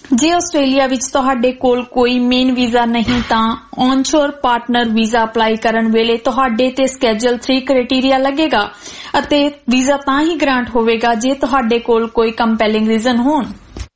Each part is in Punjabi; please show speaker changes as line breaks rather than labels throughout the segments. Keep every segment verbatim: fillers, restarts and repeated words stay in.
ਜੇ ਆਸਟ੍ਰੇਲੀਆ ਵਿੱਚ ਤੁਹਾਡੇ ਕੋਲ ਕੋਈ ਮੇਨ ਵੀਜ਼ਾ ਨਹੀਂ ਤਾਂ ਔਨਸ਼ੋਰ ਪਾਰਟਨਰ ਵੀਜ਼ਾ ਅਪਲਾਈ ਕਰਨ ਵੇਲੇ ਤੁਹਾਡੇ ਤੇ ਸਕੇਜੂਲ ਥ੍ਰੀ ਕ੍ਰਾਈਟੇਰੀਆ ਲੱਗੇਗਾ ਅਤੇ ਵੀਜ਼ਾ ਤਾਂ ਹੀ ਗ੍ਰਾਂਟ ਹੋਵੇਗਾ ਜੇ ਤੁਹਾਡੇ ਕੋਲ ਕੋਈ ਕੰਪੈਲਿੰਗ ਰੀਜ਼ਨ ਹੋਣ।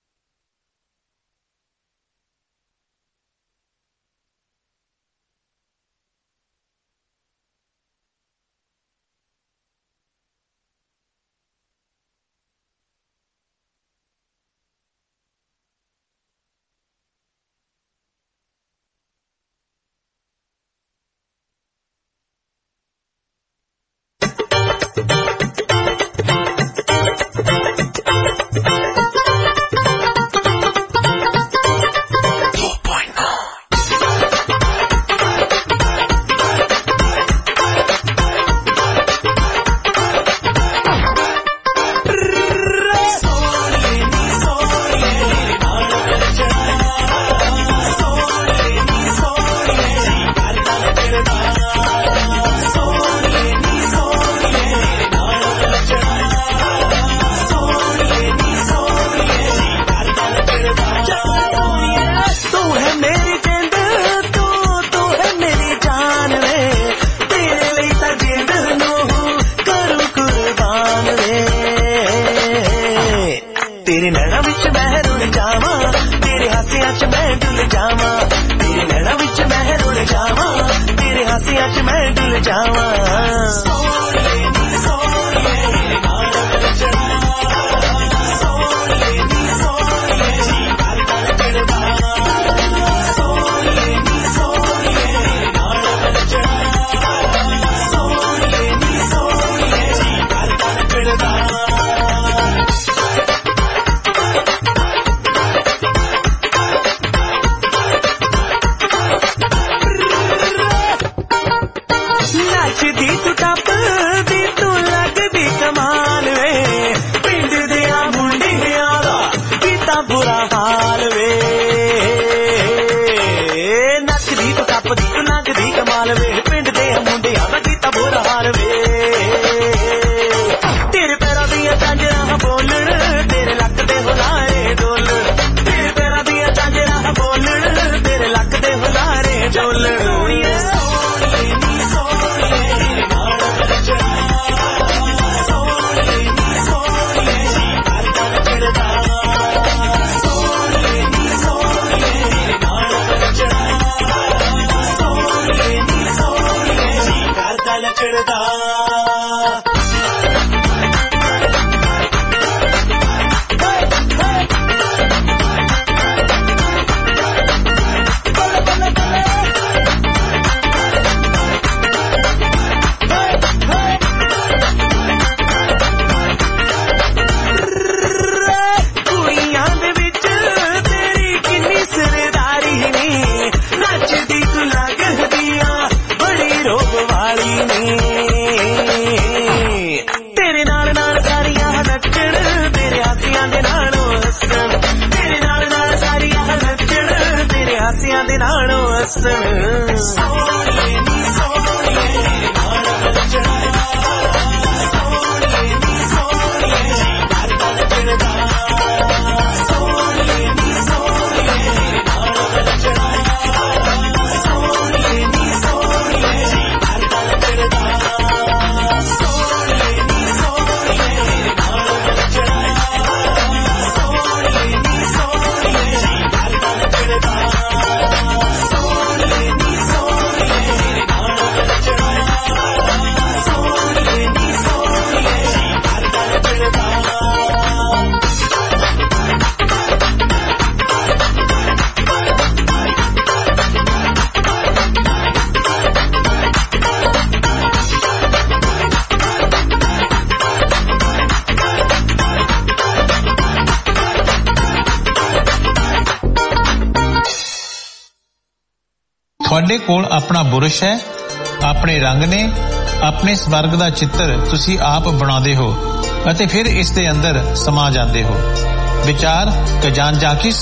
ਤੁਹਾਡੇ ਕੋਲ ਆਪਣਾ ਬੁਰਸ਼ ਹੈ, ਆਪਣੇ ਰੰਗ ਨੇ, ਆਪਣੇ ਸਵਰਗ ਦਾ ਚਿੱਤਰ ਤੁਸੀਂ ਆਪ ਬਣਾਉਂਦੇ ਹੋ ਅਤੇ ਫਿਰ ਇਸ ਦੇ ਅੰਦਰ ਸਮਾ ਜਾਂਦੇ ਹੋ। ਵਿਚਾਰ ਕਜਾਨ ਜਾਕਿਸ।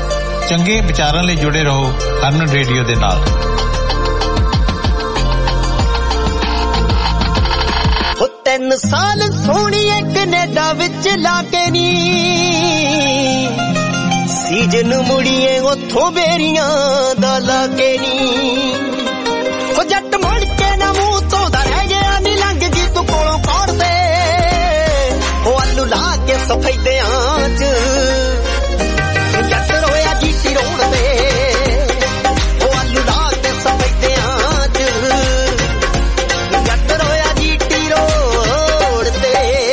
ਚੰਗੇ ਵਿਚਾਰਾਂ ਲਈ ਜੁੜੇ ਰਹੋ ਹਰਮਨ ਰੇਡੀਓ ਦੇ ਨਾਲ।
ਹੋ ਤਿੰਨ ਸਾਲ ਸੋਹਣੀਏ ਕੈਨੇਡਾ ਵਿੱਚ ਲਾ ਕੇ ਨੀ ਸੀ ਜਿੰਨ ਮੁੜੀਏ ਉਥੋਂ ਬੇਰੀਆਂ ਦਾ ਲਾਗੇ ਨੀ ਹੋ ਜੱਟ ਮੁੜ ਕੇ ਨਾ ਮੂੰਹ ਧੋਦਾ ਰਹਿ ਗਿਆ ਨੀ ਲੰਘ ਜੀ ਤੂੰ ਕੋਲੋਂ ਕੋੜ ਦੇ ਹੋ ਆਲੂ ਲਾ ਕੇ ਸਫੈਦਿਆਂ ਚ ਜੱਟ ਰੋਇਆ ਜੀਤੀ ਰੋਡ ਤੇ ਹੋ ਆਲੂ ਲਾ ਕੇ ਸਫੈਦਿਆਂ ਚ ਜੱਟ ਰੋਇਆ ਜੀਤੀ ਰੋਡ ਤੇ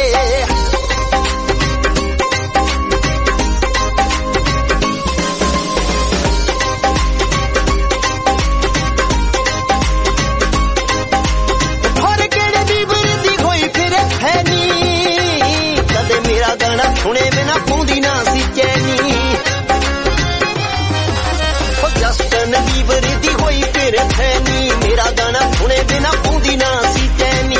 ਸੁਣੇ ਬਿਨਾ ਪੂੰਦੀ ਨਾ ਸੀ ਚੈਨੀ ਹੋ ਜਸਟਨ ਬੀਬਰ ਦੀ ਹੋਈ ਫਿਰ ਫੈਨੀ ਮੇਰਾ ਗਾਣਾ ਸੁਣੇ ਬਿਨਾ ਪੂੰਦੀ ਨਾ ਸੀ ਚੈਨੀ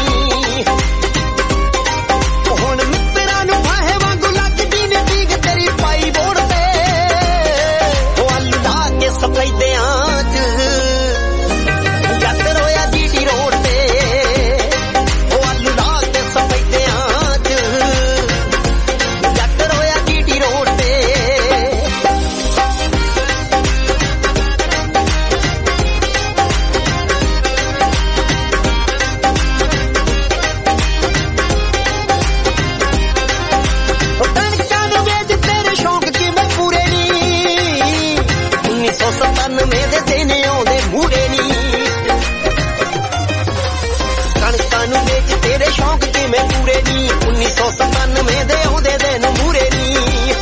ਹੁਣ ਮਿੱਤਰਾਂ ਨੂੰ ਫਾਹੇ ਵਾਂਗੂ ਲੱਗਦੀ ਨੇ ਤੀਗ ਤੇਰੀ ਪਾਈ ਬੋੜ ਤੇ ਹੋ ਆਲੂ ਲਾ ਕੇ ਸਫੈਦਿਆਂ ਚ ਜੱਟ ਰੋਇਆ ਜੀਟੀ ਰੋਡ ਤੇ ਹੋ ਆਲੂ ਲਾ ਕੇ ਸਫੈਦਿਆਂ ਚ ਮੇਰੇ ਦਿਨ ਆਉਂਦੇ ਮੂਰੇ ਨੀ ਕਣਕਾਂ ਨੂੰ ਵੇਚ ਤੇਰੇ ਸ਼ੌਂਕ ਕਿਵੇਂ ਪੂਰੇ ਨੀ ਉੱਨੀ ਸੌ ਸਤਾਨਵੇਂ ਦੇ ਆਉਂਦੇ ਦਿਨ ਮੂਰੇ ਨੀ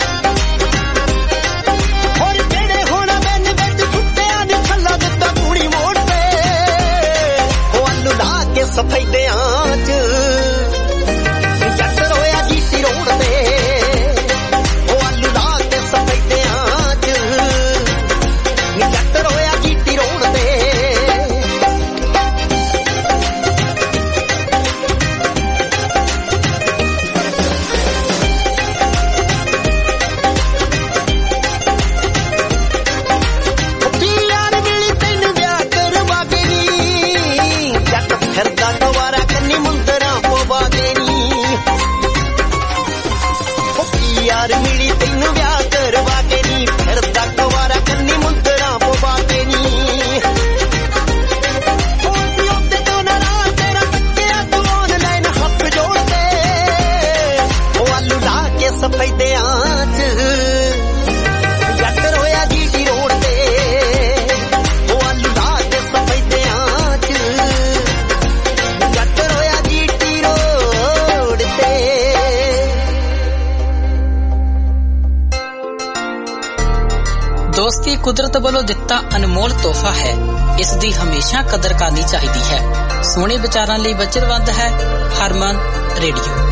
ਹੋਰ ਜਿਹੜੇ ਹੁਣ ਬੰਨ ਵਿੱਚ ਸੁੱਤਿਆਂ ਨੇ ਛੱਲਾ ਦਿੱਤਾ ਪੂਣੀ ਮੋੜ ਤੇ ਉਹ ਆਲੂ ਲਾ ਕੇ ਸਫੈਦਿਆਂ ਚ ਜੱਟ ਰੋਇਆ ਜੀਤੀ ਰੋਡ ਤੇ ਉਹ ਆਲੂ ਲਾ ਕੇ ਸਫੈਦਿਆਂ ਚ ਜੱਟ ਰੋਇਆ ਜੀਤੀ ਰੋਡ ਤੇ ਪੀਆਰ ਮਿਲੀ ਤੈਨੂੰ ਵਿਆਹ ਕਰਵਾ ਕੇ ਨੀ ਜੱਟ ਫਿਰਦਾ ਗਵਾਰਾ ਕੰਨੀ ਮੁੰਦਰਾਂ ਪਵਾ ਕੇ ਨੀ ਪੀਆਰ ਮਿਲੀ ਤੈਨੂੰ ਵਿਆਹ ਕਰਵਾ ਕੇ ਨੀ ਫਿਰਦਾ ਗਵਾਰਾ ਕੰਨੀ ਮੁੰਦਰਾਂ ਪਵਾ ਕੇ ਨੀ ਹੋਸੀ ਉੱਤੇ ਤੋਂ ਨਾਰਾਜ਼ ਤੇਰਾ ਬੱਚਿਆ ਤੂੰ ਆਨਲਾਈਨ ਹੱਥ ਜੋੜ ਦੇ ਉਹ ਆਲੂ ਲਾ ਕੇ ਸਫੈਦਿਆਂ ਚ ਜੱਟ ਰੋਇਆ ਜੀਟੀ ਰੋਡ ਤੇ ਉਹ ਆਲੂ ਲਾ ਕੇ ਸਫੈਦਿਆਂ ਚ ਜੱਟ ਰੋਇਆ ਜੀਟੀ ਰੋਡ ਤੇ
ਦੋਸਤੀ ਕੁਦਰਤ ਵੱਲੋਂ ਦਿੱਤਾ ਅਨਮੋਲ ਤੋਹਫਾ ਹੈ ਇਸ ਦੀ ਹਮੇਸ਼ਾ ਕਦਰ ਕਰਨੀ ਚਾਹੀਦੀ ਹੈ ਸੋਹਣੇ ਵਿਚਾਰਾਂ ਲਈ ਵਚਨਬੱਧ ਹੈ ਹਰਮਨ ਰੇਡੀਓ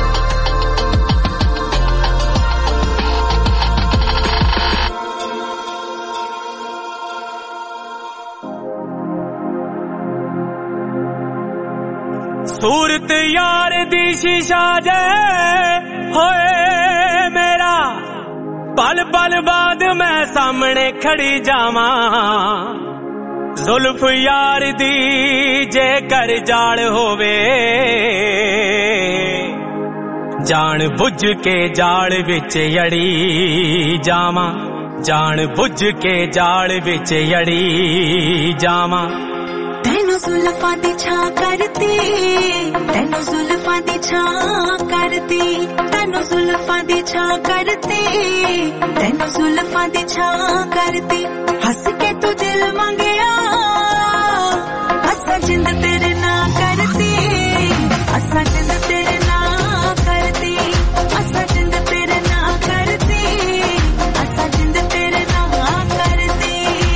ਸੂਰਤ ਯਾਰ ਦੀ ਸ਼ੀਸ਼ਾ ਜੇ ਹੋਏ ਮੇਰਾ ਪਲ ਪਲ ਬਾਅਦ ਮੈਂ ਸਾਹਮਣੇ ਖੜੀ ਜਾਵਾਂ ਜ਼ੁਲਫ ਯਾਰ ਦੀ ਜੇ ਕਰ ਜਾਲ ਹੋਵੇ ਜਾਣ ਬੁੱਝ ਕੇ ਜਾਲ ਵਿੱਚ ਅੜੀ ਜਾਵਾਂ ਜਾਣ ਬੁੱਝ ਕੇ ਜਾਲ ਵਿੱਚ ਅੜੀ ਜਾਵਾਂ
ਤੈਨੂੰ ਜ਼ੁਲਫਾਂ ਦੀ ਛਾਂ ਕਰਤੀ ਤੈਨੂੰ ਜ਼ੁਲਫਾਂ ਦੀ ਛਾਂ ਕਰਤੀ ਤੈਨੂੰ ਜ਼ੁਲਫਾਂ ਦੀ ਛਾਂ ਕਰਤੀ ਤੈਨੂੰ ਜ਼ੁਲਫਾਂ ਦੀ ਛਾਂ ਕਰਤੀ ਹੱਸ ਕੇ ਤੂੰ ਦਿਲ ਮੰਗਿਆ ਅਸਾਂ ਜਿੰਦ ਤੇਰੇ ਨਾਲ ਕਰਤੀ ਅਸਾਂ ਜਿੰਦ ਤੇਰੇ ਨਾਲ ਕਰਤੀ ਅਸਾਂ ਜਿੰਦ ਤੇਰੇ ਨਾਲ ਕਰਤੀ ਅਸਾਂ ਜਿੰਦ ਤੇਰੇ ਨਾਲ ਕਰਤੀ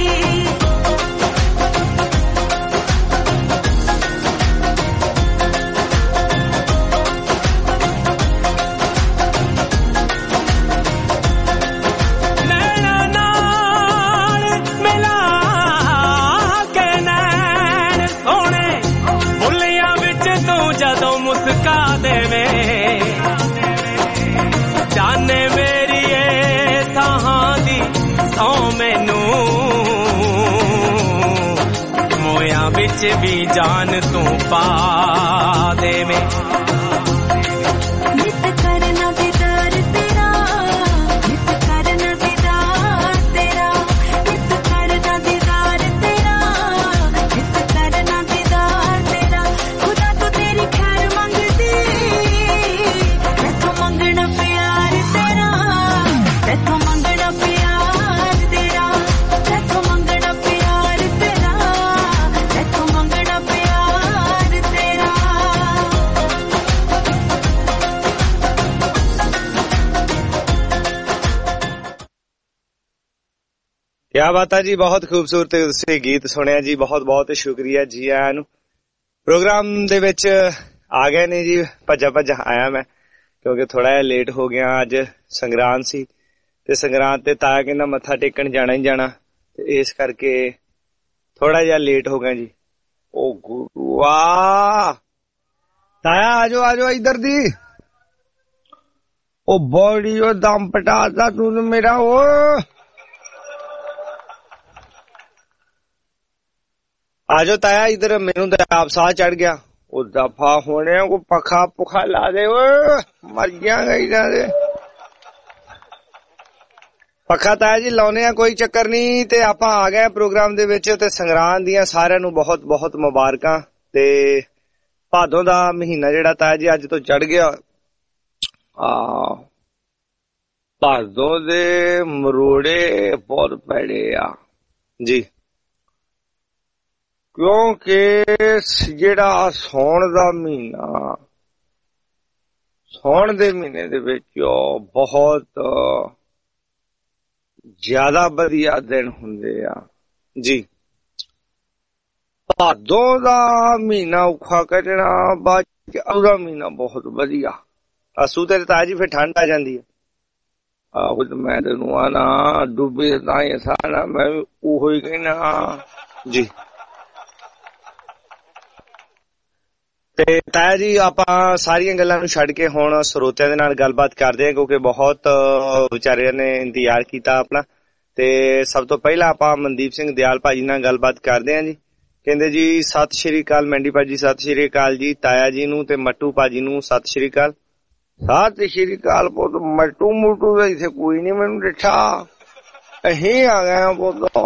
जाने मेरी ए साहां दी सौ मैनू मोया बिच भी जान तू पा देवे नित करना बेदार तेरा नित करना बेदार
ਕਿਆ ਬਾਤ ਹੈ ਜੀ, ਬਹੁਤ ਖੂਬਸੂਰਤ ਤੁਸੀਂ ਗੀਤ ਸੁਣਿਆ ਜੀ, ਬਹੁਤ ਬਹੁਤ ਸ਼ੁਕਰੀਆ ਜੀ ਆਇਆਂ ਨੂੰ। ਪ੍ਰੋਗਰਾਮ ਦੇ ਵਿੱਚ ਆ ਗਏ ਨੇ ਜੀ, ਭੱਜਾ ਭੱਜਾ ਆਇਆ ਮੈਂ ਕਿਉਂਕਿ ਥੋੜਾ ਜਿਹਾ ਲੇਟ ਹੋ ਗਿਆ। ਅੱਜ ਸੰਗਰਾਂਦ ਸੀ ਤੇ ਸੰਗਰਾਂਦ ਤੇ ਤਾਇਆ ਕਹਿੰਦਾ ਮੱਥਾ ਟੇਕਣ ਜਾਣਾ ਹੀ ਜਾਣਾ, ਤੇ ਇਸ ਕਰਕੇ ਥੋੜਾ ਜਿਹਾ ਲੇਟ ਹੋ ਗਿਆ ਜੀ। ਉਹ ਗੁਰੂਆ ਤਾਇਆ ਆਜੋ ਆਜੋ ਇੱਧਰ ਦੀ। ਉਹ ਬੜੀ ਉਹ ਦਮ ਪਟਾਤਾ ਤੂੰ ਮੇਰਾ। ਉਹ ਆਜੋ ਤਾਇਆ ਇੱਧਰ, ਮੈਨੂੰ ਤਾਂ ਆਪ ਸਾਹ ਚੜ ਗਿਆ। ਉਹ ਦਫਾ ਹੋਣੇ ਕੋ ਪੱਖਾ ਪੁਖਾ ਲਾ ਦੇ। ਓਏ ਮਰ ਗਿਆ ਗਈ ਦੇ ਪੱਖਾ ਤਾਇਆ ਜੀ ਲਾਉਨੇ ਆ, ਕੋਈ ਚੱਕਰ ਨਹੀਂ। ਤੇ ਆਪਾਂ ਆ ਗਏ ਪ੍ਰੋਗਰਾਮ ਦੇ ਵਿੱਚ ਤੇ ਸੰਗਰਾਂਦ ਦੀਆਂ ਸਾਰਿਆਂ ਨੂੰ ਬਹੁਤ ਬਹੁਤ ਮੁਬਾਰਕਾਂ। ਤੇ ਭਾਦੋਂ ਦਾ ਮਹੀਨਾ ਜਿਹੜਾ ਤਾਇਆ ਜੀ ਅੱਜ ਤੋਂ ਚੜ ਗਿਆ। ਆ ਭਾਦੋਂ ਦੇ ਮਰੋੜੇ ਬਹੁਤ ਪੈੜੇ ਆ ਜੀ, ਕਿਉਂਕਿ ਜਿਹੜਾ ਸਾਉਣ ਦਾ ਮਹੀਨਾ, ਸਾਉਣ ਦੇ ਮਹੀਨੇ ਦੇ ਵਿੱਚ ਬਹੁਤ ਜ਼ਿਆਦਾ ਵਧੀਆ ਦਿਨ ਹੁੰਦੇ ਆ ਜੀ। ਭਾਦੋਂ ਦਾ ਮਹੀਨਾ ਔਖਾ ਕੱਢਣਾ, ਬਾਅਦ ਉਹਦਾ ਮਹੀਨਾ ਬਹੁਤ ਵਧੀਆ। ਅਸੂ ਤੇ ਤਾਇਆ ਜੀ ਫਿਰ ਠੰਡ ਆ ਜਾਂਦੀ ਹੈ। ਆਹੋ ਤੇ ਮੈਂ ਤੈਨੂੰ ਆਣਾ ਡੁੱਬੇ ਤਾਂ ਹੀ ਸਾਰਾ ਮੈਂ ਉਹੋ ਹੀ ਕਹਿਣਾ ਜੀ। ਤੇ ਤਾਇਆ ਜੀ ਆਪਾਂ ਸਾਰੀਆਂ ਗੱਲਾਂ ਨੂੰ ਛੱਡ ਕੇ ਹੁਣ ਸਰੋਤਿਆਂ ਦੇ ਨਾਲ ਗੱਲਬਾਤ ਕਰਦੇ ਹਾਂ, ਕਿਉਂਕਿ ਬਹੁਤ ਵਿਚਾਰਿਆਂ ਨੇ ਇੰਤਜ਼ਾਰ ਕੀਤਾ ਆਪਣਾ। ਤੇ ਸਭ ਤੋਂ ਪਹਿਲਾਂ ਆਪਾਂ ਮਨਦੀਪ ਸਿੰਘ ਦਿਆਲ ਭਾਜੀ ਨਾਲ ਗੱਲਬਾਤ ਕਰਦੇ ਹਾਂ ਜੀ। ਕਹਿੰਦੇ ਜੀ ਸਤਿ ਸ਼੍ਰੀ ਅਕਾਲ ਮੈਂਡੀ ਭਾਜੀ, ਸਤਿ ਸ਼੍ਰੀ ਅਕਾਲ ਜੀ। ਤਾਇਆ ਜੀ ਨੂੰ ਤੇ ਮੱਟੂ ਭਾਜੀ ਨੂੰ ਸਤਿ ਸ਼੍ਰੀ ਅਕਾਲ। ਸਤਿ ਸ਼੍ਰੀ ਅਕਾਲ ਪੁੱਤ। ਮੱਟੂ ਮੁੱਟੂ ਦਾ ਇੱਥੇ ਕੋਈ ਨੀ ਮੈਨੂੰ ਡਿੱਠਾ, ਅਸੀਂ ਆ ਗਏ ਪੁੱਤ।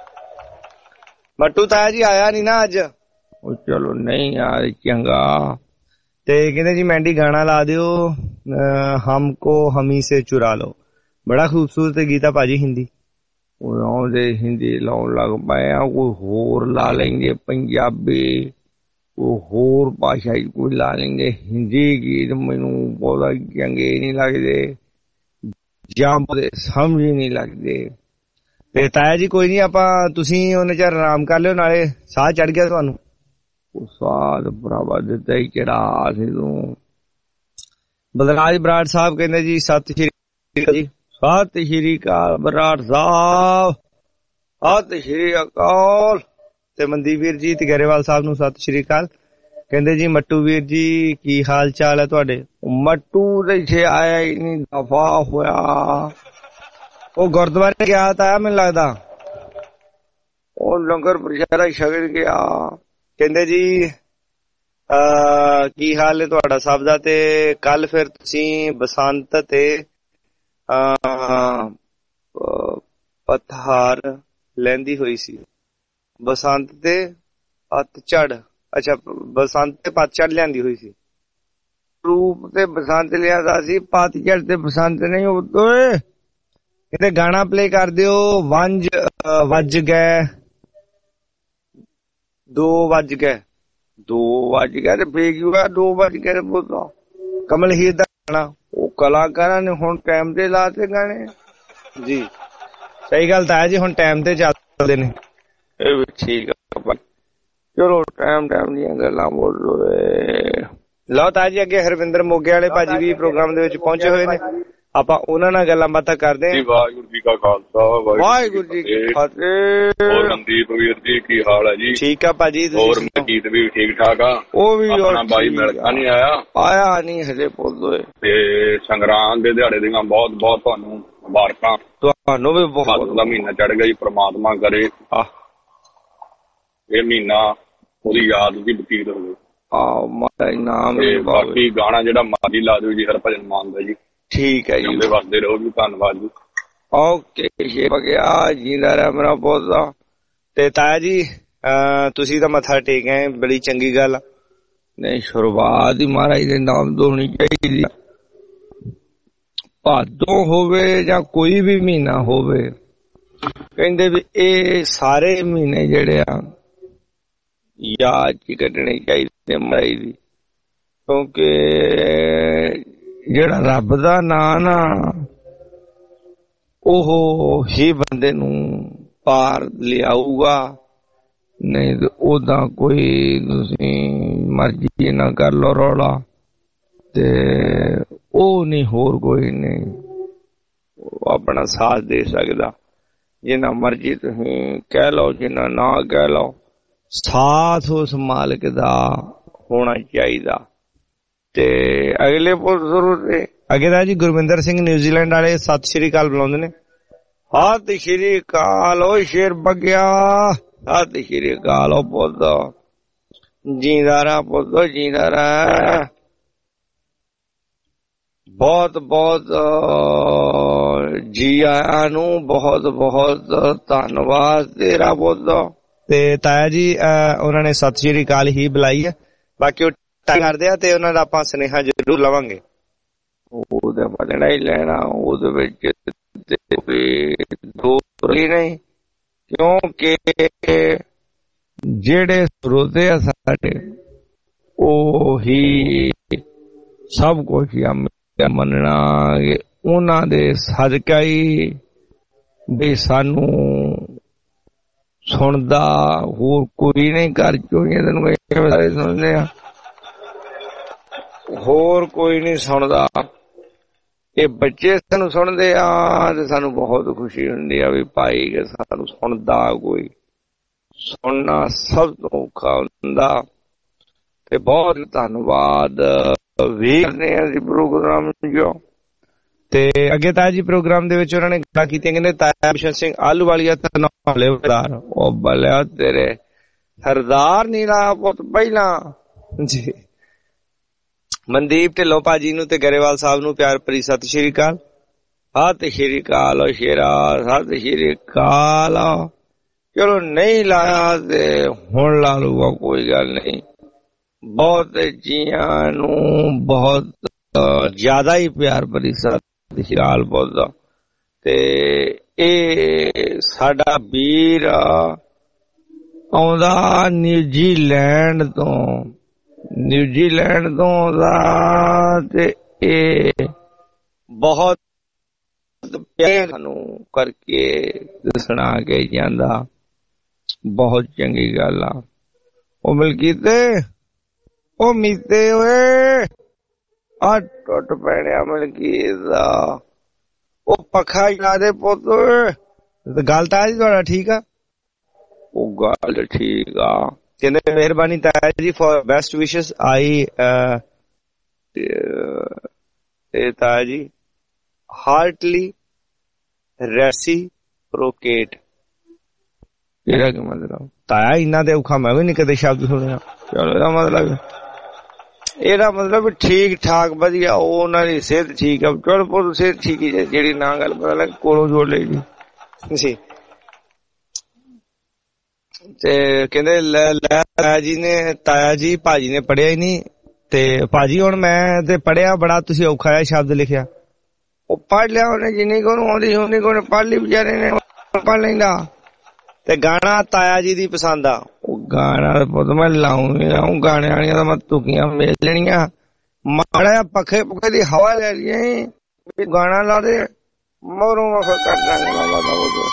ਮੱਟੂ ਤਾਇਆ ਜੀ ਆਇਆ ਨੀ ਨਾ ਅੱਜ। ਉਹ ਚਲੋ ਨਹੀਂ ਯਾਰ ਚੰਗਾ। ਤੇ ਕਹਿੰਦੇ ਜੀ ਮੈਂਡੀ ਗਾਣਾ ਲਾ ਦਿਓ, ਹਮਕੋ ਹਮੀ ਸੇ ਚੁਰਾ ਲੋ। ਬੜਾ ਖੂਬਸੂਰਤ ਗੀਤ ਆ ਭਾਜੀ ਹਿੰਦੀ। ਉਹ ਆਉਂਦੇ ਹਿੰਦੀ ਲਾਉਣ ਲੱਗ ਪਏ ਆ, ਕੋਈ ਹੋਰ ਲਾ ਲੈਂਗੇ ਪੰਜਾਬੀ, ਕੋਈ ਹੋਰ ਭਾਸ਼ਾ ਕੋਈ ਲਾ ਲੈਂਗੇ। ਹਿੰਦੀ ਗੀਤ ਮੈਨੂੰ ਬਹੁਤ ਚੰਗੇ ਨਹੀਂ ਲੱਗਦੇ ਜਾਂ ਸਮਝ ਹੀ ਨਹੀਂ ਲੱਗਦੇ। ਤੇ ਤਾਇਆ ਜੀ ਕੋਈ ਨੀ, ਆਪਾਂ ਤੁਸੀਂ ਉਹਨੇ ਚਿਰ ਆਰਾਮ ਕਰ ਲਿਓ, ਨਾਲੇ ਸਾਹ ਚੜ ਗਿਆ ਤੁਹਾਨੂੰ। ਉਹ ਸਾਧ ਭਰਾਵਾ ਦਿੱਤਾ ਹੀ ਚੜਾ ਸੀ ਤੂੰ। ਬਲਰਾਜ ਬਰਾੜ ਸਾਹਿਬ ਕਹਿੰਦੇ ਜੀ ਸਤਿ ਸ਼੍ਰੀ ਅਕਾਲ ਜੀ। ਸਤਿ ਸ਼੍ਰੀ ਅਕਾਲ ਬਰਾੜ ਸਾਹਿਬ, ਸਤਿ ਸ਼੍ਰੀ ਅਕਾਲ। ਤੇ ਮਨਦੀਪ ਵੀਰ ਜੀ ਤੇ ਗਰੇਵਾਲ ਸਾਹਿਬ ਨੂੰ ਸਤਿ ਸ਼੍ਰੀ ਅਕਾਲ। ਕਹਿੰਦੇ ਜੀ ਮੱਟੂ ਵੀਰ ਜੀ ਕੀ ਹਾਲ ਚਾਲ ਹੈ ਤੁਹਾਡੇ? ਮੱਟੂ ਦੇ ਇੱਥੇ ਆਇਆ ਹੀ ਨਹੀਂ, ਦਫਾ ਹੋਇਆ। ਉਹ ਗੁਰਦੁਆਰੇ ਗਿਆ ਤਾਂ ਮੈਨੂੰ ਲੱਗਦਾ, ਉਹ ਲੰਗਰ ਪ੍ਰਸ਼ਾਦਾ ਛਕ ਗਿਆ। ਕਹਿੰਦੇ ਜੀ ਅਹ ਕੀ ਹਾਲ ਹੈ ਤੁਹਾਡਾ ਸਭ ਦਾ? ਤੇ ਕੱਲ ਫਿਰ ਤੁਸੀਂ ਬਸੰਤ ਤੇ ਅਹ ਪਤਹਾਰ ਲੈਂਦੀ ਹੋਈ ਸੀ। ਬਸੰਤ ਤੇ ਪਤਝੜ, ਅੱਛਾ ਬਸੰਤ ਤੇ ਪਤਝੜ ਲਿਆਂਦੀ ਹੋਈ ਸੀ। ਰੂਪ ਤੇ ਬਸੰਤ ਲਿਆਦਾ ਸੀ, ਪਤਝੜ ਤੇ ਬਸੰਤ ਨਹੀਂ। ਉਦੋਂ ਕਿਤੇ ਗਾਣਾ ਪਲੇ ਕਰ ਦਿਓ। ਵੰਜ ਵੱਜ ਗਏ, ਦੋ ਵੱਜ ਗਏ, ਦੋ ਵੱਜ ਗਏ ਤੇ ਫੇਰ ਦੋ ਵੱਜ ਗਏ। ਬੋਲਦਾ ਕਮਲ ਹੀਰ ਦਾ ਗਾਣਾ, ਉਹ ਕਲਾਕਾਰਾਂ ਨੇ ਹੁਣ ਟਾਈਮ ਤੇ ਲਾਤੇ ਗਾਣੇ ਜੀ। ਸਹੀ ਗੱਲ ਤਾਂ ਹੈ ਜੀ, ਹੁਣ ਟਾਈਮ ਤੇ ਚੱਲਦੇ ਨੇ। ਇਹ ਵੀ ਠੀਕ ਆ, ਚਲੋ ਟਾਈਮ ਟਾਈਮ ਦੀਆਂ ਗੱਲਾਂ ਬੋਲੋ। ਲਓ ਤਾਂ ਜੀ ਅੱਗੇ ਹਰਵਿੰਦਰ ਮੋਗੇ ਵਾਲੇ ਭਾਜੀ ਵੀ ਪ੍ਰੋਗਰਾਮ ਦੇ ਵਿੱਚ ਪਹੁੰਚੇ ਹੋਏ ਨੇ, ਆਪਾਂ ਉਹਨਾਂ ਨਾਲ ਗੱਲਾਂ ਬਾਤਾਂ ਕਰਦੇ ਹਾਂ।
ਵਾਹਿਗੁਰੂ ਜੀ ਕਾ ਖਾਲਸਾ
ਵਾਹਿਗੁਰੂ ਜੀ ਕੀ ਫਤਿਹ।
ਹੋਰ ਮਨਦੀਪ ਵੀਰ ਜੀ ਕੀ ਹਾਲ ਹੈ ਜੀ?
ਠੀਕ ਆ ਭਾਜੀ।
ਹੋਰ ਮਨਜੀਤ ਵੀ ਠੀਕ ਠਾਕ ਆ? ਉਹ ਵੀ ਆਪਣਾ ਬਾਈ ਮਿਲਕਾ ਨਹੀਂ ਆਇਆ? ਆਇਆ ਨਹੀਂ ਹਜੇ ਪੁੱਛਦੇ। ਤੇ ਸੰਗਰਾਂਦ ਦੇ ਦਿਹਾੜੇ ਦੀਆਂ ਬਹੁਤ ਬਹੁਤ ਤੁਹਾਨੂੰ ਮੁਬਾਰਕਾਂ। ਤੁਹਾਨੂੰ ਵੀ ਬਹੁਤ ਦਾ ਮਹੀਨਾ ਚੜ ਗਿਆ ਜੀ। ਪ੍ਰਮਾਤਮਾ ਕਰੇ ਇਹ ਮਹੀਨਾ ਉਹਦੀ ਯਾਦ ਦੀ ਬਤੀਤ ਹੋਵੇ। ਆਹ ਮਾਤਾ ਨਾਮ। ਬਾਕੀ ਗਾਣਾ ਜਿਹੜਾ ਮਰਜ਼ੀ ਲਾ ਦਿਓ ਜੀ, ਹਰਭਜਨ ਮਾਨ ਦਾ ਜੀ। ਠੀਕ ਹੈ ਜੀ, ਵਸਦੇ ਰਹੋ ਜੀ, ਧੰਨਵਾਦ ਜੀ। ਓਕੇ ਜਿੰਦਾ ਰਹਿ ਮੇਰਾ ਪੌਦਾ। ਤੇ ਤਾਇਆ ਜੀ ਤੁਸੀਂ ਤਾਂ ਮੱਥਾ ਟੇਕ ਆਏ, ਬੜੀ ਚੰਗੀ ਗੱਲ। ਨਹੀਂ ਸ਼ੁਰੂਆਤ ਹੀ ਮਹਾਰਾਜ ਦੇ ਨਾਮ ਤੋਂ ਹੋਣੀ ਚਾਹੀਦੀ। ਭਾਦੋਂ ਹੋਵੇ ਜਾਂ ਕੋਈ ਵੀ ਮਹੀਨਾ ਹੋਵੇ, ਕਹਿੰਦੇ ਵੀ ਇਹ ਸਾਰੇ ਮਹੀਨੇ ਜਿਹੜੇ ਆ ਯਾਦ ਚ ਕੱਢਣੇ ਚਾਹੀਦੇ ਮਹਾਰਾਜ ਦੀ, ਕਿਉਂਕਿ ਜਿਹੜਾ ਰੱਬ ਦਾ ਨਾਂ ਨਾ ਉਹ ਹੀ ਬੰਦੇ ਨੂੰ
पार लियाऊगा, नहीं तो ओदा कोई तुसी मर्जी ना कर लो रौला, ते ओ नहीं होर कोई नहीं अपना साथ दे सकदा। जिन्ना मर्जी तुसी कह लो, जिन्ना ना कह लो, साथ उस मालिक दा होना चाहिदा। ते अगले जरूर अगे दा जी गुरविंदर सिंह न्यूजीलैंड वाले सत श्री अकाल बुलाउंदे ने। सत श्री अकाल ओ शेर बग्या, सत श्री अकाल ओ पुत्त, जींदा रह पुत्त, जींदा रह। बहुत बहुत जी आया नू बहुत बहुत धन्नवाद तेरा पुत्त। ते ताया जी उन्होंने सत श्री अकाल ही बुलाई है, बाकी करदे आ ते उन्हां दा आपां सुनेहा जरूर लवांगे। ओहदा पढ़ना ही लेना, ओहदे विच दो नहीं, क्योंकि जेड़े श्रोते आ साडे ओही सब कुछ मनना उन्हां दे सदका ही भी सानू सुनदा होर कोई नहीं। घर चोरियां तेन सुनदे आ, होर कोई नहीं सुनदा। ये बच्चे सानू सुनदे आ ते सानू बहुत खुशी हुंदी आ भी भाई के सानू सुनदा कोई। सुनना सब तो औखा हुंदा। ते बहुत धन्नवाद वीर ने असी प्रोग्राम जो ते अगे ताया जी प्रोग्राम दे विच उन्होंने गल्लां कीतियां, कहंदे ताया बिशन सिंह आलूवालिया तनौलेदार ओ बल्लिया तेरे सरदार नीला पुत पहला जी। मनदीप ढिल्लों भाजी नू ते गरेवाल साहब नू प्यार भरी सत श्री अकाल। सत श्री अकाल ओ शेरा, सत श्री अकाल। चलो नहीं लाया ते हुण ला लूगा, कोई गल नहीं। बहुत जियां नू बहुत ज्यादा ही प्यार भरी सत श्री अकाल बोलदा। ते ए साडा वीर आउंदा न्यूजीलैंड तो, न्यूजीलैंड तो आउंदा ते ए बहुत प्यार सानू करके सुना के जांदा। बहुत चंगी गल आ। ओ मलकीते ओ मीते ओए आ टुट पैणिया मलकीत दा, ओ पखा ला दे पुत। गल ताया जी तुहाडा ठीक आ? ओ गल ठीक आ। कहंदे मेहरबानी ताया ji for best wishes. I ताया जी हार्टली रेसिप्रोकेट। एदा क्या मतलब? ताया इन्ना दे औखा मैं भी नहीं कदे शब्द सुनिया। चलो एदा मतलब एदा मतलब ठीक ठाक वधिया, उन्हां दी सेहत ठीक है। चलो पुत सेहत ठीक ही जेड़ी ना गल पता लग कोलों जोड़ ले जी। ते कहंदे ताया जी ने ताया जी भाजी ने पढ़िया ही नहीं। ते भाजी हुण मैं ते पढ़िया बड़ा, तुसी औखा है शब्द लिखिया। ओ पढ़ लिया उन्हें, जिन्नी को आउंदी उन्नी को पढ़ ली बेचारे ने, पढ़ लैंदा। ते गाना ताया जी दी पसंद आ। ओ गाना पुत मैं लाऊं लाऊं गाने वालियां तां मैं तुकियां मेल लेनियां। माड़ा पखे पखे दी हवा ले लिये, गाना ला दे मगरों मैं कर दांगा।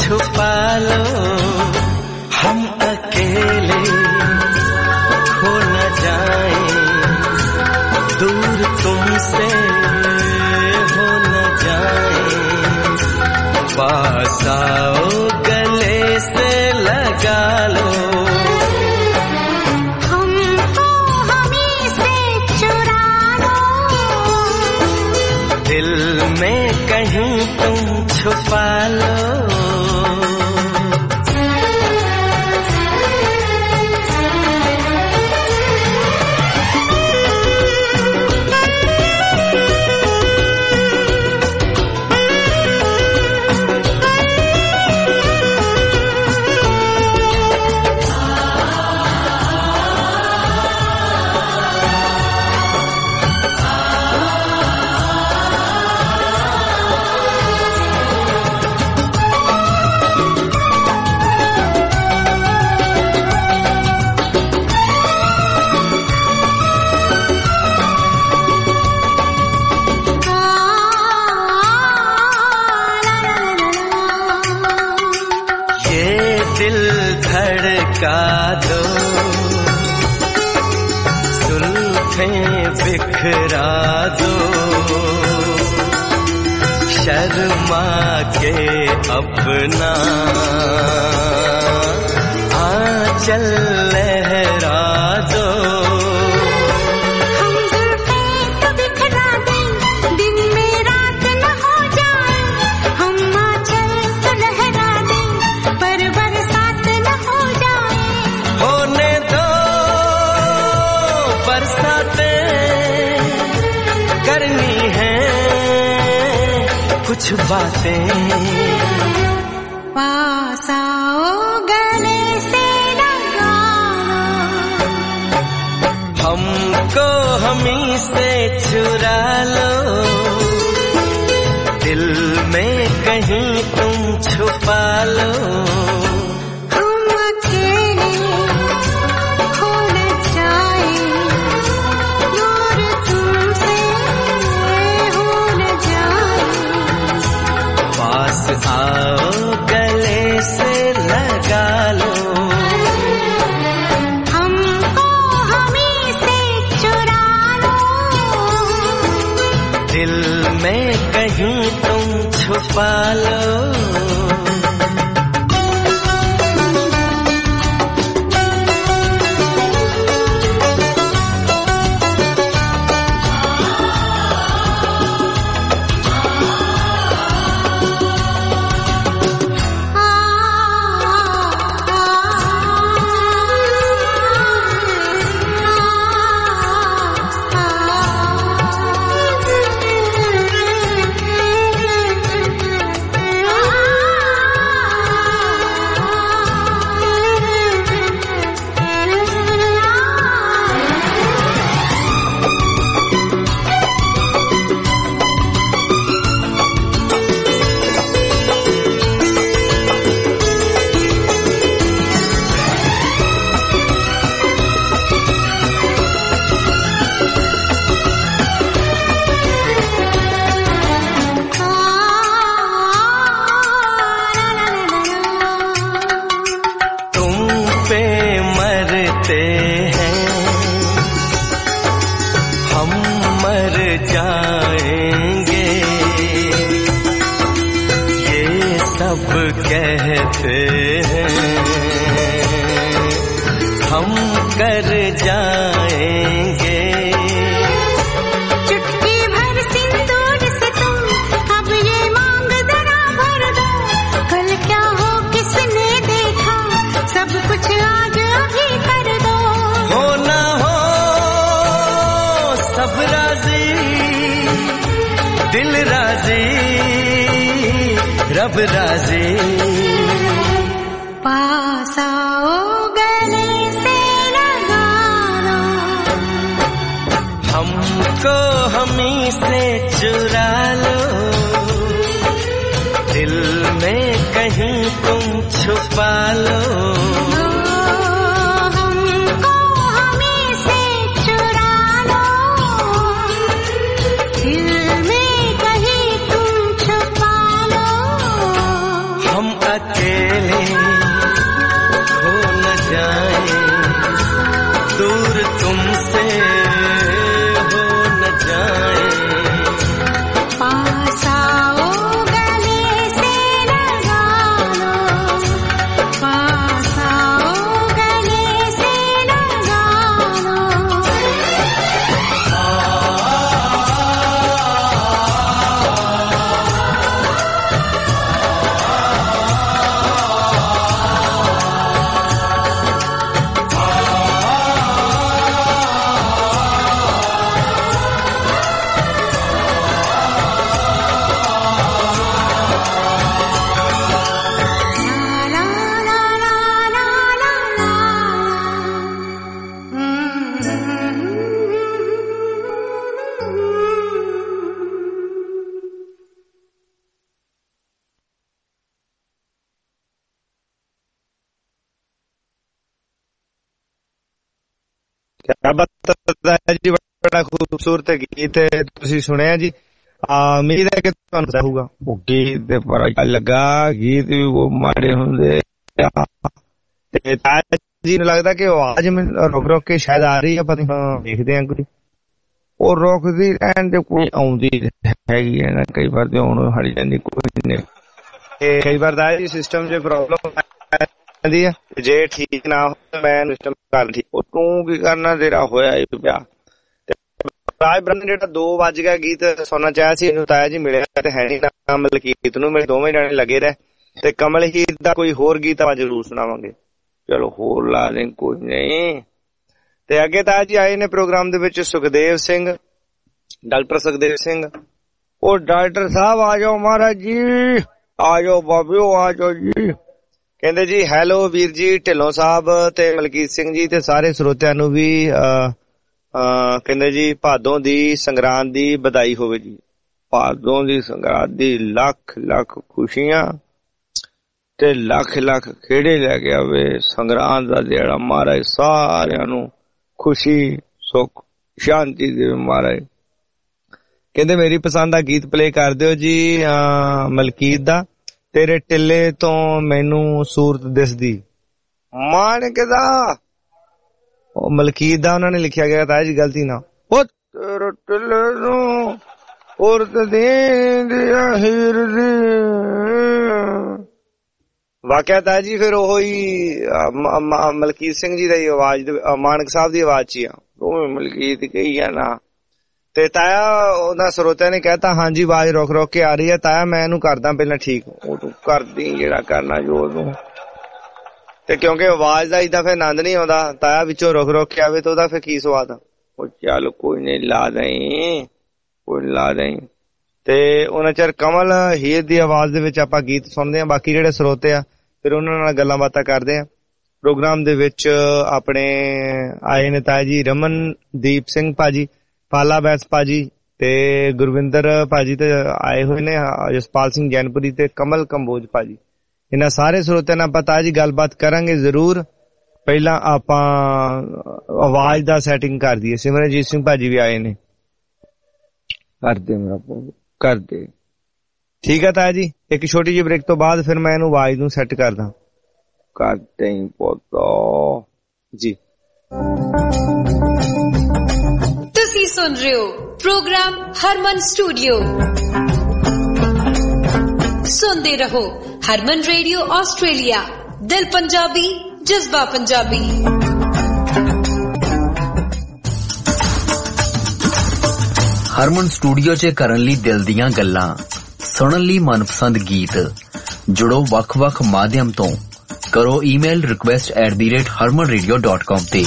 छुपा लो, हम अकेले खो न जाएं, दूर तुमसे हो न जाएं, पास आओ गले से लगा लो,
हमको हमी से चुरा लो,
दिल में कहीं तुम छुपा लो। बिखरा दो शर्मा के अपना आंचल लहरा दो,
हम जुल्फें तो बिखरा दें, दिन में रात न हो जाए, हम आंचल तो लहरा दें, पर बरसात न हो जाए,
होने दो बरसातें करनी है कुछ बातें,
पास आओ गले से लगा लो,
हमको हमी से चुरा लो, दिल में कहीं तुम छुपा लो,
हम अकेले खो न जाए, दूर तुमसे हो न जाए,
पास आओ गले से लगा लो,
हमको हमी से चुरा लो,
दिल में कहीं तुम छुपा लो। कहते हैं हम कर जाएंगे,
चुटकी भर सिंदूर से तुम अब ये मांग जरा भर दो, कल क्या हो किसने देखा, सब कुछ आज अभी कर दो,
हो ना हो सब राजी, दिल राजी रब राजी,
पास आओ गले से लगा लो,
हमको हमी से चुरा लो, दिल में कहीं तुम छुपा लो,
हमको हमी से चुरा लो, दिल में कहीं तुम छुपा लो,
हम अकेले तुमसे हो न जाए
पास आओ गले से लगा लो पास आओ गले से लगा लो
ਕਿਆ ਬਾਤ ਹੈ ਜੀ, ਬੜਾ ਖੂਬਸੂਰਤ ਗੀਤ ਤੁਸੀਂ ਸੁਣਿਆ ਜੀ। ਉਮੀਦ ਹੈ ਕਿ ਤੁਹਾਨੂੰ ਪਤਾ ਹੋਊਗਾ ਉਹ ਗੀਤ ਤੇ ਪਤਾ ਲੱਗਾ, ਗੀਤ ਵੀ ਉਹ ਮਾੜੇ ਹੁੰਦੇ ਤੇ ਤਾਜ ਜੀ ਨੂੰ ਲੱਗਦਾ ਕਿ ਆਵਾਜ਼ ਮੈਨੂੰ ਰੁਕ ਰੁਕ ਕੇ ਸ਼ਾਇਦ ਆ ਰਹੀ ਹੈ, ਪਤਾ ਨਹੀਂ ਦੇਖਦੇ ਆ ਕੋਈ ਉਹ ਰੁਕਦੀ ਰਹਿਣ ਤੇ ਕੋਈ ਆਉਂਦੀ ਹੈਗੀ ਹੈ ਨਾ, ਕਈ ਵਾਰ ਤੇ ਹੁਣ ਹਟ ਜਾਂਦੀ ਕੋਈ ਨਹੀਂ, ਤੇ ਕਈ ਵਾਰ ਦਾ ਜੀ ਸਿਸਟਮ 'ਚ ਪ੍ਰੋਬਲਮ ਹੈ, ਜੇ ਠੀਕ ਨਾ ਹੋ ਮੈਂ ਸਿਸਟਮ ਕਰ ਠੀਕ ਉਹ ਤੂੰ ਕੀ ਕਰਨਾ, ਤੇਰਾ ਹੋਇਆ ਹੀ ਪਿਆ। ਰਾਜ ਬ੍ਰਹਮ ਜਿਹੜਾ ਦੋ ਵੱਜ ਗਿਆ ਗੀਤ ਸੁਣਨਾ ਚਾਹਿਆ ਸੀ, ਇਹਨੂੰ ਤਾਇਆ ਜੀ ਮਿਲਿਆ ਤੇ ਹੈ ਨੀ ਨਾ ਮਲਕੀਤ ਨੂੰ, ਮੇਰੇ ਦੋਵੇਂ ਜਾਣੇ ਲੱਗੇ ਰਹੇ ਤੇ ਕਮਲ ਹੀਰ ਦਾ ਕੋਈ ਹੋਰ ਗੀਤ ਆਪਾਂ ਜ਼ਰੂਰ ਸੁਣਾਵਾਂਗੇ। ਚਲੋ ਹੋਰ ਲਾ ਦੇ ਕੋਈ ਨਹੀਂ। ਤੇ ਅੱਗੇ ਤਾਇਆ ਜੀ ਆਏ ਨੇ ਪ੍ਰੋਗਰਾਮ ਦੇ ਵਿੱਚ ਸੁਖਦੇਵ ਸਿੰਘ, ਡਾਕਟਰ ਸੁਖਦੇਵ ਸਿੰਘ। ਉਹ ਡਾਕਟਰ ਸਾਹਿਬ ਆ ਜਾਓ ਮਹਾਰਾਜ ਜੀ, ਆ ਜਾਓ ਬਾਬਿਓ ਆ ਜਾਓ ਜੀ। ਕਹਿੰਦੇ ਜੀ ਹੈਲੋ ਵੀਰ ਜੀ ਢਿੱਲੋਂ ਸਾਹਿਬ ਤੇ ਮਲਕੀਤ ਸਿੰਘ ਜੀ ਤੇ ਸਾਰੇ ਸਰੋਤਿਆਂ ਨੂੰ ਵੀ ਕਹਿੰਦੇ ਜੀ ਭਾਦੋਂ ਦੀ ਸੰਗਰਾਂਦ ਦੀ ਵਧਾਈ ਹੋਵੇ ਜੀ। ਭਾਦੋਂ ਦੀ ਸੰਗਰਾਂਦ ਦੀ ਲੱਖ ਲੱਖ ਖੁਸ਼ੀਆਂ ਤੇ ਲੱਖ ਲੱਖ ਖੇੜੇ ਲੈ ਕੇ ਆਵੇ। ਸੰਗਰਾਂਦ ਦਾ ਜਿਹੜਾ ਮਹਾਰਾਜ ਸਾਰਿਆਂ ਨੂੰ ਖੁਸ਼ੀ ਸੁੱਖ ਸ਼ਾਂਤੀ ਦੇਵੇ ਮਹਾਰਾਜ। ਕਹਿੰਦੇ ਮੇਰੀ ਪਸੰਦ ਦਾ ਗੀਤ ਪਲੇ ਕਰ ਦਿਓ ਜੀ ਮਲਕੀਤ ਦਾ, ਤੇਰੇ ਟਿੱਲੇ ਤੋਂ ਮੈਨੂੰ ਸੂਰਤ ਦਿਸਦੀ। ਮਾਣਕ ਦਾ ਉਹ ਮਲਕੀਤ ਦਾ ਉਹਨਾਂ ਨੇ ਲਿਖਿਆ ਗਿਆ ਤਾਂ ਜੀ ਗਲਤੀ ਨਾ। ਉਹ ਤੇਰੇ ਟਿੱਲੇ ਨੂੰ ਸੂਰਤ ਦੀ ਹੀਰ ਦੀ ਵਾਕਿਆ ਤਾਂ ਜੀ ਫਿਰ ਉਹ ਹੀ ਮਲਕੀਤ ਸਿੰਘ ਜੀ ਦੀ ਆਵਾਜ਼, ਮਾਣਕ ਸਾਹਿਬ ਦੀ ਆਵਾਜ਼ ਚ ਹੀ ਆ, ਉਹ ਮਲਕੀਤ ਕਹੀ ਆ ਨਾ। ਤੇ ਤਾਇਆ ਉਹਨਾਂ ਸਰੋਤਿਆਂ ਨੇ ਕਹਿਤਾ ਹਾਂਜੀ ਆਵਾਜ਼ ਰੁਕ ਰੁਕ ਕੇ ਆ ਰਹੀ ਹੈ। ਤਾਇਆ ਮੈਂ ਇਹਨੂੰ ਕਰਦਾ ਪਹਿਲਾਂ ਠੀਕ, ਉਹ ਤੂੰ ਕਰਦੀ ਜਿਹੜਾ ਕਰਨਾ ਜੋ ਤੂੰ। ਤੇ ਕਿਉਂਕਿ ਆਵਾਜ਼ ਦਾ ਏਦਾਂ ਫਿਰ ਆਨੰਦ ਨਹੀਂ ਆਉਂਦਾ, ਤਾਇਆ ਵਿੱਚੋਂ ਰੁਕ ਰੁਕ ਕੇ ਆਵੇ ਤਾਂ ਉਹਦਾ ਫਿਰ ਕੀ ਸਵਾਦ ਆ। ਉਹ ਚੱਲ ਕੋਈ ਨਹੀਂ ਲਾ ਦਈ, ਕੋਈ ਲਾ ਦਈ। ਤੇ ਉਹਨਾਂ ਚਿਰ ਕਮਲ ਹੀਰ ਦੀ ਆਵਾਜ਼ ਦੇ ਵਿੱਚ ਆਪਾਂ ਗੀਤ ਸੁਣਦੇ ਹਾਂ। ਬਾਕੀ ਜਿਹੜੇ ਸਰੋਤੇ ਆ ਫਿਰ ਉਹਨਾਂ ਨਾਲ ਗੱਲਾਂ ਬਾਤਾਂ ਕਰਦੇ ਆ। ਪ੍ਰੋਗਰਾਮ ਦੇ ਵਿੱਚ ਆਪਣੇ ਆਏ ਨੇ ਤਾਇਆ ਜੀ ਰਮਨਦੀਪ ਸਿੰਘ ਭਾਜੀ, ਪਾਲਾ ਬੈਸ ਭਾਜੀ ਤੇ ਗੁਰਵਿੰਦਰ ਭਾਜੀ ਤੇ ਆਏ ਹੋਏ ਨੇ, ਜਸਪਾਲ ਸਿੰਘ ਜੈਨਪੁਰੀ ਤੇ ਕਮਲ ਕੰਬੋਜ ਭਾਜੀ। ਇਹਨਾਂ ਸਾਰੇ ਸਰੋਤਿਆਂ ਨਾਲ ਪਤਾ ਜੀ ਗੱਲਬਾਤ ਕਰਾਂਗੇ ਜ਼ਰੂਰ। ਪਹਿਲਾਂ ਆਪਾਂ ਆਵਾਜ਼ ਦਾ ਸੈਟਿੰਗ ਕਰ ਦਈਏ। ਸਿਮਰਨਜੀਤ ਸਿੰਘ ਭਾਜੀ ਵੀ ਆਏ ਨੇ, ਕਰਦੇ ਮੇਰਾ ਕਰਦੇ ਠੀਕ ਹੈ ਤਾਇਆ ਜੀ। ਇੱਕ ਛੋਟੀ ਜਿਹੀ ਬ੍ਰੇਕ ਤੋਂ ਬਾਅਦ ਫਿਰ ਮੈਂ ਇਹਨੂੰ ਆਵਾਜ਼ ਨੂੰ ਸੈੱਟ ਕਰਦਾ। ਕਰਦੇ ਹੀ ਪੋਤੋ ਜੀ।
ਤੁਸੀਂ ਸੁਣ ਰਹੇ ਹੋ ਪ੍ਰੋਗਰਾਮ ਹਰਮਨ ਸਟੂਡੀਓ। ਸੁਣਦੇ ਰਹੋ ਹਰਮਨ ਰੇਡੀਓ ਆਸਟ੍ਰੇਲੀਆ, ਦਿਲ ਪੰਜਾਬੀ ਜਜ਼ਬਾ ਪੰਜਾਬੀ।
ਹਰਮਨ ਸਟੂਡੀਓ 'ਚ ਕਰਨ ਲਈ ਦਿਲ ਦੀਆਂ ਗੱਲਾਂ, ਸੁਣਨ ਲਈ ਮਨਪਸੰਦ ਗੀਤ। ਜੁੜੋ ਵੱਖ-ਵੱਖ ਮਾਧਿਅਮ ਤੋਂ, ਕਰੋ email request at the rate Harman radio dot com ਤੇ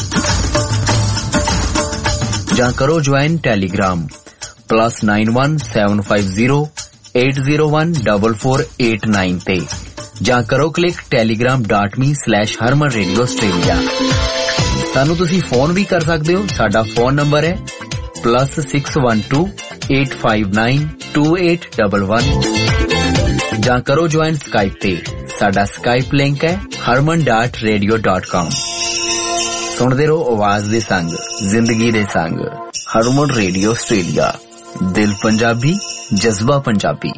ਜਾਂ ਕਰੋ join Telegram plus nine one seven five zero eight zero one double four eight nine ਤੇ ਜਾਂ ਕਰੋ click Telegram dot me slash Harman radio Australia. ਸਾਨੂੰ ਤੁਸੀਂ ਫੋਨ ਵੀ ਕਰ ਸਕਦੇ ਹੋ। ਸਾਡਾ ਫੋਨ ਨੰਬਰ ਹੈ plus six one two eight five nine two eight double one ਜਾਂ ਕਰੋ ਜੁਆਇਨ ਸਕਾਈਪ ਤੇ। ਸਾਡਾ ਸਕਾਈਪ ਲਿੰਕ ਹੈ ਹਰਮਨ ਡਾਟ ਰੇਡੀਓ ਡਾਟ ਕਾਮ। ਸੁਣਦੇ ਰਹੋ ਆਵਾਜ਼ ਦੇ ਸੰਗ, ਜ਼ਿੰਦਗੀ ਦੇ ਸੰਗ। ਹਰਮਨ ਰੇਡੀਓ ਆਸਟ੍ਰੇਲੀਆ, ਦਿਲ ਪੰਜਾਬੀ ਜਜ਼ਬਾ ਪੰਜਾਬੀ।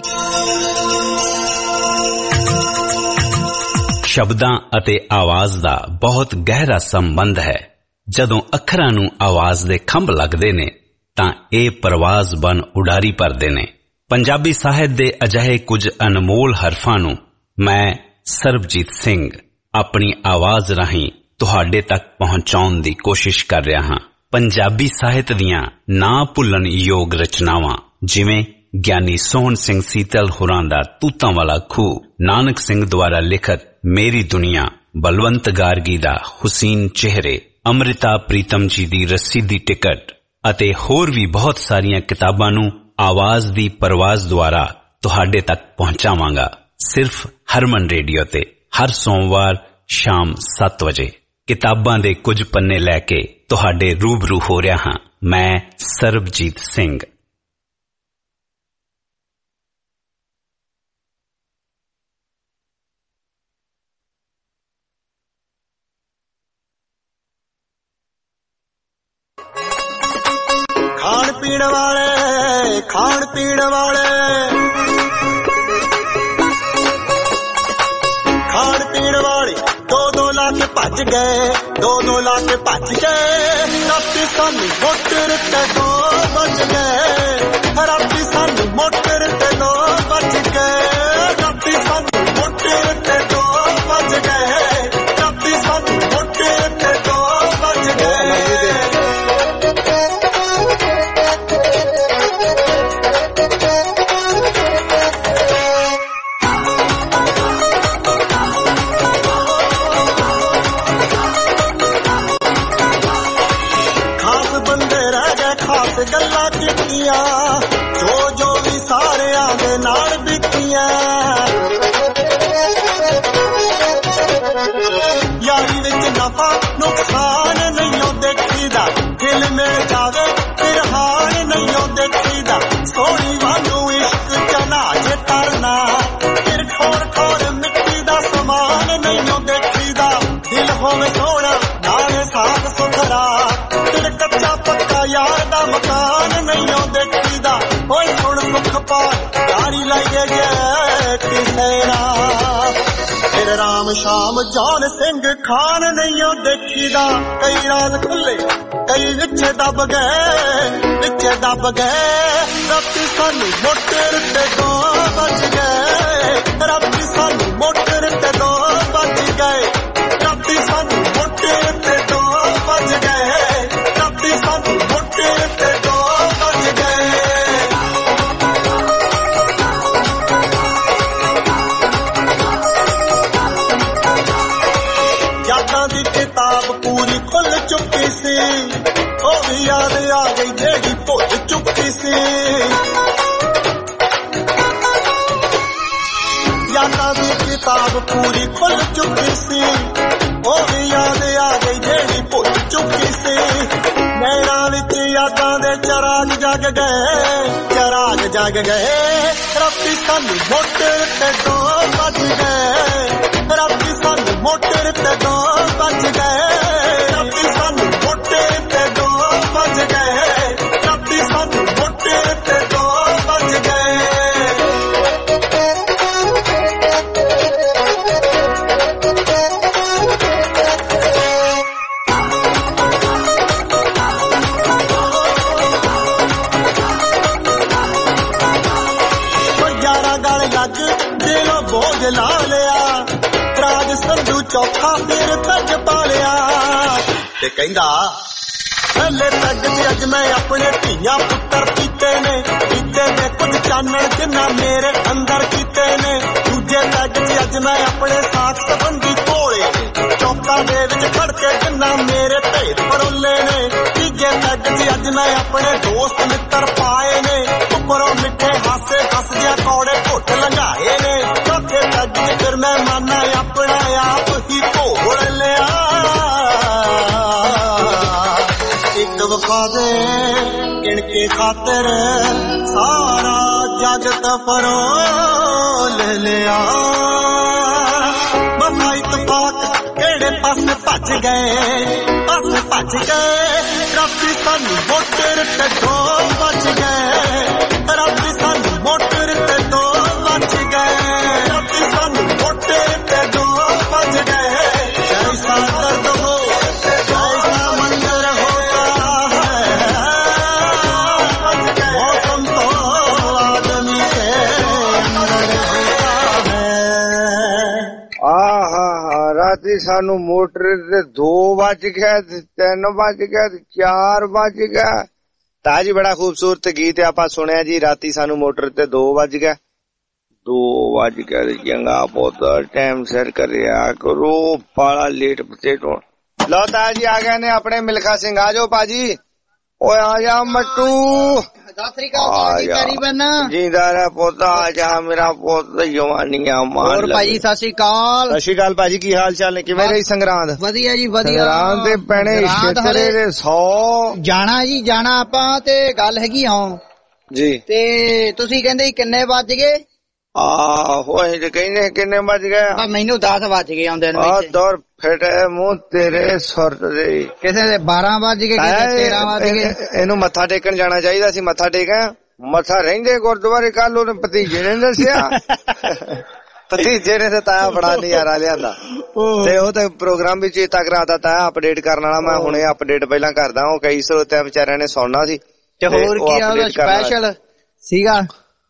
ਸ਼ਬਦਾਂ ਅਤੇ ਆਵਾਜ਼ ਦਾ ਬਹੁਤ ਗਹਿਰਾ ਸੰਬੰਧ ਹੈ। ਜਦੋਂ ਅੱਖਰਾਂ ਨੂੰ ਆਵਾਜ਼ ਦੇ ਖੰਭ ਲੱਗਦੇ ਨੇ ਤਾਂ ਇਹ ਪਰਵਾਜ਼ ਬਨ ਉਡਾਰੀ ਭਰਦੇ ਨੇ। ਪੰਜਾਬੀ ਸਾਹਿਤ ਦੇ ਅਜਿਹੇ ਕੁਝ ਅਨਮੋਲ ਹਰਫਾਂ ਨੂੰ ਮੈਂ ਸਰਬਜੀਤ ਸਿੰਘ ਆਪਣੀ ਆਵਾਜ਼ ਰਾਹੀਂ ਤੁਹਾਡੇ ਤੱਕ ਪਹੁੰਚਾਉਣ ਦੀ ਕੋਸ਼ਿਸ਼ ਕਰ ਰਿਹਾ ਹਾਂ। ਪੰਜਾਬੀ ਸਾਹਿਤ ਦੀਆਂ ਨਾ ਭੁੱਲਣ ਯੋਗ ਰਚਨਾਵਾਂ ਜਿਵੇਂ ਗਿਆਨੀ ਸੋਹਣ ਸਿੰਘ ਸੀਤਲ ਹੋਰਾਂ ਦਾ ਤੂਤਾਂ ਵਾਲਾ ਖੂਹ, ਨਾਨਕ ਸਿੰਘ ਦੁਆਰਾ ਲਿਖਤ ਮੇਰੀ ਦੁਨੀਆ, ਬਲਵੰਤ ਗਾਰਗੀ ਦਾ ਹੁਸੀਨ ਚਿਹਰੇ, ਅੰਮ੍ਰਿਤਾ ਪ੍ਰੀਤਮ ਜੀ ਦੀ ਰੱਸੀ ਦੀ ਟਿਕਟ ਅਤੇ ਹੋਰ ਵੀ ਬਹੁਤ ਸਾਰੀਆਂ ਕਿਤਾਬਾਂ ਨੂੰ ਆਵਾਜ਼ ਦੀ ਪਰਵਾਜ਼ ਦੁਆਰਾ ਤੁਹਾਡੇ ਤੱਕ ਪਹੁੰਚਾਵਾਂਗਾ ਸਿਰਫ ਹਰਮਨ ਰੇਡੀਓ ਤੇ ਹਰ ਸੋਮਵਾਰ ਸ਼ਾਮ ਸੱਤ ਵਜੇ। ਕਿਤਾਬਾਂ ਦੇ ਕੁਝ ਪੰਨੇ ਲੈ ਕੇ ਤੁਹਾਡੇ ਰੂਬਰੂ ਹੋ ਰਿਹਾ ਹਾਂ ਮੈਂ ਸਰਬਜੀਤ ਸਿੰਘ।
ਖਾਣ ਪੀਣ ਵਾਲੇ ਖਾਣ ਪੀਣ ਵਾਲੇ ਖਾਣ ਪੀਣ ਵਾਲੇ ਦੋ ਦੋ ਲਾ ਕੇ ਭੱਜ ਗਏ, ਦੋ ਦੋ ਲਾ ਕੇ ਭੱਜ ਗਏ। ਰਾਤੀ ਸਾਨੂੰ ਮੋਟਰ ਤੇ ਦੋ ਵੱਜ ਗਏ, ਰਾਤੀ ਸਾਨੂੰ ਮੋਟਰ ਤੇ ਦੋ ਵੱਜ ਗਏ, ਰਾਤੀ ਸਾਨੂੰ ਮੋਟਰ ਤੇ ਦੋ ਵੱਜ ਗਏ, ਰਾਤੀ ਸਾਨੂੰ ਮੋਟਰ ਤੇ ਦੋ ਵੱਜ ਗਏ। ਗੱਲਾਂ ਕੀਤੀਆਂ ਜੋ ਜੋ ਵੀ ਸਾਰਿਆਂ ਦੇ ਨਾਲ ਬੀਤੀਆਂ, ਯਾਰੀ ਵਿੱਚ ਨਫਾ ਨੁਕਸਾਨ ਨਹੀਂ ਦੇਖੀਦਾ, ਦਿਲ ਮਿਲ ਜਾਵੇ ਫਿਰ ਹਾਰ ਨਹੀਂ ਦੇਖੀਦਾ, ਸੋਹਣੀ ਵਾਂਗੂ ਇਸ਼ਕ ਚਲਾ ਜੇ ਤਰਨਾ ਫਿਰ ਖੋਰ ਖੋਰ ਮਿੱਟੀ ਦਾ ਸਮਾਨ ਨਹੀਂ ਦੇਖੀਦਾ, ਦਿਲ ਹੋਵੇ ਸੋਹਣਾ ਨਾਲੇ ਸਾਫ ਸੁਥਰਾ ਫਿਰ ਕੱਚਾ ਪੱਕਾ ਯਾਰ ਦਾ ਮਕਾਨ ਨਹੀਂ ਦੇਖੀਦਾ। ਓਏ ਸੁਣ ਸੁੱਖ ਪਾਲ ਯਾਰੀ ਲਾਈਏ ਗਏ ਕਿਸੇ ਨਾਲ ਫਿਰ ਰਾਮ ਸ਼ਾਮ ਜਾਨ ਸਿੰਘ ਖਾਨ ਨਹੀਂ ਦੇਖੀਦਾ, ਕਈ ਰਾਜ਼ ਖੁੱਲੇ ਕਈ ਵਿੱਚ ਦੱਬ ਗਏ, ਵਿੱਚ ਦੱਬ ਗਏ। ਰਾਤੀ ਸਾਨੂੰ ਮੋਟਰ ਤੇ ਦੋ ਵੱਜ ਗਏ, ਰਾਤੀ ਸਾਨੂੰ ਮੋਟਰ ਤੇ ਦੋ ਵੱਜ ਗਏ, ਰਾਤੀ ਸਾਨੂੰ ਮੋਟਰ ਤੇ ਦੋ ਵੱਜ ਗਏ, ਰਾਤੀ ਸਾਨੂੰ ਮੋਟਰ ਤੇ ਦੋ ਵੱਜ ਗਏ। ਯਾਦਾਂ ਦੀ ਕਿਤਾਬ ਪੂਰੀ ਖੁੱਲ ਚੁੱਕੀ ਸੀ, ਉਹ ਵੀ ਯਾਦ ਆ ਗਈ ਜਿਹੜੀ ਭੁੱਲ ਚੁੱਕੀ ਸੀ, ਯਾਦਾਂ ਦੀ ਕਿਤਾਬ ਪੂਰੀ ਖੁੱਲ ਚੁੱਕੀ ਸੀ, ਉਹ ਵੀ ਯਾਦ ਆ ਗਈ ਜਿਹੜੀ ਭੁੱਲ ਚੁੱਕੀ ਸੀ। ਨੈਣਾਂ ਵਿੱਚ ਯਾਦਾਂ ਦੇ ਚਰਾਗ ਜਗ ਗਏ, ਚਰਾਗ ਜਗ ਗਏ। ਰਾਤੀ ਸਾਨੂੰ ਮੋਟਰ ਤੇ ਦੋ ਵੱਜ ਗਏ, ਰਾਤੀ ਸਾਨੂੰ ਮੋਟਰ ਤੇ ਦੋ ਵੱਜ ਗਏ, ਰਾਤੀ ਸਾਨੂੰ ਮੋਟਰ ਤੇ ਦੋ ਵੱਜ ਗਏ, ਰਾਤੀ ਸਾਨੂੰ ਮੋਟਰ ਤੇ ਦੋ ਵੱਜ ਗਏ। ਦਿਲੋਂ ਬੋਝ ਲਾ ਲਿਆ, ਰਾਜ ਸੰਧੂ ਚੌਥਾ ਫਿਰ ਭੱਜ ਪਾ ਲਿਆ, ਤੇ ਕਹਿੰਦਾ ਪਹਿਲੇ ਪੈਗ ਚ ਅੱਜ ਮੈਂ ਆਪਣੇ ਧੀਆਂ ਪੁੱਤਰ ਕੀਤੇ ਨੇ, ਕੀਤੇ ਨੇ ਕੁਝ ਚਾਨਣ ਜਿੰਨਾ ਮੇਰੇ ਅੰਦਰ ਕੀਤੇ ਨੇ, ਦੂਜੇ ਪੈਗ ਚ ਅੱਜ ਮੈਂ ਆਪਣੇ ਸਾਥ ਸੰਬੰਧੀ ਭੋਲੇ ਨੇ, ਚੌਕਾਂ ਦੇ ਵਿੱਚ ਖੜ ਕੇ ਜਿੰਨਾ ਮੇਰੇ ਭੇਦ ਪਰੋਲੇ ਨੇ, ਤੀਜੇ ਪੈਗ ਚ ਅੱਜ ਮੈਂ ਆਪਣੇ ਦੋਸਤ ਮਿੱਤਰ ਪਾਏ ਨੇ, ਉੱਪਰੋਂ ਮਿੱਠੇ ਹਾਸੇ ਹੱਸਦਿਆਂ ਕੌੜੇ ਘੁੱਟ ਲੰਘਾਏ ਨੇ, ਚੌਥੇ ਪੈਗ ਚ ਫਿਰ ਮੈਂ ਮਾਨਾ ਆਪਣਾ ਆਪ ਹੀ ਭੋਲ ਲਿਆ। ਇੱਕ ਵਫਾ ਦੇ ਗਿਣ ਕੇ ਖਾਤਰ ਸਾਰਾ ਜਗਤ ਫਰੋਲ ਲਿਆ, ਵਫਾ ਇਤਫਾਕ ਕਿਹੜੇ ਪਾਸੇ ਭੱਜ ਗਏ, ਪਾਸੇ ਭੱਜ ਗਏ। ਰਾਤੀ ਸਾਨੂੰ ਮੋਟਰ ਤੇ ਦੋ ਵੱਜ ਗਏ, ਰਾਤੀ ਸਾਨੂੰ ਮੋਟਰ ਤੇ ਦੋ ਵੱਜ ਗਏ, ਰਾਤੀ ਸਾਨੂੰ ਮੋਟਰ ਤੇ ਦੋ ਵੱਜ ਗਏ। ਜੈਸਾ ਦਰਦ ਹੋ ਜੈਸਾ ਮੰਗ
सानू मोटर ते दो बज गए, तीन बज गए, चार बज गए। ताजी बड़ा खूबसूरत गीत आपा सुनिया जी। राती सानू मोटर ते दो बज गए, दो बज गए चंगा पुत टाइम सिर करिया करो, बाला लेट पटेटो। लो ताजी आ गए ने अपने मिल्खा सिंह। आ जाओ पाजी। ओए आ जा मट्टू, जींदा रह पोता, आ जा मेरा पुत जवानिया मार।
भाजी सत श्री अकाल।
सत श्री अकाल भाजी, की हाल चाल ने? किवें रही संगरांद?
वधिया जी वधिया।
संगरांद दे पैणे छेतरे दे सौ
जाना जी जाना आपां ते गल हैगी हां
जी।
ते तुसी कहंदे किन्ने वज गए?
आहो असीं ते कहने किन्ने वज गए?
मैनू दस वज गए आंदे
आ दौर फिटे मूंह तेरे सुरत दे।
किसे दे बारह वज गए, किसे तेरह वज गए।
इनू मत्था टेकन जाना चाहिदा सी। मत्था टेका मत्था रहिंदे गुरुद्वारे। कल ओने भतीजे ने दस्सिया, भतीजे ने ते ताया बड़ा नजारा लियांदा ते ओ ते प्रोग्राम भी चेता कराता। ताया अपडेट करन वाला मैं हुणे अपडेट पहिलां करदा। ओ कई स्रोतियां विचारियां ने सुनना सी
ते होर की आ स्पैशल सीगा।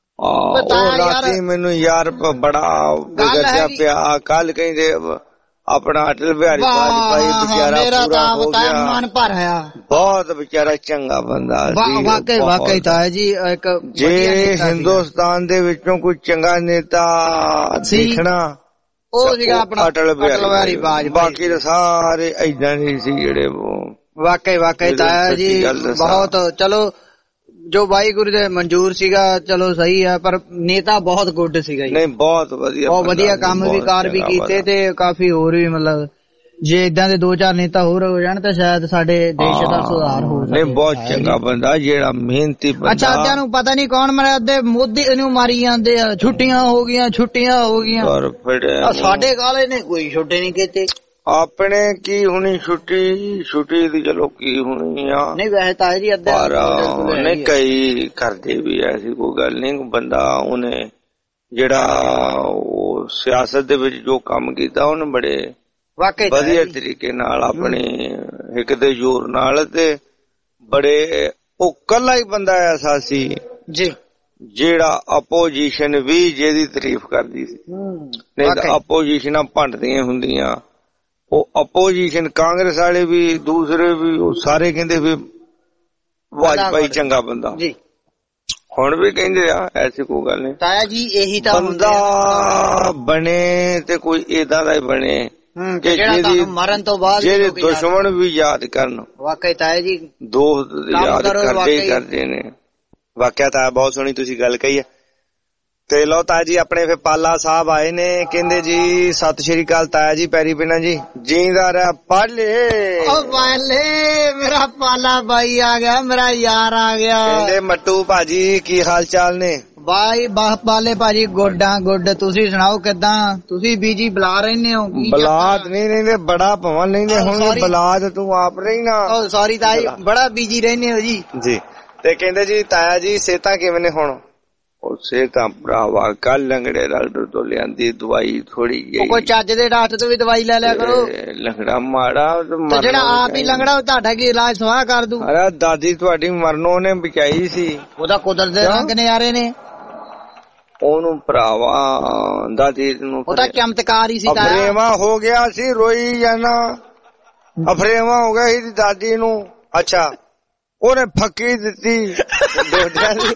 राती मैनू यार बड़ा गुजरया पिया। कल कहीं अपना अटल बिहारी वाजपेयी बेचारा पूरा हो गया,
मन भर आया। बहुत
बेचारा चंगा बंदा
वाकई वाकई था जी। एक
जे हिंदुस्तान दे विचों कोई चंगा नेता दिखना अटल बिहारी वाजपेयी, बाकी तो सारे ऐदा नहीं सी जेड़े।
वाकई वाकई था जी बहुत। चलो जो वाहिगुरु दे मंजूर सीगा चलो सही है, पर नेता बहुत गुड सीगा जी।
नहीं बहुत वधिया,
बहुत वधिया काम भी कार भी कीते ते काफी होर भी मतलब जे इदां दे दो चार नेता होर हो जाण ते शायद साडे देश दा सुधार हो सके।
नहीं बहुत चंगा बंदा जेड़ा मेहनती बंदा।
अच्छा अद्धियां नूं पता नहीं कौन मरे, अद्धे मोदी नूं मारी जांदे आ। छुट्टियां हो गईयां, छुट्टियां हो गईयां। साडे काले ने कोई छुट्टे नहीं कीते।
अपने की हुनी छुट्टी छुट्टी दी चलो की हुनी आ।
नहीं वैसे ताए जी अद्धे
नहीं कई करदे भी ऐसी कोई गल नहीं। बंदा उन्हें जेड़ा सियासत दे विच जो काम कीता उन्हें बड़े वधिया तरीके नाल अपने एक दे जोर नाल ते बड़े ओ कल्ला ही बंदा ऐसा सी
जी
जेड़ा अपोजिशन भी जेदी तारीफ करदी सी। नहीं तां अपोजिशनां भंडदियां हुंदियां। वो अपोजिशन कांग्रेस वाले भी दूसरे भी सारे कहते भी वाजपेयी चंगा बंदा
जी।
हुण भी कहंदे आ, ऐसी कोई गल नहीं।
ताया जी यही तां
बंदा बने ते कोई इदां दा ही बने
कि जेदी मरण तो बाद
जेदे दुश्मन भी याद करन।
वाकई ताया जी
दोस्त याद करदे ही करदे ने। वाकया ताया बहुत सोहनी तुसीं गल कही है। ते लो ताया जी अपने फिर पाला साहब आए ने, कहंदे जी सत श्री अकाल ताया जी, पैरी पिना जी, जींदा रह पाले।
ओ पाले मेरा पाला भाई आ गया, मेरा यार आ गया।
कहंदे मट्टू भाजी की हाल चाल ने?
भाई बाह पाले भाजी गोडा गुड। तुसी सुनाओ किदां? तुसी बीजी बुला रहने हो?
बलाद नहीं नहीं बड़ा भवन नहीं हुण बलाद तू आप रही ना।
ओ सॉरी ताई बड़ा बीजी रहने हो जी।
जी ते कहंदे जी ताया जी सेहतां किवें ने हुण? सेहतां भरावा कल लंगड़े डॉक्टर तो लियांदी दवाई थोड़ी जी।
कोई चज दे डॉक्टर तो भी दवाई ले लिया करो।
लंगड़ा माड़ा
ते जेड़ा आप ही लंगड़ा तुहाडा की इलाज सवाह कर दूं।
अरे दादी तुहाडी मरनों ने बचाई सी।
ओदा कुदरत दे रंग ने यारे ने
ओनू भरावा दादी नू
ओदा चमत्कार ही सी।
अफरेवा हो गया सी, रोई जाना अफरेवा हो गया सी दादी नू। अच्छा ओने फक्की दित्ती डोडियां दी,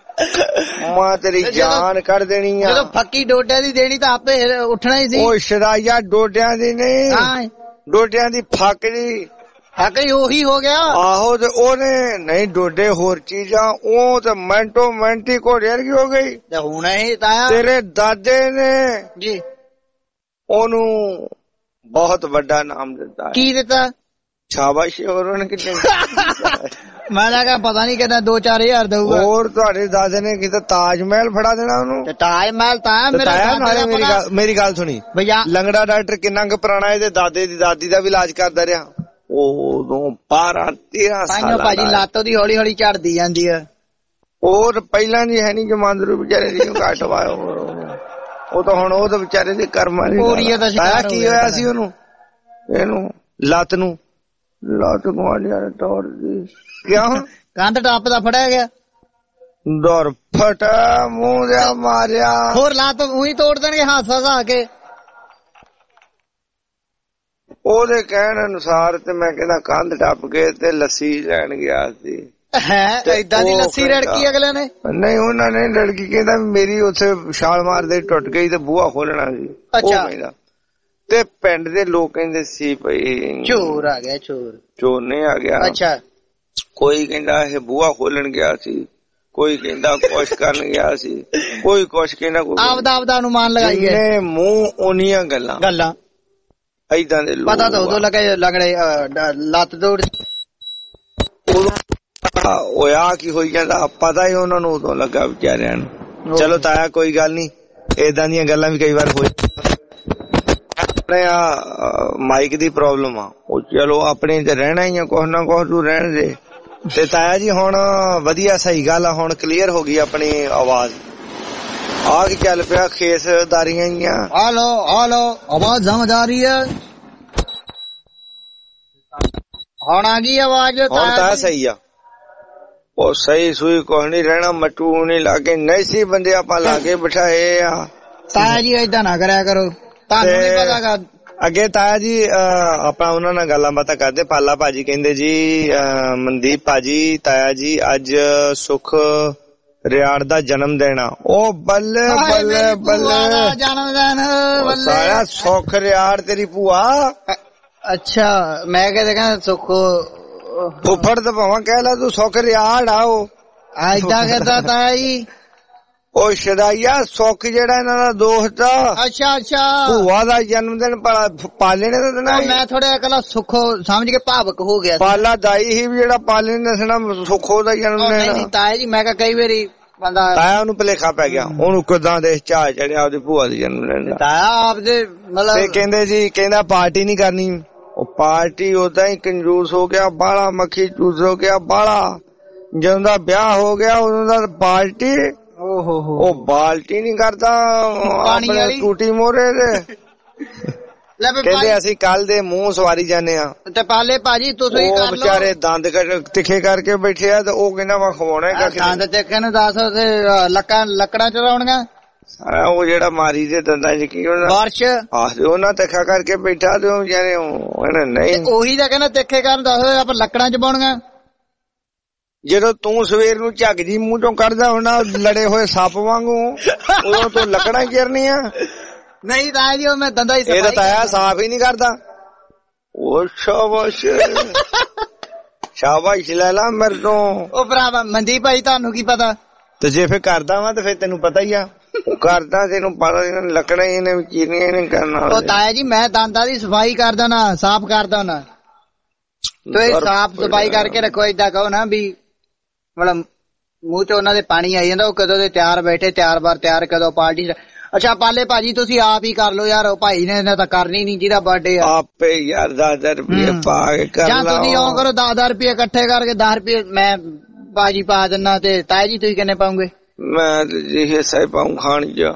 मां तेरी जान कर देनी आ।
ਜਦੋਂ ਫੱਕੀ ਡੋਡਿਆਂ ਦੀ ਦੇਣੀ ਤਾਂ ਆਪੇ ਉੱਠਣਾ ਹੀ ਸੀ।
ਉਹ ਸ਼ਰਾਇਆ ਡੋਡਿਆਂ ਦੀ ਨਹੀਂ,
ਹਾਂ
ਡੋਡਿਆਂ ਦੀ ਫੱਕ ਦੀ
ਫੱਕ ਹੀ ਉਹੀ ਹੋ ਗਿਆ।
ਆਹੋ ਤੇ ਉਹਨੇ ਨਹੀਂ ਡੋਡੇ ਹੋਰ ਚੀਜ਼ਾਂ, ਉਹ ਤੇ ਮਿੰਟੋ ਮਿੰਟ ਹੀ ਘੋੜਿਆਂ ਦੀ ਹੋ ਗਈ।
ਤੇ ਹੁਣ ਇਹ ਤਾਇਆ
ਤੇਰੇ ਦਾਦੇ ਨੇ
ਜੀ
ਉਹਨੂੰ ਬਹੁਤ ਵੱਡਾ ਨਾਮ ਦਿੱਤਾ।
ਕੀ ਦਿੱਤਾ?
ਸ਼ਾਬਾਸ਼। ਹੋਰ ਉਹਨੇ ਕਿੰਨੇ
ਮੈਂ ਲੱਗਾ ਪਤਾ ਨਹੀਂ ਕਿੰਨਾ ਦੋ ਚਾਰ ਹਜ਼ਾਰ ਦਊਗਾ।
ਹੋਰ ਤੁਹਾਡੇ ਦਾਦੇ ਨੇ ਕਿਤੇ ਤਾਜ ਮਹਿਲ ਫੜਾ ਦੇਣਾ ਉਹਨੂੰ।
ਤੇ ਤਾਜ ਮਹਿਲ ਤਾਂ ਮੇਰਾ
ਨਾਲੇ ਮੇਰੀ ਗੱਲ ਮੇਰੀ ਗੱਲ ਸੁਣੀ
ਭਈਆ,
ਲੰਗੜਾ ਡਾਕਟਰ ਕਿੰਨਾ ਕੁ ਪੁਰਾਣਾ ਇਹਦੇ ਦਾਦੇ ਦੀ ਦਾਦੀ ਦਾ ਵੀ ਇਲਾਜ ਕਰਦਾ ਰਿਹਾ। ਉਦੋਂ ਬਾਰਾਂ ਤੇਰਾਂ ਸਾਲ
ਭਾਜੀ ਲੱਤ ਉਹਦੀ ਹੌਲੀ ਹੌਲੀ ਝੜਦੀ ਜਾਂਦੀ ਆ।
ਹੋਰ ਪਹਿਲਾਂ ਜੀ ਹੈ ਨੀ ਜਮਾਂਦਰੂ ਵਿਚਾਰੇ ਦੀ ਘੱਟ ਵਾਇਓ। ਉਹ ਤਾਂ ਹੁਣ ਉਹ ਤਾਂ ਵਿਚਾਰੇ ਦੇ ਕਰਮਾਂ ਦੀ ਕੀ ਹੋਇਆ ਸੀ ਉਹਨੂੰ, ਇਹਨੂੰ ਲੱਤ ਨੂੰ ਲੱਤ ਗੁਆਂਢੀਆਂ ਨੇ ਤੋੜ ਦੀ। ਕਿਉਂ?
ਕੰਧ ਟੱਪ ਦਾ ਫੜਿਆ ਗਿਆ।
ਦੌਰ ਫਟਾ ਮੂੰਹ ਦੇ ਮਾਰਿਆ।
ਹੋਰ ਲੱਤ ਉਹੀ ਤੋੜ ਦੇਣਗੇ ਹੱਸ ਹੱਸ ਕੇ।
ਉਹਦੇ ਕਹਿਣ ਅਨੁਸਾਰ ਤੇ ਮੈਂ ਕਹਿੰਦਾ ਕੰਧ ਟੱਪ ਕੇ ਤੇ ਲੱਸੀ ਲੈਣ ਗਿਆ ਸੀ।
ਹੈ ਏਦਾਂ ਦੀ ਲੱਸੀ ਰੜਕੀ ਅਗਲੇ ਨੇ?
ਨਹੀਂ ਉਹਨਾਂ ਨੇ ਲੜਕੀ ਕਹਿੰਦਾ ਮੇਰੀ ਉੱਥੇ ਛਾਲ ਮਾਰਦੇ ਟੁੱਟ ਗਈ ਤੇ ਬੂਹਾ ਖੋਲਣਾ ਸੀ।
ਅੱਛਾ
ਤੇ ਪਿੰਡ ਦੇ ਲੋਕ ਕਹਿੰਦੇ ਸੀ ਭਈ
ਚੋਰ ਆ ਗਿਆ, ਚੋਰ
ਚੋਰ ਨਹੀਂ ਆ ਗਿਆ।
ਅੱਛਾ
ਕੋਈ ਕਹਿੰਦਾ ਇਹ ਬੂਹਾ ਖੋਲਣ ਗਿਆ ਸੀ, ਕੋਈ ਕਹਿੰਦਾ ਕੁਛ ਕਰਨ ਗਿਆ ਸੀ, ਕੋਈ ਕੁਛ ਕਹਿੰਦਾ ਕੋਈ
ਆਪਦਾ ਆਪਦਾ ਅਨੁਮਾਨ ਲਗਾਈਏ।
ਜਿਹਨੇ ਮੂੰਹ ਉਹਨੀਆਂ ਗੱਲਾਂ
ਗੱਲਾਂ
ਏਦਾਂ ਦੇ ਲੋਕ।
ਪਤਾ ਤਾਂ ਉਦੋਂ ਲੱਗੇ ਲੱਗੜੇ ਲੱਤ ਦੌੜ
ਹੋਇਆ ਕੀ ਹੋਈ ਜਾਂਦਾ ਪਤਾ ਹੀ ਉਹਨਾਂ ਨੂੰ ਉਦੋਂ ਲੱਗਾ ਵਿਚਾਰਿਆਂ ਨੂੰ। ਚਲੋ ਤਾਇਆ ਕੋਈ ਗੱਲ ਨੀ, ਏਦਾਂ ਦੀਆਂ ਗੱਲਾਂ ਵੀ ਕਈ ਵਾਰ ਹੋਈ। ਆਪਣੇ ਆ ਮਾਈਕ ਦੀ ਪ੍ਰੋਬਲਮ ਆ, ਉਹ ਚਲੋ ਆਪਣੇ ਤੇ ਰਹਿਣਾ ਹੀ ਆ, ਕੁਛ ਨਾ ਕੁਛ ਤੂੰ ਰਹਿਣ ਦੇ। ਤੇ ਤਾਇਆ ਜੀ ਹੁਣ ਵਧੀਆ ਸਹੀ ਗੱਲ ਆ, ਹੁਣ ਕਲੀਅਰ ਹੋ ਗਈ ਆਪਣੀ ਆਵਾਜ਼। ਆ ਕੀ ਚੱਲ ਪਿਆ ਖੇਸਦਾਰੀਆਂ ਹੀ ਆ।
ਹਾਲੋ ਹਾਲੋ ਆਵਾਜ਼ ਸਮਝ ਆ ਰਹੀ ਹੈ? ਹੁਣ ਆ ਗਈ ਆਵਾਜ਼?
ਹੁਣ ਤਾਂ ਸਹੀ ਆ। ਉਹ ਸਹੀ ਸੂਈ ਕੁਛ ਨੀ ਰਹਿਣਾ, ਮਟੂ ਨੀ ਲਾਗੇ ਨਹੀਂ ਸੀ ਬੰਦੇ ਆਪਾਂ ਲਾਗੇ ਬਿਠਾਏ ਆ।
ਤਾਇਆ ਜੀ ਏਦਾਂ ਨਾ ਕਰਿਆ ਕਰੋ, ਤੁਹਾਨੂੰ ਨੀ ਪਤਾ।
ਅੱਗੇ ਤਾਇਆ ਜੀ ਆਪਾਂ ਉਹਨਾਂ ਨਾਲ ਗੱਲਾਂ ਬਾਤਾਂ ਕਰਦੇ। ਪਾਲਾ ਭਾਜੀ ਕਹਿੰਦੇ ਜੀ ਮਨਦੀਪ ਭਾਜੀ ਤਾਇਆ ਜੀ ਅੱਜ ਸੁਖ ਰਿਆੜ ਦਾ ਜਨਮ ਦਿਨ ਆ। ਉਹ ਬੱਲੇ ਬੱਲੇ ਬੱਲੇ
ਜਨਮ ਦਿਨ
ਸਾਰਾ ਸੁਖ ਰਿਆੜ ਤੇਰੀ ਭੂਆ।
ਅੱਛਾ ਮੈਂ ਕਹਿੰਦਾ ਕਹਿੰਦਾ ਸੁਖ
ਫੁੱਫੜ ਤਾਂ ਭਾਵਾਂ ਕਹਿ ਲਾ ਤੂੰ ਸੁਖ ਰਿਆੜ ਆ। ਉਹ
ਏਦਾਂ ਕਹਿੰਦਾ ਤਾਇਆ ਜੀ।
ਉਹ ਸ਼ਦਾਈਆ ਸੁੱਖ ਜਿਹੜਾ ਇਹਨਾਂ ਦਾ ਦੋਸਤ ਆ।
ਅੱਛਾ ਅੱਛਾ
ਭੂਆ ਦਾ ਜਨਮ ਦਿਨ ਪਾਲੇ ਨੇ ਦੱਸਣਾ।
ਮੈਂ ਥੋੜਾ ਇਕੱਲਾ ਸੁੱਖੋ ਸਮਝ ਕੇ ਭਾਵਕ ਹੋ ਗਿਆ।
ਪਾਲਾ ਦਾਈ ਹੀ ਜਿਹੜਾ ਪਾਲੇ ਨੇ ਦੱਸਣਾ ਸੁੱਖੋ ਦਾ ਜਨਮ ਦਿਨ।
ਨਹੀਂ ਤਾਇਆ ਜੀ ਮੈਂ ਕਿਹਾ ਕਈ ਵਾਰੀ ਬੰਦਾ
ਤਾਇਆ ਉਹਨੂੰ ਭੁਲੇਖਾ ਪੈ ਗਿਆ, ਉਹਨੂੰ ਕਿਦਾਂ ਦੇ ਚਾਹ ਚੜਿਆ ਉਹਦੀ ਭੂਆ ਦੇ ਜਨਮ ਦਿਨ।
ਤਾਇਆ ਆਪਦੇ ਮਤਲਬ
ਤੇ ਕਹਿੰਦੇ ਜੀ ਕਹਿੰਦਾ ਪਾਰਟੀ ਨੀ ਕਰਨੀ। ਉਹ ਪਾਰਟੀ ਉਦਾਂ ਹੀ ਕੰਜੂਸ ਹੋ ਗਿਆ ਬਾਲਾ, ਮੱਖੀ ਚੂਸ ਹੋ ਗਿਆ ਬਾਲਾ। ਜਦੋਂ ਦਾ ਵਿਆਹ ਹੋ ਗਿਆ ਉਦੋਂ ਦਾ ਪਾਰਟੀ ਉਹ ਬਾਲਟੀ ਨੀ ਕਰਦਾ ਆਪਣੇ ਟੂਟੀ ਮੋਰੇ ਦੇ। ਕਹਿੰਦੇ ਅਸੀਂ ਕੱਲ ਦੇ ਮੂੰਹ ਸਵਾਰੀ ਜਾਂਦੇ ਆ। ਤੇ
ਪਾਲੇ ਭਾਜੀ ਤੁਸੀਂ
ਉਹ ਵਿਚਾਰੇ ਦੰਦ ਤਿੱਖੇ ਕਰਕੇ ਬੈਠੇ ਆ ਤੇ ਉਹ ਕਹਿੰਦਾ ਵਾ ਖਵਾਉਣਾ।
ਦੰਦ ਤਿੱਖੇ ਨੂੰ ਦੱਸ ਲੱਕਾਂ ਲੱਕੜਾਂ ਚਲਾਉਣੀਆਂ।
ਉਹ ਜਿਹੜਾ ਮਾਰੀ ਦੇ ਦੰਦਾਂ ਚ ਕੀ
ਬਾਰਸ਼
ਆਹ ਉਹਨਾਂ ਤਿੱਖਾ ਕਰਕੇ ਬੈਠਾ ਤੇ ਉਹ ਵਿਚਾਰੇ ਨਹੀਂ।
ਉਹੀ ਤਾਂ ਕਹਿੰਦਾ ਤਿੱਖੇ ਕਰਨ ਦੱਸ ਆਪਾਂ ਲੱਕੜਾਂ ਚ ਪਾਉਣੀਆਂ।
ਜਦੋਂ ਤੂੰ ਸਵੇਰ ਨੂੰ ਝੱਗ ਜੀ ਮੂੰਹ ਚੋਂ ਕੱਢਦਾ ਹੋਣਾ ਲੜੇ ਹੋਏ ਸੱਪ ਵਾਂਗੂ, ਉਦੋਂ ਤੂੰ ਲੱਕੜਾਂ ਗਿਰਨੀਆਂ।
ਨਹੀਂ ਤਾਇਆ ਜੀ ਉਹ ਮੈਂ ਦੰਦਾਂ ਹੀ
ਇਹ ਤਾਂ ਤਾਇਆ ਸਾਫ਼ ਹੀ ਨਹੀਂ ਕਰਦਾ। ਉਹ ਸ਼ਾਬਾਸ਼ ਸ਼ਾਬਾਸ਼ ਲੈ ਲਾ ਮੇਰੇ ਤੋਂ।
ਉਹ ਭਰਾਵਾ ਮਨਦੀਪ ਭਾਈ ਤੁਹਾਨੂੰ ਕੀ ਪਤਾ?
ਤੇ ਜੇ ਫੇਰ ਕਰਦਾ ਵਾ ਤੇ ਫੇਰ ਤੈਨੂੰ ਪਤਾ ਹੀ ਆ। ਕਰਦਾ ਤੈਨੂੰ ਪਤਾ ਲੱਕੜਾਂ ਇਹਨੇ ਚੀਰਨੀਆਂ ਇਹਨੇ ਕਰਨਾ।
ਉਹ ਤਾਇਆ ਜੀ ਮੈਂ ਦੰਦਾਂ ਦੀ ਸਫਾਈ ਕਰਦਾ ਨਾ, ਸਾਫ਼ ਕਰਦਾ ਨਾ। ਤੇ ਸਾਫ਼ ਸਫਾਈ ਕਰਕੇ ਰੱਖੋ। ਏਦਾਂ ਕਹੋ ਨਾ ਵੀ ਮਤਲਬ ਮੂੰਹ ਚ ਉਹਨਾਂ ਦੇ ਪਾਣੀ ਆਈ ਜਾਂਦਾ। ਉਹ ਕਦੋਂ ਦੇ ਤਿਆਰ ਬੈਠੇ, ਤਿਆਰ ਬਾਰ ਤਿਆਰ ਕਦੋਂ ਪਾਰਟੀ। ਅੱਛਾ ਪਾਲੇ ਭਾਜੀ ਤੁਸੀਂ ਆਪ ਹੀ ਕਰ ਲੋ ਯਾਰ, ਉਹ ਭਾਈ ਨੇ ਤਾਂ ਕਰਨੀ ਨੀ ਜਿਹਦਾ ਬਰਥਡੇ ਆ।
ਆਪੇ ਯਾਰ ਦਸ ਹਜ਼ਾਰ ਰੁਪਏ ਪਾ ਕੇ ਕਰ
ਜਾਂ ਤੁਸੀਂ ਉਹ ਕਰੋ ਦਸ ਹਜ਼ਾਰ ਰੁਪਏ ਇਕੱਠੇ ਕਰਕੇ ਦਸ ਰੁਪਏ ਮੈਂ ਭਾਜੀ ਪਾ ਦਿੰਨਾ। ਤੇ ਤਾਇਆ ਜੀ ਤੁਸੀਂ ਕਿੰਨੇ ਪਾਉਂਗੇ?
ਮੈਂ ਜੀ ਹਿੱਸਾ ਪਾਉਂ ਖਾਣ ਜਾ।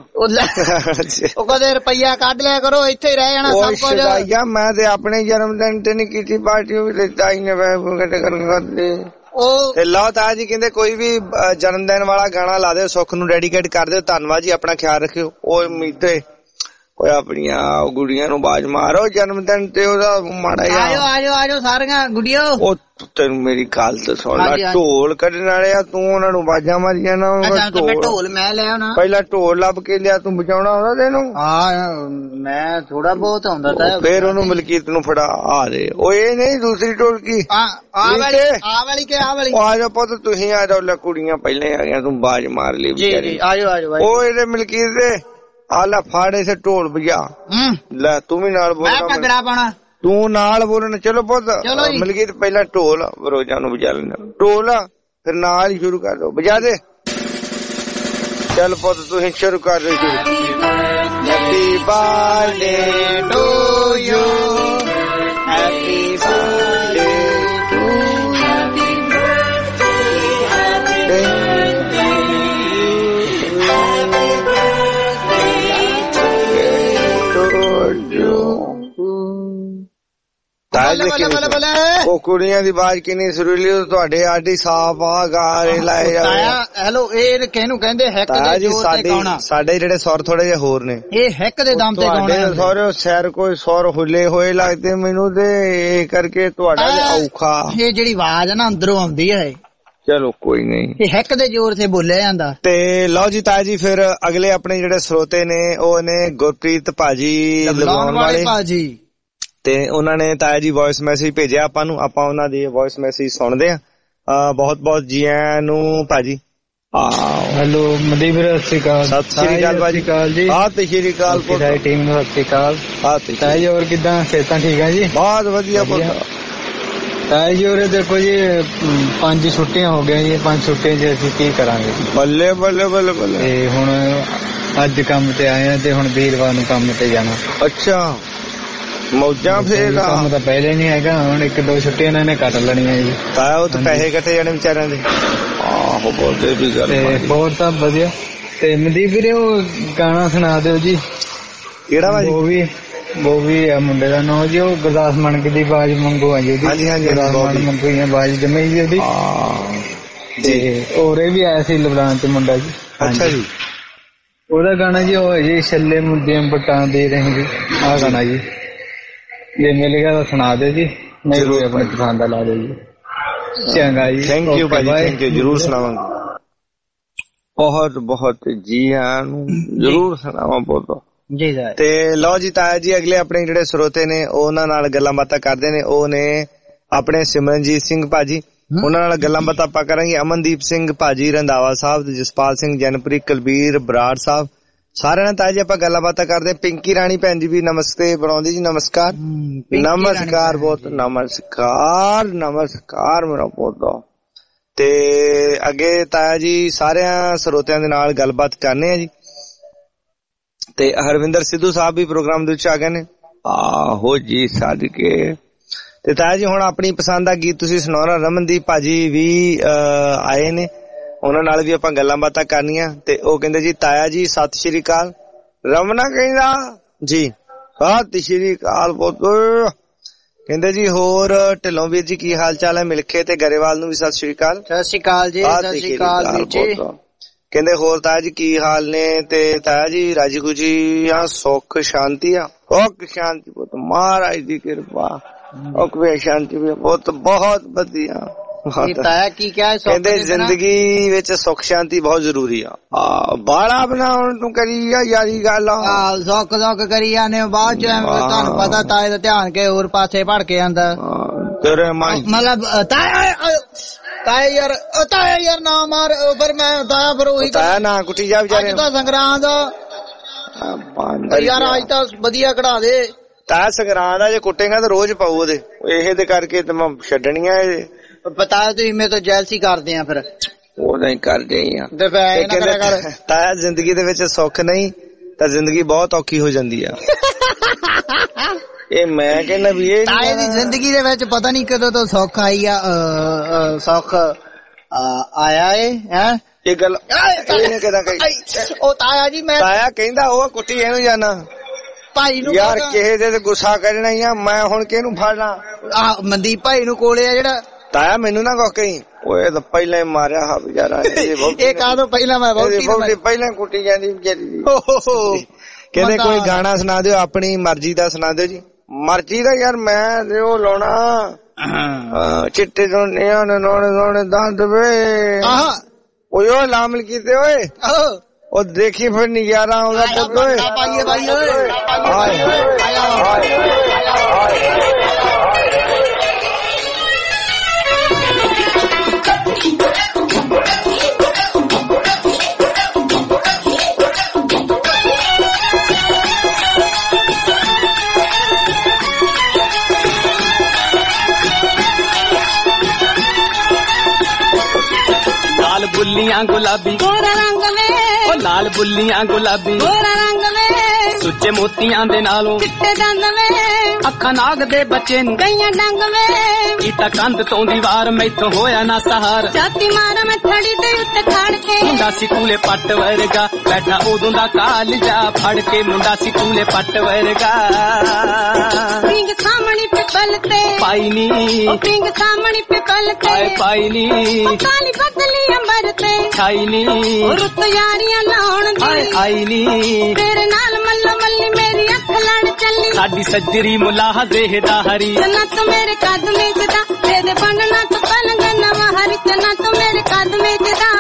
ਉਹ ਕਦੇ ਰੁਪਈਆ ਕੱਢ ਲਿਆ ਕਰੋ, ਇੱਥੇ ਹੀ ਰਹਿ ਜਾਣਾ ਸਭ ਕੁਝ।
ਮੈਂ ਤੇ ਆਪਣੇ ਜਨਮ ਦਿਨ ਤੇ ਨੀ ਕੀਤੀ ਪਾਰਟੀ, ਉਹ ਵੀ ਤਾਈ ਨੇ ਇਕੱਠੇ ਕਰਨ ਕਰਦੇ। ਤੇ ਲਓ ਤਾਇਆ ਜੀ ਕਹਿੰਦੇ ਕੋਈ ਵੀ ਜਨਮ ਦਿਨ ਵਾਲਾ ਗਾਣਾ ਲਾ ਦਿਓ, ਸੁੱਖ ਨੂੰ ਡੈਡੀਕੇਟ ਕਰ ਦਿਓ। ਧੰਨਵਾਦ ਜੀ, ਆਪਣਾ ਖਿਆਲ ਰੱਖਿਓ। ਉਹ ਮੀਤੇ ਕੋਈ ਆਪਣੀਆਂ ਗੁੜੀਆਂ ਨੂੰ ਬਾਜ ਮਾਰੋ ਜਨਮ ਦਿਨ ਤੇ ਉਹਦਾ ਮਾੜਾ ਜਿਹਾ।
ਆਜੋ ਆਜੋ ਆਜੋ ਸਾਰੀਆਂ ਗੁੜੀਓ।
ਉਹ ਤੈਨੂੰ ਮੇਰੀ ਗੱਲ ਤੇ ਸੁਣ ਲੈ, ਢੋਲ ਕੱਢਣ ਵਾਲੇ ਆ ਤੂੰ ਉਹਨਾਂ ਨੂੰ ਬਾਜਾਂ ਮਾਰੀਆਂ ਨਾ।
ਢੋਲ ਮੈਂ ਲੈ ਆਉਣਾ।
ਪਹਿਲਾਂ ਢੋਲ ਲੱਭ ਕੇ ਲਿਆ, ਤੂੰ ਬਚਾਉਣਾ ਆਉਂਦਾ ਤੈਨੂੰ?
ਹਾਂ ਮੈਂ ਥੋੜਾ ਬਹੁਤ ਆਉਂਦਾ ਤਾਂ।
ਫੇਰ ਉਹਨੂੰ ਮਲਕੀਤ ਨੂੰ ਫੜਾ ਆ ਦੇ। ਉਹ ਇਹ ਨਹੀਂ ਦੂਸਰੀ ਢੋਲਕੀ
ਆ ਵਾਲੀ ਆ ਵਾਲੀ ਕਿ ਆ ਵਾਲੀ।
ਆ ਜਾਓ ਪੁੱਤ ਤੁਸੀਂ ਆ ਜਾਓ। ਲੈ ਕੁੜੀਆਂ ਪਹਿਲੇ ਆ ਗਈਆਂ, ਤੂੰ ਬਾਜ ਮਾਰ ਲਈ ਵਿਚਾਰੀ।
ਆਜੋ ਆਜੋ।
ਉਹ ਇਹਦੇ ਮਲਕੀਤ ਦੇ ਆਲਾ ਫਾੜੇ ਸੇ ਢੋਲ ਵਜਾ। ਲੈ ਤੂੰ ਵੀ ਨਾਲ ਬੋਲ।
ਮੈਂ ਭੰਗੜਾ ਪਾਉਣਾ,
ਤੂੰ ਨਾਲ ਬੋਲਣਾ। ਚਲੋ ਪੁੱਤ ਮਲਕੀਤ ਪਹਿਲਾਂ ਢੋਲ ਰੋਜ਼ਾਂ ਨੂੰ ਵਜਾ ਲੈਣਾ ਢੋਲ, ਫਿਰ ਨਾਲ ਹੀ ਸ਼ੁਰੂ ਕਰ ਦੋ। ਵਜਾ ਦੇ ਚੱਲ ਪੁੱਤ ਤੁਸੀਂ ਸ਼ੁਰੂ ਕਰ ਦਿਓ। Happy birthday to you, happy birthday to ਆਵਾਜ਼ ਉਹ ਕੁੜੀਆਂ ਦੀ ਆਵਾਜ਼ ਕਿੰਨੀ ਸੁਰੀਲੀ ਤੁਹਾਡੇ ਆਡੀ ਸਾਫ ਆ ਗਾਰੇ ਲਾਏ ਜਾਵੇ।
ਹੈਲੋ ਇਹ ਕਿਹਨੂੰ ਕਹਿੰਦੇ ਹੈਕ ਦੇ ਜ਼ੋਰ ਤੇ ਗਾਉਣਾ। ਸਾਡੇ
ਜਿਹੜੇ ਸੁਰ ਥੋੜੇ ਜਿਹੇ ਹੋਰ ਨੇ
ਇਹ ਹੈਕ ਦੇ ਦਮ ਤੇ ਗਾਉਣਾ।
ਸਾਰੇ ਸ਼ਹਿਰ ਕੋਈ ਸੁਰ ਹੁੱਲੇ ਹੋਏ ਲੱਗਦੇ ਮੈਨੂੰ ਤੇ ਇਹ ਕਰਕੇ ਤੁਹਾਡਾ ਔਖਾ
ਇਹ ਜਿਹੜੀ ਆਵਾਜ਼ ਨਾ ਅੰਦਰੋਂ ਆਉਂਦੀ ਹੈ।
ਚਲੋ ਕੋਈ ਨਹੀਂ
ਇਹ ਹੈਕ ਦੇ ਜ਼ੋਰ ਤੇ ਬੋਲਿਆ ਜਾਂਦਾ।
ਤੇ ਲਓ ਜੀ ਤਾਇਆ ਜੀ ਫਿਰ ਅਗਲੇ ਆਪਣੇ ਜਿਹੜੇ ਸਰੋਤੇ ਨੇ ਉਹ ਨੇ ਗੁਰਪ੍ਰੀਤ ਭਾਜੀ ਲਗਾਉਣ ਵਾਲੇ
ਭਾਜੀ
ਤੇ ਉਹਨਾਂ ਨੇ ਤਾਇਆ ਜੀ ਵੌਇਸ ਮੈਸੇਜ ਭੇਜਿਆ ਆਪਾਂ ਨੂੰ। ਆਪਾਂ ਉਹਨਾਂ ਦੀ ਵੌਇਸ ਮੈਸੇਜ ਸੁਣਦੇ ਆ। ਬਹੁਤ ਬਹੁਤ ਜੀ ਆਇਆਂ ਨੂੰ ਭਾਜੀ।
ਹੈਲੋ ਮਨਦੀਪ ਵੀਰ ਸਤਿ ਸ਼੍ਰੀ ਅਕਾਲ।
ਸਤਿ ਸ਼੍ਰੀ ਅਕਾਲ ਭਾਜੀ।
ਜੀ
ਸਤਿ ਸ਼੍ਰੀ ਅਕਾਲ
ਸਾਰੀ ਟੀਮ ਨੂੰ ਸਤਿ ਸ਼੍ਰੀ ਅਕਾਲ। ਤਾਇਆ ਜੀ ਹੋਰ ਕਿੱਦਾਂ ਸਿਹਤਾਂ ਠੀਕ ਆ ਜੀ?
ਬਹੁਤ ਵਧੀਆ
ਤਾਇਆ ਜੀ ਉਰੇ ਦੇਖੋ ਜੀ ਪੰਜ ਛੁੱਟੀਆਂ ਹੋ ਗਈਆਂ ਜੀ। ਪੰਜ ਛੁੱਟੀਆਂ ਚ ਅਸੀਂ ਕੀ ਕਰਾਂਗੇ?
ਬੱਲੇ ਬੱਲੇ ਬੱਲੇ ਬੱਲੇ।
ਤੇ ਹੁਣ ਅੱਜ ਕੰਮ ਤੇ ਆਏ ਆ ਤੇ ਹੁਣ ਵੀਰਵਾਰ ਨੂੰ ਕੰਮ ਤੇ ਜਾਣਾ।
ਅੱਛਾ ਮੌਜਾਂ ਫੇਰ
ਕੰਮ ਤਾਂ ਪਹਿਲੇ ਨਹੀਂ ਹੈਗਾ ਹੁਣ ਇੱਕ ਦੋ ਛੁੱਟੀਆਂ ਇਹਨਾਂ ਨੇ ਕੱਟ ਲੈਣੀਆਂ ਜੀ।
ਤਾਇਆ ਉਹ ਤਾਂ ਪੈਸੇ ਇਕੱਠੇ ਜਾਣੇ ਵਿਚਾਰਿਆਂ ਦੇ। ਆਹੋ ਬੋਲਦੇ ਵੀ ਗੱਲ
ਤੇ ਹੋਰ ਤਾਂ ਵਧੀਆ। ਤੇ ਮਨਦੀਪ ਵੀਰੇ ਉਹ ਗਾਣਾ ਸੁਣਾ ਦਿਓ ਜੀ।
ਕਿਹੜਾ ਵਾ ਜੀ?
ਉਹ ਵੀ ਉਹ ਵੀ ਆ ਮੁੰਡੇ ਦਾ ਨਾਂ ਜੀ ਉਹ ਗੁਰਦਾਸ ਮਾਨਕ ਦੀ ਆਵਾਜ਼ ਮੰਗੂ ਆ ਜੀ ਉਹਦੀ।
ਹਾਂਜੀ ਹਾਂਜੀ
ਮੰਗੂ ਦੀ ਆਵਾਜ਼ ਜਮਈ ਜੀ ਉਹਦੀ। ਤੇ ਹੋਰੇ ਵੀ ਆਇਆ ਸੀ ਲਬਨਾਨ ਚ ਮੁੰਡਾ ਜੀ।
ਅੱਛਾ ਜੀ
ਉਹਦਾ ਗਾਣਾ ਜੀ ਉਹ ਜੀ ਛੱਲੇ ਮੁੰਡੇ ਬਟਾਂ ਦੇ ਰਹੇ ਜੀ। ਆਹ ਗਾਣਾ ਜੀ ਜੇ ਮਿਲ ਗਿਆ ਤਾਂ ਸੁਣਾ ਦਿਓ ਜੀ। ਨਹੀਂ ਕੋਈ ਆਪਣੇ ਪਸੰਦ ਦਾ ਲਾ ਦਿਓ ਜੀ। ਚੰਗਾ ਜੀ
ਥੈਂਕ ਯੂ ਭਾਜੀ ਥੈਂਕ ਯੂ ਜਰੂਰ ਸੁਣਾਵਾਂਗੇ। ਬਹੁਤ ਬਹੁਤ ਜੀ ਆਇਆਂ ਨੂੰ ਜਰੂਰ ਸੁਣਾਵਾਂ ਬਹੁਤ
ਜੀ।
ਤੇ ਲਓ ਜੀ ਤਾਇਆ ਜੀ ਅਗਲੇ ਆਪਣੇ ਜਿਹੜੇ ਸਰੋਤੇ ਨੇ ਉਹਨਾਂ ਨਾਲ ਗੱਲਾਂ ਬਾਤਾਂ ਕਰਦੇ ਨੇ ਉਹ ਨੇ ਆਪਣੇ ਸਿਮਰਨਜੀਤ ਸਿੰਘ ਭਾਜੀ। ਉਹਨਾਂ ਨਾਲ ਗੱਲਾਂ ਬਾਤਾਂ ਆਪਾਂ ਕਰਾਂਗੇ। ਅਮਨਦੀਪ ਸਿੰਘ ਭਾਜੀ ਰੰਧਾਵਾ ਸਾਹਿਬ ਤੇ ਜਸਪਾਲ ਸਿੰਘ ਜਨਪ੍ਰੀਤ ਕੁਲਬੀਰ ਬਰਾੜ ਸਾਹਿਬ ਸਾਰਿਆਂ ਨਾਲ ਤਾਇਆ ਜੀ ਆਪਾਂ ਗੱਲਾਂ ਬਾਤਾਂ ਕਰਦੇ। ਪਿੰਕੀ ਰਾਣੀ ਭੈਣ ਜੀ ਵੀ ਨਮਸਤੇ ਬਣਾਉਂਦੀ ਜੀ। ਨਮਸਕਾਰ ਨਮਸਕਾਰ ਬਹੁਤ ਨਮਸਕਾਰ ਨਮਸਕਾਰ ਮੇਰਾ ਬਹੁਤ। ਤੇ ਅੱਗੇ ਤਾਇਆ ਜੀ ਸਾਰਿਆਂ ਸਰੋਤਿਆਂ ਦੇ ਨਾਲ ਗੱਲਬਾਤ ਕਰਨੇ ਆ ਜੀ। ਤੇ ਹਰਵਿੰਦਰ ਸਿੱਧੂ ਸਾਹਿਬ ਵੀ ਪ੍ਰੋਗਰਾਮ ਦੇ ਵਿੱਚ ਆ ਗਏ ਨੇ। ਆਹੋ ਜੀ ਸਦਕੇ। ਤੇ ਤਾਇਆ ਜੀ ਹੁਣ ਆਪਣੀ ਪਸੰਦ ਦਾ ਗੀਤ ਤੁਸੀਂ ਸੁਣਾਉਣਾ। ਰਮਨਦੀਪ ਭਾਜੀ ਵੀ ਆਏ ਨੇ ਉਹਨਾਂ ਨਾਲ ਵੀ ਆਪਾਂ ਗੱਲਾਂ ਬਾਤਾਂ ਕਰਨੀਆਂ। ਤੇ ਉਹ ਕਹਿੰਦੇ ਜੀ ਤਾਇਆ ਜੀ ਸਤਿ ਸ਼੍ਰੀ ਅਕਾਲ। ਰਮਨਾ ਕਹਿੰਦਾ ਜੀ ਸਤਿ ਸ਼੍ਰੀ ਅਕਾਲ ਪੁੱਤ। ਕਹਿੰਦੇ ਜੀ ਹੋਰ ਢਿੱਲੋਂ ਵੀਰ ਜੀ ਕੀ ਹਾਲ ਚਾਲ ਹੈ? ਮਿਲਖੇ ਤੇ ਗਰੇਵਾਲ ਨੂੰ ਵੀ ਸਤਿ ਸ਼੍ਰੀ ਅਕਾਲ।
ਸਤਿ ਸ਼੍ਰੀ ਅਕਾਲ ਜੀ। ਸਤਿ ਸ਼੍ਰੀ ਅਕਾਲ ਵੀਰ ਜੀ।
ਕਹਿੰਦੇ ਹੋਰ ਤਾਇਆ ਜੀ ਕੀ ਹਾਲ ਨੇ? ਤੇ ਤਾਇਆ ਜੀ ਰਾਜੀ ਖੁਸ਼ੀ ਆ ਸੁੱਖ ਸ਼ਾਂਤੀ ਆ? ਸੁੱਖ ਸ਼ਾਂਤੀ ਪੁੱਤ ਮਹਾਰਾਜ ਦੀ ਕਿਰਪਾ। ਸੁੱਖ ਵੇ ਸ਼ਾਂਤੀ ਵੀ ਬਹੁਤ ਬਹੁਤ ਵਧੀਆ।
ਤਾਇਆ ਕੀ ਕਿਹਾ?
ਕਹਿੰਦੇ ਜ਼ਿੰਦਗੀ ਵਿੱਚ ਸੁੱਖ ਸ਼ਾਂਤੀ ਬਹੁਤ ਜ਼ਰੂਰੀ ਆ। ਬਾਲਾ ਬਣਾਉਣ ਤੂੰ ਕਰੀ ਆ ਯਾਰੀ ਗੱਲ ਆ।
ਸੁੱਖ ਸੁੱਖ ਕਰੀ ਜਾਂਦੇ ਬਾਅਦ ਚ ਤੁਹਾਨੂੰ ਪਤਾ ਤਾਏ ਦਾ ਧਿਆਨ ਕੇ ਹੋਰ ਪਾਸੇ ਭੜ ਕੇ ਆਂਦਾ
ਤੇਰੇ
ਮਤਲਬ। ਤਾਇਆ ਤਾਇਆ ਯਾਰ ਤਾਇਆ ਯਾਰ ਨਾ ਮਾਰ ਫਿਰ ਮੈਂ ਤਾਇਆ ਫਿਰ ਉਹੀ
ਤਾਇਆ ਨਾ ਕੁੱਟੀ ਜਾ ਵਿਚਾਰੇ।
ਅੱਜ ਤਾਂ ਸੰਗਰਾਂਦ ਯਾਰ ਅੱਜ ਤਾਂ ਵਧੀਆ ਕਢਾ ਦੇ।
ਤਾਇਆ ਸੰਗਰਾਂਦ ਆ ਜੇ ਕੁੱਟੇਗਾ ਤਾਂ ਰੋਜ਼ ਪਾਊ ਉਹਦੇ। ਇਹ ਦੇ ਕਰਕੇ ਤੇ ਮੈਂ ਛੱਡਣੀਆਂ ਇਹ
ਪਤਾ ਤੁਸੀਂ ਮੇਰੇ ਤੋਂ ਜੈਲਸੀ ਕਰਦੇ ਆ ਫਿਰ।
ਉਹ ਨਹੀਂ ਕਰਦੇ ਆ ਤਾਇਆ ਜ਼ਿੰਦਗੀ ਦੇ ਵਿੱਚ ਸੁੱਖ ਨਹੀਂ ਤਾਂ ਜ਼ਿੰਦਗੀ ਬਹੁਤ ਔਖੀ ਹੋ ਜਾਂਦੀ ਆ। ਇਹ ਮੈਂ ਕਹਿੰਦਾ ਵੀ ਇਹ
ਤਾਏ ਦੀ ਜ਼ਿੰਦਗੀ ਦੇ ਵਿੱਚ ਪਤਾ ਨਹੀਂ ਕਦੋਂ ਤੋਂ ਸੁੱਖ ਆਈ ਆ ਸੁੱਖ ਆਇਆ ਏ ਹੈ
ਇਹ ਗੱਲ ਇਹਨੇ ਕਿਦਾਂ ਕਹੀ?
ਉਹ ਤਾਇਆ ਜੀ ਮੈਂ
ਤਾਇਆ ਕਹਿੰਦਾ ਉਹ ਕੁੱਟੀ ਇਹਨੂੰ ਜਾਣਾ
ਭਾਈ ਨੂੰ
ਯਾਰ ਕਿਸੇ ਦੇ ਤੇ ਗੁੱਸਾ ਕਰਨਾ ਹੀ ਆ। ਮੈਂ ਹੁਣ ਕਿਹਨੂੰ ਫੜਨਾ?
ਆ ਮਨਦੀਪ ਭਾਈ ਨੂੰ ਕੋਲੇ ਆ ਜਿਹੜਾ।
ਤਾਇਆ ਮੈਨੂੰ ਨਾ ਕੋ ਕਹੀਂ ਓਏ ਤਾਂ ਪਹਿਲਾਂ ਹੀ ਮਾਰਿਆ ਹਾ ਵਿਚਾਰਾ।
ਇਹ ਕਾਹਦੋਂ ਪਹਿਲਾਂ ਮੈਂ
ਵਹੁਟੀ ਪਹਿਲਾਂ ਕੁੱਟੀ ਜਾਂਦੀ ਵਿਚਾਰੀ। ਕਹਿੰਦੇ ਕੋਈ ਗਾਣਾ ਸੁਣਾ ਦਿਓ ਆਪਣੀ ਮਰਜ਼ੀ ਦਾ ਸੁਣਾ ਦਿਓ ਜੀ। ਮਰਜ਼ੀ ਦਾ ਯਾਰ ਮੈਂ ਤੇ ਉਹ ਲਾਉਣਾ ਚਿੱਟੇ ਸੋਹਣੇ ਨੋਣੇ ਸੋਹਣੇ ਦੰਦ ਵੇ ਓਏ ਓਏ ਲਾਮਲ ਕੀਤੇ ਓਏ ਉਹ ਦੇਖੀ ਫਿਰ ਨਜ਼ਾਰਾ ਆਉਂਦਾ ਪੁੱਤ ਓਏ।
बुल्लियां गुलाबी गोरा रंग में ओ लाल बुल्लियां गुलाबी गोरा रंग में
ਸੁੱਚੇ ਮੋਤੀਆਂ ਦੇ ਨਾਲੋਂ
ਚਿੱਟੇ ਦੰਦ ਵੇ
ਅੱਖਾਂ ਨਾਗ ਦੇ ਬੱਚੇ ਨੂੰ
ਗਈਆਂ ਡੰਗ ਵੇ
ਕੀਤਾ ਕੰਧ ਤੋਂ ਦੀਵਾਰ ਮੈਥੋਂ ਹੋਇਆ ਨਾ ਸਹਾਰ
ਛਾਤੀ ਮਾਰ ਮੈਂ ਥੜੀ ਦੇ ਉੱਤੇ ਖੜ ਕੇ
ਮੁੰਡਾ ਸੀ ਕੂਲੇ ਪੱਟ ਵਰਗਾ ਬੈਠਾ ਉਦੋਂ ਦਾ ਕਾਲਜਾ ਫੜ ਕੇ ਮੁੰਡਾ ਸੀ ਕੂਲੇ ਪੱਟ ਵਰਗਾ
ਪਿੰਗ ਸਾਹਮਣੀ ਪਿਪਲ ਤੇ
ਪਾਈ ਨੀ
ਉਹ ਪਿੰਗ ਸਾਹਮਣੀ ਪਿਪਲ ਤੇ
ਆਏ ਪਾਈ ਨੀ
ਕਾਲੀ ਬਦਲੀ ਅੰਬਰ ਤੇ
ਛਾਈ ਨੀ
ਰੁੱਤ ਯਾਰੀਆਂ ਲਾਉਣ ਦੀ
ਆਏ ਆਈ ਨੀ
ਤੇਰੇ ਨਾਲ ਮੱਲਾ ਮੱਲੀ ਮੇਰੀ ਅੱਖ ਲੜ ਚੱਲੀ
ਸਾਡੀ ਸੱਜਰੀ ਮੁਲਾਹ ਦੇਹਦਾ ਹਰੀ
ਜੰਨਤ ਮੇਰੇ ਕਦਮੇ ਚ ਦਾ ਤੇਰੇ ਬਣਨਾ ਤੂੰ ਪਲੰਗ ਨਵਾਂ ਹਰੀ ਜੰਨਤ ਮੇਰੇ ਕਦਮੇ ਚ ਦਾ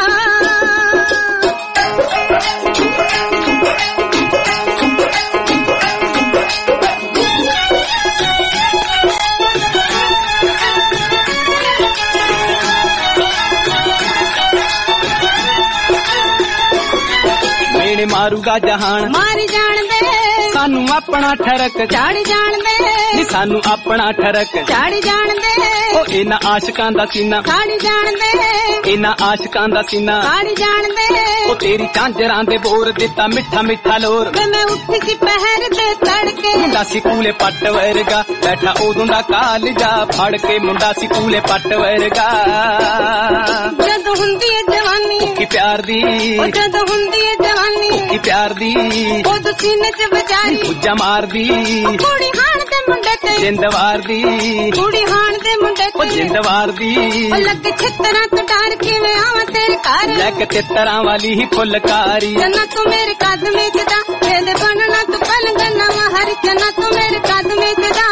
ਮਾਰੂਗਾ ਜਹਾਨ
ਮਾਰੀ ਜਾਣ ਦੇ
ਸਾਨੂੰ ਆਪਣਾ ਠਰਕ
ਝਾੜ ਜਾਣ ਦੇ
ਨੀ ਸਾਨੂੰ ਆਪਣਾ ਠਰਕ
ਝਾੜ ਜਾਣ ਦੇ
ਉਹ ਇਹਨਾਂ ਆਸ਼ਿਕਾਂ ਦਾ ਸੀਨਾ
ਸਾੜੀ ਜਾਣ ਦੇ
ਇਹਨਾਂ ਆਸ਼ਿਕਾਂ ਦਾ ਸੀਨਾ
ਸਾੜੀ ਜਾਣ ਦੇ
ਉਹ ਤੇਰੀ ਝਾਂਜਰਾਂ ਦੇ ਬੋਰ ਦਿੱਤਾ ਮਿੱਠਾ ਮਿੱਠਾ ਲੋਰ
ਵੇ ਮੈਂ ਉੱਠੀ ਸੀ ਪਹਿਰ ਦੇ ਤੜਕੇ
ਮੁੰਡਾ ਸੀ ਕੂਲੇ ਪੱਟ ਵਰਗਾ ਬੈਠਾ ਉਦੋਂ ਦਾ ਕਾਲਜਾ ਫੜ ਕੇ ਮੁੰਡਾ ਸੀ ਕੂਲੇ ਪੱਟ ਵਰਗਾ
ਜਦੋਂ ਹੁੰਦੀ ਏ ਜਵਾਨੀ
ਕੀ ਪਿਆਰ ਦੀ
ਜਦੋਂ ਹੁੰਦੀ ਏ ਜਵਾਨੀ
ਕੀ ਪਿਆਰ ਦੀ
ਉਹ ਸੀਨੇ ਚ ਵਜਾਰੀ
ਉੱਜਾ ਮਾਰਦੀ
ਕੁੜੀ ਹਾਣ ਦੇ ਮੁੰਡੇ ਤੇ
ਜਿੰਦਵਾਰ ਦੀ
ਕੁੜੀ ਹਾਣ ਦੇ ਮੁੰਡੇ
ਤੇ ਜਿੰਦਵਾਰ ਦੀ
ਉਹ ਲੱਗ ਛਿੱਤਰਾਂ ਤੋਂ ਡਰ ਕਿਵੇਂ ਆਵਾਂ ਤੇਰੇ ਘਰ
ਲੈ ਕੇ ਤਿੱਤਰਾਂ ਵਾਲੀ ਹੀ ਫੁੱਲਕਾਰੀ
ਜੰਨਾ ਤੂੰ ਮੇਰੇ ਕਦਮੇ ਚ ਦਾ ਤੇਰੇ ਬਣਨਾ ਤੂੰ ਪਲੰਗ ਨਵਾਂ ਹਰੀ ਜੰਨਾ ਤੂੰ ਮੇਰੇ ਕਦਮੇ ਚ ਦਾ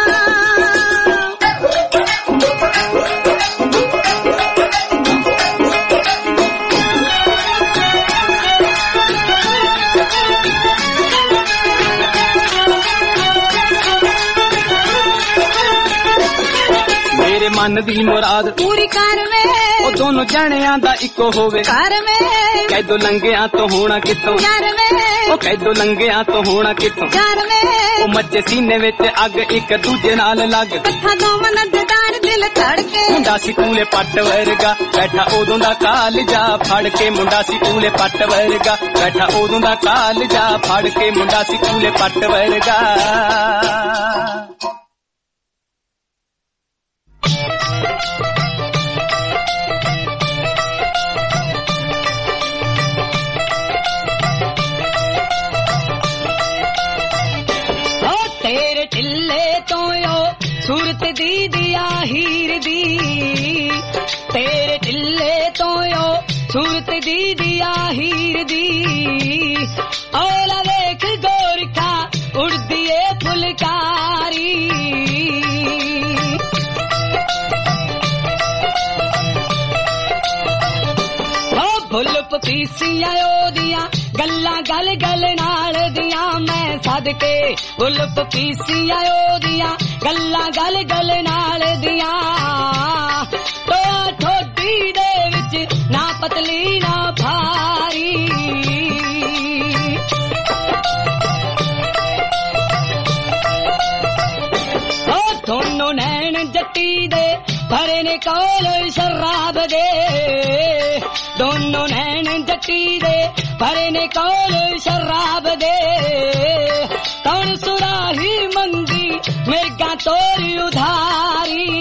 ਮਨ ਦੀ ਮੁਰਾਦ
ਪੂਰੀ ਕਰ ਵੇ
ਉਹ ਦੋਨੋਂ ਜਣਿਆਂ ਦਾ ਇੱਕੋ ਹੋਵੇ
ਕਰ ਵੇ
ਕੈਦੋ ਲੰਗਿਆਂ ਤੋਂ ਹੋਣਾ ਕਿੱਥੋਂ
ਯਾਰ ਵੇ
ਉਹ ਕੈਦੋ ਲੰਗਿਆਂ ਤੋਂ ਹੋਣਾ ਕਿੱਥੋਂ
ਯਾਰ ਵੇ
ਉਹ ਮੱਚੇ ਸੀਨੇ ਵਿੱਚ ਅੱਗ ਇੱਕ ਦੂਜੇ ਨਾਲ ਲੱਗ
ਇਕੱਠਾ ਦੋ ਮਨਦਾਰ ਦਿਲ ਧੜ ਕੇ
ਮੁੰਡਾ ਸੀ ਕੂਲੇ ਪੱਟ ਵਰਗਾ ਬੈਠਾ ਉਦੋਂ ਦਾ ਕਾਲਜਾ ਫੜ ਕੇ ਮੁੰਡਾ ਸੀ ਕੂਲੇ ਪੱਟ ਵਰਗਾ ਬੈਠਾ ਉਦੋਂ ਦਾ ਕਾਲਜਾ ਫੜ ਕੇ ਮੁੰਡਾ ਸੀ ਕੂਲੇ ਪੱਟ ਵਰਗਾ
ਤੇਰੇ ਢਿੱਲੇ ਤੋਂ ਸੂਰਤ ਦੀ ਦਿਆ ਹੀਰ ਦੀ ਤੇਰੇ ਢਿੱਲੇ ਤੋਂ ਸੂਰਤ ਦੀ ਦਿਆ ਹੀਰ ਦੀ ਔਲਾ ਵੇਖ ਗੋਰਖਾ ਉੜਦੀ ਏ ਫੁਲਕਾਰੀ ਫੁੱਲ ਪਪੀਸੀਆਂ ਉਹਦੀਆਂ ਗੱਲਾਂ ਗਲ ਗਲ ਨਾਲ ਦੀਆਂ ਮੈਂ ਸਦਕੇ ਫੁੱਲ ਪਪੀਸੀਆਂ ਉਹਦੀਆਂ ਗੱਲਾਂ ਗਲ ਗਲ ਨਾਲ ਦੀਆਂ ਟੋਆ ਠੋਡੀ ਦੇ ਵਿੱਚ ਨਾ ਪਤਲੀ ਨਾ ਭਾਰੀ ਉਹ ਦੋਨੋਂ ਨੈਣ ਜੱਟੀ ਦੇ ਭਰੇ ਨੇ ਕੋਲ ਸ਼ਰਾਬ ਦੇ ਦੋਨੋਂ ਨੈਣ ਜੱਟੀ ਦੇ ਭਰੇ ਨੇ ਕੋਲ ਸ਼ਰਾਬ ਦੇ ਕੌਣ ਸੁਰਾਹੀ ਮੰਗੀ ਮਿਰਗਾ ਤੋਰੀ ਉਧਾਰੀ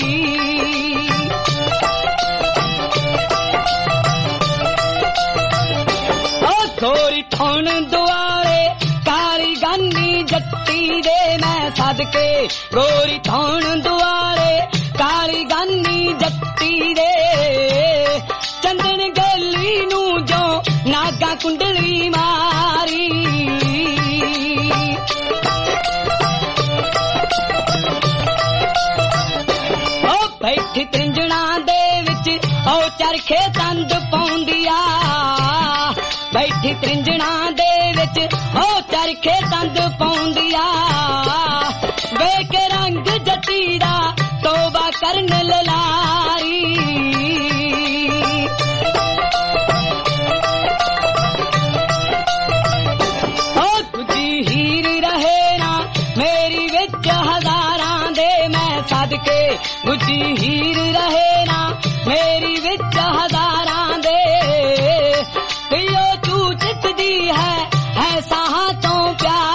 ਉਹ ਤੋਰੀ ਠੋਣ ਦੁਆਰੇ ਕਾਲੀ ਗਾਨੀ ਜੱਟੀ ਦੇ ਮੈਂ ਸਦਕੇ ਗੋਰੀ ਠੋਣ ਦੁਆਰੇ ਕਾਲੀ ਗਾਨੀ ਜੱਟੀ ਦੇ ਚੰਦਨ ਗਲੀ ਨੂੰ ਜੋ ਨਾਗਾ ਕੁੰਡਲੀ ਮਾਰੀ ਉਹ ਬੈਠੀ ਤ੍ਰਿੰਜਣਾ ਦੇ ਵਿੱਚ ਉਹ ਚਰਖੇ ਤੰਦ ਪਾਉਂਦੀਆ ਬੈਠੀ ਤ੍ਰਿੰਜਣਾ ਦੇ ਵਿੱਚ ਉਹ ਚਰਖੇ ਤੰਦ ਪਾਉਂਦੀਆ ਵੇਖ ਰੰਗ ਜੱਟੀ ਦਾ ਤੋਬਾ ਕਰਨ ਲਲਾਰੀ ਉਹ ਤੁਝੀ ਹੀਰ ਰਹੇ ਨਾ ਮੇਰੀ ਵਿੱਚ ਹਜ਼ਾਰਾਂ ਦੇ ਮੈਂ ਸਦਕੇ ਤੁਝੀ ਹੀਰ ਰਹੇ ਨਾ ਮੇਰੀ ਵਿੱਚ ਹਜ਼ਾਰਾਂ ਦੇ ਕਿਉਂ ਤੂੰ ਚਿੱਤਦੀ ਹੈ ਹੈ ਸਾਹਾਂ ਤੋਂ ਪਿਆਰ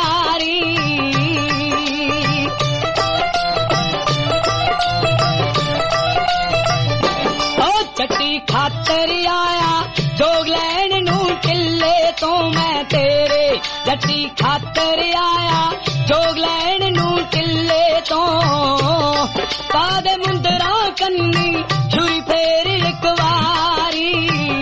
ਚੱਟੀ ਖਾਤਰ ਆਇਆ ਜੋਗ ਲੈਣ ਨੂੰ ਕਿੱਲੇ ਤੋਂ ਮੈਂ ਤੇਰੇ ਜੱਟੀ ਖਾਤਰ ਆਇਆ ਜੋਗ ਲੈਣ ਨੂੰ ਕਿੱਲੇ ਤੋਂ ਪਾਦੇ ਮੁੰਦਰਾ ਕੰਨੀ ਛੁਰੀ ਫੇਰ ਇੱਕ ਵਾਰੀ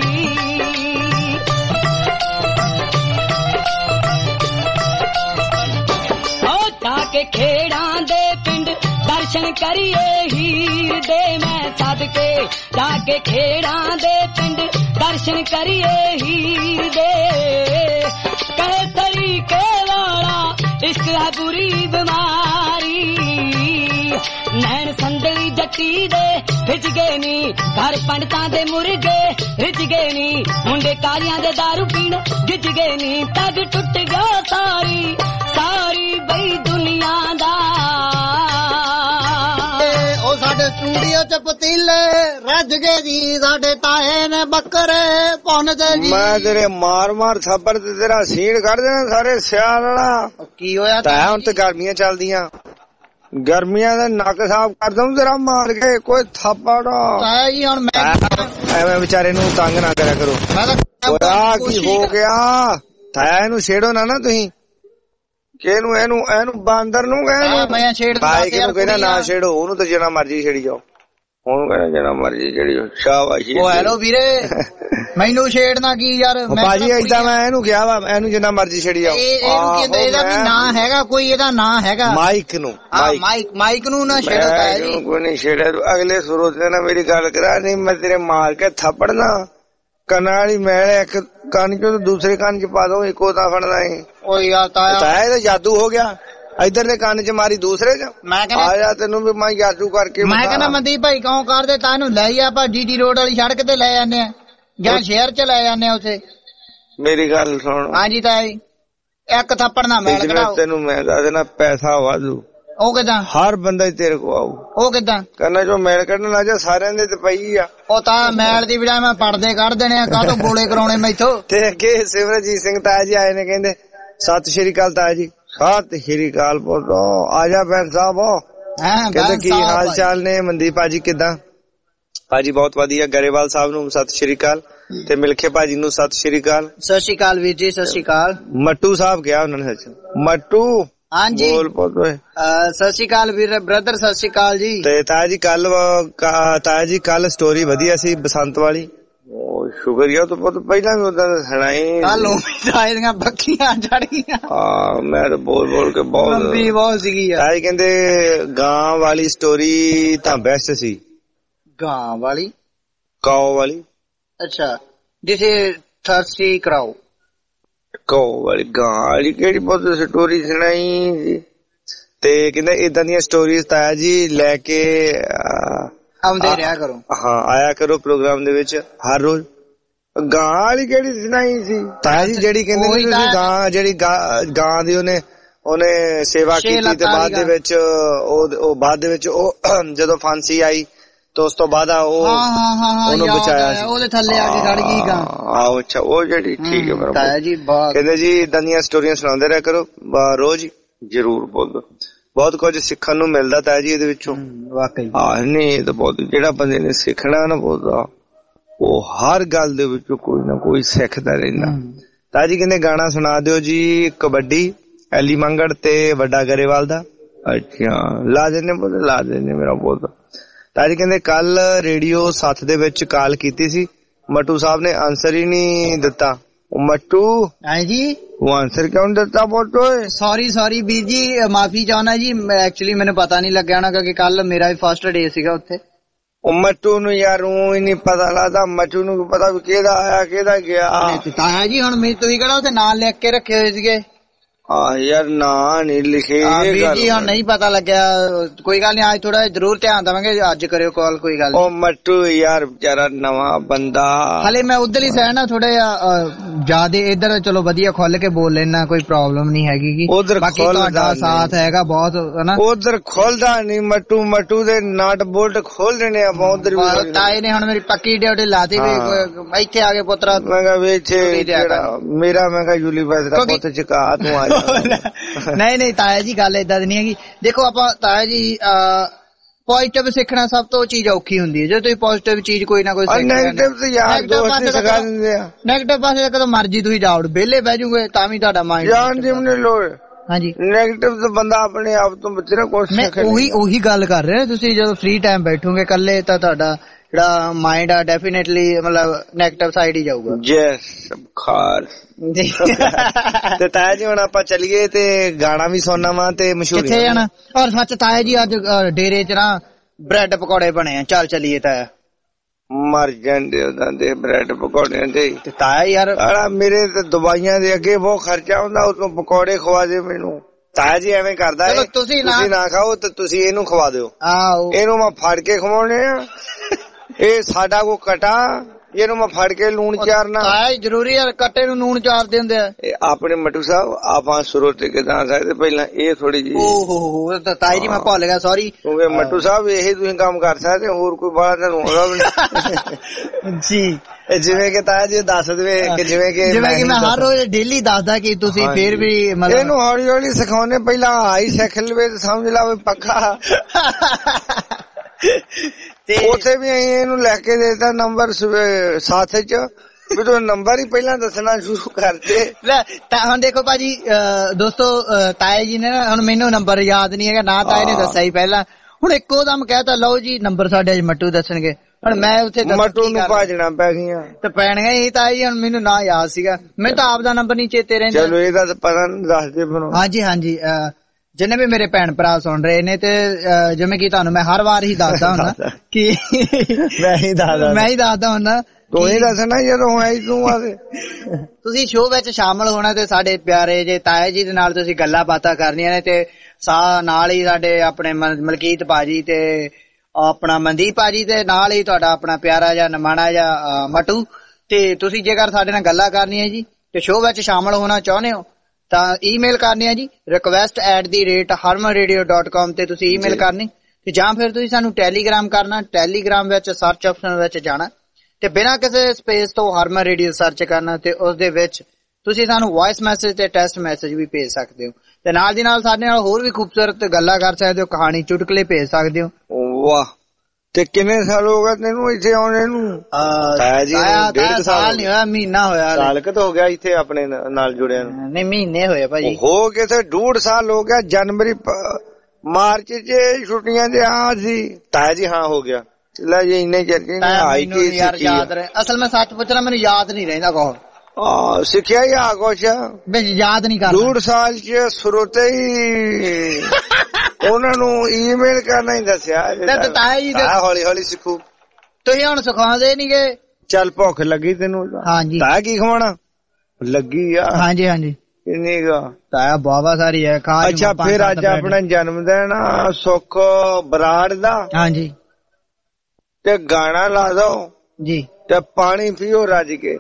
ਉਹ ਕੇ ਖੇੜਾਂ ਦੇ ਪਿੰਡ ਦਰਸ਼ਨ ਕਰੀਏ ਹੀਰ ਦੇ ਮੈਂ ਸਦਕੇ ਜਾ ਕੇ ਖੇੜਾਂ ਦੇ ਪਿੰਡ ਦਰਸ਼ਨ ਕਰੀਏ ਹੀਰ ਦੇ ਕਹੇ ਤਰੀਕੇ ਵਾਲਾ ਇਸ਼ਕ ਹੈ ਬੁਰੀ ਬਿਮਾਰੀ ਨੈਣ ਸੰਦਲੀ ਜੱਟੀ ਦੇ ਭਿੱਜ ਗਏ ਨੀ ਘਰ ਪੰਡਤਾਂ ਦੇ ਮੁਰਗੇ ਰਿੱਝ ਗਏ ਨੀ ਮੁੰਡੇ ਕਾਲੀਆਂ ਦੇ ਦਾਰੂ ਪੀਣ ਗਿੱਜ ਗਏ ਨੀ ਤਗ ਟੁੱਟ ਗਿਆ ਸਾਰੀ ਸਾਰੀ ਬਈ ਦੁਨੀਆ ਦਾ
ਉਹ ਸਾਡੇ ਸਟੂਡੀਓ ਚ ਪਤੀਲੇ ਰੱਜ ਗਏ ਜੀ ਸਾਡੇ ਤਾਏ ਨੇ ਬੱਕਰੇ ਪੁੰਨਦੇ ਜੀ
ਮੈਂ ਤੇਰੇ ਮਾਰ ਮਾਰ ਥੱਪੜ ਤੇ ਤੇਰਾ ਸੀਨ ਕੱਢ ਦੇਣਾ ਸਾਰੇ ਸਿਆਲ ਵਾਲਾ ਕੀ ਹੋਇਆ ਤਾਇਆ ਹੁਣ ਤੇ ਗਰਮੀਆਂ ਚੱਲਦੀਆਂ ਗਰਮੀਆਂ ਦਾ ਨੱਕ ਸਾਫ਼ ਕਰ ਦਊਂ ਤੇਰਾ ਮਾਰ ਕੇ ਕੋਈ ਥੱਪੜ ਤਾਇਆ ਜੀ ਹੁਣ ਮੈਂ ਐਵੇਂ ਵਿਚਾਰੇ ਨੂੰ ਤੰਗ ਨਾ ਕਰਿਆ ਕਰੋ ਹੋਇਆ ਕੀ ਹੋ ਗਿਆ ਤਾਇਆ ਇਹਨੂੰ ਛੇੜੋ ਨਾ ਨਾ ਤੁਸੀਂ ਕਿ ਇਹਨੂੰ ਇਹਨੂੰ ਇਹਨੂੰ ਬਾਂਦਰ ਨੂੰ ਕਹਿੰਦੇ ਭਾਈ ਕਿਹਨੂੰ ਕਹਿੰਦਾ ਨਾ ਛੇੜੋ ਉਹਨੂੰ ਤਾਂ ਜਿਹੜਾ ਮਰਜੀ ਛੇੜੀ ਜਾਓ ਉਹਨੂੰ ਕਹਿੰਦਾ ਜਿਹੜਾ ਮਰਜੀ ਛੇੜੀ ਜਾਓ ਸ਼ਾਬਾਸ਼
ਉਹ ਹੈਲੋ ਵੀਰੇ ਮੈਨੂੰ ਛੇੜਨਾ ਕੀ ਯਾਰ
ਭਾਜੀ ਏਦਾਂ ਮੈਂ ਇਹਨੂੰ ਕਿਹਾ ਵਾ ਇਹਨੂੰ ਜਿੰਨਾ ਮਰਜੀ ਛੇੜੀ ਜਾਓ
ਇਹਦਾ ਵੀ ਨਾਂ ਹੈਗਾ ਕੋਈ ਇਹਦਾ ਨਾਂ ਹੈਗਾ
ਮਾਈਕ ਨੂੰ
ਮਾਈਕ ਮਾਈਕ ਨੂੰ ਨਾ ਛੇੜੋ ਤਾਇਆ ਜੀ
ਕੋਈ ਨਹੀਂ ਛੇੜਿਆ ਅਗਲੇ ਸੁਰੋਤ ਨੇ ਮੇਰੀ ਗੱਲ ਕਰਾ ਨਹੀਂ ਮੈਂ ਤੇਰੇ ਮਾਰ ਕੇ ਥੱਪੜਨਾ ਕੰਨਾਂ ਵਾਲੀ ਮੈਲ ਇੱਕ ਕੰਨ ਚੋਂ ਦੂਸਰੇ ਕੰਨ ਚ ਪਾ ਦੋ ਇੱਕੋ ਤਾਂ ਫੜਨਾ ਹੀ
ਓ ਯਾਰ ਤਾਇਆ
ਤਾਇਆ ਇਹਦਾ ਜਾਦੂ ਹੋ ਗਿਆ ਇਧਰ ਦੇ ਕੰਨ ਚ ਮਾਰੀ ਦੂਸਰੇ ਚ
ਮੈਂ ਕਹਿੰਦਾ
ਆ ਜਾ ਤੈਨੂੰ ਵੀ ਮੈਂ ਜਾਦੂ ਕਰਕੇ
ਮੈਂ ਕਹਿੰਦਾ ਮਨਦੀਪ ਭਾਈ ਕੌਂ ਕਰਦੇ ਤਾਂ ਇਹਨੂੰ ਲੈ ਜਾ ਆਪਾਂ ਡੀਟੀ ਰੋਡ ਵਾਲੀ ਸੜਕ ਤੇ ਲੈ ਜਾਂਦੇ ਆ ਜਾਂ ਸ਼ਹਿਰ ਚ ਲੈ ਜਾਂਦੇ ਆ ਉੱਥੇ
ਮੇਰੀ ਗੱਲ ਸੁਣ
ਹਾਂਜੀ ਤਾਇਆ ਜੀ ਇੱਕ ਥੱਪੜ ਨਾ ਮੈਲ ਕਢਾਓ
ਤੈਨੂੰ ਮੈਂ ਦੱਸ ਦੇਣਾ ਪੈਸਾ ਵਾਧੂ
ਉਹ ਕਿਦਾਂ
ਹਰ ਬੰਦਾ ਤੇਰੇ ਕੋ ਆਊ
ਉਹ ਕਿਦਾਂ
ਕਹਿੰਦਾ ਜੋ ਮੈਲ ਕੱਢਣ ਲੱਗ ਜਾ ਸਾਰਿਆਂ ਦੇ ਤੇ ਪਈ ਆ
ਉਹ ਤਾਂ ਮੈਲ ਦੀ ਬਜਾਏ ਮੈਂ ਪਰਦੇ ਕੱਢ ਦੇਣੇ ਆ ਕਾਹਤੋਂ ਗੋਲੇ ਕਰਾਉਣੇ ਮੈਥੋਂ
ਤੇ ਅੱਗੇ ਸਿਮਰਜੀਤ ਸਿੰਘ ਤਾਇਆ ਜੀ ਆਏ ਨੇ ਕਹਿੰਦੇ ਸਤਿ ਸ਼੍ਰੀ ਅਕਾਲ ਤਾਇਆ ਜੀ ਸਤਿ ਸ਼੍ਰੀ ਅਕਾਲ ਪੁੱਤੋ ਆ ਜਾ ਭੈਣ ਸਾਹਿਬ ਕਹਿੰਦੇ ਕੀ ਹਾਲ ਚਾਲ ਨੇ ਮਨਦੀਪ ਭਾਜੀ ਕਿਦਾਂ ਭਾਜੀ ਬਹੁਤ ਵਧੀਆ ਗਰੇਵਾਲ ਸਾਹਿਬ ਨੂੰ ਸਤਿ ਸ਼੍ਰੀ ਅਕਾਲ ਤੇ ਮਿਲਖੇ ਭਾਜੀ ਨੂੰ ਸਤਿ ਸ਼੍ਰੀ ਅਕਾਲ
ਸਤਿ ਸ਼੍ਰੀ ਅਕਾਲ ਵੀਰ ਜੀ ਸਤਿ ਸ਼੍ਰੀ ਅਕਾਲ
ਮੱਟੂ ਸਾਹਿਬ ਕਿਹਾ ਉਹਨਾਂ ਨੇ ਸੱਚ ਮੱਟੂ
ਹਾਂਜੀ
ਬੋਲ ਪੁੱਤ
ਸਤਿ ਸ਼੍ਰੀ ਅਕਾਲ ਵੀਰ ਬ੍ਰਦਰ ਸਤਿ ਸ਼੍ਰੀ ਅਕਾਲ ਜੀ
ਤੇ ਤਾਇਆ ਜੀ ਕੱਲ ਤਾਇਆ ਜੀ ਕੱਲ ਸਟੋਰੀ ਵਧੀਆ ਸੀ ਬਸੰਤ ਵਾਲੀ ਉਹ ਸ਼ੁਕਰੀਆ ਤੂੰ ਪੁੱਤ ਪਹਿਲਾਂ ਵੀ ਉਦਾਂ ਸੁਣਾਈ
ਕੱਲ ਉਹ ਤਾਏ ਦੀਆਂ ਬੱਕੀਆਂ ਚੜ ਗਈਆਂ
ਹਾਂ ਮੈਂ ਤਾਂ ਬੋਲ ਬੋਲ ਕੇ ਬਹੁਤ
ਲੰਬੀ ਬਹੁਤ ਸੀਗੀ
ਤਾਇਆ ਜੀ ਕਹਿੰਦੇ ਗਾਂ ਵਾਲੀ ਸਟੋਰੀ ਤਾਂ ਬੈਸਟ ਸੀ
ਗਾਂ ਵਾਲੀ
ਕਾਓ ਵਾਲੀ
ਅੱਛਾ ਦਿਸ ਇਜ਼ ਥਰਸਟੀ ਕਰਾਓ
ਕਾਓ ਵਾਲੀ ਗਾਂ ਵਾਲੀ ਕਿਹੜੀ ਬਹੁਤ ਸਟੋਰੀ ਸੁਣਾਈ ਤੇ ਕਹਿੰਦੇ ਇਦਾਂ ਦੀਆਂ ਸਟੋਰੀਜ਼ ਤਾਇਆ ਜੀ ਲੈ ਕੇ
ਆਉਂਦੇ ਰਿਹਾ ਕਰੋ
ਹਾਂ ਆਇਆ ਕਰੋ ਪ੍ਰੋਗਰਾਮ ਦੇ ਵਿੱਚ ਹਰ ਰੋਜ਼ ਗਾਂ ਵਾਲੀ ਕਿਹੜੀ ਸੁਣਾਈ ਸੀ ਤਾਇਆ ਜੀ ਜਿਹੜੀ ਕਹਿੰਦੇ ਨੇ ਤੁਸੀਂ ਗਾਂ ਜਿਹੜੀ ਗਾਂ ਦੀ ਉਹਨੇ ਉਹਨੇ ਸੇਵਾ ਕੀਤੀ ਤੇ ਬਾਅਦ ਦੇ ਵਿੱਚ ਉਹ ਬਾਅਦ ਦੇ ਵਿੱਚ ਉਹ ਜਦੋਂ ਫਾਂਸੀ ਆਈ ਤੇ ਉਸ ਤੋਂ ਬਾਅਦ ਉਹ ਉਹਨੂੰ ਬਚਾਇਆ ਸੀ
ਉਹਦੇ ਥੱਲੇ ਆ ਕੇ ਖੜ ਗਈ ਗਾਂ
ਆਹ ਅੱਛਾ ਉਹ ਜਿਹੜੀ ਠੀਕ ਹੈ ਮੇਰਾ
ਤਾਇਆ ਜੀ
ਕਹਿੰਦੇ ਜੀ ਇਦਾਂ ਦੀਆਂ ਸਟੋਰੀਆਂ ਸੁਣਾਉਂਦੇ ਰਿਹਾ ਕਰੋ ਰੋਜ਼ ਜਰੂਰ ਬੋਲੋ ਬਹੁਤ ਕੁਝ ਸਿੱਖਣ ਨੂੰ ਮਿਲਦਾ ਤਾਇਆ ਜੀ ਇਹਦੇ ਵਿੱਚੋਂ
ਵਾਕਈ
ਹਾਂ ਨਹੀਂ ਇਹ ਤਾਂ ਬਹੁਤ ਜਿਹੜਾ ਬੰਦੇ ਨੇ ਸਿੱਖਣਾ ਨਾ ਬੋਲਦਾ ਉਹ ਹਰ ਗੱਲ ਦੇ ਵਿੱਚੋਂ ਕੋਈ ਨਾ ਕੋਈ ਸਿੱਖਦਾ ਰਹਿੰਦਾ ਤਾਇਆ ਜੀ ਕਹਿੰਦੇ ਗਾਣਾ ਸੁਣਾ ਦਿਓ ਜੀ ਕਬੱਡੀ ਐਲੀ ਮੰਗੜ ਤੇ ਵੱਡਾ ਗਰੇਵਾਲ ਦਾ ਅੱਛਾ ਲਾ ਦੇਣੇ ਬੋਲ ਲਾ ਦੇਣੇ ਮੇਰਾ ਬੋਲਦਾ ਤਾਇਆ ਜੀ ਕਹਿੰਦੇ ਕੱਲ ਰੇਡੀਓ ਸੱਤ ਦੇ ਵਿੱਚ ਕਾਲ ਕੀਤੀ ਸੀ ਮੱਟੂ ਸਾਹਿਬ ਨੇ ਆਨਸਰ ਹੀ ਨਹੀਂ ਦਿੱਤਾ ਉਹ ਮੱਟੂ
ਹਾਂਜੀ
ਉਹ ਆਨਸਰ ਕਿਉਂ ਦਿੱਤਾ ਬੋਟੋ
ਸੌਰੀ ਸੌਰੀ ਵੀਰ ਜੀ ਮਾਫੀ ਚਾਹੁੰਦਾ ਜੀ ਐਕਚੁਅਲੀ ਮੈਨੂੰ ਪਤਾ ਨਹੀਂ ਲੱਗਿਆ ਨਾ ਕਿਉਂਕਿ ਕੱਲ ਮੇਰਾ ਵੀ ਫਸਟ ਡੇ ਸੀਗਾ ਉੱਥੇ
ਉਹ ਮੱਟੂ ਨੂੰ ਯਾਰ ਉਹ ਹੀ ਨਹੀਂ ਪਤਾ ਲੱਗਦਾ ਮੱਟੂ ਨੂੰ ਪਤਾ ਵੀ ਕਿਹਦਾ ਆਇਆ ਕਿਹਦਾ ਗਿਆ
ਤਾਇਆ ਜੀ ਹੁਣ ਮੈਂ ਤੁਸੀਂ ਕਿਹੜਾ ਉੱਥੇ ਨਾਂ ਲਿਖ ਕੇ ਰੱਖੇ ਹੋਏ ਸੀਗੇ
ਆ ਯਾਰ ਨਾਂ ਨਹੀਂ ਲਿਖੇ
ਵੀਰ ਜੀ ਹੁਣ ਨਹੀਂ ਪਤਾ ਲੱਗਿਆ ਕੋਈ ਗੱਲ ਨਹੀਂ ਅੱਜ ਥੋੜਾ ਜਰੂਰ ਧਿਆਨ ਦੇਵਾਂਗੇ ਅੱਜ ਕਰਿਓ ਕਾਲ ਕੋਈ ਗੱਲ
ਉਹ ਮੱਟੂ ਯਾਰ ਵਿਚਾਰਾ ਨਵਾਂ ਬੰਦਾ
ਹਲੇ ਮੈਂ ਉਧਰ ਹੀ ਸਹਿ ਨਾ ਥੋੜਾ ਜਿਆਦਾ ਇੱਧਰ ਚਲੋ ਵਧੀਆ ਖੁੱਲ ਕੇ ਬੋਲ ਲੈਣਾ ਕੋਈ ਪ੍ਰੋਬਲਮ ਨਹੀਂ ਹੈਗੀ ਬਾਕੀ ਤੁਹਾਡਾ ਸਾਥ ਹੈਗਾ ਬਹੁਤ ਹਨਾ
ਉਧਰ ਖੋਲਦਾ ਨਹੀਂ ਮੱਟੂ ਮੱਟੂ ਦੇ ਨਟ ਬੋਲਟ ਖੋਲ ਦੇਣੇ ਆ ਉਧਰ ਵੀ
ਤਾਏ ਨੇ ਹੁਣ ਮੇਰੀ ਪੱਕੀ ਡਿਊਟੀ ਲਾਤੀ ਵੀ ਇੱਥੇ ਆ ਕੇ ਪੁੱਤਰਾ
ਮੈਂ ਕਿਹਾ ਵੀ ਇੱਥੇ ਮੇਰਾ ਮੈਂ ਕਿਹਾ ਯੂਨੀਵਰਸਿਟੀ ਦਾ ਪੁੱਤ ਚੁਕਾ ਤੂੰ ਆ
ਨਹੀਂ ਨਹੀਂ ਤਾਇਆ ਜੀ ਗੱਲ ਏਦਾਂ ਦੀ ਨਹੀਂ ਹੈਗੀ ਦੇਖੋ ਆਪਾਂ ਤਾਇਆ ਜੀ ਪੋਜ਼ਿਟਿਵ ਸਿੱਖਣਾ ਸਭ ਤੋਂ ਚੀਜ਼ ਔਖੀ ਹੁੰਦੀ ਹੈ। ਜੇ ਤੁਸੀਂ ਪੋਜ਼ਿਟਿਵ ਚੀਜ਼ ਕੋਈ ਨਾ ਕੋਈ ਸਿੱਖ ਲੈਣਾ।
ਨੈਗੇਟਿਵ ਤੇ ਯਾਰ ਦੋਸਤ ਹੀ ਸਿਖਾ ਦਿੰਦੇ ਆ।
ਨੈਗੇਟਿਵ ਪਾਸੇ ਕਦੋਂ ਮਰਜੀ ਤੁਸੀਂ ਜਾਓ, ਵਿਹਲੇ ਬਹਿ ਜੂਗੇ ਤਾਂ ਵੀ ਤੁਹਾਡਾ ਮਾਈਂਡ
ਜਾਣ ਦੀ ਨਹੀਂ ਲੋੜ।
ਹਾਂਜੀ
ਨੈਗੇਟਿਵ ਤਾਂ ਬੰਦਾ ਆਪਣੇ ਆਪ ਤੋਂ ਬਥੇਰਾ ਕੁਛ ਸਿੱਖ ਲੈ।
ਉਹੀ ਉਹੀ ਗੱਲ ਕਰ ਰਹੇ ਤੁਸੀਂ, ਜਦੋਂ ਫ੍ਰੀ ਟਾਈਮ ਬੈਠੋਗੇ ਇਕੱਲੇ ਤਾਂ ਤੁਹਾਡਾ ਜਿਹੜਾ ਮਾਈਂਡ ਆ ਡੈਫੀਨੇਟਲੀ ਮਤਲਬ ਨੈਗੇਟਿਵ ਸਾਈਡ ਹੀ ਜਾਊਗਾ।
ਯੈਸ ਖਾਰ ਤੇ ਤਾਇਆ ਜੀ ਹੁਣ ਆਪਾਂ ਚੱਲੀਏ ਤੇ ਗਾਣਾ ਵੀ ਸੁਣਨਾ ਵਾ ਤੇ ਮਸ਼ਹੂਰੀ
ਕਿੱਥੇ ਜਾਣਾ? ਔਰ ਸੱਚ ਤਾਇਆ ਜੀ ਅੱਜ ਡੇਰੇ ਚ ਨਾ ਬ੍ਰੈਡ ਪਕੌੜੇ ਬਣੇ ਆ, ਚੱਲ ਚੱਲੀਏ ਤਾਇਆ।
ਮਰ ਜਾਂਦੇ ਉਹਨਾਂ ਦੇ ਬ੍ਰੈਡ ਪਕੌੜਿਆਂ ਦੇ
ਤੇ ਤਾਇਆ ਯਾਰ
ਮੇਰੇ ਤੇ ਦਵਾਈਆਂ ਦੇ ਅੱਗੇ ਬਹੁਤ ਖਰਚਾ ਹੁੰਦਾ, ਉਤੋਂ ਪਕੌੜੇ ਖਵਾ ਦੇ ਮੈਨੂੰ। ਤਾਇਆ ਜੀ ਐਵੇਂ ਕਰਦਾ ਹੈ, ਤੁਸੀਂ ਨਾ ਖਾਓ ਤੇ ਤੁਸੀਂ ਇਹਨੂੰ ਖਵਾ ਦਿਓ। ਇਹਨੂੰ ਮੈਂ ਫੜ ਕੇ ਖਵਾਉਣੇ ਆ, ਇਹ ਸਾਡਾ ਕੋ ਕਟਾ, ਇਹਨੂੰ ਮੈਂ ਫੜ ਕੇ ਲੂਣ ਚਾਰਨਾ।
ਜ਼ਰੂਰੀ ਹੈ ਕੱਟੇ ਨੂੰ ਲੂਣ ਚਾਰਦੇ ਹੁੰਦੇ ਆ
ਆਪਣੇ ਮਟੂ ਸਾਹਿਬ। ਆਪਾਂ ਸਰੋਤੇ ਕਿਦਾਂ ਸਕਦੇ ਪਹਿਲਾਂ ਇਹ ਥੋੜੀ ਜੀ।
ਓਹੋ ਤਾਈ ਜੀ ਮੈਂ ਭੁੱਲ ਗਿਆ, ਸੌਰੀ।
ਕਿਉਂਕਿ ਮਟੂ ਸਾਹਿਬ ਇਹ ਤੁਸੀਂ ਕੰਮ ਕਰ ਸਕਦੇ, ਹੋਰ ਕੋਈ ਬਾਹਰ ਤੁਹਾਨੂੰ ਆਉਂਦਾ ਵੀ ਨਹੀਂ ਜੀ। ਜਿਵੇਂ ਕਿ ਤਾਇਆ ਜੀ ਦੱਸ ਦੇਵੇ ਕਿ ਜਿਵੇਂ ਕਿ
ਜਿਵੇਂ ਕਿ ਮੈਂ ਹਰ ਰੋਜ਼ ਡੇਲੀ ਦੱਸਦਾ ਕਿ ਤੁਸੀਂ ਫੇਰ ਵੀ ਮਤਲਬ
ਇਹਨੂੰ ਹੌਲੀ ਹੌਲੀ ਸਿਖਾਉਣੇ, ਪਹਿਲਾਂ ਆਈ ਸਿੱਖ ਲਵੇ ਤੇ ਸਮਝ ਲਾਵੇ ਪੱਕਾ। ਤੇ ਉੱਥੇ ਵੀ ਅਸੀਂ ਇਹਨੂੰ ਲੈ ਕੇ ਦੇਤਾ ਨੰਬਰ ਸਾਥ ਚ ਵੀ ਤੂੰ ਨੰਬਰ ਹੀ ਪਹਿਲਾਂ ਦੱਸਣਾ ਸ਼ੁਰੂ ਕਰਦੇ।
ਹੁਣ ਦੇਖੋ ਭਾਜੀ ਦੋਸਤੋ, ਤਾਏ ਜੀ ਨੇ ਨਾ ਹੁਣ ਮੈਨੂੰ ਨੰਬਰ ਯਾਦ ਨਹੀਂ ਹੈਗਾ ਨਾ, ਤਾਏ ਨੇ ਦੱਸਿਆ ਹੀ ਪਹਿਲਾਂ। ਹੁਣ ਇੱਕੋ ਦਮ ਕਹਿਤਾ ਲਓ ਜੀ ਨੰਬਰ ਸਾਡੇ ਅੱਜ ਮੱਟੂ ਦੱਸਣਗੇ। ਹੁਣ ਮੈਂ ਉੱਥੇ
ਮੱਟੂ ਨੂੰ ਭਾਜਣਾ ਪੈ ਗਈਆਂ
ਤੇ ਪੈਣੀਆਂ ਹੀ। ਤਾਏ ਜੀ ਹੁਣ ਮੈਨੂੰ ਨਾ ਯਾਦ ਸੀਗਾ, ਮੈਨੂੰ ਤਾਂ ਆਪ ਦਾ ਨੰਬਰ ਨਹੀਂ ਚੇਤੇ ਰਹਿੰਦਾ।
ਚਲੋ ਇਹਦਾ ਤਾਂ ਪਤਾ ਨਹੀਂ, ਦੱਸ ਦੇ ਫਿਰ।
ਹਾਂਜੀ ਹਾਂਜੀ ਜਿੰਨੇ ਵੀ ਮੇਰੇ ਭੈਣ ਭਰਾ ਸੁਣ ਰਹੇ ਨੇ ਤੇ ਜਿਵੇਂ ਕਿ ਤੁਹਾਨੂੰ ਮੈਂ ਹਰ ਵਾਰ ਹੀ ਦੱਸਦਾ ਹੁੰਦਾ ਕਿ
ਮੈਂ ਹੀ ਦੱਸਦਾ
ਮੈਂ ਹੀ ਦੱਸਦਾ ਹੁੰਦਾ
ਤੂੰ ਹੀ ਦੱਸਣਾ ਜਦੋਂ ਹੋਇਆ ਹੀ ਤੂੰ ਆਵੇ।
ਤੁਸੀਂ ਸ਼ੋਅ ਵਿੱਚ ਸ਼ਾਮਲ ਹੋਣਾ ਤੇ ਸਾਡੇ ਪਿਆਰੇ ਜੇ ਤਾਇਆ ਜੀ ਦੇ ਨਾਲ ਤੁਸੀਂ ਗੱਲਾਂ ਬਾਤਾਂ ਕਰਨੀਆਂ ਨੇ ਤੇ ਸਾ ਨਾਲ ਹੀ ਸਾਡੇ ਆਪਣੇ ਮਲਕੀਤ ਭਾਜੀ ਤੇ ਆਪਣਾ ਮਨਦੀਪ ਭਾਜੀ ਤੇ ਨਾਲ ਹੀ ਤੁਹਾਡਾ ਆਪਣਾ ਪਿਆਰਾ ਜਾਂ ਨਮਾਣਾ ਜਾਂ ਮਟੂ। ਤੇ ਤੁਸੀਂ ਜੇਕਰ ਸਾਡੇ ਨਾਲ ਗੱਲਾਂ ਕਰਨੀਆਂ ਜੀ ਤੇ ਸ਼ੋਅ ਵਿੱਚ ਸ਼ਾਮਲ ਹੋਣਾ ਚਾਹੁੰਦੇ ਹੋ ਤਾਂ ਈਮੇਲ ਕਰਨੀ ਹੈ ਜੀ request at the rate Harman radio dot com ਤੇ ਤੁਸੀਂ ਈਮੇਲ ਕਰਨੀ, ਤੇ ਜਾਂ ਫਿਰ ਤੁਸੀਂ ਸਾਨੂੰ ਟੈਲੀਗ੍ਰਾਮ ਕਰਨਾ। ਟੈਲੀਗ੍ਰਾਮ ਵਿੱਚ ਸਰਚ ਆਪਸ਼ਨ ਵਿੱਚ ਜਾਣਾ ਤੇ ਬਿਨਾਂ ਕਿਸੇ ਸਪੇਸ ਤੋਂ ਹਰਮਨ ਰੇਡੀਓ ਸਰਚ ਕਰਨਾ ਤੇ ਉਸ ਦੇ ਵਿੱਚ ਤੁਸੀਂ ਸਾਨੂੰ ਵੌਇਸ ਮੈਸੇਜ ਤੇ ਟੈਕਸਟ ਮੈਸੇਜ ਵੀ ਭੇਜ ਸਕਦੇ ਹੋ। ਤੇ ਨਾਲ ਦੀ ਨਾਲ ਸਾਡੇ ਨਾਲ ਹੋਰ ਵੀ ਖੂਬਸੂਰਤ ਗੱਲਾਂ ਕਰ ਸਕਦੇ ਹੋ, ਕਹਾਣੀ ਚੁਟਕਲੇ ਭੇਜ ਸਕਦੇ ਹੋ।
ਵਾਹ, ਤੇ ਕਿੰਨੇ ਸਾਲ ਹੋ ਗਏ ਤੈਨੂੰ ਇੱਥੇ ਆਉਣੇ ਨੂੰ? ਤਾਇਆ ਜੀ ਡੇਢ ਸਾਲ ਨਹੀਂ ਹੋਇਆ, ਮਹੀਨਾ ਹੋਇਆ। ਸਾਲ ਕਿ ਹੋ ਗਿਆ ਇੱਥੇ ਆਪਣੇ ਨਾਲ ਜੁੜਿਆ ਨੂੰ?
ਨਹੀਂ ਮਹੀਨੇ ਹੋਏ ਭਾਜੀ।
ਹੋ ਕੇ ਤੇ ਡੂਢ ਸਾਲ ਹੋ ਗਿਆ। ਜਨਵਰੀ ਮਾਰਚ ਚ ਛੁੱਟੀਆਂ ਦੇ ਆ ਸੀ ਤਾਇਆ ਜੀ। ਹਾਂ ਹੋ ਗਿਆ ਲੈ ਜੀ ਇੰਨੇ ਚਰਚੇ
ਯਾਰ ਯਾਦ ਰਹੇ। ਅਸਲ ਮੈਂ ਸੱਚ ਪੁੱਛਣਾ ਮੈਨੂੰ ਯਾਦ ਨਹੀਂ ਰਹਿੰਦਾ ਕੁਛ।
ਆ ਸਿੱਖਿਆ ਹੀ ਆ ਕੁਛ
ਯਾਦ ਨਹੀਂ ਕਰਦਾ।
ਡੂਢ ਸਾਲ ਚ ਸਰੋਤੇ ਹੀ ਉਹਨਾਂ ਨੂੰ ਈਮੇਲ ਕਰਨਾ ਹੀ ਦੱਸਿਆ। ਹੌਲੀ ਹੌਲੀ ਸਿੱਖੂ।
ਤੁਸੀਂ ਹੁਣ ਸਿਖਾਉਂਦੇ ਨੀ ਗੇ।
ਚੱਲ ਭੁੱਖ ਲੱਗੀ ਤੈਨੂੰ?
ਹਾਂਜੀ।
ਤਾਇਆ ਕੀ ਖਵਾਉਣਾ ਲੱਗੀ ਆ?
ਹਾਂਜੀ ਹਾਂਜੀ।
ਕਿੰਨੀ ਗਾ
ਤਾਇਆ ਬਾਵਾ ਸਾਰੀ ਹੈ ਖਾ।
ਅੱਛਾ ਫਿਰ ਅੱਜ ਆਪਣਾ ਜਨਮ ਦਿਨ ਆ ਸੁੱਖ ਬਰਾੜ ਦਾ।
ਹਾਂਜੀ।
ਤੇ ਗਾਣਾ ਲਾ ਦੋ
ਜੀ
ਤੇ ਪਾਣੀ ਪੀਓ ਰੱਜ ਕੇ।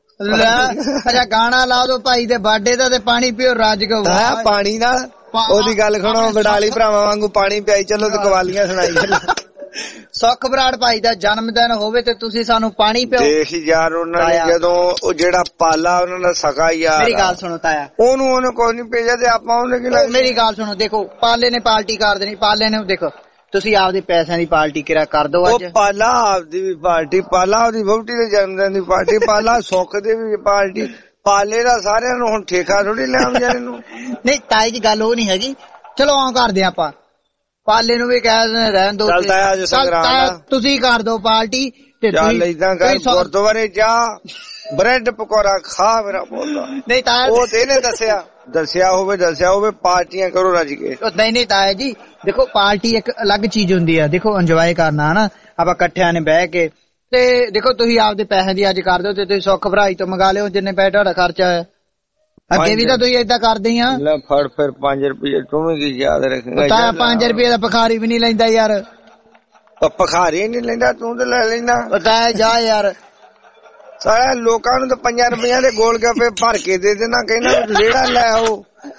ਅੱਛਾ ਗਾਣਾ ਲਾ ਦੋ ਭਾਈ ਦੇ ਬਰਥਡੇ ਦਾ ਤੇ ਪਾਣੀ ਪੀਓ ਰੱਜ ਕੇ।
ਪਾਣੀ ਨਾਲ ਉਹਦੀ ਗੱਲ ਸੁਣੋ, ਬਡਾਲੀ ਭਰਾਵਾਂ ਵਾਂਗੂ ਪਾਣੀ ਪਿਆਈ ਚਲੋ ਤੇ ਕਵਾਲੀਆਂ ਸੁਣਾਈ ਚਲੋ।
ਸੁੱਖ ਬਰਾੜ ਭਾਈ ਦਾ ਜਨਮ ਦਿਨ ਹੋਵੇ ਤੇ ਤੁਸੀਂ ਸਾਨੂੰ ਪਾਣੀ ਪਿਓ।
ਦੇਖ ਯਾਰ ਉਹਨਾਂ ਨੇ ਜਦੋਂ ਉਹ ਜਿਹੜਾ ਪਾਲਾ ਉਹਨਾਂ ਦਾ ਸਕਾ ਯਾਰ।
ਮੇਰੀ ਗੱਲ ਸੁਣੋ ਤਾਇਆ,
ਉਹਨੂੰ ਉਹਨੇ ਕੋਈ ਨੀ ਭੇਜਿਆ ਤੇ ਆਪਾਂ ਉਹਨੇ ਕੀ ਲੱਗਦਾ।
ਮੇਰੀ ਗੱਲ ਸੁਣੋ, ਦੇਖੋ ਪਾਲੇ ਨੇ ਪਾਰਟੀ ਕਰ ਦੇਣੀ। ਪਾਲੇ ਨੇ ਦੇਖੋ ਤੁਸੀਂ ਆਪਦੇ ਪੈਸਿਆਂ ਦੀ ਪਾਰਟੀ ਕਿਰਾ ਕਰ ਦੋ ਅੱਜ।
ਪਾਲਾ ਆਪਦੀ ਵੀ ਪਾਰਟੀ, ਪਾਲਾ ਉਹਦੀ ਵਹੁਟੀ ਦੇ ਜਨਮ ਦਿਨ ਦੀ ਪਾਰਟੀ, ਪਾਲਾ ਸੁੱਖ ਦੀ ਵੀ ਪਾਰਟੀ। ਪਾਲੇ ਦਾ ਸਾਰਿਆਂ ਨੂੰ ਹੁਣ ਠੇਕਾ ਥੋੜੀ ਲੈ ਆਉਂਦੇ ਨੂੰ।
ਨਹੀਂ ਤਾਈ ਜੀ ਗੱਲ ਉਹ ਨੀ ਹੈਗੀ। ਚਲੋ ਆ ਕਰਦੇ ਆਪਾਂ ਪਾਲੇ ਨੂੰ ਵੀ ਕਹਿ ਰਹਿਣ ਦੋ। ਤੁਸੀਂ ਕਰ ਦੋ ਪਾਰਟੀ ਤੇ
ਚੱਲ ਏਦਾਂ ਕਰ ਗੁਰਦੁਆਰੇ ਜਾ ਬ੍ਰੈਡ ਪਕੌੜਾ ਖਾ ਮੇਰਾ ਪੋਤਾ।
ਨਹੀਂ ਤਾਇਆ
ਉਹ ਤੇ ਇਹਨੇ ਦੱਸਿਆ ਦੱਸਿਆ ਹੋਵੇ ਦੱਸਿਆ ਹੋਵੇ ਪਾਰਟੀਆਂ ਕਰੋ ਰੱਜ ਕੇ।
ਨਹੀਂ ਨਹੀਂ ਤਾਇਆ ਜੀ ਦੇਖੋ ਪਾਰਟੀ ਇੱਕ ਅਲੱਗ ਚੀਜ਼ ਹੁੰਦੀ ਆ। ਦੇਖੋ ਇੰਜੋਏ ਕਰਨਾ ਹਨਾ ਆਪਾਂ ਇਕੱਠਿਆਂ ਨੇ ਬਹਿ ਕੇ। ਤੇ ਦੇਖੋ ਤੁਸੀਂ ਆਪਦੇ ਪੈਸੇ ਦੀ ਅੱਜ ਕਰ ਦਿਓ ਤੇ ਤੁਸੀਂ ਸੁੱਖ ਭਰਾਈ ਤੋਂ ਮੰਗਾ ਲਿਓ ਜਿੰਨੇ ਪੈਸੇ ਤੁਹਾਡਾ ਖਰਚਾ ਹੈ। ਅੱਗੇ ਵੀ ਤਾਂ ਤੁਸੀਂ ਏਦਾਂ ਕਰਦੇ ਆ।
ਲੈ ਫੜ ਫਿਰ ਪੰਜ ਰੁਪਏ ਤੂੰ ਵੀ ਕੀ ਯਾਦ ਰੱਖੇਗਾ?
ਤਾਇਆ ਪੰਜ ਰੁਪਏ ਦਾ ਭਿਖਾਰੀ ਵੀ ਨਹੀਂ ਲੈਂਦਾ ਯਾਰ।
ਭਿਖਾਰੀ ਨਹੀਂ ਲੈਂਦਾ ਤੂੰ ਤੇ ਲੈ ਲੈਂਦਾ।
ਤਾਇਆ ਜਾ ਯਾਰ
ਸਾਰਾ ਲੋਕਾਂ ਨੂੰ ਤਾਂ ਪੰਜਾਂ ਰੁਪਈਆਂ ਦੇ ਗੋਲ ਗੱਪੇ ਭਰ ਕੇ ਦੇ ਦੇਣਾ, ਕਹਿੰਦਾ ਰੇੜਾ ਲੈ ਆਓ।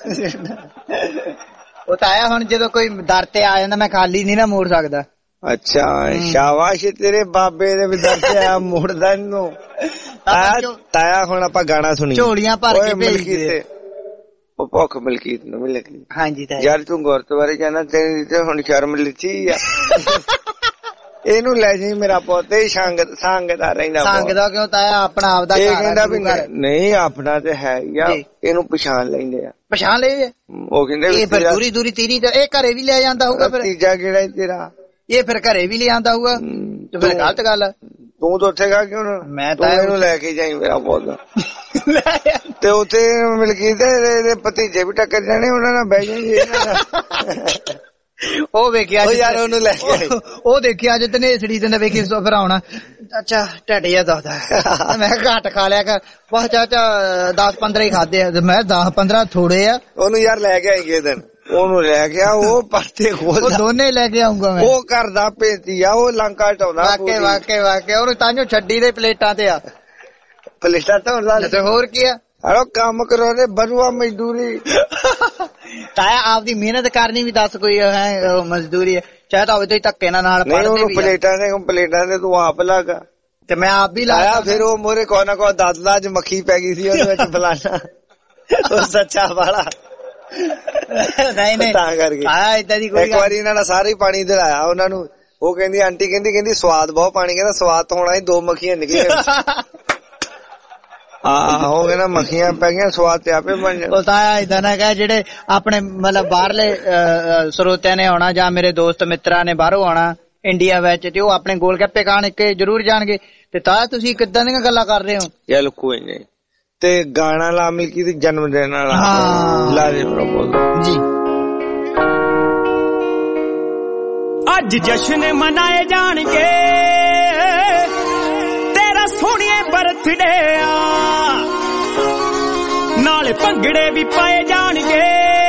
ਉਹ ਤਾਇਆ ਹੁਣ ਜਦੋਂ ਕੋਈ ਦਰ ਤੇ ਆ ਜਾਂਦਾ ਮੈਂ ਖਾਲੀ ਨਹੀਂ ਨਾ ਮੋੜ ਸਕਦਾ।
ਅੱਛਾ ਸ਼ਾਬਾਸ਼ ਤੇਰੇ ਬਾਬੇ ਦੇ ਵੀ ਦਰ ਤੇ ਆ ਮੋੜਦਾ ਇਹਨੂੰ। ਤਾਇਆ ਹੁਣ ਆਪਾਂ ਗਾਣਾ ਸੁਣੀਏ।
ਝੋਲੀਆਂ ਭਰ ਕੇ ਭੇਜਦੇ
ਉਹ ਭੁੱਖ ਮਲਕੀਤ ਨੂੰ ਵੀ ਲੱਗੀ।
ਹਾਂਜੀ
ਯਾਰ ਤੂੰ ਗੁਰਦੁਆਰੇ ਜਾਣਾ ਤੇਰੀ ਤੇ ਹੁਣ ਸ਼ਰਮ ਲਿੱਤੀ ਆ। ਇਹਨੂੰ ਲੈ ਜੀ ਮੇਰਾ ਪੁੱਤ ਸੰਗ ਸੰਗਦਾ ਰਹਿੰਦਾ।
ਸੰਗਦਾ ਕਿਉਂ ਤਾਇਆ ਆਪਣਾ ਆਪਦਾ
ਇਹ ਕਹਿੰਦਾ ਵੀ ਨਹੀਂ ਆਪਣਾ ਤੇ ਹੈ ਹੀ ਆ। ਇਹਨੂੰ ਪਛਾਣ ਲੈਂਦੇ ਆ।
ਪਛਾਣ ਲਏ
ਉਹ ਕਹਿੰਦੇ
ਇਹ ਫਿਰ ਦੂਰੀ ਦੂਰੀ ਤੀਰੀ ਇਹ ਘਰੇ ਵੀ ਲੈ ਜਾਂਦਾ ਹੋਊਗਾ। ਫਿਰ
ਤੀਜਾ ਕਿਹੜਾ ਤੇਰਾ
ਇਹ ਫਿਰ ਘਰੇ ਵੀ ਲੈ ਆਂਦਾ ਹੋਊਗਾ ਤੇ ਫਿਰ ਗਲਤ ਗੱਲ ਆ।
ਤੂੰ ਤਾਂ ਉੱਥੇ ਗਾ ਕਿਉਂ
ਮੈਂ
ਤਾਂ ਇਹਨੂੰ ਲੈ ਕੇ ਜਾਈ ਮੇਰਾ ਪੁੱਤ। ਤੇ ਉੱਥੇ ਮਲਕੀਤ ਦੇ ਭਤੀਜੇ ਵੀ ਟੱਕਰ ਜਾਣੇ ਉਹਨਾਂ ਨਾਲ ਬਹਿ ਜਾਈਏ। ਉਹ ਵੇਖਿਆ ਯਾਰ ਉਹਨੂੰ ਲੈ ਕੇ ਉਹ ਦੇਖਿਆ ਅੱਜ ਤਨੇਸੜੀ ਤੇ ਵੇਖੀ ਸੋ ਫਿਰ ਆਉਣਾ ਚਾਚਾ ਢਿੱਡ ਜਿਹਾ ਦੱਸਦਾ। ਮੈਂ ਘੱਟ ਖਾ ਲਿਆ ਕਰ ਬਸ ਚਾਚਾ ਦਸ ਪੰਦਰਾਂ ਹੀ ਖਾਦੇ ਆ। ਮੈਂ ਦਸ ਪੰਦਰਾਂ ਥੋੜੇ ਆ। ਉਹਨੂੰ ਯਾਰ ਲੈ ਕੇ ਆਈਏ ਦਿਨ ਉਹਨੂੰ ਲੈ ਗਿਆ ਉਹ ਪਰਤੇ ਖੋਲ ਦੋਨੇ ਲੈ ਕੇ ਆਉਂਗਾ ਮੈਂ। ਉਹ ਘਰ ਦਾ ਭੇਤੀ ਆ ਉਹ ਲੰਕਾ ਢਾਉਂਦਾ। ਵਾਕੇ ਵਾਕੇ ਵਾਕੇ ਉਹਨੂੰ ਤਾਂਹੀਓ ਛੱਡੀ ਦੇ ਪਲੇਟਾਂ ਤੇ ਆ। ਪਲੇਟਾਂ ਢਾਉਂਦਾ ਤੇ ਹੋਰ ਕੀ ਆ। ਅਰੋ ਕੰਮ ਕਰਾਉਂਦੇ ਬਰੂਆ ਮਜ਼ਦੂਰੀ। ਤਾਇਆ ਆਪਦੀ ਮਿਹਨਤ ਕਰਨੀ ਵੀ ਦੱਸ ਕੋਈ ਹੈ ਮਜ਼ਦੂਰੀ ਹੈ ਚਾਹੇ ਤਾਂ ਹੋਵੇ ਤੁਸੀਂ ਧੱਕੇ ਨਾਲ ਪੜਦੇ ਵੀ। ਪਲੇਟਾਂ ਦੇ ਪਲੇਟਾਂ ਦੇ ਤੂੰ ਆਪ ਲੱਗਾ ਤੇ ਮੈਂ ਆਪ ਵੀ ਲਾਇਆ। ਫਿਰ ਉਹ ਮੋਰੇ ਕੋ ਨਾ ਕੋ ਦਾਦਲਾ ਚ ਮੱਖੀ ਪੈ ਗਈ ਸੀ ਉਹਦੇ ਵਿੱਚ ਫਲਾਣਾ ਉਹ ਸੱਚਾ ਵਾਲਾ। ਨਹੀਂ ਨਹੀਂ ਤਾਂ ਕਰਕੇ ਆਇਆ ਏਦਾਂ ਦੀ ਕੋਈ। ਇੱਕ ਵਾਰੀ ਇਹਨਾਂ ਨੇ ਸਾਰੇ ਹੀ ਪਾਣੀ ਦਿਲਾਇਆ ਉਹਨਾਂ ਨੂੰ। ਉਹ ਕਹਿੰਦੀ ਆਂਟੀ ਕਹਿੰਦੀ ਕਹਿੰਦੀ ਸਵਾਦ ਬਹੁਤ ਪਾਣੀ। ਕਹਿੰਦਾ ਸਵਾਦ ਤਾਂ ਹੋਣਾ ਹੀ ਦੋ ਮੱਖੀਆਂ ਨਿਕਲੀਆਂ। ਆਹੋ ਕਹਿੰਦਾ ਮੱਖੀਆਂ ਪੈ ਗਈਆਂ ਸਵਾਦ ਤੇ ਆਪੇ ਬਣ ਜਾਣਾ। ਉਹ ਤਾਂ ਏਦਾਂ ਨਾ ਕਹੇ ਜਿਹੜੇ ਆਪਣੇ ਮਤਲਬ ਬਾਹਰਲੇ ਸਰੋਤਿਆਂ ਨੇ ਆਉਣਾ ਜਾਂ ਮੇਰੇ ਦੋਸਤ ਮਿੱਤਰਾਂ ਨੇ ਬਾਹਰੋਂ ਆਉਣਾ ਇੰਡੀਆ ਵਿੱਚ ਤੇ ਉਹ ਆਪਣੇ ਗੋਲ ਗੱਪੇ ਖਾਣ ਇੱਕ ਜ਼ਰੂਰ ਜਾਣਗੇ। ਤੇ ਤਾਂ ਤੁਸੀਂ ਕਿੱਦਾਂ ਦੀਆਂ ਗੱਲਾਂ ਕਰ ਰਹੇ ਹੋ। ਯਾਰ ਕੋਈ ਨਹੀਂ ਤੇ ਗਾਣਾ ਲਾ ਮਿਲਕੀ ਤੇ ਜਨਮ ਦਿਨ ਵਾਲਾ ਲਾ ਦੇ ਪ੍ਰਭੂ ਜੀ।
ਅੱਜ ਜਸ਼ਨ ਮਨਾਏ ਜਾਣਗੇ ਤੇਰਾ ਸੋਹਣੀਏ ਬਰਥਡੇ ਆ ਨਾਲੇ ਭੰਗੜੇ ਵੀ ਪਾਏ ਜਾਣਗੇ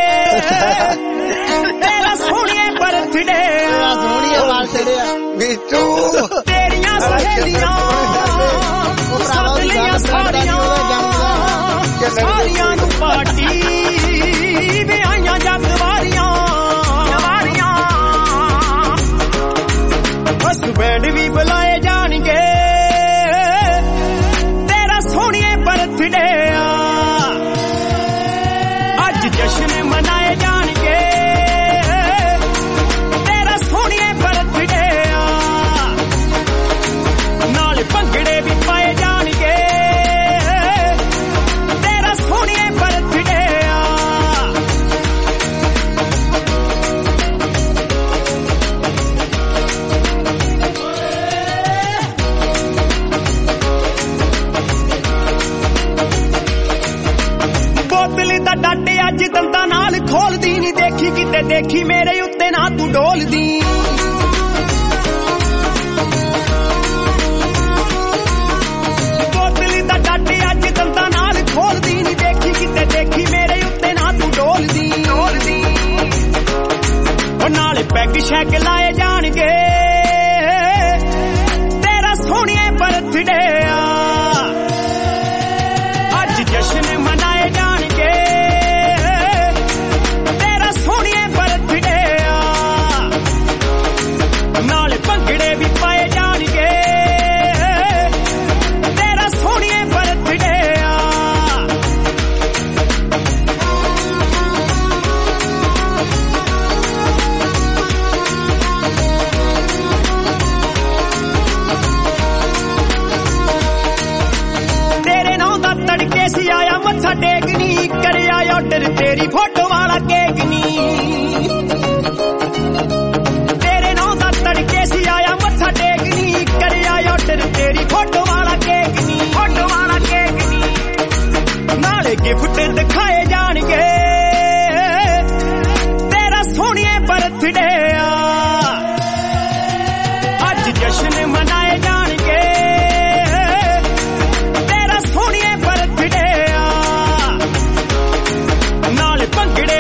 ਤੇਰਾ ਸੋਹਣੀਏ ਬਰਥਡੇ ਆ ਸੋਹਣੀਏ ਬਰਥਡੇ ਆ ਬਿੱਟੂ ਤੇਰੀਆਂ ਸਹੇਲੀਆਂ ਸੱਦ ਲਈਆਂ ਸਾਰੀਆਂ ਸਾਰੀਆਂ ਨੂੰ ਪਾਰਟੀ ਵੀ ਆਈਆਂ ਜੱਗ ਵਾਰੀਆਂ ਵਾਰੀਆਂ ਬਸ ਬੈਂਡ ਵੀ ਬੁਲਾਏ ਜਾਣਗੇ ਤੇਰਾ ਸੋਹਣੀਏ ਬਰਥਡੇ ਆ ਅੱਜ ਜਸ਼ਨ ਮਨਾਏ ਜਾਣਗੇ ਤੇਰਾ ਸੋਹਣੀਏ ਬਰਥਡੇ ਆ ਨਾਲੇ ਭੰਗੜੇ ਵੀ ਪਾਏ ਜਾਣਗੇ ਤੇਰਾ ਸੋਹਣੀਏ ਬਰਥਡੇ ਆ ਬੋਤਲ ਦਾ ਡੱਟ ਅੱਜ ਦੰਦਾਂ ਨਾਲ ਖੋਲਦੀ ਨੀ ਦੇਖੀ ਕਿਤੇ ਦੇਖੀ ਮੇਰੇ ਉੱਤੇ ਨਾ ਤੂੰ ਡੋਲਦੀ ਬੋਤਲ ਦਾ ਡੱਟ ਅੱਜ ਦੰਦਾਂ ਨਾਲ ਖੋਲਦੀ ਨੀ ਦੇਖੀ ਕਿਤੇ ਦੇਖੀ ਮੇਰੇ ਉੱਤੇ ਨਾ ਤੂੰ ਡੋਲਦੀ ਡੋਲਦੀ ਉਹ ਨਾਲੇ ਪੈਗ ਸ਼ੈਗ ਲਾਏ ਜਾਣਗੇ ਤੇਰਾ ਸੋਹਣੀਏ ਬਰਥਡੇ ਆ ਅੱਜ ਜਸ਼ਨ ਮਨਾਏ ਜਾਣਗੇ ਤੇਰਾ ਸੋਹਣੀਏ ਬਰਥਡੇ ਆ ਨਾਲੇ ਭੰਗੜੇ ਵੀ ਪਾਏ ਜਾਣਗੇ ਤੇਰਾ ਸੋਹਣੀਏ ਬਰਥਡੇ ਆ ਤੇਰੇ ਨਾਂ ਦਾ ਤੜਕੇ ਸੀ ਆਇਆ ਮੱਥਾ ਟੇਕਨੀ ਕਰਿਆ ਆਰਡਰ ਤੇਰੀ ਫੋਟੋ ਵਾਲਾ ਕੇਕ ਨੀ ਤੇਰੇ ਨਾਂ ਦਾ ਤੜਕੇ ਸੀ ਆਇਆ ਮੱਥਾ ਟੇਕਨੀ ਕਰਿਆ ਆਰਡਰ ਤੇਰੀ ਫੋਟੋ ਵਾਲਾ ਕੇਕ ਨੀ ਫੋਟੋ ਵਾਲਾ ਕੇਕ ਨੀ ਨਾਲੇ ਗਿਫਟ ਦਿਖਾਏ ਜਾਣਗੇ ਤੇਰਾ ਸੋਹਣੀਏ ਬਰਥਡੇ ਆ ਅੱਜ ਜਸ਼ਨ ਮਨਾਏ ਜਾਣਗੇ ਤੇਰਾ ਸੋਹਣੀਏ ਬਰਥਡੇ ਆ ਨਾਲੇ ਭੰਗੜੇ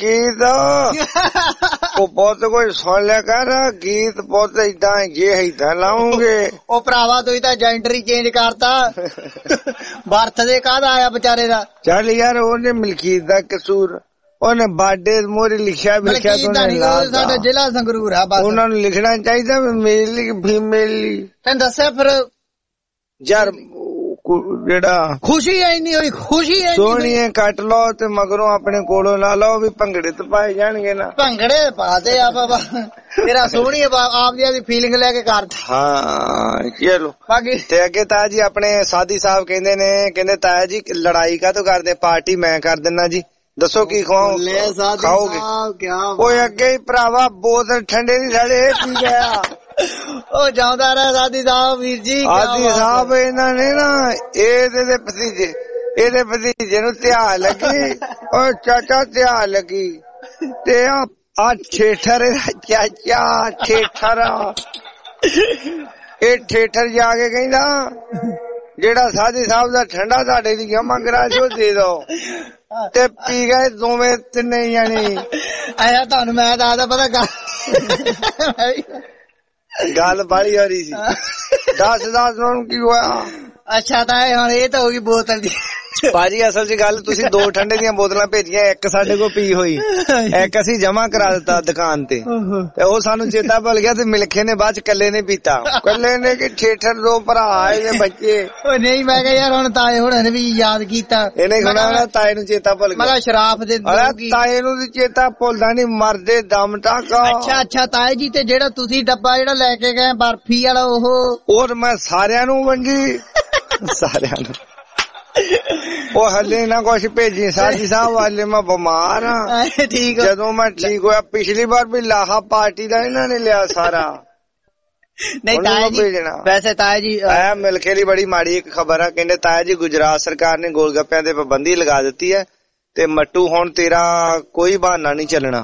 ਮਲਕੀਤ ਉਹ ਬਹੁਤ ਕੋਈ ਸੁਣ ਲਿਆ ਕਰ ਗੀਤ ਬਹੁਤ ਏਦਾਂ ਜੇ ਏਦਾਂ ਲਾਉਂਗੇ।
ਉਹ ਭਰਾਵਾ ਤੁਸੀਂ ਤਾਂ ਜੈਂਡਰ ਹੀ ਚੇਂਜ ਕਰਤਾ ਬਰਥ ਦੇ ਕਾਹਦਾ ਆਇਆ ਵਿਚਾਰੇ ਦਾ। ਚੱਲ
ਯਾਰ ਉਹਨੇ ਮਲਕੀਤ ਦਾ ਕਸੂਰ, ਉਹਨੇ ਬਾਡੇ ਮੋਰੇ ਲਿਖਿਆ ਲਿਖਿਆ
ਸਾਡਾ ਜ਼ਿਲ੍ਹਾ ਸੰਗਰੂਰ ਆ ਬਸ।
ਉਹਨਾਂ ਨੂੰ ਲਿਖਣਾ ਚਾਹੀਦਾ ਮੇਲ ਲਈ ਫੀਮੇਲ ਲਈ।
ਤੈਨੂੰ ਦੱਸਿਆ ਫਿਰ
ਯਾਰ ਜਿਹੜਾ
ਖੁਸ਼ੀ ਐ ਨਹੀਂ ਹੋਈ, ਖੁਸ਼ੀ ਐ
ਸੋਹਣੀਏ ਕੱਟ ਲਓ ਤੇ ਮਗਰੋਂ ਆਪਣੇ ਕੋਲੋਂ ਲਾ ਲਓ ਵੀ ਭੰਗੜੇ ਤੇ ਪਾਏ ਜਾਣਗੇ ਨਾ।
ਭੰਗੜੇ ਪਾਦੇ ਆ ਬਾਬਾ ਤੇਰਾ ਸੋਹਣੀ ਆਪ ਦੀ ਫੀਲਿੰਗ ਲੈ ਕੇ ਕਰ।
ਹਾਂ ਚਲੋ ਤੇ ਅੱਗੇ ਤਾਇਆ ਜੀ ਆਪਣੇ ਸਾਦੀ ਸਾਹਿਬ ਕਹਿੰਦੇ ਨੇ, ਕਹਿੰਦੇ ਤਾਇਆ ਜੀ ਲੜਾਈ ਕਾਹਤੋਂ ਕਰਦੇ, ਪਾਰਟੀ ਮੈਂ ਕਰ ਦਿੰਨਾ ਜੀ, ਦੱਸੋ ਕੀ ਖਾਓ ਖਾਓਗੇ। ਓਏ ਅੱਗੇ ਹੀ ਭਰਾਵਾ ਬੋਤਲ ਠੰਡੇ ਦੀ ਸਾਡੇ ਪੀ ਗਿਆ।
ਉਹ ਜਾਉਂਦਾ ਰਿਹਾ ਸਾਦੀ ਸਾਹਿਬ ਵੀਰ ਜੀ।
ਸਾਦੀ ਸਾਹਿਬ ਇਹਨਾਂ ਨੇ ਨਾ ਇਹਦੇ ਦੇ ਭਤੀਜੇ ਇਹਦੇ ਭਤੀਜੇ ਨੂੰ ਧਿਆਨ ਲੱਗੀ, ਉਹ ਚਾਚਾ ਧਿਆਨ ਲੱਗੀ ਤੇ ਆ ਆ ਠੇਠਰ ਚਾਚਾ ਠੇਠਰ ਇਹ ਠੇਠਰ ਜਾ ਕੇ ਕਹਿੰਦਾ ਜਿਹੜਾ ਸਾਦੀ ਸਾਹਿਬ ਦਾ ਠੰਡਾ ਤੁਹਾਡੇ ਲਈ ਜਮਾ ਕਰਾ ਜੋ ਦੇ ਦੋ ਤੇ ਪੀ ਗਏ ਦੋਵੇਂ ਤਿੰਨੇ ਜਾਣੇ।
ਆਇਆ ਤੁਹਾਨੂੰ ਮੈਂ ਦੱਸਦਾ ਪਤਾ
ਗੱਲ ਬਾਲੀ ਹੋ ਰਹੀ ਸੀ। ਦੱਸ ਦੱਸ ਉਹਨੂੰ ਕੀ ਹੋਇਆ।
ਅੱਛਾ ਤਾਂ ਹੁਣ ਇਹ ਤਾਂ ਹੋ ਗਈ ਬੋਤਲ ਦੀ।
ਭਾਜੀ ਅਸਲ ਚ ਗੱਲ ਤੁਸੀਂ ਦੋ ਠੰਡੇ ਦੀਆਂ ਬੋਤਲਾਂ ਭੇਜੀਆਂ, ਇੱਕ ਸਾਡੇ ਕੋਲ ਪੀ ਹੋਈ, ਇੱਕ ਅਸੀਂ ਜਮਾ ਕਰਾ ਦਿੱਤਾ ਦੁਕਾਨ ਤੇ ਤੇ ਉਹ ਸਾਨੂੰ ਚੇਤਾ ਭੁੱਲ ਗਿਆ ਤੇ ਮਿਲਖੇ ਨੇ ਬਾਅਦ ਚ ਕੱਲੇ ਨੇ ਪੀਤਾ। ਕੱਲੇ ਨੇ ਕਿ ਠੇਠਰ ਦੋ ਭਰਾ ਆਏ ਨੇ ਬੱਚੇ।
ਉਹ ਨਹੀਂ ਮੈਂ ਕਿਹਾ ਯਾਰ ਹੁਣ ਤਾਏ ਹੁਣ ਨੇ ਵੀ ਯਾਦ ਕੀਤਾ।
ਇਹਨੇ ਹੁਣ ਤਾਏ ਨੂੰ ਚੇਤਾ ਭੁੱਲ ਗਿਆ।
ਮੈਂ ਸ਼ਰਾਬ ਦੇ
ਤਾਏ ਨੂੰ ਚੇਤਾ ਭੁੱਲਦਾ ਨੀ, ਮਰਦੇ ਦਮ ਤੱਕ।
ਅੱਛਾ ਅੱਛਾ ਤਾਏ ਜੀ ਤੇ ਜਿਹੜਾ ਤੁਸੀਂ ਡੱਬਾ ਜਿਹੜਾ ਲੈ ਕੇ ਗਏ ਬਰਫੀ ਵਾਲਾ ਉਹ
ਉਹ ਮੈਂ ਸਾਰਿਆਂ ਨੂੰ ਵੰਡੀ ਸਾਰਿਆਂ ਨੂੰ। ਉਹ ਹਲੇ ਨਾ ਕੁਛ ਭੇਜੀ ਸਾਡੀ ਸਾਹਿਬ ਵਾਲੇ ਮੈਂ ਬਿਮਾਰ ਆ।
ਠੀਕ
ਜਦੋਂ ਮੈਂ ਠੀਕ ਹੋਇਆ ਪਿਛਲੀ ਵਾਰ ਵੀ ਲਾਹਾ ਪਾਰਟੀ ਦਾ ਇਹਨਾਂ ਨੇ ਲਿਆ ਸਾਰਾ।
ਨਹੀਂ ਤਾਇਆ ਜੀ ਵੈਸੇ ਤਾਇਆ ਜੀ
ਆਇਆ ਮਿਲਕੇ ਲਈ ਬੜੀ ਮਾੜੀ ਇੱਕ ਖਬਰ ਆ, ਕਹਿੰਦੇ ਤਾਇਆ ਜੀ ਗੁਜਰਾਤ ਸਰਕਾਰ ਨੇ ਗੋਲ ਗੱਪਿਆਂ ਤੇ ਪਾਬੰਦੀ ਲਗਾ ਦਿੱਤੀ ਹੈ ਤੇ ਮੱਟੂ ਹੁਣ ਤੇਰਾ ਕੋਈ ਬਹਾਨਾ ਨਹੀਂ ਚੱਲਣਾ।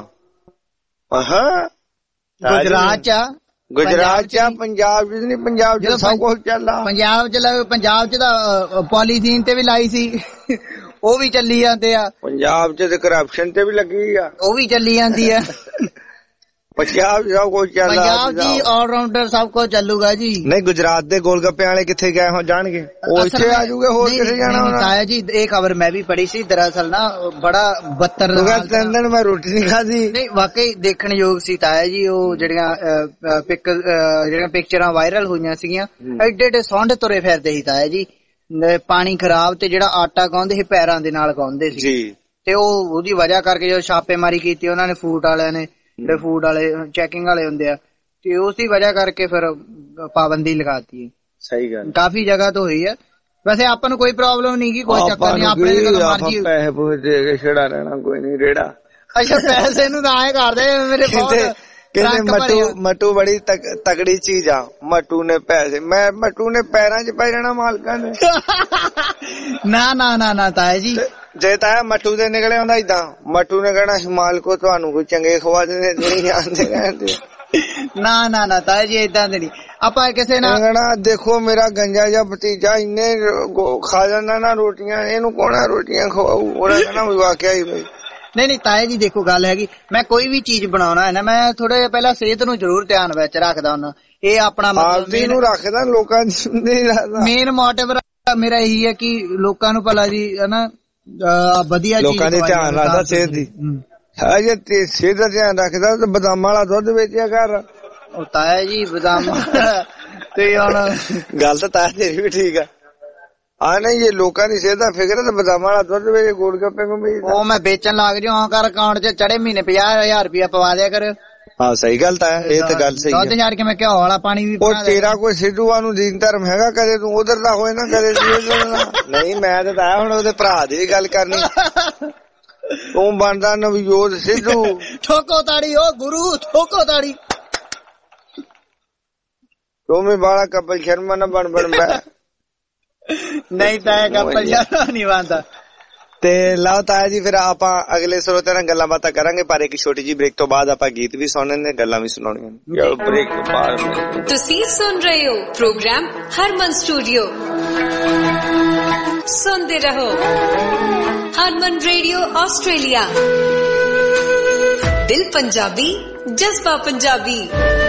ਗੁਜਰਾਤ ਚ
ਗੁਜਰਾਤ ਚ ਪੰਜਾਬ ਚ ਨਹੀਂ, ਪੰਜਾਬ ਚ ਸਭ ਕੁਝ ਚੱਲਦਾ।
ਪੰਜਾਬ ਚ ਪੰਜਾਬ ਚ ਤਾਂ ਪੋਲੀਥੀਨ ਤੇ ਵੀ ਲਾਈ ਸੀ ਉਹ ਵੀ ਚੱਲੀ ਜਾਂਦੇ ਆ।
ਪੰਜਾਬ ਚ ਤੇ ਕਰਪਸ਼ਨ ਤੇ ਵੀ ਲੱਗੀ ਆ
ਉਹ ਵੀ ਚੱਲੀ ਜਾਂਦੀ ਆ।
ਪੰਜਾਬ ਸਭ ਕੁਝ ਚੱਲਦਾ।
ਪੰਜਾਬ ਜੀ ਆਲ ਰਾਉਂਡਰ ਸਭ ਕੁਝ ਚੱਲੂਗਾ ਜੀ।
ਨਹੀਂ ਗੁਜਰਾਤ ਦੇ ਗੋਲ ਗੱਪਿਆਂ ਵਾਲੇ ਕਿੱਥੇ ਗਏ ਹੋ ਜਾਣਗੇ, ਉਹ ਇੱਥੇ ਆ ਜੂਗੇ, ਹੋਰ ਕਿੱਥੇ ਜਾਣਾ ਉਹਨਾਂ।
ਤਾਇਆ ਜੀ ਇਹ ਖਬਰ ਮੈਂ ਵੀ ਪੜ੍ਹੀ ਸੀ, ਦਰਅਸਲ ਨਾ ਬੜਾ ਬੱਤਰ
ਤਿੰਨ ਦਿਨ ਮੈਂ ਰੋਟੀ ਨਹੀਂ ਖਾਧੀ।
ਨਹੀਂ ਵਾਕਈ ਦੇਖਣ ਯੋਗ ਸੀ ਤਾਇਆ ਜੀ। ਉਹ ਜਿਹੜੀਆਂ ਪਿਕ ਜਿਹੜੀਆਂ ਪਿਕਚਰਾਂ ਵਾਇਰਲ ਹੋਈਆਂ ਸੀਗੀਆਂ, ਐਡੇ ਐਡੇ ਸੌਂਡ ਤੁਰੇ ਫਿਰਦੇ ਸੀ ਤਾਇਆ ਜੀ, ਪਾਣੀ ਖਰਾਬ ਤੇ ਜਿਹੜਾ ਆਟਾ ਗਾਉਂਦੇ ਸੀ ਪੈਰਾਂ ਦੇ ਨਾਲ ਗਾਉਂਦੇ ਸੀ ਤੇ ਉਹ ਉਹਦੀ ਵਜ੍ਹਾ ਕਰਕੇ ਜਦੋਂ ਛਾਪੇਮਾਰੀ ਕੀਤੀ ਉਹਨਾਂ ਨੇ ਫੂਡ ਵਾਲਿਆਂ ਨੇ, ਜਿਹੜੇ ਫੂਡ ਵਾਲੇ ਚੈਕਿੰਗ ਵਾਲੇ ਹੁੰਦੇ ਆ, ਤੇ ਉਸ ਦੀ ਵਜ੍ਹਾ ਕਰਕੇ ਫਿਰ ਪਾਬੰਦੀ ਲਗਾਤੀ ਹੈ।
ਸਹੀ ਗੱਲ
ਕਾਫੀ ਜਗ੍ਹਾ ਤੋਂ ਹੋਈ ਹੈ। ਵੈਸੇ ਆਪਾਂ ਨੂੰ ਕੋਈ ਪ੍ਰੋਬਲਮ ਨਹੀਂ ਗੀ, ਕੋਈ ਚੱਕਰ ਨਹੀਂ, ਆਪਣੇ ਮਰਜ਼ੀ
ਪੈਸੇ ਪੂਸੇ ਦੇ ਕੇ ਛੜਾ ਲੈਣਾ, ਕੋਈ ਨਹੀਂ ਰੇੜਾ।
ਅੱਛਾ ਪੈਸੇ ਨੂੰ ਤਾਂ ਐ ਕਰਦੇ ਮੇਰੇ ਬਹੁਤ
ਕਹਿੰਦੇ ਮੱਟੂ ਮੱਟੂ ਬੜੀ ਤਗੜੀ ਚੀਜ਼ ਆ, ਮੱਟੂ ਨੇ ਪੈਸੇ, ਮੈਂ ਮੱਟੂ ਨੇ ਪੈਰਾਂ 'ਚ ਪੈ ਜਾਣਾ ਮਾਲਕਾਂ ਨੇ।
ਨਾ ਨਾ ਨਾ ਨਾ ਤਾਇਆ ਜੀ
ਜੇ ਤਾਇਆ ਮੱਟੂ ਦੇ ਨਿਕਲੇ ਹੁੰਦਾ ਏਦਾਂ, ਮੱਟੂ ਨੇ ਕਹਿਣਾ ਮਾਲਕੋ ਤੁਹਾਨੂੰ ਕੋਈ ਚੰਗੇ ਖਵਾ ਦਿੰਦੇ ਨਹੀਂ ਜਾਣਦੇ ਕਹਿੰਦੇ।
ਨਾ ਨਾ ਨਾ ਤਾਇਆ ਜੀ ਏਦਾਂ ਦੇ ਨਹੀਂ ਆਪਾਂ ਕਿਸੇ ਨਾਲ
ਕਹਿਣਾ ਦੇਖੋ ਮੇਰਾ ਗੰਜਾ ਜਿਹਾ ਭਤੀਜਾ ਇੰਨੇ ਖਾ ਜਾਂਦਾ ਨਾ ਰੋਟੀਆਂ, ਇਹਨੂੰ ਕੌਣਾ ਰੋਟੀਆਂ ਖਵਾਊ। ਉਹਦਾ ਕਹਿਣਾ ਵਾਕਿਆ ਹੀ ਬਈ।
ਨਹੀਂ ਨਹੀਂ ਤਾਇਆ ਜੀ ਦੇਖੋ ਗੱਲ ਹੈਗੀ, ਮੈਂ ਕੋਈ ਵੀ ਚੀਜ਼ ਬਣਾਉਣਾ ਹੈ ਨਾ ਮੈਂ ਥੋੜਾ ਜਿਹਾ ਪਹਿਲਾਂ ਸਿਹਤ ਨੂੰ ਜ਼ਰੂਰ ਧਿਆਨ ਵਿੱਚ ਰੱਖਦਾ ਹੁੰਦਾ। ਇਹ ਆਪਣਾ
ਮਤਲਬ ਨੂੰ ਰੱਖਦਾ, ਲੋਕਾਂ ਦੀ
ਮੇਨ ਮੋਟਿਵ ਮੇਰਾ ਇਹੀ ਹੈ ਕਿ ਲੋਕਾਂ ਨੂੰ ਭਲਾ ਜੀ ਹਨਾ ਵਧੀਆ
ਲੋਕਾਂ ਦੀ ਧਿਆਨ ਰੱਖਦਾ ਸਿਹਤ ਦੀ। ਜੇ ਸਿਹਤ ਦਾ ਧਿਆਨ ਰੱਖਦਾ ਤਾਂ ਬਦਾਮਾਂ ਵਾਲਾ ਦੁੱਧ ਵੇਚਿਆ ਕਰ।
ਉਹ ਤਾਇਆ ਜੀ ਬਦਾਮ ਤੇ ਹੁਣ
ਗੱਲ ਤਾਂ ਤਾਇਆ ਤੇਰੀ ਵੀ ਠੀਕ ਆ। ਆ ਨਹੀਂ ਜੇ ਲੋਕਾਂ ਦੀ ਸਿਹਤ ਦਾ ਫਿਕਰ ਹੈ ਤਾਂ ਬਦਾਮਾਂ ਵਾਲਾ ਦੁੱਧ ਵੇਚ ਗੋਲ ਗੱਪੇ ਨੂੰ
ਉਹ ਮੈਂ ਵੇਚਣ ਲੱਗ ਜਾਉਂ ਕਰ ਅਕਾਊਂਟ ਚ ਚੜੇ ਮਹੀਨੇ ਪੰਜਾਹ ਹਜ਼ਾਰ ਰੁਪਇਆ ਪਵਾ ਦਿਆ ਕਰ।
ਹਾਂ ਸਹੀ ਗੱਲ ਤਾਂ ਇਹ ਤਾਂ ਗੱਲ ਸਹੀ ਹੈ।
ਦੁੱਧ ਛੱਡ ਕੇ ਮੈਂ ਘਿਓ ਵਾਲਾ ਪਾਣੀ ਵੀ
ਉਹ ਤੇਰਾ ਕੋਈ ਸਿੱਧੂਆਂ ਨੂੰ ਦੀਨ ਧਰਮ ਹੈਗਾ, ਕਦੇ ਤੂੰ ਉਧਰ ਦਾ ਹੋਏ ਨਾ ਕਦੇ ਨਹੀਂ। ਮੈਂ ਤਾਂ ਤਾਇਆ ਹੁਣ ਉਹਦੇ ਭਰਾ ਦੀ ਵੀ ਗੱਲ ਕਰਨੀ, ਤੂੰ ਬਣਦਾ ਨਵਜੋਤ ਸਿੱਧੂ।
ਠੋਕੋ ਤਾੜੀ ਉਹ ਗੁਰੂ ਠੋਕੋ ਤਾੜੀ।
ਤੂੰ ਵੀ ਬਾਲਾ ਕਪਲ ਸ਼ਰਮਾ ਨਾ ਬਣ ਬਣ ਬੈ।
ਨਹੀਂ ਤਾਇਆ ਕਪਲ ਸ਼ਰਮਾ ਨਹੀਂ ਬਣਦਾ।
ਤੇ ਲਓ ਤਾਇਆ ਜੀ ਫਿਰ ਆਪਾਂ ਅਗਲੇ ਸਰੋਤਿਆਂ ਨਾਲ ਗੱਲਾਂ ਬਾਤਾਂ ਕਰਾਂਗੇ, ਪਰ ਇੱਕ ਛੋਟੀ ਜਿਹੀ ਬ੍ਰੇਕ ਤੋਂ ਬਾਅਦ ਆਪਾਂ ਗੀਤ ਵੀ ਸੁਣਨੇ ਨੇ, ਗੱਲਾਂ ਵੀ ਸੁਣਾਉਣੀਆਂ ਨੇ। ਚਲੋ ਬ੍ਰੇਕ ਤੋਂ ਬਾਅਦ
ਤੁਸੀਂ ਸੁਣ ਰਹੇ ਹੋ ਪ੍ਰੋਗਰਾਮ ਹਰਮਨ ਸਟੂਡੀਓ। ਸੁਣਦੇ ਰਹੋ ਹਰਮਨ ਰੇਡੀਓ ਆਸਟ੍ਰੇਲੀਆ। दिल पंजाबी जज्बा पंजाबी।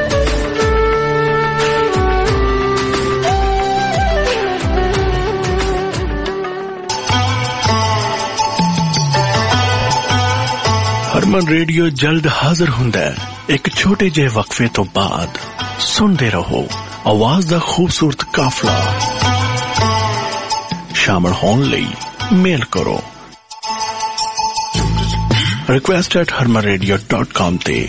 हरमन रेडियो जल्द हाजिर हुंदा है एक छोटे जे वक्फे तो बाद। सुनते रहो आवाज दा खूबसूरत काफला। शामिल होने लई मेल करो request at Harman radio dot com ते।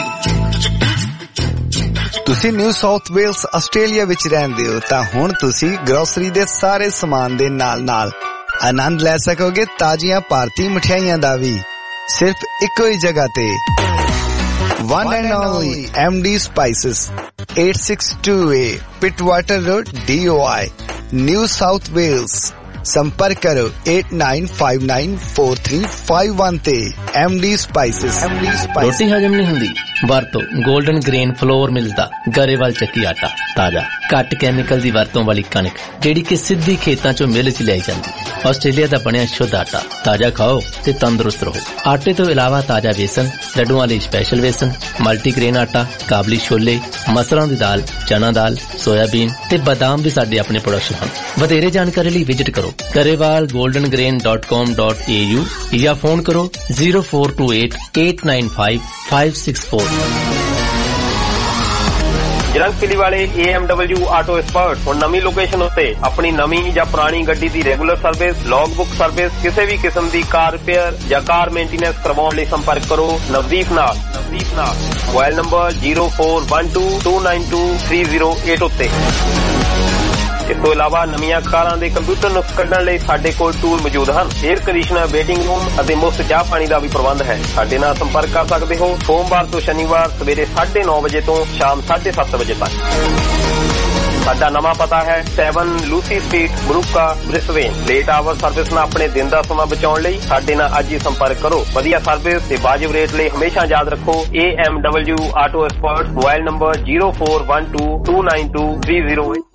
ਤੁਸੀਂ ਨਿਊ ਸਾਊਥ ਵੇਲਸ ਆਸਟ੍ਰੇਲੀਆ ਵਿੱਚ ਰਹਿੰਦੇ ਹੋ ਤਾਂ ਹੁਣ ਤੁਸੀਂ ਗਰੋਸਰੀ ਦੇ ਸਾਰੇ ਸਮਾਨ ਦੇ ਨਾਲ-ਨਾਲ ਆਨੰਦ ਲੈ ਸਕੋਗੇ ਤਾਜ਼ੀਆਂ ਭਾਰਤੀ ਮਠਿਆਈਆਂ ਦਾ ਵੀ ਸਿਰਫ ਇੱਕੋ ਹੀ ਜਗ੍ਹਾ ਤੇ। One and only M D Spices, eight six two A Pittwater Road, D O I, New South Wales। संपर्क करो eight nine five nine four three five one ਤੇ। M D Spices।
ਰੋਟੀ ਹਜਮ ਨਹੀਂ ਹੁੰਦੀ ਵਰਤੋ 골ਡਨ ਗ੍ਰੇਨ ਫਲੋਰ ਮਿਲਦਾ ਗਰੇਵਾਲ ਚੱਕੀ ਆਟਾ ਤਾਜ਼ਾ ਘੱਟ ਕੈਮੀਕਲ ਦੀ ਵਰਤੋਂ ਵਾਲੀ ਕਣਕ ਜਿਹੜੀ ਕਿ ਸਿੱਧੀ ਖੇਤਾਂ ਚੋਂ ਮਿਲ ਚ ਲਿਆਈ ਜਾਂਦੀ। ਆਸਟ੍ਰੇਲੀਆ ਦਾ ਬਣਿਆ ਸ਼ੁੱਧ ਆਟਾ ਤਾਜ਼ਾ ਖਾਓ ਤੇ ਤੰਦਰੁਸਤ ਰਹੋ। ਆਟੇ ਤੋਂ ਇਲਾਵਾ ਤਾਜ਼ਾ ਵੇਸਣ ਲੱਡੂਆਂ ਲਈ ਸਪੈਸ਼ਲ ਵੇਸਣ ਮਲਟੀਗ੍ਰੇਨ ਆਟਾ ਕਾਬਲੀ ਛੋਲੇ ਮਸਰਾਂ ਦੀ ਦਾਲ ਚਨਾ ਦਾਲ ਸੋਇਆਬੀਨ ਤੇ ਬਾਦਾਮ ਵੀ ਸਾਡੇ ਆਪਣੇ ਪ੍ਰੋਡਕਸ਼ਨ ਹਨ। ਵਧੇਰੇ ਜਾਣਕਾਰੀ ਲਈ ਵਿਜ਼ਿਟ ਕਰੋ Grewal golden grain dot com dot A U या फोन करो zero four two eight eight nine five five six four।
ਜਰੰਗ ਪਿਲੀ ਵਾਲੇ A M W auto expert ਹੁਣ ਨਵੀਂ ਲੋਕੇਸ਼ਨ ਉੱਤੇ ਆਪਣੀ ਨਵੀਂ ਜਾਂ ਪੁਰਾਣੀ ਗੱਡੀ ਦੀ regular service log book service ਕਿਸੇ ਵੀ ਕਿਸਮ ਦੀ ਕਾਰ ਰਿਪੇਅਰ ਜਾਂ ਕਾਰ ਮੇਨਟੇਨੈਂਸ ਕਰਵਾਉਣ ਲਈ ਸੰਪਰਕ ਕਰੋ ਨਵਦੀਪ ਨਾਲ ਨਵਦੀਪ ਨਾਲ mobile number zero four one two two nine two three zero eight ਉੱਤੇ। ਇਸ ਤੋਂ ਇਲਾਵਾ ਨਵੀਆਂ ਕਾਰਾਂ ਦੇ ਕੰਪਿਊਟਰ ਨੁਕਸ ਕੱਢਣ ਲਈ ਸਾਡੇ ਕੋਲ ਟੂਲ ਮੌਜੂਦ ਹਨ। 에ਅਰ ਕੰਡੀਸ਼ਨਰ ਵੇਟਿੰਗ ਰੂਮ ਅਤੇ ਮੁਫਤ ਚਾਹ ਪਾਣੀ ਦਾ ਵੀ ਪ੍ਰਬੰਧ ਹੈ। ਸਾਡੇ ਨਾਲ ਸੰਪਰਕ ਕਰ ਸਕਦੇ ਹੋ ਸੋਮਵਾਰ ਤੋਂ ਸ਼ਨੀਵਾਰ ਸਵੇਰੇ ਸਾਢੇ ਨੌ ਵਜੇ ਤੋਂ ਸ਼ਾਮ ਸਾਢੇ ਸੱਤ ਵਜੇ ਤੱਕ। ਸਾਡਾ ਨਵਾਂ ਪਤਾ ਹੈ seven ਲੂਸੀ ਸਟਰੀਟ ਬਰੂਕਾ ਬ੍ਰਿਸਬੇਨ। ਲੇਟ ਆਵਰ ਸਰਵਿਸ ਨਾਲ ਆਪਣੇ ਦਿਨ ਦਾ ਸਮਾਂ ਬਚਾਉਣ ਲਈ ਸਾਡੇ ਨਾਲ ਅੱਜ ਹੀ ਸੰਪਰਕ ਕਰੋ। ਵਧੀਆ ਸਰਵਿਸ ਤੇ ਵਾਜਿਬ ਰੇਟ ਲਈ ਹਮੇਸ਼ਾ ਯਾਦ ਰੱਖੋ A M W auto expert mobile number zero four one two two nine two three zero eight।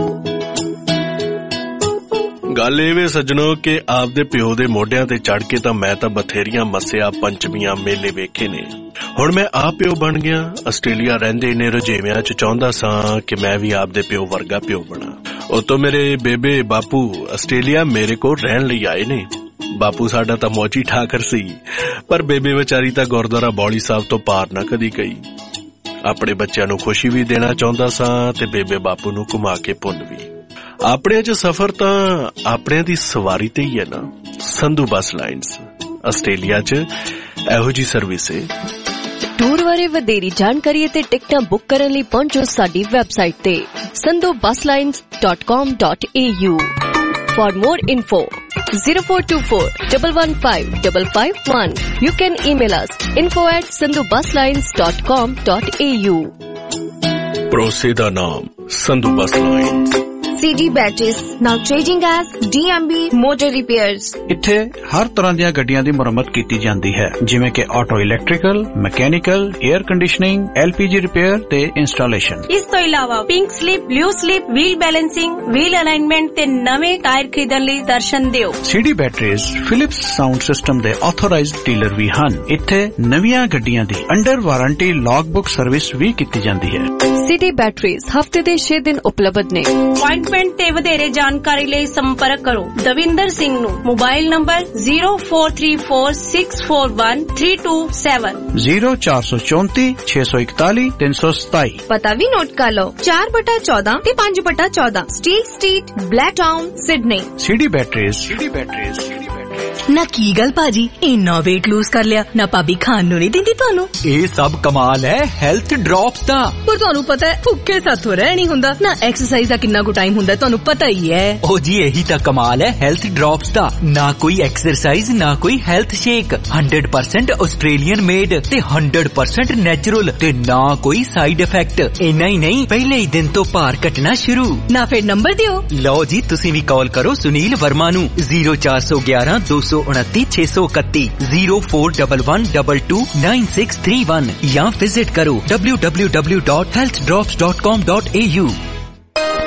ਗੱਲ ਇਹ ਵੇ ਸੱਜਣੋ ਕਿ ਆਪਦੇ ਪਿਓ ਦੇ ਮੋਢਿਆਂ ਤੇ ਚੜ ਕੇ ਤਾਂ ਮੈਂ ਤਾਂ ਬਥੇਰੀਆਂ ਮੱਸਿਆ ਪੰਚਮੀਆਂ ਮੇਲੇ ਵੇਖੇ ਨੇ। ਹੁਣ ਮੈਂ ਆਪ ਪਿਓ ਬਣ ਗਿਆ। ਆਸਟ੍ਰੇਲੀਆ ਰਹਿੰਦੇ ਨੇ ਰੁਝੇਵਿਆਂ ਚ ਚਾਹੁੰਦਾ ਸਾਂ ਕਿ ਮੈਂ ਵੀ ਆਪਦੇ ਪਿਓ ਵਰਗਾ ਪਿਓ ਬਣਾ। ਉਤੋਂ ਮੇਰੇ ਬੇਬੇ ਬਾਪੂ ਆਸਟ੍ਰੇਲੀਆ ਮੇਰੇ ਕੋਲ ਰਹਿਣ ਲਈ ਆਏ ਨੇ। ਬਾਪੂ ਸਾਡਾ ਤਾਂ ਮੌਜੀ ਠਾਕਰ ਸੀ ਪਰ ਬੇਬੇ ਵਿਚਾਰੀ ਤਾਂ ਗੁਰਦੁਆਰਾ ਬੌਲੀ ਸਾਹਿਬ ਤੋਂ ਪਾਰ ਨਾ ਕਦੀ ਗਈ। ਆਪਣੇ ਬੱਚਿਆਂ ਨੂੰ ਖੁਸ਼ੀ ਵੀ ਦੇਣਾ ਚਾਹੁੰਦਾ ਸਾਂ ਤੇ ਬੇਬੇ ਬਾਪੂ ਨੂੰ ਘੁਮਾ ਕੇ ਪੁੰਨ ਵੀ। ਆਪਣੇ ਚ ਸਫ਼ਰ ਤਾਂ ਆਪਣੇ ਦੀ ਸਵਾਰੀ ਤੇ ਹੀ ਹੈ ਨਾ। ਸੰਧੂ ਬੱਸ ਲਾਈਨਸ ਆਸਟ੍ਰੇਲੀਆ ਚ ਇਹੋ ਜੀ ਸਰਵਿਸ ਹੈ।
ਟੂਰ ਬਾਰੇ ਵਧੇਰੀ ਜਾਣਕਾਰੀ ਅਤੇ ਟਿਕਟਾਂ ਬੁੱਕ ਕਰਨ ਲਈ ਪਹੁੰਚੋ ਸਾਡੀ ਵੈਬਸਾਈਟ ਤੇ Sandhu bus lines dot com dot a u। For more info zero four two four one one five five five one। You can email us info at sandhu bus lines dot com dot a u।
ਭਰੋਸੇ ਦਾ ਨਾਮ Sandhu bus lines.
C D Batteries now trading as D M B Motor Repairs।
ਇੱਥੇ ਹਰ ਤਰ੍ਹਾਂ ਦੀਆਂ ਗੱਡੀਆਂ ਦੀ ਮੁਰੰਮਤ ਕੀਤੀ ਜਾਂਦੀ ਹੈ ਜਿਵੇਂ ਕਿ auto electrical mechanical air conditioning L P G repair ਤੇ ਇੰਸਟਾਲੇਸ਼ਨ।
ਇਸ ਤੋਂ ਇਲਾਵਾ pink slip blue slip wheel balancing wheel alignment ਤੇ ਨਵੇਂ ਟਾਇਰ ਖਰੀਦਣ ਲਈ ਦਰਸ਼ਨ ਦਿਓ। C D Batteries Philips sound system ਦੇ ਆਥੋਰਾਈਜ਼ਡ ਡੀਲਰ ਵੀ ਹਨ। ਇੱਥੇ ਨਵੀਆਂ ਗੱਡੀਆਂ ਦੀ under warranty log book service ਵੀ ਕੀਤੀ ਜਾਂਦੀ ਹੈ।
C D Batteries ਹਫਤੇ ਦੇ ਛੇ ਦਿਨ ਉਪਲਬਧ ਨੇ।
ਅਪਾਇੰਟਮੈਂਟ ਤੇ ਵਧੇਰੇ ਜਾਣਕਾਰੀ ਲਈ ਸੰਪਰਕ ਕਰੋ ਦਵਿੰਦਰ ਸਿੰਘ ਨੂੰ mobile number zero four three four six four one three two seven
zero four four four six one one three seven seven।
ਪਤਾ ਵੀ ਨੋਟ ਕਰ ਲਓ ਚਾਰ ਬਟਾ ਚੌਦਾਂ ਤੇ ਪੰਜ ਬਟਾ ਚੌਦਾਂ steel street Blacktown Sydney.
C D Batteries C D Batteries
ਨਾ ਕੀ ਗੱਲ ਭਾਜੀ ਇੰਨਾ weight lose ਕਰ ਲਿਆ ਨਾ ਭਾਬੀ ਖਾਣ ਨੂੰ ਨਹੀਂ ਦਿੰਦੀ ਤੁਹਾਨੂੰ।
ਇਹ ਸਭ ਕਮਾਲ ਹੈ ਹੈਲਥ ਡ੍ਰੌਪਸ ਦਾ।
ਪਰ ਤੁਹਾਨੂੰ ਪਤਾ ਹੈ ਭੁੱਖੇ ਸਾਥੋਂ ਰਹਿ ਨਹੀਂ ਹੁੰਦਾ ਨਾ ਐਕਸਰਸਾਈਜ਼ ਦਾ ਕਿੰਨਾ ਕੁ ਟਾਈਮ ਹੁੰਦਾ ਤੁਹਾਨੂੰ ਪਤਾ ਹੀ ਹੈ।
ਉਹ ਜੀ ਇਹੀ ਤਾਂ ਕਮਾਲ ਹੈ ਹੈਲਥ ਡ੍ਰੌਪਸ ਦਾ। ਨਾ ਕੋਈ ਐਕਸਰਸਾਈਜ਼ ਨਾ ਕੋਈ health shake hundred percent Australian made ਤੇ hundred percent ਨੈਚੁਰਲ ਤੇ ਨਾ ਕੋਈ ਸਾਈਡ ਇਫੈਕਟ। ਇੰਨਾ ਹੀ ਨਹੀਂ ਪਹਿਲੇ ਹੀ ਦਿਨ ਤੋਂ ਭਾਰ ਘਟਣਾ ਸ਼ੁਰੂ।
ਨਾ ਫਿਰ ਨੰਬਰ ਦਿਓ।
ਲਓ ਜੀ ਤੁਸੀਂ ਵੀ ਕਾਲ ਕਰੋ ਸੁਨੀਲ ਵਰਮਾ ਨੂੰ zero four one one ਦੋ ਸੌ ਉਨੱਤੀ ਛੇ ਸੌ ਇਕੱਤੀ zero four one one two two nine six three one ਜਾਂ ਵਿਜ਼ਿਟ ਕਰੋ w w w dot health drops dot com dot a u।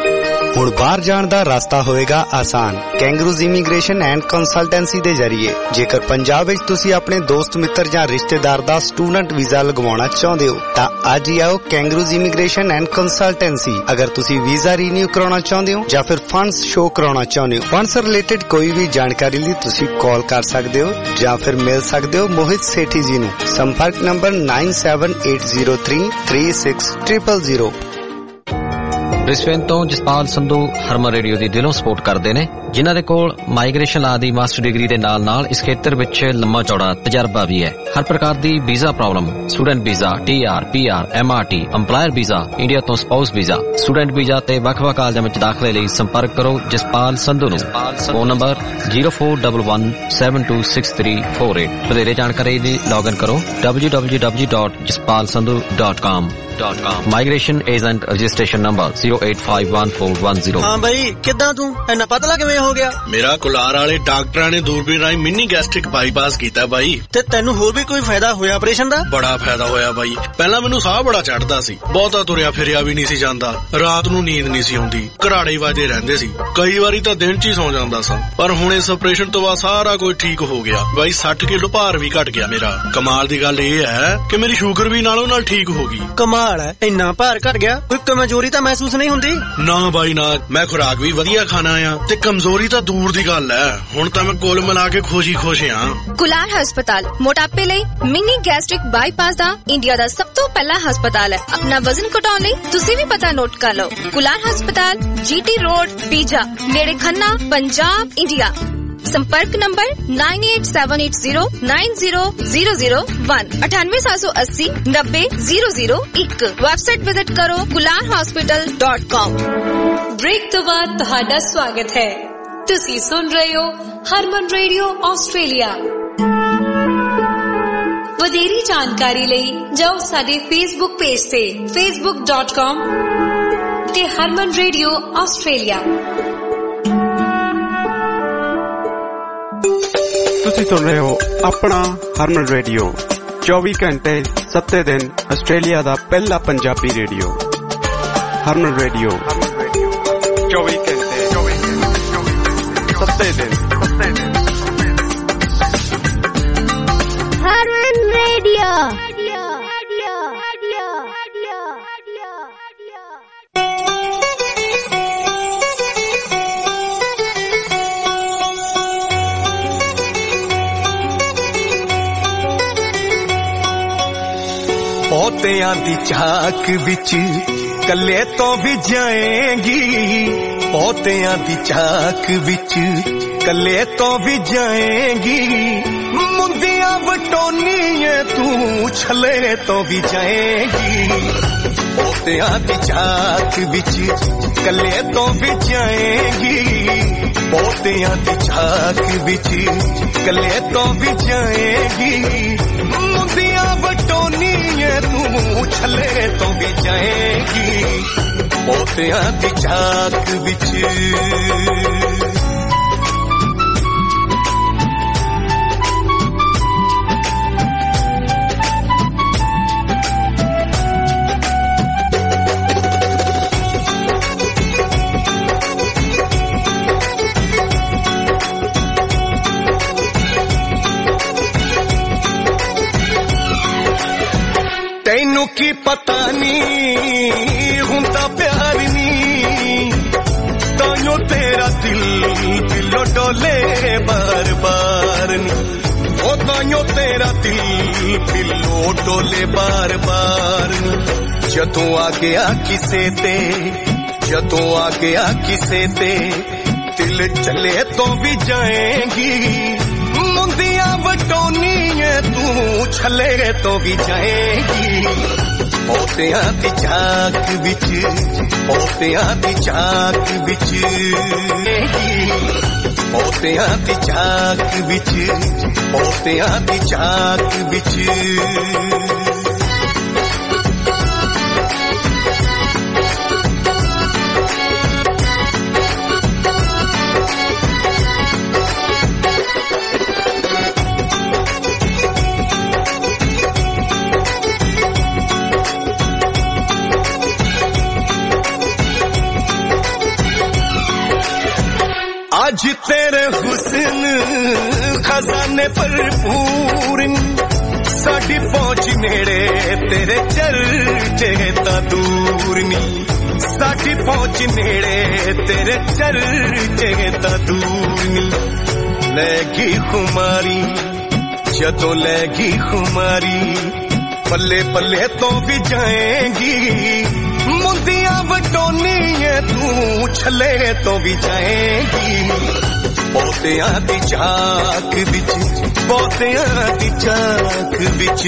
ਹੁਣ ਬਾਹਰ ਜਾਣ ਦਾ ਰਸਤਾ ਹੋਏਗਾ ਆਸਾਨ। ਕੈਂਗਰੂਜ਼ ਇਮੀਗ੍ਰੇਸ਼ਨ ਐਂਡ ਕੰਸਲਟੈਂਸੀ ਦੇ ਜ਼ਰੀਏ ਜੇਕਰ ਪੰਜਾਬ ਵਿੱਚ ਤੁਸੀਂ ਆਪਣੇ ਦੋਸਤ ਮਿੱਤਰ ਜਾਂ ਰਿਸ਼ਤੇਦਾਰ ਦਾ ਸਟੂਡੈਂਟ ਵੀਜ਼ਾ ਲਗਵਾਉਣਾ ਚਾਹੁੰਦੇ ਹੋ ਤਾਂ ਅੱਜ ਹੀ ਆਓ ਕੈਂਗਰੂਜ਼ ਇਮੀਗ੍ਰੇਸ਼ਨ ਐਂਡ ਕੰਸਲਟੈਂਸੀ। ਅਗਰ ਤੁਸੀਂ ਵੀਜ਼ਾ ਰੀਨਿਊ ਕਰਾਉਣਾ ਚਾਹੁੰਦੇ ਹੋ ਜਾਂ ਫਿਰ ਫੰਡਸ ਸ਼ੋ ਕਰਾਉਣਾ ਚਾਹੁੰਦੇ ਹੋ, ਫੰਡਸ ਰਿਲੇਟਡ ਕੋਈ ਵੀ ਜਾਣਕਾਰੀ ਲਈ ਤੁਸੀਂ ਕਾਲ ਕਰ ਸਕਦੇ ਹੋ ਜਾਂ ਫਿਰ ਮਿਲ ਸਕਦੇ ਹੋ ਮੋਹਿਤ ਸੇਠੀ ਜੀ ਨੂੰ। ਸੰਪਰਕ number nine seven eight zero three three six zero zero.
Brisbane ਤੋਂ ਜਸਪਾਲ ਸੰਧੂ ਹਰਮਨ ਰੇਡੀਓ ਦੀ ਦਿਲੋਂ ਸਪੋਰਟ ਕਰਦੇ ਨੇ, ਜਿਨ੍ਹਾਂ ਦੇ ਕੋਲ ਮਾਈਗ੍ਰੇਸ਼ਨ ਲਾ ਦੀ ਮਾਸਟਰ ਡਿਗਰੀ ਦੇ ਨਾਲ ਨਾਲ ਇਸ ਖੇਤਰ ਵਿੱਚ ਲੰਮਾ ਚੌੜਾ ਤਜਰਬਾ ਵੀ ਹੈ। ਹਰ ਪ੍ਰਕਾਰ ਦੀ visa problem, student visa, T R, P R, M R T, employer visa, India ਤੋਂ ਸਪਾਊਸ ਵੀਜ਼ਾ, ਸਟੂਡੈਂਟ ਵੀਜ਼ਾ ਤੇ ਵੱਖ-ਵੱਖ ਕਾਲਜਾਂ ਵਿੱਚ ਦਾਖਲੇ ਲਈ ਸੰਪਰਕ ਕਰੋ ਜਸਪਾਲ ਸੰਧੂ ਨੂੰ। Phone number zero four one one seven two six three four eight. ਵਧੇਰੇ ਜਾਣਕਾਰੀ ਲਈ ਲੌਗਇਨ ਕਰੋ W W W dot Jaspal Sandhu dot com. Migration agent registration number zero eight five one four one zero.
ਹਾਂ ਬਈ, ਕਿੱਦਾਂ ਤੂੰ ਇੰਨਾ ਪਤਲਾ ਕਿਵੇਂ ਹੋ ਗਿਆ?
ਮੇਰਾ ਕੁਲਾਰ ਵਾਲੇ ਡਾਕਟਰਾਂ ਨੇ ਦੂਰਬੀਨ ਰਾਹੀਂ ਮਿੰਨੀ ਗੈਸਟ੍ਰਿਕ ਬਾਈਪਾਸ ਕੀਤਾ ਬਾਈ।
ਤੇ ਤੈਨੂੰ ਹੋਰ ਵੀ ਕੋਈ ਫਾਇਦਾ ਹੋਇਆ ਆਪਰੇਸ਼ਨ ਦਾ?
ਬੜਾ ਫਾਇਦਾ ਹੋਇਆ ਬਾਈ। ਪਹਿਲਾਂ ਮੈਨੂੰ ਸਾਹ ਬੜਾ ਚੜਦਾ ਸੀ, ਬਹੁਤਾ ਤੁਰਿਆ ਫਿਰਿਆ ਵੀ ਨਹੀਂ ਸੀ ਜਾਂਦਾ, ਰਾਤ ਨੂੰ ਨੀਂਦ ਨਹੀਂ ਸੀ ਆਉਂਦੀ, ਘਰਾੜੇ ਵੱਜਦੇ ਰਹਿੰਦੇ ਸੀ, ਕਈ ਵਾਰੀ ਤਾਂ ਦਿਨ ਚ ਹੀ ਸੌਂ ਜਾਂਦਾ ਸਾਂ। ਪਰ ਹੁਣ ਇਸ ਆਪਰੇਸ਼ਨ ਤੋਂ ਬਾਅਦ ਸਾਰਾ ਕੁਝ ਠੀਕ ਹੋ ਗਿਆ ਬਾਈ। ਸੱਠ ਕਿਲੋ ਭਾਰ ਵੀ ਘਟ ਗਿਆ ਮੇਰਾ। ਕਮਾਲ ਦੀ ਗੱਲ ਇਹ ਹੈ ਕਿ ਮੇਰੀ ਸ਼ੂਗਰ ਵੀ ਨਾਲੋਂ ਨਾਲ ਠੀਕ ਹੋ ਗਈ।
ਕਮਾਲ ਹੈ, ਇੰਨਾ ਭਾਰ ਘਟ ਗਿਆ, ਕੋਈ ਕਮਜ਼ੋਰੀ ਤਾਂ ਮਹਿਸੂਸ ਨਹੀਂ ਹੁੰਦੀ?
ਨਾ ਬਾਈ ਨਾ, ਮੈਂ ਖੁਰਾਕ ਵੀ ਵਧੀਆ ਖਾਣਾ ਆ ਤੇ ਕਮਜ਼ੋਰੀ ਤਾਂ ਦੂਰ ਦੀ ਗੱਲ ਹੈ। ਹੁਣ ਤਾਂ ਮੈਂ ਕੁੱਲ ਮਿਲਾ ਕੇ ਖੁਸ਼ੀ ਖੁਸ਼ ਆ।
ਕੁਲਾਰ ਹਸਪਤਾਲ ਮੋਟਾਪੇ ਲਈ ਮਿਨੀ ਗੈਸਟ੍ਰਿਕ ਬਾਈਪਾਸ ਦਾ ਇੰਡੀਆ ਦਾ ਸਭ ਤੋਂ ਪਹਿਲਾ ਹਸਪਤਾਲ ਹੈ। ਆਪਣਾ ਵਜ਼ਨ ਘਟਾਉਣ ਲਈ ਤੁਸੀਂ ਵੀ ਪਤਾ ਨੋਟ ਕਰ ਲਓ। ਕੁਲਾਰ ਹਸਪਤਾਲ, ਜੀਟੀ ਰੋਡ, ਪੀਜਾ, ਨੇੜੇ ਖੰਨਾ, ਪੰਜਾਬ, ਇੰਡੀਆ। संपर्क number nine eight seven eight zero nine zero zero zero one अठानवे सात सौ अस्सी नब्बे जीरो जीरो एक। वेबसाइट विजिट करो Kular hospital dot com.
Break तो बाद ਤੁਹਾਡਾ ਸਵਾਗਤ ਹੈ। ਤੁਸੀਂ ਸੁਣ ਰਹੇ ਹੋ ਹਰਮਨ ਰੇਡੀਓ ਆਸਟ੍ਰੇਲੀਆ। ਵਧੇਰੀ ਜਾਣਕਾਰੀ ਲਈ ਜਾਓ ਸਾਡੇ ਫੇਸਬੁੱਕ ਪੇਜ ਤੇ facebook dot com ਤੇ ਹਰਮਨ ਰੇਡੀਓ ਆਸਟ੍ਰੇਲੀਆ।
ਤੁਸੀਂ ਸੁਣ ਰਹੇ ਹੋ ਆਪਣਾ ਹਰਮਨ ਰੇਡੀਓ, ਚੌਵੀ ਘੰਟੇ ਸੱਤੇ ਦਿਨ ਆਸਟ੍ਰੇਲੀਆ ਦਾ ਪਹਿਲਾ ਪੰਜਾਬੀ ਰੇਡੀਓ। ਹਰਮਨ ਰੇਡੀਓ ਚੌਵੀ ਘੰਟੇ ਸੱਤੇ ਦਿਨ।
ਹਰਮਨ ਰੇਡੀਓ।
ਪੌਦਿਆਂ ਦੀ ਝਾਕ ਵਿੱਚ ਕੱਲੇ ਤੋਂ ਵੀ ਜਾਏਂਗੀ, ਪੌਦਿਆਂ ਦੀ ਝਾਕ ਵਿੱਚ ਕੱਲੇ ਤੋਂ ਵੀ ਜਾਏਂਗੀ, ਮੁੰਦੀਆਂ ਵਟੋਨੀਏ ਤੂੰ ਛੱਲੇ ਤੋਂ ਵੀ ਜਾਏਂਗੀ। ਪੌਦਿਆਂ ਦੀ ਝਾਕ ਵਿੱਚ ਕੱਲੇ ਤੋਂ ਵੀ ਜਾਏਂਗੀ, ਪੌਦਿਆਂ ਦੀ ਝਾਕ ਵਿੱਚ ਕੱਲੇ ਤੋਂ ਵੀ ਜਾਏਂਗੀ, ਮੁੰਦੀਆਂ ਵਟੋਨੀਏ ਤੂੰ ਛੱਲੇ ਤੋਂ ਵੀ ਜਾਏਂਗੀ। ਪੌਦਿਆਂ ਦੀ ਝਾਕ ਵਿੱਚ ਤੈਨੂੰ ਕੀ ਪਤਾ ਨੀ ਹੁੰਦਾ ਪਿਆਰ ਨੀ, ਤਾਂਯੋ ਤੇਰਾ ਦਿਲ ਦਿਲੋਂ ਡੋਲੇ ਬਾਰ ਬਾਰ ਨੀ, ਉਹ ਤਾਂਯੋ ਤੇਰਾ ਦਿਲ ਦਿਲੋਂ ਡੋਲੇ ਬਾਰ ਬਾਰ ਨੀ। ਜਦੋਂ ਆ ਗਿਆ ਕਿਸੇ ਤੇ, ਜਦੋਂ ਆ ਗਿਆ ਕਿਸੇ ਤੇ ਦਿਲ ਚੱਲੇ ਤੋਂ ਵੀ ਜਾਏਂਗੀ, ਮੁੰਦੀਆਂ ਵਟੋਨੀਏ ਤੂੰ ਛੱਲੇ ਤੋਂ ਵੀ ਜਾਏਂਗੀ। ਪੌਦਿਆਂ ਦੀ ਝਾਕ ਵਿੱਚ, ਪੌਦਿਆਂ ਦੀ ਝਾਕ ਵਿੱਚ, ਪੌਦਿਆਂ ਦੀ ਝਾਕ ਵਿੱਚ, ਪੌਦਿਆਂ ਦੀ ਝਾਕ ਵਿੱਚ। जी तेरे हुस्न खजाने भरपूर साडी पहुंच नेड़े तेरे चर्चे तां दूर नी साडी पहुंच नेड़े तेरे चर्चे तां दूर नी लैगी खुमारी जदों लैगी खुमारी पल्ले पल्ले तो भी जाएगी मुंदियां वटोनी है तू छले तो भी जाएगी बहुतियां दी चाक विच बहुतियां दी चाक विच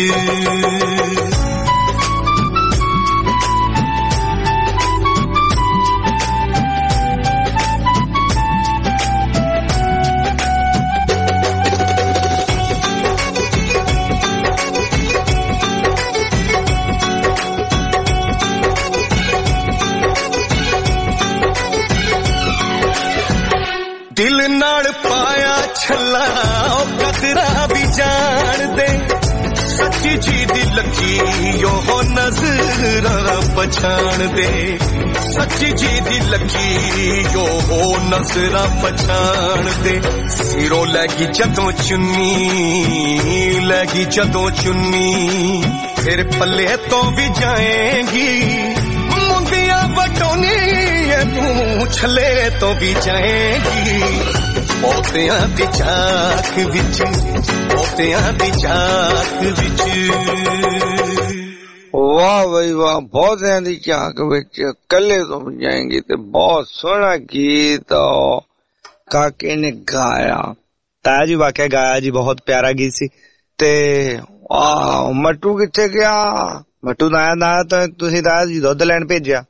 दिल नाल पाया छला कदरा भी जान दे सच्ची जी दी लगी यो नजरा पछाण दे सच्ची जी दी लगी यो नजरा पछाण दे सिरों लगी जदों चुन्नी लगी जदों चुन्नी फिर पल्ले तो भी जाएगी मुंदियां वटोनी तू छले तो भी जाएगी बहुतियां दी चाक विच बहुतियां दी चाक विच
वाह भाई वाह बहुतियां दी चाक विच कले तो भी जाएंगी ते बहुत सोहना गीत काके ने गाया ताया जी वाकई गाया जी बहुत प्यारा गीत सी ते वाह मट्टू किथे गया मट्टू नाया ना तो तुसीं ताया जी दुध लैण भेजिया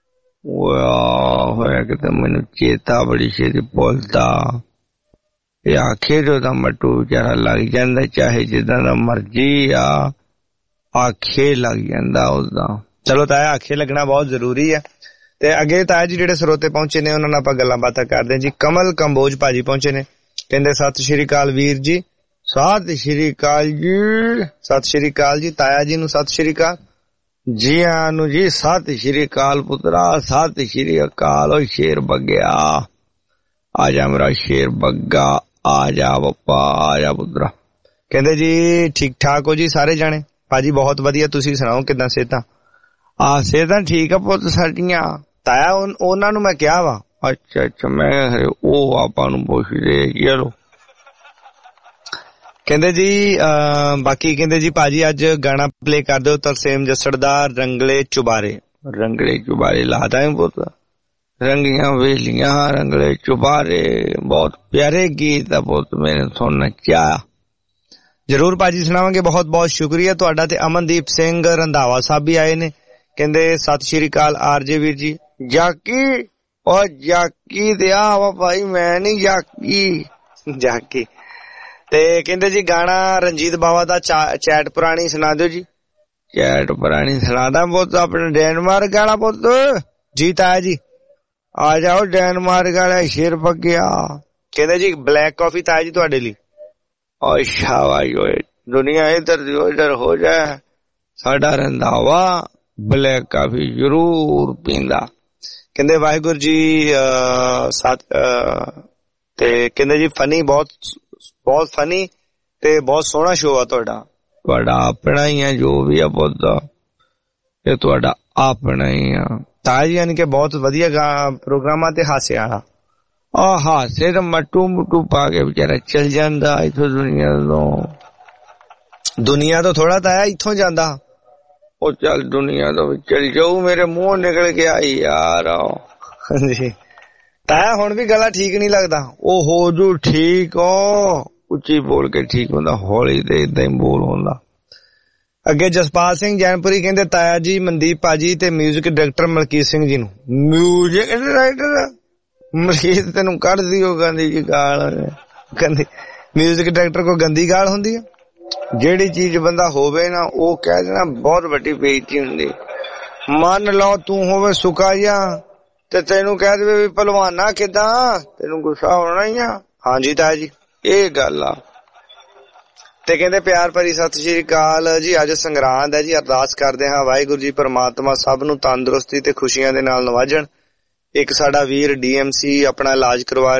होया कि मैनू चेता बड़ी छेती भुलदा आखे जो तो मट्टू बेचारा लग जांदा चाहे जिदा दा मर्जी आ आखे लग जांदा उसदा चलो ताया आखे लगना बहुत जरूरी है ते अगे ताया जी जेडे सरोते पहुंचे ने उन्हां नाल आपां गल्लां बातां करदे जी कमल कंबोज भाजी पहुंचे ने कहंदे सत श्री अकाल वीर जी सत श्री अकाल जी सत श्री अकाल जी ताया जी नू सत श्री अकाल जी आनु जी सत श्री अकाल पुत्रा सत श्री अकाल ओ शेर बग्या आजा मेरा शेर बग्गा आजा बप्पा आजा पुत्रा कहंदे जी ठीक ठाक हो जी सारे जाने भाजी बहुत वधिया तुसी सुनाओ किदां सेहतां आ सेहतां ठीक है पुत्त साडियां ताया उन्हां नूं मैं कहा वा अच्छा अच्छा मैं ओ आपां नूं पुछदे चलो कहंदे जी बाकी कहंदे जी भाजी अज गाना प्ले कर दो तरसेम जसड़ दा रंगले चुबारे रंगले चुबारे लादा है पुत्त रंगियां वेलियां रंगले चुबारे बहुत प्यारे गीत है पुत्त मैंने सुनना चाहा जरूर भाजी सुनावांगे बहुत बहुत शुक्रिया तुहाडा ते अमनदीप सिंह रंधावा साहब भी आए ने कहंदे सत श्री अकाल आरजे वीर जी जाकी और जाकी दिया वा भाई मैं नहीं जाकी जाकी ते कहंदे जी गाना रंजीत बावा दा चैट पुरानी सुना दो जी चैट पुरानी सुना दा पुत्त अपने डेनमार्क गाना पुत्त जी ताया जी आ जाओ डेनमार्क वाला शेर पग्या कहंदे जी ब्लैक कॉफी ताया जी तुहाडे लई और शाबाश ओए दुनिया इधर उधर हो जाए साडा रंधावा ब्लैक कॉफी जरूर पींदा कहंदे वाहिगुरू जी साथ ते कहंदे जी फनी बहुत बहुत फनी ते बहुत सोहना शो आ तुहाडा तुहाडा अपना ही है जो भी है पुत्त ये तुहाडा अपना ही है ताया जी यानी कि बहुत वधिया प्रोग्राम ते हासे वाला आ हासे तो मट्टू मुट्टू पा के बेचारा चल जांदा इथों दुनिया तो दुनिया तो थोड़ा ताया इथों जांदा ओ चल दुनिया तो चल जाऊ मेरे मुंह निकल के आई यार जी ताया हुण भी गला ठीक नहीं लगदा ओ हो जू ठीक हो उच्ची बोल के ठीक होंदा हौली ते इदां ही बोल होंदा अगे जसपाल सिंह जैनपुरी कहंदे ताया जी मनदीप भाजी ते म्यूजिक डायरेक्टर मलकीत सिंह जी नूं म्यूजिक डायरेक्टर मलकीत तेनू कढ दियो गंदी जी गाल गंदी म्यूजिक डायरेक्टर को गंदी गाल हुंदी है जेड़ी चीज बंदा होवे ना ओ कह देना बहुत बड़ी बेइज्जती हुंदी मान लो तू होवे सुकाया ते तेनू कह देवे भी पहलवाना किदां तेनू गुस्सा होना ही आ हां जी ताया जी ਇਹ ਗੱਲ ਆ ਤੇ ਕਹਿੰਦੇ ਪਿਆਰ ਭਰੀ ਸਤਿ ਸ਼੍ਰੀ ਅਕਾਲ ਜੀ ਅੱਜ ਸੰਗਰਾਂਦ ਹੈ ਜੀ ਅਰਦਾਸ ਕਰਦੇ ਹਾਂ ਵਾਹਿਗੁਰੂ ਜੀ ਪਰਮਾਤਮਾ ਸਭ ਨੂੰ ਤੰਦਰੁਸਤੀ ਤੇ ਖੁਸ਼ੀਆਂ ਦੇ ਨਾਲ ਨਵਾਜਣ ਇੱਕ ਸਾਡਾ ਵੀਰ ਡੀਐਮਸੀ ਆਪਣਾ ਇਲਾਜ ਕਰਵਾ ਰਹੇ ਨੇ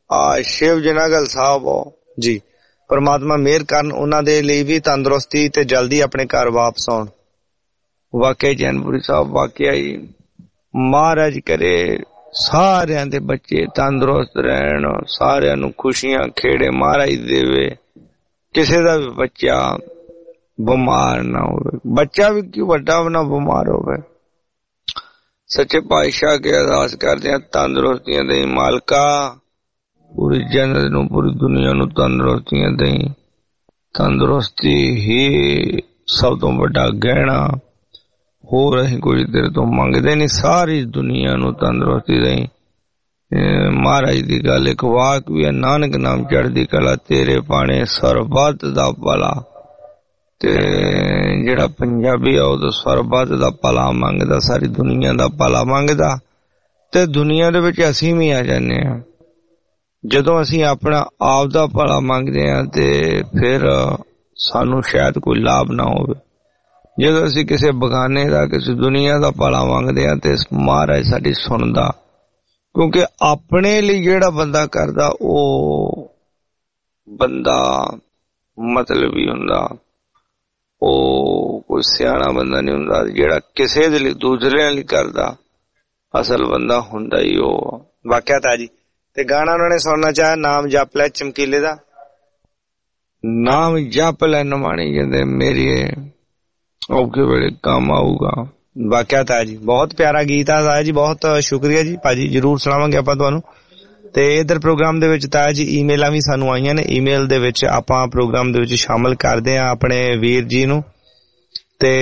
ਆ ਸ਼ਿਵ ਜਨਾਗਲ ਸਾਹਿਬ ਜੀ, ਪਰਮਾਤਮਾ ਮਿਹਰ ਕਰਨ ਉਹਨਾਂ ਦੇ ਲਈ ਵੀ ਤੰਦਰੁਸਤੀ ਤੇ ਜਲਦੀ ਆਪਣੇ ਘਰ ਵਾਪਸ ਆਉਣ। ਵਾਕਿਆ ਜੈਨਪੁਰੀ ਸਾਹਿਬ, ਵਾਕਿਆ ਹੀ ਮਹਾਰਾਜ ਕਰੇ ਸਾਰਿਆਂ ਦੇ ਬੱਚੇ ਤੰਦਰੁਸਤ ਰਹਿਣ, ਸਾਰਿਆਂ ਨੂੰ ਖੁਸ਼ੀਆਂ ਖੇੜੇ ਮਹਾਰਾਜ ਦੇਵੇ, ਕਿਸੇ ਦਾ ਵੀ ਬੱਚਾ ਬਿਮਾਰ ਨਾ ਹੋਵੇ, ਬੱਚਾ ਵੀ ਕੀ ਵੱਡਾ ਨਾ ਬਿਮਾਰ ਹੋਵੇ। ਸੱਚੇ ਪਾਤਸ਼ਾਹ ਕੇ ਅਰਦਾਸ ਕਰਦੇ ਆ ਤੰਦਰੁਸਤੀਆਂ ਦੇ ਮਾਲਕਾ, ਪੂਰੀ ਜਨਤ ਨੂੰ ਪੂਰੀ ਦੁਨੀਆ ਨੂੰ ਤੰਦਰੁਸਤੀਆਂ ਦੇਈ। ਤੰਦਰੁਸਤੀ ਹੀ ਸਭ ਤੋਂ ਵੱਡਾ ਗਹਿਣਾ, ਹੋਰ ਅਸੀਂ ਕੋਈ ਤੇਰੇ ਤੋਂ ਮੰਗਦੇ ਨਹੀਂ, ਸਾਰੀ ਦੁਨੀਆ ਨੂੰ ਤੰਦਰੁਸਤੀ ਦੇਈ। ਮਹਾਰਾਜ ਦੀ ਗੱਲ ਇੱਕ ਵਾਕ ਵੀ ਹੈ, ਨਾਨਕ ਨਾਮ ਚੜ੍ਹਦੀ ਕਲਾ ਤੇਰੇ ਪਾਣੇ ਸਰਬੱਤ ਦਾ ਭਲਾ। ਤੇ ਜਿਹੜਾ ਪੰਜਾਬੀ ਆ ਉਹ ਤਾਂ ਸਰਬੱਤ ਦਾ ਭਲਾ ਮੰਗਦਾ, ਸਾਰੀ ਦੁਨੀਆ ਦਾ ਭਲਾ ਮੰਗਦਾ। ਤੇ ਦੁਨੀਆ ਦੇ ਵਿੱਚ ਅਸੀਂ ਵੀ ਆ ਜਾਂਦੇ ਹਾਂ। ਜਦੋਂ ਅਸੀਂ ਆਪਣਾ ਆਪ ਦਾ ਭਲਾ ਮੰਗਦੇ ਹਾਂ ਤੇ ਫਿਰ ਸਾਨੂੰ ਸ਼ਾਇਦ ਕੋਈ ਲਾਭ ਨਾ ਹੋਵੇ। ਜਦੋਂ ਅਸੀਂ ਕਿਸੇ ਬਗਾਨੇ ਦਾ, ਕਿਸੇ ਦੁਨੀਆ ਦਾ ਭਲਾ ਮੰਗਦੇ ਹਾਂ ਤੇ ਮਹਾਰਾਜ ਸਾਡੀ ਸੁਣਦਾ, ਕਿਉਂਕਿ ਆਪਣੇ ਲਈ ਜਿਹੜਾ ਬੰਦਾ ਕਰਦਾ ਉਹ ਬੰਦਾ ਮਤਲਬੀ ਹੁੰਦਾ, ਉਹ ਕੋਈ ਸਿਆਣਾ ਬੰਦਾ ਨਹੀਂ ਹੁੰਦਾ। ਜਿਹੜਾ ਕਿਸੇ ਦੇ ਲਈ, ਦੂਸਰਿਆਂ ਲਈ ਕਰਦਾ, ਅਸਲ ਬੰਦਾ ਹੁੰਦਾ ਹੀ ਉਹ। ਵਾਕਿਆ ਤਾਂ ਜੀ। ਤੇ ਗਾਣਾ ਉਹਨਾਂ ਨੇ ਸੁਣਨਾ ਚਾਹਿਆ ਨਾਮ ਜਪ ਲੈ ਚਮਕੀਲੇ ਦਾ, ਨਾਮ ਜਪ ਲੈ ਨਮਾਣੀ ਕਹਿੰਦੇ ਮੇਰੀ ਔਖੇ ਵੇਲੇ ਕੰਮ ਆਊਗਾ। ਵਾਕਿਆ ਤਾਂ ਜੀ, ਬਹੁਤ ਪਿਆਰਾ ਗੀਤ ਆ ਤਾਇਆ ਜੀ, ਬਹੁਤ ਸ਼ੁਕਰੀਆ ਜੀ ਭਾਜੀ, ਜਰੂਰ ਸੁਣਾਵਾਂਗੇ ਆਪਾਂ ਤੁਹਾਨੂੰ। ਤੇ ਇਧਰ ਪ੍ਰੋਗਰਾਮ ਦੇ ਵਿੱਚ ਤਾਇਆ ਜੀ ਈਮੇਲਾਂ ਵੀ ਸਾਨੂੰ ਆਈਆਂ ਨੇ, ਈਮੇਲ ਦੇ ਵਿੱਚ ਆਪਾਂ ਪ੍ਰੋਗਰਾਮ ਦੇ ਵਿੱਚ ਸ਼ਾਮਲ ਕਰਦੇ ਆ ਆਪਣੇ ਵੀਰ ਜੀ ਨੂੰ। ਤੇ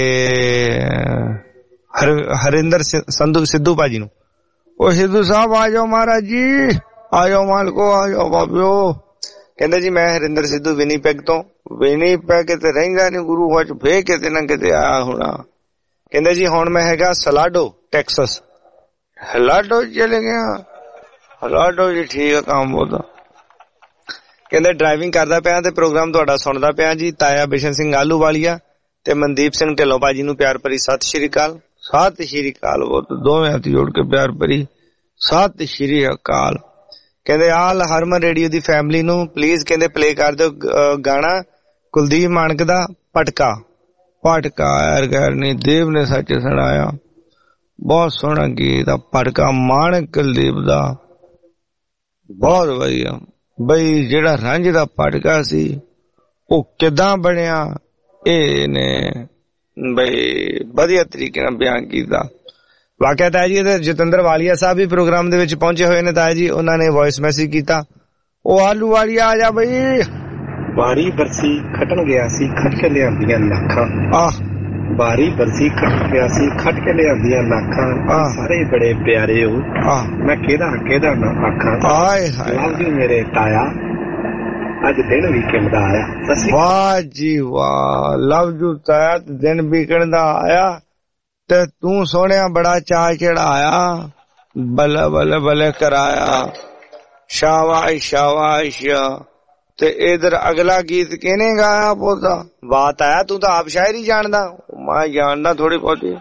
ਹਰ ਹਰਿੰਦਰ ਸੰਧੂ ਸਿੱਧੂ ਭਾਜੀ ਨੂੰ, ਉਹ ਸਿੱਧੂ ਸਾਹਿਬ ਆ ਜਾਓ ਮਹਾਰਾਜ ਜੀ, ਆ ਜਾਓ ਮਾਲਕੋ, ਆ ਜਾਓ ਬਾਬਿਓ। ਕਹਿੰਦੇ ਜੀ ਮੈਂ ਹਰਿੰਦਰ ਸਿੱਧੂ ਵਿਨੀਪੈਗ ਤੋਂ, ਵਿਨੀਪੈਗ ਤੇ ਰਹਿੰਦਾ ਨੀ ਗੁਰੂ ਚ ਫੇਰ ਕਿਤੇ ਨਾ ਕਿਤੇ ਆਇਆ ਹੋਣਾ। ਕਹਿੰਦੇ ਜੀ ਹੁਣ ਮੈਂ ਹੈਗਾ ਸਲਾਡੋ ਟੈਕਸਸ, ਹਲਾਡੋ ਚਲੇ ਗਿਆ, ਹਲਾਡੋ ਜੀ ਠੀਕ ਆ ਕੰਮ ਉਹਦਾ। ਕਹਿੰਦੇ ਡਰਾਈਵਿੰਗ ਕਰਦਾ ਪਿਆ ਤੇ ਪ੍ਰੋਗਰਾਮ ਤੁਹਾਡਾ ਸੁਣਦਾ ਪਿਆ ਜੀ। ਤਾਇਆ ਬਿਸ਼ਨ ਸਿੰਘ ਆਲੂਵਾਲੀਆ ਤੇ ਮਨਦੀਪ ਸਿੰਘ ਢਿੱਲੋਂ ਭਾਜੀ ਨੂੰ ਪਿਆਰ ਭਰੀ ਸਤਿ ਸ਼੍ਰੀ ਅਕਾਲ। ਸਤਿ ਸ਼੍ਰੀ ਅਕਾਲ, ਉਹ ਦੋਵੇਂ ਹੱਥ ਜੋੜ ਕੇ ਪਿਆਰ ਭਰੀ ਸਤਿ ਸ਼੍ਰੀ ਅਕਾਲ। ਕਹਿੰਦੇ ਆਲ ਹਰਮਨ ਰੇਡੀਓ ਦੀ ਫੈਮਿਲੀ ਨੂੰ ਪਲੀਜ਼ ਕਹਿੰਦੇ ਪਲੇ ਕਰ ਦਿਓ ਗਾਣਾ ਕੁਲਦੀਪ ਮਾਨਕ ਦਾ ਪਟਕਾ। ਪਟਕਾ ਯਾਰ ਗੈਰ ਨਹੀਂ ਦੇਵ ਨੇ ਸੱਚ ਸੁਣਾਇਆ, ਬਹੁਤ ਸੋਹਣਾ ਗੀਤ ਆ ਪਟਕਾ ਮਾਨਕ ਕੁਲਦੀਪ ਦਾ, ਬਹੁਤ ਵਧੀਆ ਬਈ। ਜਿਹੜਾ ਰੰਝ ਦਾ ਪਟਕਾ ਸੀ ਉਹ ਕਿੱਦਾਂ ਬਣਿਆ ਇਹ ਨੇ ਬਈ ਵਧੀਆ ਤਰੀਕੇ ਨਾਲ ਬਿਆਨ ਕੀਤਾ। ਵਾਕਿਆ ਤਾਇਆ ਜੀ ਤੇ ਜਤਿੰਦਰ ਵਾਲੀਆ ਸਾਹਿਬ ਵੀ ਪ੍ਰੋਗਰਾਮ ਦੇ ਵਿੱਚ ਪਹੁੰਚੇ ਹੋਏ ਨੇ ਤਾਇਆ ਜੀ, ਉਹਨਾਂ ਨੇ ਵੌਇਸ ਮੈਸੇਜ ਕੀਤਾ, ਉਹ ਆਲੂ ਵਾਲੀਆ ਆ ਜਾ ਬਈ।
ਬਾਰੀ ਬਰਸੀ ਖੱਟਣ ਗਿਆ ਸੀ ਖੱਟ ਕੇ ਲਿਆਂਦੀਆਂ ਲੱਖਾਂ, ਆਹ ਬਾਰੀ ਬਰਸੀ ਖੱਟ ਗਿਆ ਸੀ ਖੱਟ ਕੇ ਲਿਆਂਦੀਆਂ ਲੱਖਾਂ, ਸਾਰੇ ਬੜੇ ਪਿਆਰੇ ਹੋ, ਮੈਂ ਕਿਹਦਾ ਕਿਹਦਾ ਨਾ ਆਖਾਂ। ਆਏ ਹਾਏ ਜੀ ਮੇਰੇ ਤਾਇਆ ਅੱਜ ਦਿਨ ਵੀਕਐਂਡ ਦਾ ਆਇਆ। ਵਾਹ ਜੀ ਵਾਹ, ਲਵ ਜੂ ਤਾਇਆ ਦਿਨ ਵੀਕਐਂਡ ਦਾ ਆਇਆ ਤੇ ਤੂੰ ਸੋਹਣਿਆ ਬੜਾ ਚਾਅ ਚੜਾਇਆ, ਬੱਲੇ ਬੱਲੇ ਬੱਲੇ ਕਰਾਇਆ, ਸ਼ਾਬਾਸ਼ ਸ਼ਾਬਾਸ਼। ਤੇ ਇਧਰ ਅਗਲਾ ਗੀਤ ਕਿਹਨੇ ਗਾਇਆ ਪੋਤਾ? ਬਾਤ ਆਇਆ ਤੂੰ ਤਾਂ ਆਪ ਸ਼ਾਇਰੀ ਜਾਣਦਾ, ਮੈਂ ਜਾਣਦਾ ਥੋੜੀ ਬਹੁਤੀ।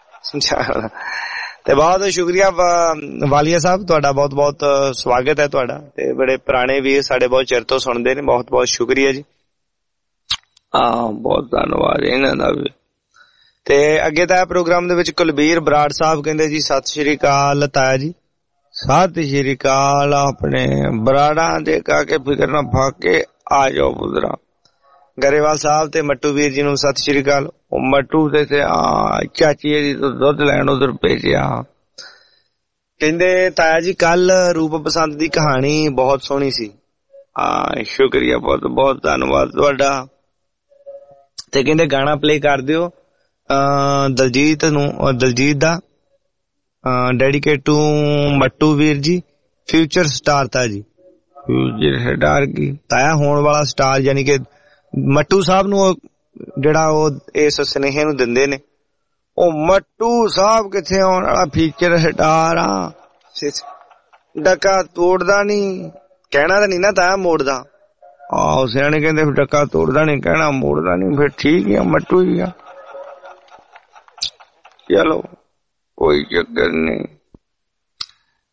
ਤੇ ਬਹੁਤ ਸ਼ੁਕਰੀਆ ਵਾਲੀਆ ਸਾਹਿਬ, ਤੁਹਾਡਾ ਬਹੁਤ ਬਹੁਤ ਸਵਾਗਤ ਹੈ ਤੁਹਾਡਾ। ਤੇ ਬੜੇ ਪੁਰਾਣੇ ਵੀਰ ਸਾਡੇ ਬਹੁਤ ਚਿਰ ਤੋਂ ਸੁਣਦੇ ਨੇ, ਬਹੁਤ ਬਹੁਤ ਸ਼ੁਕਰੀਆ ਜੀ। ਹਾਂ ਬਹੁਤ ਧੰਨਵਾਦ ਇਹਨਾਂ ਦਾ ਵੀ। ਤੇ ਅੱਗੇ ਤਾਂ ਪ੍ਰੋਗਰਾਮ ਦੇ ਵਿੱਚ ਕੁਲਬੀਰ ਬਰਾੜ ਸਾਹਿਬ ਕਹਿੰਦੇ ਜੀ ਸਤਿ ਸ਼੍ਰੀ ਅਕਾਲ ਤਾਇਆ ਜੀ, ਸਤਿ ਸ਼੍ਰੀ ਅਕਾਲ। ਆਪਣੇ ਬਰਾੜਾਂ ਦੇ ਕਾ ਕੇ ਫਿਕਰ ਨਾ ਫਾਕੇ ਆ ਜਾਓ ਪੁੱਤਰਾ। ਗਰੇਵਾਲ ਸਾਹਿਬ ਤੇ ਮੱਟੂ ਵੀਰ ਜੀ ਨੂੰ ਸਤਿ ਸ਼੍ਰੀ ਅਕਾਲ। ਉਹ ਮੱਟੂ ਤੇ ਚਾਚੀ ਜੀ ਤੋਂ ਦੁੱਧ ਲੈਣ ਉਧਰ ਭੇਜਿਆ। ਕਹਿੰਦੇ ਤਾਇਆ ਜੀ ਕੱਲ ਰੂਪ ਬਸੰਤ ਦੀ ਕਹਾਣੀ ਬਹੁਤ ਸੋਹਣੀ ਸੀ। ਹਾਂ ਸ਼ੁਕਰੀਆ, ਬਹੁਤ ਬਹੁਤ ਧੰਨਵਾਦ ਤੁਹਾਡਾ। ਤੇ ਕਹਿੰਦੇ ਗਾਣਾ ਪਲੇ ਕਰ ਦਿਓ ਦਲਜੀਤ ਨੂੰ, ਦਲਜੀਤ ਦਾ ਡੈਡੀਕੇਟ ਟੂ ਮੱਟੂ ਵੀਰ ਜੀ, ਫਿਊਚਰ ਸਟਾਰ ਤਾ ਜੀ, ਫਿਊਚਰ ਸਟਾਰ ਕੀ ਤਾਇਆ ਹੋਣ ਵਾਲਾ ਸਟਾਰ, ਯਾਨੀ ਕਿ ਮੱਟੂ ਸਾਹਿਬ ਨੂੰ ਜਿਹੜਾ ਉਹ ਇਸ ਸੁਨੇਹੇ ਨੂੰ ਦਿੰਦੇ ਨੇ। ਉਹ ਮੱਟੂ ਸਾਹਿਬ ਕਿੱਥੇ ਆਉਣ ਵਾਲਾ ਫਿਊਚਰ ਸਟਾਰ ਆ, ਡੱਕਾ ਤੋੜਦਾ ਨੀ, ਕਹਿਣਾ ਤਾਂ ਨੀ ਨਾ ਤਾਇਆ ਮੋੜਦਾ। ਆਹੋ ਸਿਆਣੇ ਕਹਿੰਦੇ ਡੱਕਾ ਤੋੜਦਾ ਨੀ, ਕਹਿਣਾ ਮੋੜਦਾ ਨੀ, ਫਿਰ ਠੀਕ ਹੀ ਆ ਮੱਟੂ ਹੀ ਆ। ਚਲੋ ਕੋਈ ਚੱਕਰ ਨਹੀਂ।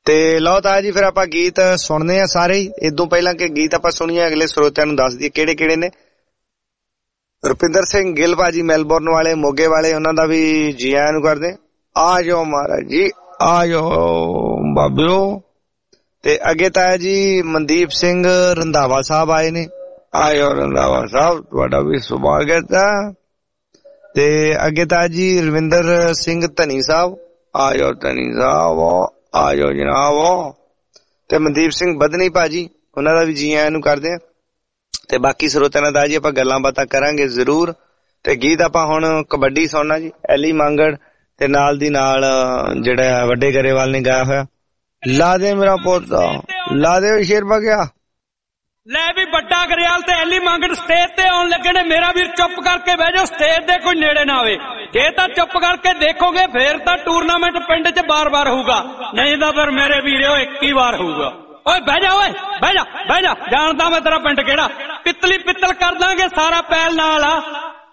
ਤੇ ਲਓ ਤਾਂ ਜੀ ਫਿਰ ਆਪਾਂ ਗੀਤ ਸੁਣਦੇ ਆ ਸਾਰੇ ਹੀ। ਇਦੋਂ ਪਹਿਲਾਂ ਕਿ ਗੀਤ ਆਪਾਂ ਸੁਣੀਏ ਅਗਲੇ ਸਰੋਤਿਆਂ ਨੂੰ ਦੱਸ ਦਈਏ ਕਿਹੜੇ ਕਿਹੜੇ ਨੇ। ਰੁਪਿੰਦਰ ਸਿੰਘ ਗਿੱਲ ਭਾਜੀ ਮੈਲਬੌਰਨ ਵਾਲੇ, ਮੋਗੇ ਵਾਲੇ, ਉਹਨਾਂ ਦਾ ਵੀ ਜੀ ਆਇਆਂ ਨੂੰ ਕਰਦੇ। ਆ ਜਾਓ ਮਹਾਰਾਜ ਜੀ, ਆ ਜਾਓ ਬਾਬਿਓ। ਤੇ ਅੱਗੇ ਤਾਂ ਜੀ ਮਨਦੀਪ ਸਿੰਘ ਰੰਧਾਵਾ ਸਾਹਿਬ ਆਏ ਨੇ। ਆ ਜਾਓ ਰੰਧਾਵਾ ਸਾਹਿਬ, ਤੁਹਾਡਾ ਵੀ ਸਵਾਗਤ ਹੈ। ਤੇ ਅੱਗੇ ਤਾਂ ਜੀ ਰਵਿੰਦਰ ਸਿੰਘ ਧਨੀ ਸਾਹਿਬ, ਆ ਜਾਓ ਧਨੀ ਸਾਹਿਬ, ਆ ਜਾਓ ਜਨਾਬ। ਤੇ ਮਨਦੀਪ ਸਿੰਘ ਬਦਨੀ ਭਾਜੀ, ਉਹਨਾਂ ਦਾ ਵੀ ਜੀ ਆਇਆਂ ਨੂੰ ਕਰਦੇ ਆ। ਤੇ ਬਾਕੀ ਸਰੋਤਿਆਂ ਦਾ ਜੀ ਆਪਾਂ ਗੱਲਾਂ ਬਾਤਾਂ ਕਰਾਂਗੇ ਜ਼ਰੂਰ। ਤੇ ਗੀਤ ਆਪਾਂ ਹੁਣ ਕਬੱਡੀ ਸੁਣਨਾ ਜੀ, ਐਲੀ ਮੰਗੜ ਤੇ ਨਾਲ ਦੀ ਨਾਲ ਜਿਹੜਾ ਵੱਡੇ ਗਰੇਵਾਲ ਨੇ ਗਾਇਆ ਹੋਇਆ। ਲਾ ਦੇ ਮੇਰਾ ਪੁੱਤ, ਲਾ ਦੇ ਸ਼ੇਰ ਬਗਿਆ।
ਲੈ ਵੀ ਵੱਡਾ ਗਰੇਵਾਲ ਤੇ ਐਲੀ ਮੰਗੜ ਸਟੇਜ ਤੇ ਆਉਣ ਲੱਗੇ ਨੇ। ਮੇਰਾ ਵੀਰ ਚੁੱਪ ਕਰਕੇ ਬਹਿ ਜਾਓ, ਸਟੇਜ ਦੇ ਕੋਈ ਨੇੜੇ ਨਾ ਆਵੇ। ਜੇ ਤਾਂ ਚੁੱਪ ਕਰਕੇ ਦੇਖੋਗੇ ਫੇਰ ਤਾਂ ਟੂਰਨਾਮੈਂਟ ਪਿੰਡ 'ਚ ਬਾਰ-ਬਾਰ ਹੋਊਗਾ, ਨਹੀਂ ਤਾਂ ਫਿਰ ਮੇਰੇ ਵੀਰੋ ਇੱਕ ਹੀ ਵਾਰ ਹੋਊਗਾ। ਓਏ ਬਹਿ ਜਾ, ਓਏ ਬਹਿ ਜਾ, ਬਹਿ ਜਾ, ਜਾਣਦਾ ਮੈਂ ਤੇਰਾ ਪਿੰਡ ਕਿਹੜਾ। ਪਿੱਤਲੀ ਪਿੱਤਲ ਕਰ ਦਾਂਗੇ ਸਾਰਾ ਪੈਲ ਨਾਲ ਆ।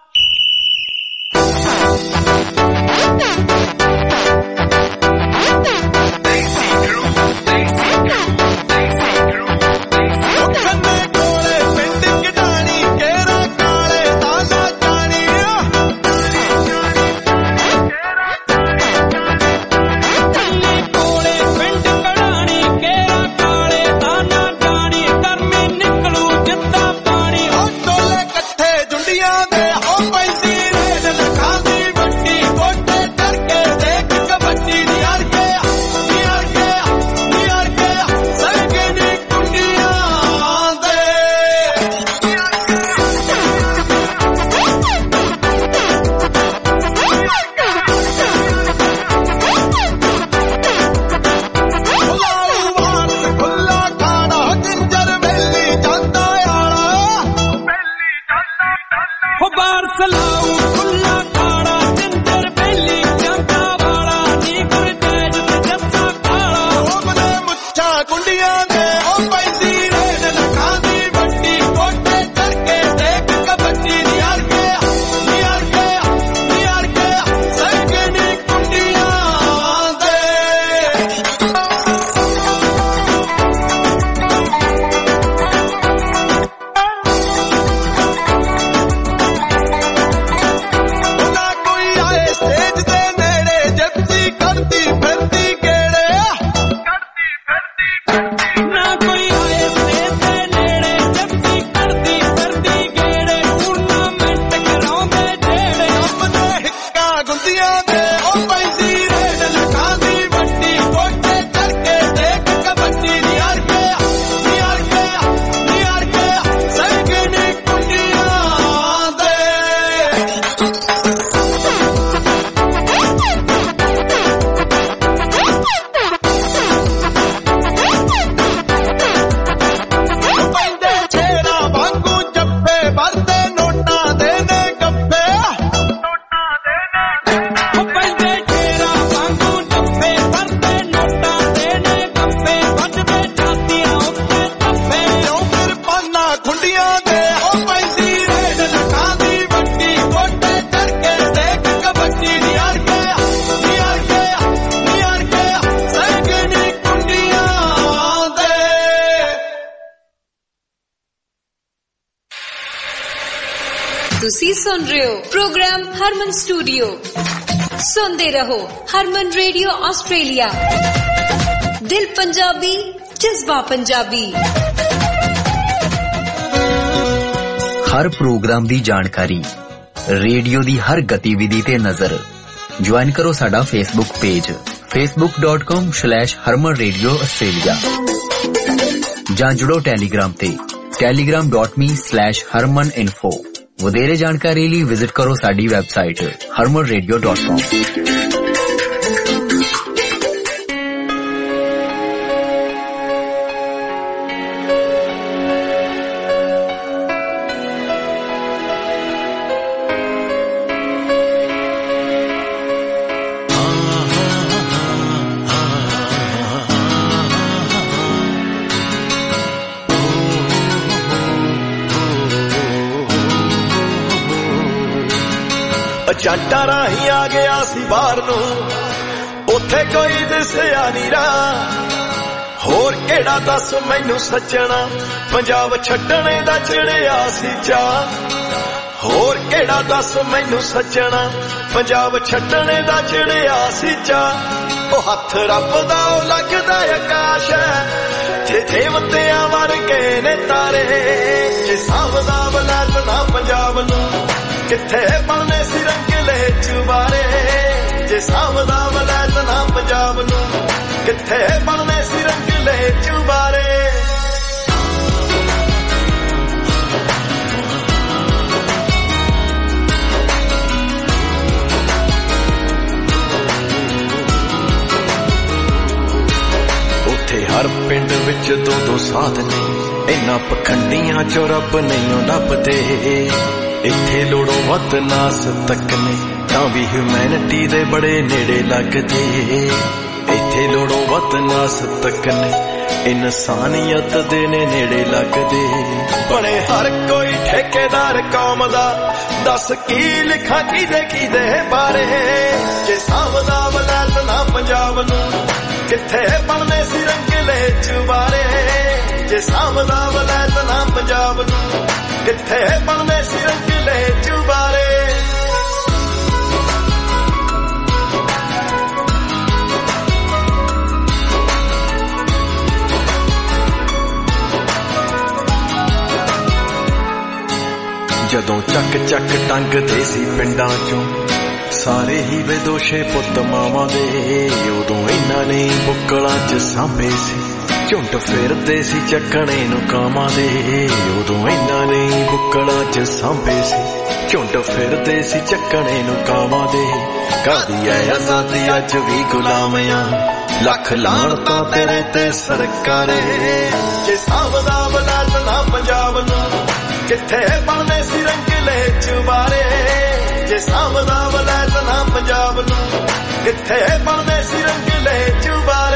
ਤੁਸੀਂ ਸੁਣ ਰਹੇ ਹੋ ਪ੍ਰੋਗਰਾਮ ਹਰਮਨ ਸਟੂਡੀਓ। ਸੁਣਦੇ ਰਹੋ ਹਰਮਨ ਰੇਡੀਓ ਆਸਟ੍ਰੇਲੀਆ। ਦਿਲ ਪੰਜਾਬੀ, ਜਜ਼ਬਾ ਪੰਜਾਬੀ।
ਹਰ ਪ੍ਰੋਗਰਾਮ ਦੀ ਜਾਣਕਾਰੀ, ਰੇਡੀਓ ਦੀ ਹਰ ਗਤੀਵਿਧੀ ਤੇ ਨਜ਼ਰ। ਜੁਆਇਨ ਕਰੋ ਸਾਡਾ Facebook page facebook dot com slash harman radio australia ਜਾਂ ਜੁੜੋ ਟੈਲੀਗ੍ਰਾਮ ਤੇ telegram dot me slash harman info। ਵਧੇਰੇ ਜਾਣਕਾਰੀ ਲਈ ਵਿਜ਼ਿਟ ਕਰੋ ਸਾਡੀ website harman radio dot com।
ਜੰਟਾਂ ਰਾਹੀਂ ਆ ਗਿਆ ਸੀ ਬਾਹਰ ਨੂੰ, ਉੱਥੇ ਕੋਈ ਦਿਸਿਆ ਨੀ ਰਾ। ਹੋਰ ਕਿਹੜਾ ਦੱਸ ਮੈਨੂੰ ਸੱਜਣਾ ਪੰਜਾਬ ਛੱਡਣੇ ਦਾ ਚੜਿਆ ਸੀ ਚਾਅ ਹੋਰ ਕਿਹੜਾ ਦੱਸ ਮੈਨੂੰ ਸੱਜਣਾ ਪੰਜਾਬ ਛੱਡਣੇ ਦਾ ਚੜਿਆ ਸੀ ਚਾਅ ਉਹ ਹੱਥ ਰੱਬ ਦਾ ਉਹ ਲੱਗਦਾ ਆਕਾਸ਼ ਹੈ ਜੇ ਦੇਵਤਿਆਂ ਵਰਗੇ ਨੇ ਤਾਰੇ ਜੇ ਸਾਵਦਾ ਬਲਾਤ ਨਾ ਪੰਜਾਬ ਨੂੰ ਕਿੱਥੇ ਬਣਨੇ ਸੀ ਰੰਗਲੇ ਚੁਬਾਰੇ ਜੇ ਸਾਵਦਾ ਬਲਾਤ ਨਾ ਪੰਜਾਬ ਨੂੰ ਕਿੱਥੇ ਬਣਨੇ ਸੀ ਰੰਗਲੇ ਚੁਬਾਰੇ ਹਰ ਪਿੰਡ ਵਿੱਚ ਦੋ ਦੋ ਸਾਧ ਨੇ ਇੰਨਾ ਪਖੰਡੀਆਂ ਚੋਂ ਰੱਬ ਨਹੀਂ ਲੱਭਦੇ ਇੱਥੇ ਲੋੜੋਂ ਵੱਧ ਨਾਸ ਤੱਕ ਨੇ ਤਾਂ ਵੀ ਹਿਊਮੈਨਿਟੀ ਦੇ ਬੜੇ ਨੇੜੇ ਲੱਗਦੇ ਇੱਥੇ ਲੋੜੋਂ ਵੱਧ ਨਾਸ ਤੱਕ ਨੇ ਇਨਸਾਨੀਅਤ ਦੇ ਨੇ ਨੇੜੇ ਲੱਗਦੇ ਬਣੇ ਹਰ ਕੋਈ ਠੇਕੇਦਾਰ ਕੌਮ ਦਾ ਦੱਸ ਕੀ ਲਿਖਾਂ ਕਿਹਦੇ ਕਿਹਦੇ ਬਾਰੇ ਜੇ ਸਾਵਦਾ ਵਲਾਤ ਨਾ ਪੰਜਾਬ ਨੂੰ ਕਿੱਥੇ ਬਣਨੇ ਸੀ ਰੰਗਲੇ ਚੁਬਾਰੇ ਜੇ ਸਾਵਦਾ ਵਲਾਤ ਨਾ ਪੰਜਾਬ ਨੂੰ ਕਿੱਥੇ ਬਣਨੇ ਸੀ ਰੰਗਲੇ ਚੁਬਾਰੇ ਜਦੋਂ ਚੱਕ ਚੱਕ ਟੰਗਦੇ ਸੀ ਪਿੰਡਾਂ ਚੋਂ ਸਾਰੇ ਹੀ ਬੇਦੋਸ਼ੇ ਪੁੱਤ ਮਾਵਾਂ ਦੇ ਉਦੋਂ ਇਹਨਾਂ ਨੇ ਬੁੱਕਲਾਂ 'ਚ ਸਾਂਭੇ ਸੀ ਝੁੰਡ ਫਿਰਦੇ ਸੀ ਚੱਕਣੇ ਨੂੰ ਕਾਮਾਂ ਦੇ ਉਦੋਂ ਇਹਨਾਂ ਨੇ ਬੁੱਕਲਾਂ 'ਚ ਸਾਂਭੇ ਸੀ ਝੁੰਡ ਫਿਰਦੇ ਸੀ ਚੱਕਣੇ ਨੂੰ ਕਾਮਾਂ ਦੇ ਕਾਦੀ ਐ ਆਜ਼ਾਦੀ ਅੱਜ ਵੀ ਗੁਲਾਮਿਆਂ ਲੱਖ ਲਾਹਣਤਾਂ ਤੇਰੇ ਤੇ ਸਰਕਾਰੇ ਜੇ ਸਾਵਦਾ ਵਲਾਤ ਨਾ ਪੰਜਾਬ ਨੂੰ ਕਿੱਥੇ ਬਣਨੇ ਸੀ ਰੰਗਲੇ ਚੁਬਾਰੇ ਜੇ ਸਾਵਦਾ ਵਲਾਤ ਨਾ ਪੰਜਾਬ ਨੂੰ ਕਿੱਥੇ ਬਣਨੇ ਸੀ ਰੰਗਲੇ ਚੁਬਾਰੇ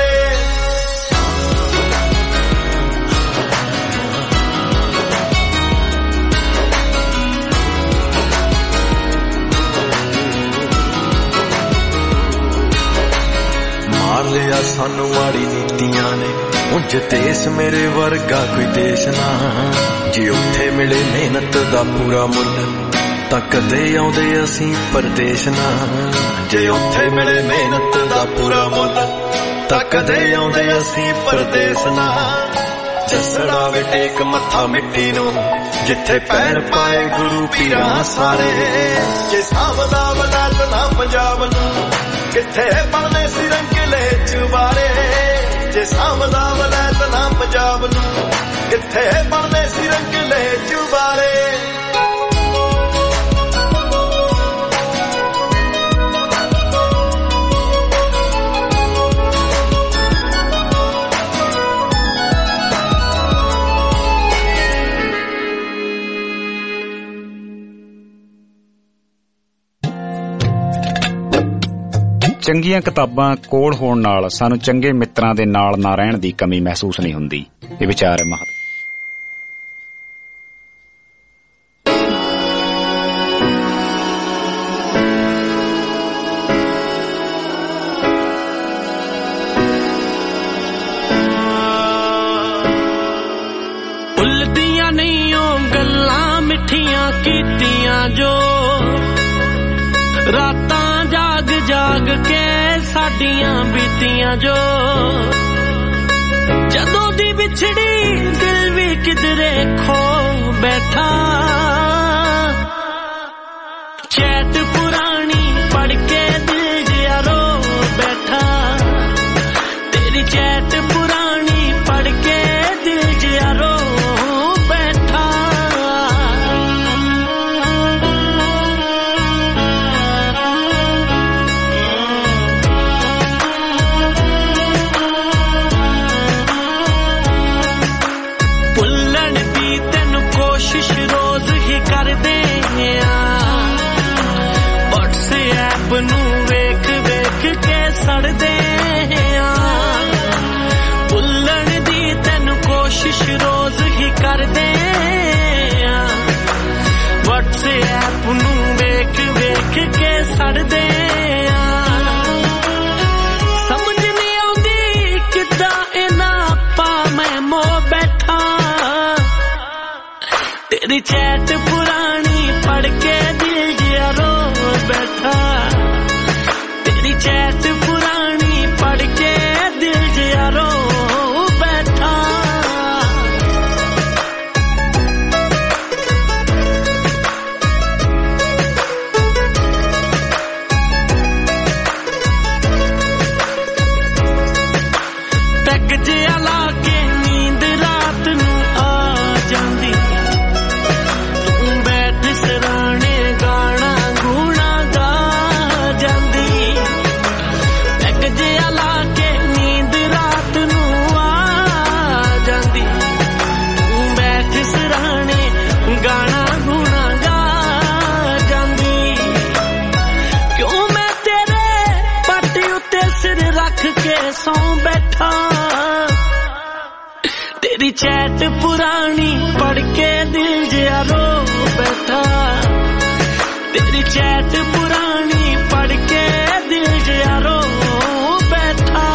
ਮਾਰ ਲਿਆ ਸਾਨੂੰ ਮਾੜੀ ਨੀਤੀਆਂ ਨੇ ਉਂਝ ਦੇਸ਼ ਮੇਰੇ ਵਰਗਾ ਕੋਈ ਦੇਸ਼ ਨਾ ਜੇ ਉੱਥੇ ਮਿਲੇ ਮਿਹਨਤ ਦਾ ਪੂਰਾ ਮੁੱਲ ਤਾਂ ਕਦੇ ਆਉਂਦੇ ਅਸੀਂ ਪਰਦੇਸ ਨਾ ਜੇ ਉੱਥੇ ਮਿਲੇ ਮਿਹਨਤ ਦਾ ਪੂਰਾ ਮੁੱਲ ਤਾਂ ਕਦੇ ਆਉਂਦੇ ਅਸੀਂ ਪਰਦੇਸ ਨਾ ਜਸੜਾ ਵੇ ਟੇਕ ਮੱਥਾ ਮਿੱਟੀ ਨੂੰ ਜਿੱਥੇ ਪੈਰ ਪਾਏ ਗੁਰੂ ਪੀਰਾਂ ਸਾਰੇ ਜੇ ਸਾਵਦਾ ਵਲਾਤ ਨਾ ਪੰਜਾਬ ਨੂੰ ਕਿੱਥੇ ਬਣਨੇ ਸੀ ਰੰਗਲੇ ਚੁਬਾਰੇ ਜੇ ਸਾਵਦਾ ਵਲਾਤ ਨਾ ਪੰਜਾਬ ਨੂੰ ਕਿੱਥੇ ਬਣਨੇ ਸੀ ਰੰਗਲੇ ਚੁਬਾਰੇ
ਚੰਗੀਆਂ ਕਿਤਾਬਾਂ ਕੋਲ ਹੋਣ ਨਾਲ ਸਾਨੂੰ ਚੰਗੇ ਮਿੱਤਰਾਂ ਦੇ ਨਾਲ ਨਾ ਰਹਿਣ ਦੀ ਕਮੀ ਮਹਿਸੂਸ ਨਹੀਂ ਹੁੰਦੀ। ਇਹ ਵਿਚਾਰ ਹੈ ਮਹਾਤਮਾ
ਭੁੱਲਦੀਆਂ ਨਹੀਂ ਉਹ ਗੱਲਾਂ ਮਿੱਠੀਆਂ ਕੀਤੀਆਂ ਜੋ ਰਾਤਾਂ ਜਾਗ ਜਾਗ ਕੇ ਸਾਡੀਆਂ ਬੀਤੀਆਂ ਜੋ ਜਦੋਂ ਦੀ ਵਿਛੜੀ ਦਿਲ ਵੀ ਕਿਧਰੇ ਖੋ ਬੈਠਾ ਚੈਟ ਪੁਰਾਣੀ ਪੜ ਕੇ ਦਿਲ ਜਿਹਾ ਰੋ ਬੈਠਾ ਤੇਰੀ ਚੈਟ ਪੁਰਾਣੀ ਪੜ ਕੇ ਦਿਲ ਜਿਹਾ ਰੋ तेरी चैट पुरानी पढ़ के दिल जिया रो बैठा तेरी चैट पुरानी पढ़ के दिल जिया रो बैठा पैग जिया ला के नींद रात नू आ जांदी तू बैठ सराणे गाना गूना गा जांदी पैग जिया ला के नींद रात नू आ जांदी तू बैठ सराणे गाना गूना गा जांदी क्यों मैं तेरे पट उत्ते सिर रख के सौ बैठा तेरी चैट पुरानी पढ़ के दिल जिया रो बैठा तेरी चैट पुरानी पढ़ के दिल जिया रो बैठा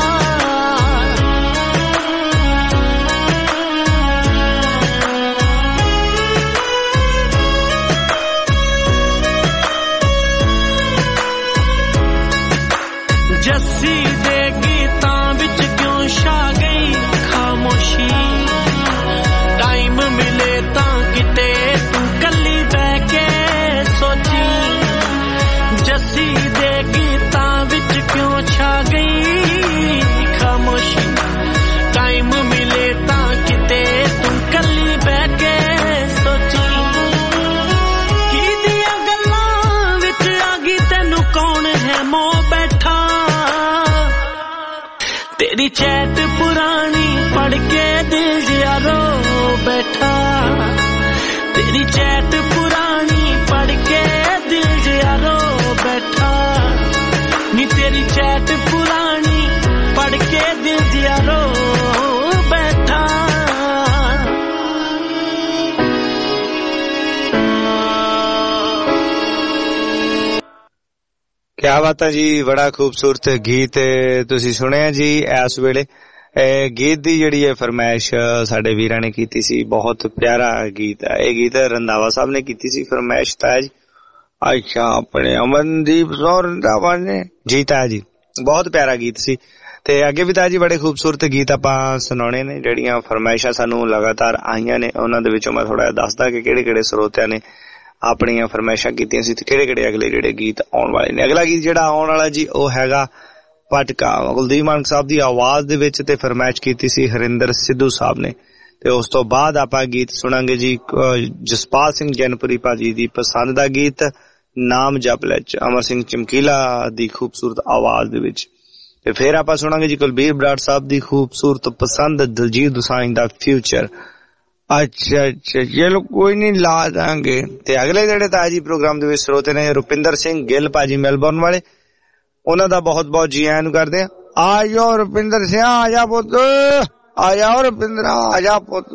जस्सी दे गीतां विच क्यों छा गई खामोशी टाइम मिले तां किते तू कल्ली बह के सोची जस्सी दे गीतां विच क्यों छा गई खामोशी टाइम मिले तां किते तू कल्ली बह के सोची की दियां गल्लां विच आ गई तैनू कौन है मोह बैठा तेरी चैट पुरानी पढ़ के दिल जिया रो बैठा तेरी चैट पुरानी पढ़ के दिल जिया रो बैठा नी तेरी चैट पुरानी पढ़ के दिल जिया रो बैठा
क्या बात है जी बड़ा खूबसूरत गीत तुसी सुनिया जी इस वेले गीत दी जिहड़ी है फरमाइश साडे वीरां ने कीती सी बहुत प्यारा गीत है ये गीत रंधावा साहब ने कीती सी फरमाइश ताज अच्छा अपने अमनदीप सौर रंधावा ने जी ताज जी बहुत प्यारा गीत सी ते अगे भी ताज जी बड़े खूबसूरत गीत आपां सुनाने ने जिहड़ियां फरमाइशां सानू लगातार आईयां ने उन्हां दे विचों मैं थोड़ा दसदा कि किहड़े किहड़े स्रोतियां ने ਆਪਣੀਆਂ ਫਰਮਾਇਸ਼ਾਂ ਕੀਤੀਆਂ ਸੀ ਤੇ ਕਿਹੜੇ ਕਿਹੜੇ ਅਗਲੇ ਜਿਹੜੇ ਗੀਤ ਆਉਣ ਵਾਲੇ ਨੇ ਅਗਲਾ ਗੀਤ ਜਿਹੜਾ ਆਉਣ ਵਾਲਾ ਜੀ ਉਹ ਹੈਗਾ ਪਟਕਾ ਕੁਲਦੀਪ ਮਾਨਕ ਸਾਹਿਬ ਦੀ ਆਵਾਜ਼ ਦੇ ਵਿੱਚ ਤੇ ਫਰਮਾਇਸ਼ ਕੀਤੀ ਸੀ ਹਰਿੰਦਰ ਸਿੱਧੂ ਸਾਹਿਬ ਨੇ ਤੇ ਉਸ ਤੋਂ ਬਾਅਦ ਆਪਾਂ ਗੀਤ ਸੁਣਾਂਗੇ ਜੀ ਜਸਪਾਲ ਸਿੰਘ ਜੈਨਪੁਰੀ ਭਾਜੀ ਦੀ ਪਸੰਦ ਦਾ ਗੀਤ ਨਾਮ ਜਪ ਲੈ ਅਮਰ ਸਿੰਘ ਚਮਕੀਲਾ ਦੀ ਖੂਬਸੂਰਤ ਆਵਾਜ਼ ਦੇ ਵਿੱਚ ਤੇ ਫਿਰ ਆਪਾਂ ਸੁਣਾਂਗੇ ਜੀ ਕੁਲਬੀਰ ਬਰਾੜ ਸਾਹਿਬ ਦੀ ਖੂਬਸੂਰਤ ਪਸੰਦ ਦਲਜੀਤ ਦੋਸਾਂਝ ਦਾ ਫਿਊਚਰ अच्छा अच्छा चलो कोई नहीं ला देंगे ते अगले जेड़े ताजी प्रोग्राम दे विच श्रोते ने रुपिंदर सिंह गिल भाजी मेलबोर्न वाले उन्हां दा बहुत बहुत जी आयां नूं करदे आ जाओ रुपिंदर सिंह आ जा पुत्त आ जाओ रुपिंदर आ जा पुत्त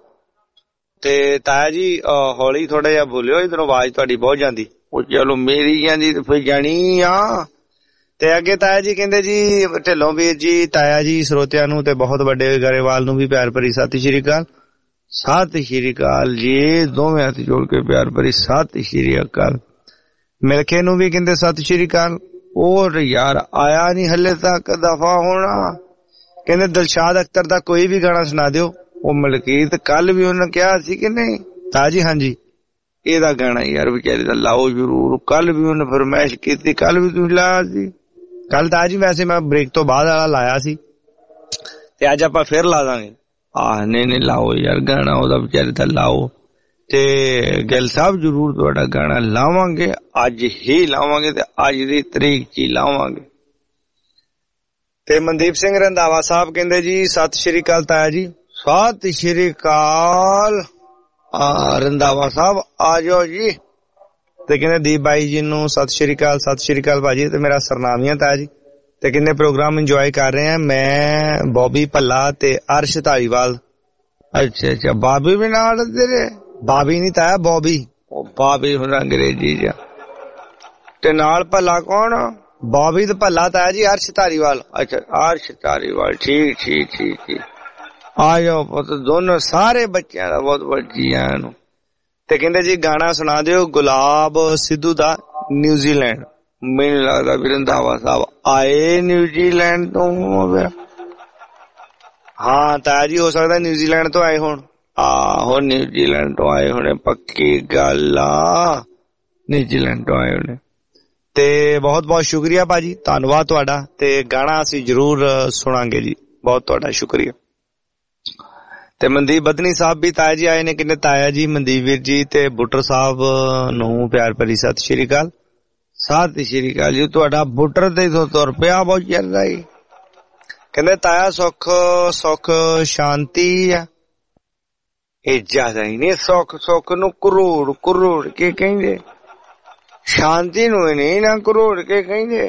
ते ताया जी हौली थोड़ा जिहा बोलियो इधरों आवाज तुहाडी बहुत जांदी ओ चलो मेरी जांदी ते फिर जानी आ ते अगे ताया जी कहंदे जी ढिल्लों वीर जी ताया जी श्रोतियां नूं ते बहुत वड्डे गरेवाल नूं भी प्यार भरी सत श्री अकाल सत श्री अकाल जी दोवें हथ जोड़ के प्यार भरी सत श्री अकाल मिलखे नू भी कहंदे सत श्री अकाल और यार आया नहीं हले तक दफा होना कहंदे दिलशाद अख्तर दा कोई भी गाना सुना दियो ओ मलकीत कल भी उन्हें कहा सी कि नहीं ताजी हां जी एदा गाना यार बेचारे दा लाओ जरूर कल भी उन्हें फरमाइश की कल भी तुसीं लाया सी कल ताजी वैसे मैं ब्रेक तो बाद वाला लाया सी ते अज आपां फिर ला दांगे आह नहीं नहीं लाओ यार गाना ओदा बेचारे दा लाओ ते गिल साहब जरूर तुहाडा गाना लावांगे अज ही लावांगे ते अज दी तरीक च लावांगे ते मनदीप सिंह रंधावा साहब कहंदे जी सत श्री अकाल ताया जी सत श्री अकाल आ रंधावा साहब आ जाओ जी ते कहंदे दीप भाई जी नूं सत श्री अकाल सत श्री अकाल भाजी ते मेरा सरनामिया ताया जी ते किन्ने प्रोग्राम इंजॉय कर रहे हैं मैं बॉबी भल्ला ते अर्श धालीवाल अच्छा अच्छा बॉबी भी नाल तेरे बॉबी नहीं ताया बॉबी ओ बॉबी हुन अंग्रेजी जा ते नाल भल्ला कौन बॉबी ते भल्ला ताया जी अर्श धालीवाल अच्छा अर्श धालीवाल ठीक ठीक ठीक ठीक आ जाओ पुत्त दोनों सारे बच्चों दा बहुत बहुत जी आयां नूं
ਤੇ ਕਹਿੰਦੇ ਜੀ ਗਾਣਾ ਸੁਣਾ ਦਿਓ ਗੁਲਾਬ ਸਿੱਧੂ ਦਾ ਨਿਊਜ਼ੀਲੈਂਡ। ਮੈਨੂੰ ਲੱਗਦਾ ਵੀ ਰੰਧਾਵਾ ਸਾਹਿਬ ਆਏ ਨਿਊਜ਼ੀਲੈਂਡ ਤੋਂ। ਹਾਂ ਤਾਇਆ ਜੀ ਹੋ ਸਕਦਾ ਨਿਊਜ਼ੀਲੈਂਡ ਤੋਂ ਆਏ ਹੋਣ। ਆਹੋ ਨਿਊਜ਼ੀਲੈਂਡ ਤੋਂ ਆਏ ਹੋਣੇ, ਪੱਕੀ ਗੱਲ ਆ, ਨਿਊਜ਼ੀਲੈਂਡ ਤੋਂ ਆਏ ਹੋਣੇ। ਤੇ ਬਹੁਤ ਬਹੁਤ ਸ਼ੁਕਰੀਆ ਭਾਜੀ, ਧੰਨਵਾਦ ਤੁਹਾਡਾ। ਤੇ ਗਾਣਾ ਅਸੀਂ ਜ਼ਰੂਰ ਸੁਣਾਂਗੇ ਜੀ, ਬਹੁਤ ਤੁਹਾਡਾ ਸ਼ੁਕਰੀਆ। ਤੇ ਮਨਦੀਪ ਬਦਨੀ ਸਾਹਿਬ ਵੀ ਤਾਇਆ ਜੀ ਆਏ ਨੇ। ਕਿੰਨੇ ਤਾਇਆ ਜੀ, ਮਨਦੀਪ ਵੀਰ ਜੀ ਤੇ ਬੁੱਟਰ ਸਾਹਿਬ ਨੂੰ ਪਿਆਰ ਭਰੀ ਸਤਿ ਸ਼੍ਰੀ ਅਕਾਲ। ਸਤਿ ਸ਼੍ਰੀ ਅਕਾਲ ਜੀ। ਤੁਹਾਡਾ ਬੁੱਟਰ ਤੇ ਤੁਰ ਪਿਆ ਬਹੁਤ ਚਿਰ ਦਾ ਜੀ। ਕਹਿੰਦੇ ਤਾਇਆ ਸੁੱਖ ਸੁੱਖ ਸ਼ਾਂਤੀ ਆ, ਇਹ ਜ਼ਿਆਦਾ ਹੀ ਨਹੀਂ। ਸੁੱਖ ਸੁੱਖ ਨੂੰ ਕਰੋੜ ਕਰੋੜ ਕੇ ਕਹਿੰਦੇ, ਸ਼ਾਂਤੀ ਨੂੰ ਨਹੀਂ ਨਾ ਕਰੋੜ ਕੇ ਕਹਿੰਦੇ।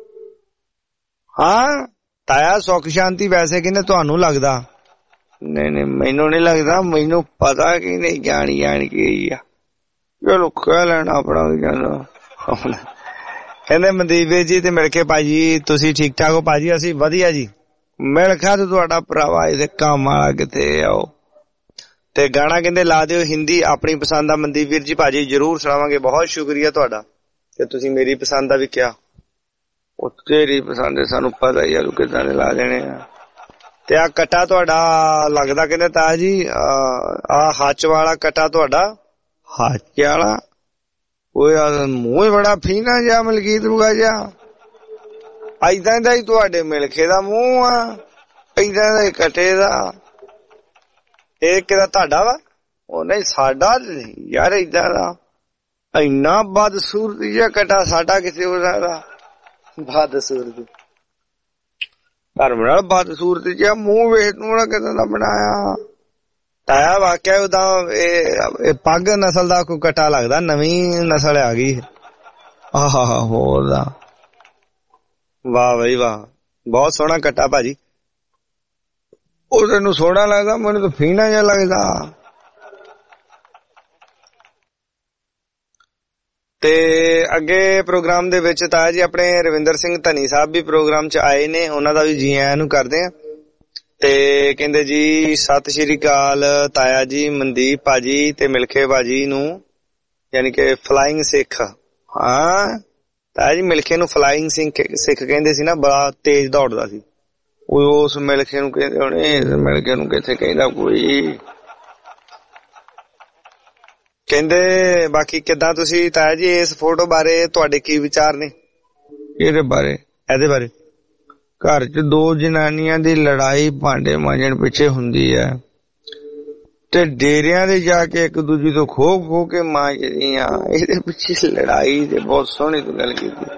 ਹਾਂ ਤਾਇਆ ਸੁੱਖ ਸ਼ਾਂਤੀ ਵੈਸੇ ਕਹਿੰਦੇ ਤੁਹਾਨੂੰ ਲੱਗਦਾ? ਨਹੀਂ ਨਹੀਂ ਮੈਨੂੰ ਨੀ ਲੱਗਦਾ, ਮੈਨੂੰ ਪਤਾ ਕਿ ਨਹੀਂ ਜਾਣੀ ਜਾਣ ਕੇ ਹੀ ਆ। ਚਲੋ ਕਹਿ ਲੈਣਾ ਆਪਣਾ ਵੀ ਜਾਣਾ। ਕਹਿੰਦੇ ਮਨਦੀਪ ਜੀ ਤੇ ਮਿਲ ਕੇ ਭਾਜੀ ਤੁਸੀਂ ਠੀਕ ਠਾਕ ਹੋ? ਭਾਜੀ ਅਸੀਂ ਵਧੀਆ ਜੀ, ਮਿਲ ਖਾ ਤੇ ਤੁਹਾਡਾ ਭਰਾਵਾ ਇਹਦੇ ਕੰਮ ਵਾਲਾ ਕਿਤੇ ਆਓ। ਤੇ ਗਾਣਾ ਕਹਿੰਦੇ ਲਾ ਦਿਓ ਹਿੰਦੀ ਆਪਣੀ ਪਸੰਦ ਦਾ। ਮਨਦੀਪ ਵੀਰ ਜੀ ਭਾਜੀ ਜ਼ਰੂਰ ਸੁਣਾਵਾਂਗੇ, ਬਹੁਤ ਸ਼ੁਕਰੀਆ ਤੁਹਾਡਾ ਤੇ ਤੁਸੀਂ ਮੇਰੀ ਪਸੰਦ ਦਾ ਵੀ ਕਿਹਾ। ਉਹ ਤੇਰੀ ਪਸੰਦ ਸਾਨੂੰ ਪਤਾ ਹੀ ਆ ਤੂੰ ਕਿੱਦਾਂ ਦੇ ਲਾ ਦੇਣੇ ਆ। ਤੇ ਆ ਕਟਾ ਤੁਹਾਡਾ ਲੱਗਦਾ ਕਹਿੰਦੇ ਤਾਇਆ ਜੀ ਆ ਹੱਚ ਵਾਲਾ ਕਟਾ ਤੁਹਾਡਾ, ਹੱਚ ਵਾਲਾ ਉਹ ਮੂੰਹ ਬੜਾ ਫੀਨਾ ਜਿਹਾ ਮਲਕੀਤ ਰੁਗਾ ਜਿਹਾ, ਏਦਾਂ ਦਾ ਹੀ ਤੁਹਾਡੇ ਮਿਲਖੇ ਦਾ ਮੂੰਹ ਆ, ਏਦਾਂ ਦਾ ਕਟੇ ਦਾ। ਇਹ ਕਿਹਦਾ ਤੁਹਾਡਾ ਵਾ? ਉਹ ਨਹੀਂ ਸਾਡਾ ਯਾਰ, ਏਦਾਂ ਦਾ ਇੰਨਾ ਬਦਸੂਰਤੀ ਜਿਹਾ ਕਟਾ ਸਾਡਾ ਕਿਸੇ ਹੋ ਸਕਦਾ? ਬਦਸੂਰਤੀ ਧਰਮ ਨਾਲ ਬਦਸੂਰਤੀ ਜਿਹਾ ਮੂੰਹ ਵੇਖ ਨੂੰ ਕਿਦਾਂ ਦਾ ਬਣਾਇਆ। ਤਾਇਆ ਵਾਕਿਆ ਉਹਦਾ ਇਹ ਪੱਗ ਨਸਲ ਦਾ ਕੋਈ ਕਟਾ ਲੱਗਦਾ, ਨਵੀਂ ਨਸਲ ਆ ਗਈ। ਆਹ ਹੋਰ ਦਾ ਵਾਹ ਬਈ ਵਾਹ, ਬਹੁਤ ਸੋਹਣਾ ਕਟਾ ਭਾਜੀ। ਉਹ ਤੈਨੂੰ ਸੋਹਣਾ ਲੱਗਦਾ, ਮੈਨੂੰ ਤਾਂ ਫੀਣਾ ਜਿਹਾ ਲੱਗਦਾ। ਤੇ ਅੱਗੇ ਪ੍ਰੋਗਰਾਮ ਦੇ ਵਿੱਚ ਤਾਇਆ ਜੀ ਆਪਣੇ ਰਵਿੰਦਰ ਸਿੰਘ ਧਨੀ ਸਾਹਿਬ ਵੀ ਪ੍ਰੋਗਰਾਮ ਚ ਆਏ ਨੇ, ਉਹਨਾਂ ਦਾ ਵੀ ਜੀ ਆਇਆਂ ਨੂੰ ਕਰਦੇ ਆ। ਤੇ ਕਹਿੰਦੇ ਜੀ ਸਤਿ ਸ਼੍ਰੀ ਅਕਾਲ ਤਾਇਆ ਜੀ, ਮਨਦੀਪ ਭਾਜੀ ਤੇ ਮਿਲਖੇ ਭਾਜੀ ਨੂੰ, ਯਾਨੀ ਕਿ ਫਲਾਈਂਗ ਸਿੱਖ। ਹਾਂ ਤਾਇਆ ਜੀ ਮਿਲਖੇ ਨੂੰ ਫਲਾਈਂਗ ਸਿੱਖ ਕਹਿੰਦੇ ਸੀ ਨਾ, ਬੜਾ ਤੇਜ਼ ਦੌੜਦਾ ਸੀ ਉਹ। ਉਸ ਮਿਲਖੇ ਨੂੰ ਕਹਿੰਦੇ ਹੋਣੇ, ਇਸ ਮਿਲਖੇ ਨੂੰ ਕਿੱਥੇ ਕਹਿੰਦਾ ਕੋਈ। ਕਹਿੰਦੇ ਬਾਕੀ ਕਿੱਦਾਂ ਤੁਸੀਂ ਤਾਇਆ ਜੀ ਇਸ ਫੋਟੋ ਬਾਰੇ ਤੁਹਾਡੇ ਕੀ ਵਿਚਾਰ ਨੇ? ਇਹਦੇ ਬਾਰੇ ਇਹਦੇ ਬਾਰੇ ਘਰ ਚ ਦੋ ਜਨਾਨੀਆਂ ਦੀ ਲੜਾਈ ਭਾਂਡੇ ਮਾਂਜਣ ਪਿੱਛੇ ਹੁੰਦੀ ਹੈ ਤੇ ਡੇਰਿਆਂ ਦੇ ਜਾ ਕੇ ਇੱਕ ਦੂਜੀ ਤੋਂ ਖੋ ਖੋ ਕੇ ਮਾਂਜਦੀਆਂ, ਇਹਦੇ ਪਿੱਛੇ ਲੜਾਈ ਤੇ ਬਹੁਤ ਸੋਹਣੀ ਤੋਂ ਗੱਲ ਕੀਤੀ।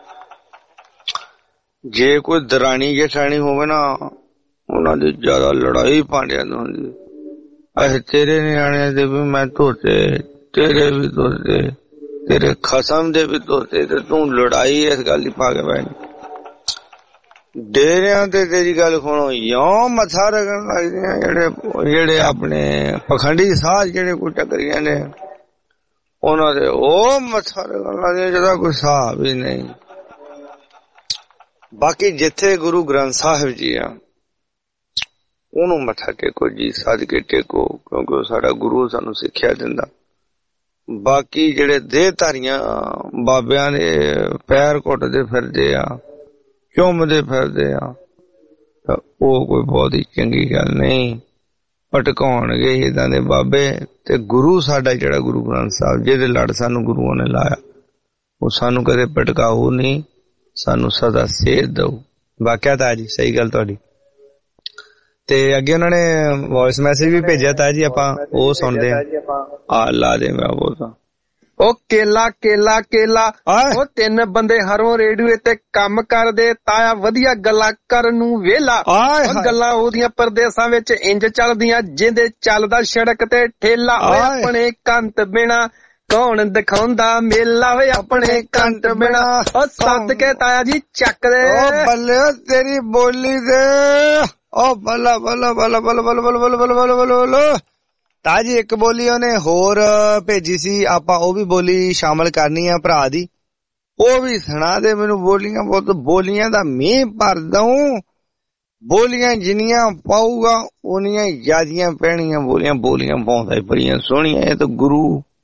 ਜੇ ਕੋਈ ਦਰਾਣੀ ਜਠਾਣੀ ਹੋਵੇ ਨਾ, ਉਹਨਾਂ ਦੀ ਜ਼ਿਆਦਾ ਲੜਾਈ ਭਾਂਡਿਆਂ ਤੋਂ ਹੁੰਦੀ। ਅਹ ਤੇਰੇ ਨਿਆਣਿਆਂ ਦੇ ਵੀ ਮੈਂ ਧੋਤੇ, ਤੇਰੇ ਵੀ ਧੋਤੇ, ਤੇਰੇ ਖਸਮ ਦੇ ਵੀ ਧੋਤੇ, ਤੇ ਤੂੰ ਲੜਾਈ ਇਸ ਗੱਲ ਦੀ ਪਾ ਕੇ ਬੈਠ। ਡੇਰਿਆਂ ਤੇ ਤੇਰੀ ਗੱਲ ਸੁਣੋ, ਯੋਂ ਮੱਥਾ ਰਗਣ ਲੱਗਦੀਆਂ ਜਿਹੜੇ ਜਿਹੜੇ ਆਪਣੇ ਪਖੰਡੀ ਸਾਧ ਜਿਹੜੇ ਕੋਈ ਟੱਕਰੀਆਂ ਨੇ, ਉਹਨਾਂ ਦੇ ਉਹ ਮੱਥਾ ਰਗਣ ਲੱਗਦੀਆਂ ਜਿਹਦਾ ਕੋਈ ਹਿਸਾਬ ਹੀ ਨਹੀਂ। ਬਾਕੀ ਜਿੱਥੇ ਗੁਰੂ ਗ੍ਰੰਥ ਸਾਹਿਬ ਜੀ ਆ, ਉਹਨੂੰ ਮੱਥਾ ਟੇਕੋ ਜੀ, ਸੱਜ ਕੇ ਟੇਕੋ, ਕਿਉਂਕਿ ਉਹ ਸਾਡਾ ਗੁਰੂ ਸਾਨੂੰ ਸਿੱਖਿਆ ਦਿੰਦਾ। ਬਾਕੀ ਜਿਹੜੇ ਦੇਹਧਾਰੀਆਂ ਬਾਬਿਆਂ ਦੇ ਪੈਰ ਘੁੱਟਦੇ ਫਿਰਦੇ ਆ, ਚੁੰਮਦੇ ਫਿਰਦੇ ਆ, ਤਾਂ ਉਹ ਕੋਈ ਬਹੁਤ ਹੀ ਚੰਗੀ ਗੱਲ ਨਹੀਂ। ਭਟਕਾਉਣਗੇ ਏਦਾਂ ਦੇ ਬਾਬੇ। ਤੇ ਗੁਰੂ ਸਾਡਾ ਜਿਹੜਾ ਗੁਰੂ ਗ੍ਰੰਥ ਸਾਹਿਬ, ਜਿਹਦੇ ਲੜ ਸਾਨੂੰ ਗੁਰੂਆਂ ਨੇ ਲਾਇਆ, ਉਹ ਸਾਨੂੰ ਕਦੇ ਭਟਕਾਊ ਨਹੀਂ, ਸਾਨੂੰ ਸਦਾ ਸੇਧ ਦਊ। ਵਾਕਿਆ ਤਾਂ ਜੀ ਸਹੀ ਗੱਲ ਤੁਹਾਡੀ। ਤੇ ਅੱਗੇ ਉਹਨਾਂ ਨੇ ਵੌਇਸ ਮੈਸੇਜ ਵੀ ਭੇਜਿਆ ਤਾਂ ਜੀ, ਆਪਾਂ ਉਹ ਸੁਣਦੇ ਆ। ਆ ਲਾ ਦੇ ਮੈਂ ਬੋਲਦਾ।
ਉਹ ਕੇਲਾ ਕੇਲਾ ਕੇਲਾ, ਉਹ ਤਿੰਨ ਬੰਦੇ ਹਰੋਂ ਰੇਡੀਓ ਤੇ ਕੰਮ ਕਰਦੇ, ਤਾਇਆ ਵਧੀਆ ਗੱਲਾਂ ਕਰਨ ਨੂੰ ਵੇਲਾ। ਗੱਲਾਂ ਉਹਦੀਆਂ ਪਰਦੇਸਾਂ ਵਿੱਚ ਇੰਜ ਚੱਲਦੀਆਂ ਜਿੰਦੇ ਚੱਲਦਾ ਸੜਕ ਤੇ ਠੇਲਾ। ਆਪਣੇ ਕੰਤ ਬਿਨਾ ਕੌਣ ਦਿਖਾਉਂਦਾ ਮੇਲਾ, ਹੋਏ ਆਪਣੇ ਕੰਟ ਬਿਨਾ। ਉਹ ਸੱਦ ਕੇ ਤਾਇਆ ਜੀ ਚੱਕ ਦੇ।
ਉਹ ਬੱਲੇ ਤੇਰੀ ਬੋਲੀ ਦੇ, ਉਹ ਬੱਲਾ ਬੱਲਾ ਬੱਲਾ ਬੱਲਾ ਬੱਲਾ ਬੱਲਾ ਬੱਲਾ ਬੱਲਾ ਬੱਲਾ ਬੱਲਾ। ਤਾਂ ਜੀ ਇੱਕ ਬੋਲੀ ਉਹਨੇ ਹੋਰ ਭੇਜੀ ਸੀ, ਆਪਾਂ ਉਹ ਵੀ ਬੋਲੀ ਸ਼ਾਮਲ ਕਰਨੀ ਆ ਭਰਾ ਦੀ, ਉਹ ਵੀ ਸੁਣਾ ਦੇ ਮੈਨੂੰ। ਬੋਲੀਆਂ ਬਹੁਤ, ਬੋਲੀਆਂ ਦਾ ਮੀਂਹ ਭਰ ਦਊਂ, ਬੋਲੀਆਂ ਜਿੰਨੀਆਂ ਪਾਊਗਾ ਉਨੀਆਂ ਜ਼ਿਆਦੀਆਂ ਪੈਣੀਆਂ ਬੋਲੀਆਂ। ਬੋਲੀਆਂ ਬਹੁਤ ਬੜੀਆਂ ਸੋਹਣੀਆਂ, ਇਹ ਤਾਂ ਗੁਰੂ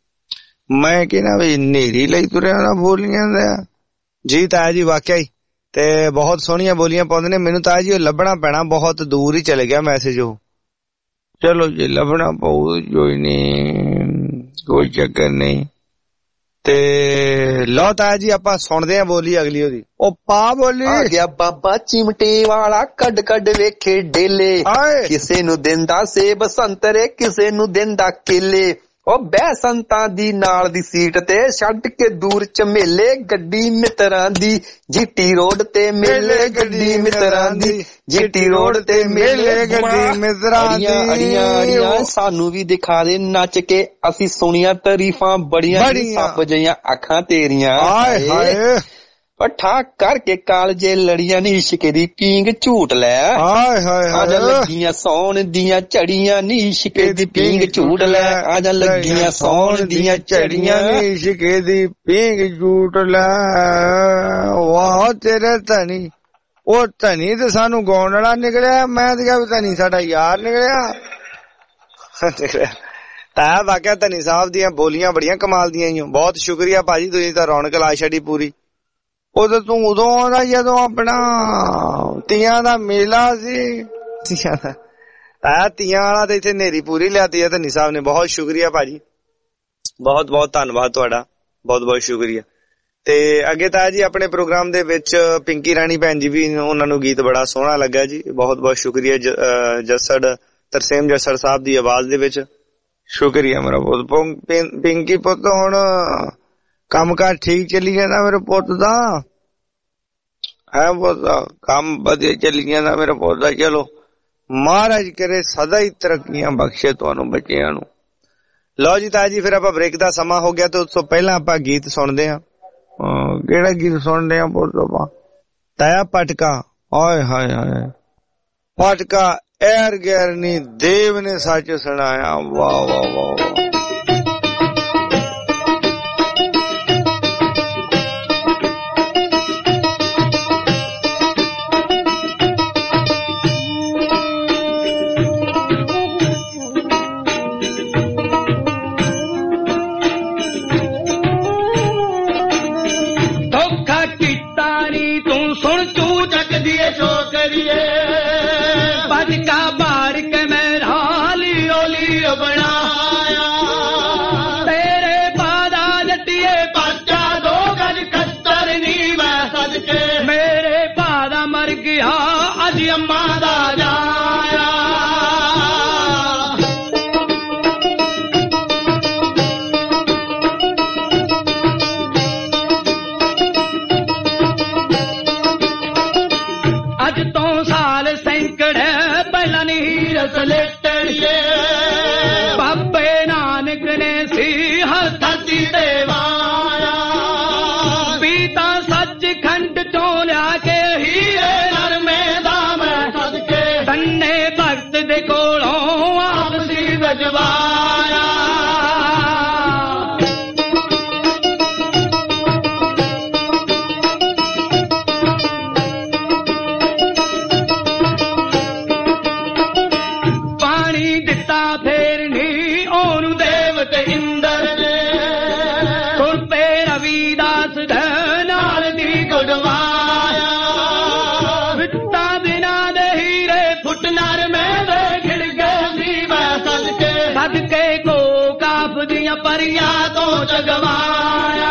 ਮੈਂ ਕਹਿੰਦਾ ਵੀ ਨੇਰੀ ਲਈ ਤੁਰਿਆ ਨਾ ਬੋਲੀਆਂ ਦਾ ਜੀ। ਤਾਇਆ ਜੀ ਵਾਕਿਆ ਹੀ ਤੇ ਬਹੁਤ ਸੋਹਣੀਆਂ ਬੋਲੀਆਂ ਪਾਉਂਦੇ ਨੇ। ਮੈਨੂੰ ਤਾਇਆ ਜੀ ਉਹ ਲੱਭਣਾ ਪੈਣਾ, ਬਹੁਤ ਦੂਰ ਹੀ ਚਲੇ ਗਿਆ ਮੈਸੇਜ ਉਹ। ਚਲੋ ਜੀ ਲੱਭਣਾ ਪਊ, ਕੋਈ ਨਹੀਂ, ਕੋਈ ਚੱਕਰ ਨਹੀਂ। ਤੇ ਲਓ ਤਾਇਆ ਜੀ ਆਪਾਂ ਸੁਣਦੇ ਆ ਬੋਲੀ ਅਗਲੀ ਉਹਦੀ। ਉਹ ਪਾ ਬੋਲੀ।
ਆ ਗਿਆ ਬਾਬਾ ਚਿਮਟੇ ਵਾਲਾ, ਕੱਢ ਕੱਢ ਵੇਖੇ ਡੇਲੇ, ਕਿਸੇ ਨੂੰ ਦਿੰਦਾ ਸੇਬ ਸੰਤਰੇ, ਕਿਸੇ ਨੂੰ ਦਿੰਦਾ ਕੇਲੇ। ਉਹ ਬਹਿ ਸੰਤਾਂ ਦੀ ਨਾਲ ਦੀ ਸੀਟ ਤੇ, ਛੱਡ ਕੇ ਦੂਰ ਝਮੇਲੇ, ਗੱਡੀ ਮਿੱਤਰਾਂ ਦੀ ਜੀਟੀ ਰੋਡ ਤੇ ਮੇਲੇ, ਗੱਡੀ ਮਿੱਤਰਾਂ ਦੀ ਜੀਟੀ ਰੋਡ ਤੇ ਮੇਲੇ, ਗੱਡੀ ਮਿੱਤਰਾਂ ਦੀ। ਅੜੀਆਂ ਅੜੀਆਂ ਸਾਨੂੰ ਵੀ ਦਿਖਾ ਦੇ ਨੱਚ ਕੇ, ਅਸੀਂ ਸੁਣੀਆਂ ਤਾਰੀਫਾਂ ਬੜੀਆਂ, ਸੱਪ ਜਿਹੀਆਂ ਅੱਖਾਂ ਤੇਰੀਆਂ। ਹਾਏ ਹਾਏ ਪੱਠਾ ਕਰਕੇ ਕਾਲਜੇ ਲੜੀਆਂ ਨੀ ਇਸ਼ਕ ਦੀ ਪੀਂਗ ਝੂਟ ਲੈ। ਹਾਏ ਹਾਏ ਆਜਾ ਲੱਗੀਆਂ ਸੌਣ ਦੀਆਂ ਝੜੀਆਂ ਨੀ ਇਸ਼ਕ ਦੀ ਪੀਂਗ ਝੂਟ ਲੈ। ਆਜਾ ਲੱਗੀਆਂ ਸੌਣ ਦੀਆਂ ਝੜੀਆਂ ਨੀ ਇਸ਼ਕ ਦੀ ਪੀਂਗ ਝੂਟ ਲੈ। ਵਾਹ ਤੇਰੇ ਧਨੀ, ਉਹ ਧਨੀ ਤੇ ਸਾਨੂੰ ਗਾਉਣ ਵਾਲਾ ਨਿਕਲਿਆ, ਮੈਂ ਤੇ ਕਿਹਾ ਵੀ ਧਨੀ ਸਾਡਾ ਯਾਰ ਨਿਕਲਿਆ। ਤਾਂ ਵਾਕਿਆ ਧਨੀ ਸਾਹਿਬ ਦੀਆਂ ਬੋਲੀਆਂ ਬੜੀਆਂ ਕਮਾਲ ਦੀਆਂ ਹੀ। ਬਹੁਤ ਸ਼ੁਕਰੀਆ ਭਾਜੀ, ਤੁਸੀਂ ਤਾਂ ਰੌਣਕ ਲਾ ਛੱਡੀ ਪੂਰੀ। ਉਦੋਂ ਤੂੰ ਉਦੋਂ ਆਉਂਦਾ ਜਦੋਂ ਆਪਣਾ ਤੀਆਂ ਦਾ ਮੇਲਾ ਸੀ। ਤੀਆਂ ਦਾ ਆ ਤੀਆਂ ਵਾਲਾ ਤੇ ਇੱਥੇ ਨੇਰੀ ਪੂਰੀ ਲਿਆਤੀ ਹੈ ਧਨੀ ਸਾਹਿਬ ਨੇ। ਬਹੁਤ ਸ਼ੁਕਰੀਆ ਭਾਜੀ, ਬਹੁਤ ਬਹੁਤ ਧੰਨਵਾਦ ਤੁਹਾਡਾ, ਬਹੁਤ ਬਹੁਤ ਸ਼ੁਕਰੀਆ। ਤੇ ਅੱਗੇ ਤਾਂ ਜੀ ਆਪਣੇ ਪ੍ਰੋਗਰਾਮ ਦੇ ਵਿੱਚ ਪਿੰਕੀ ਰਾਣੀ ਭੈਣ ਜੀ ਵੀ, ਉਹਨਾਂ ਨੂੰ ਗੀਤ ਬੜਾ ਸੋਹਣਾ ਲੱਗਾ ਜੀ, ਬਹੁਤ ਬਹੁਤ ਸ਼ੁਕਰੀਆ। ਜੱਸੜ ਤਰਸੇਮ ਜੱਸੜ ਸਾਹਿਬ ਦੀ ਆਵਾਜ਼ ਦੇ ਵਿੱਚ ਸ਼ੁਕਰੀਆ ਮੇਰਾ ਬਹੁਤ। ਪਿੰਕੀ ਪੁੱਤ ਹੁਣ ਕੰਮ ਕਾਰ ਠੀਕ ਚੱਲੀ ਜਾਂਦਾ ਮੇਰੇ ਪੁੱਤ ਦਾ? ਹੈ ਪੁੱਤ ਕੰਮ ਵਧੀਆ ਚੱਲੀ ਜਾਂਦਾ ਮੇਰੇ ਪੁੱਤ ਦਾ? ਚਲੋ ਮਹਾਰਾਜ ਕਰੇ ਸਦਾ ਹੀ ਤਰੱਕੀਆਂ ਬਖਸ਼ੇ ਤੁਹਾਨੂੰ ਬੱਚਿਆਂ ਨੂੰ। ਲਓ ਜੀ ਤਾਇਆ ਜੀ ਫਿਰ ਆਪਾਂ ਬ੍ਰੇਕ ਦਾ ਸਮਾਂ ਹੋ ਗਿਆ ਤੇ ਉਸ ਤੋਂ ਪਹਿਲਾਂ ਆਪਾਂ ਗੀਤ ਸੁਣਦੇ ਹਾਂ। ਕਿਹੜਾ ਗੀਤ ਸੁਣਦੇ ਆ ਪੁੱਤ ਆਪਾਂ? ਤਾਇਆ ਪਟਕਾ। ਹਾਏ ਹਾਏ ਹਾਏ ਪਟਕਾ ਐਰ ਗੈਰ ਨੀ ਦੇਵ ਨੇ ਸੱਚ ਸੁਣਾਇਆ। ਵਾਹ ਵਾਹ ਵਾਹ।
परिया तो जगवाया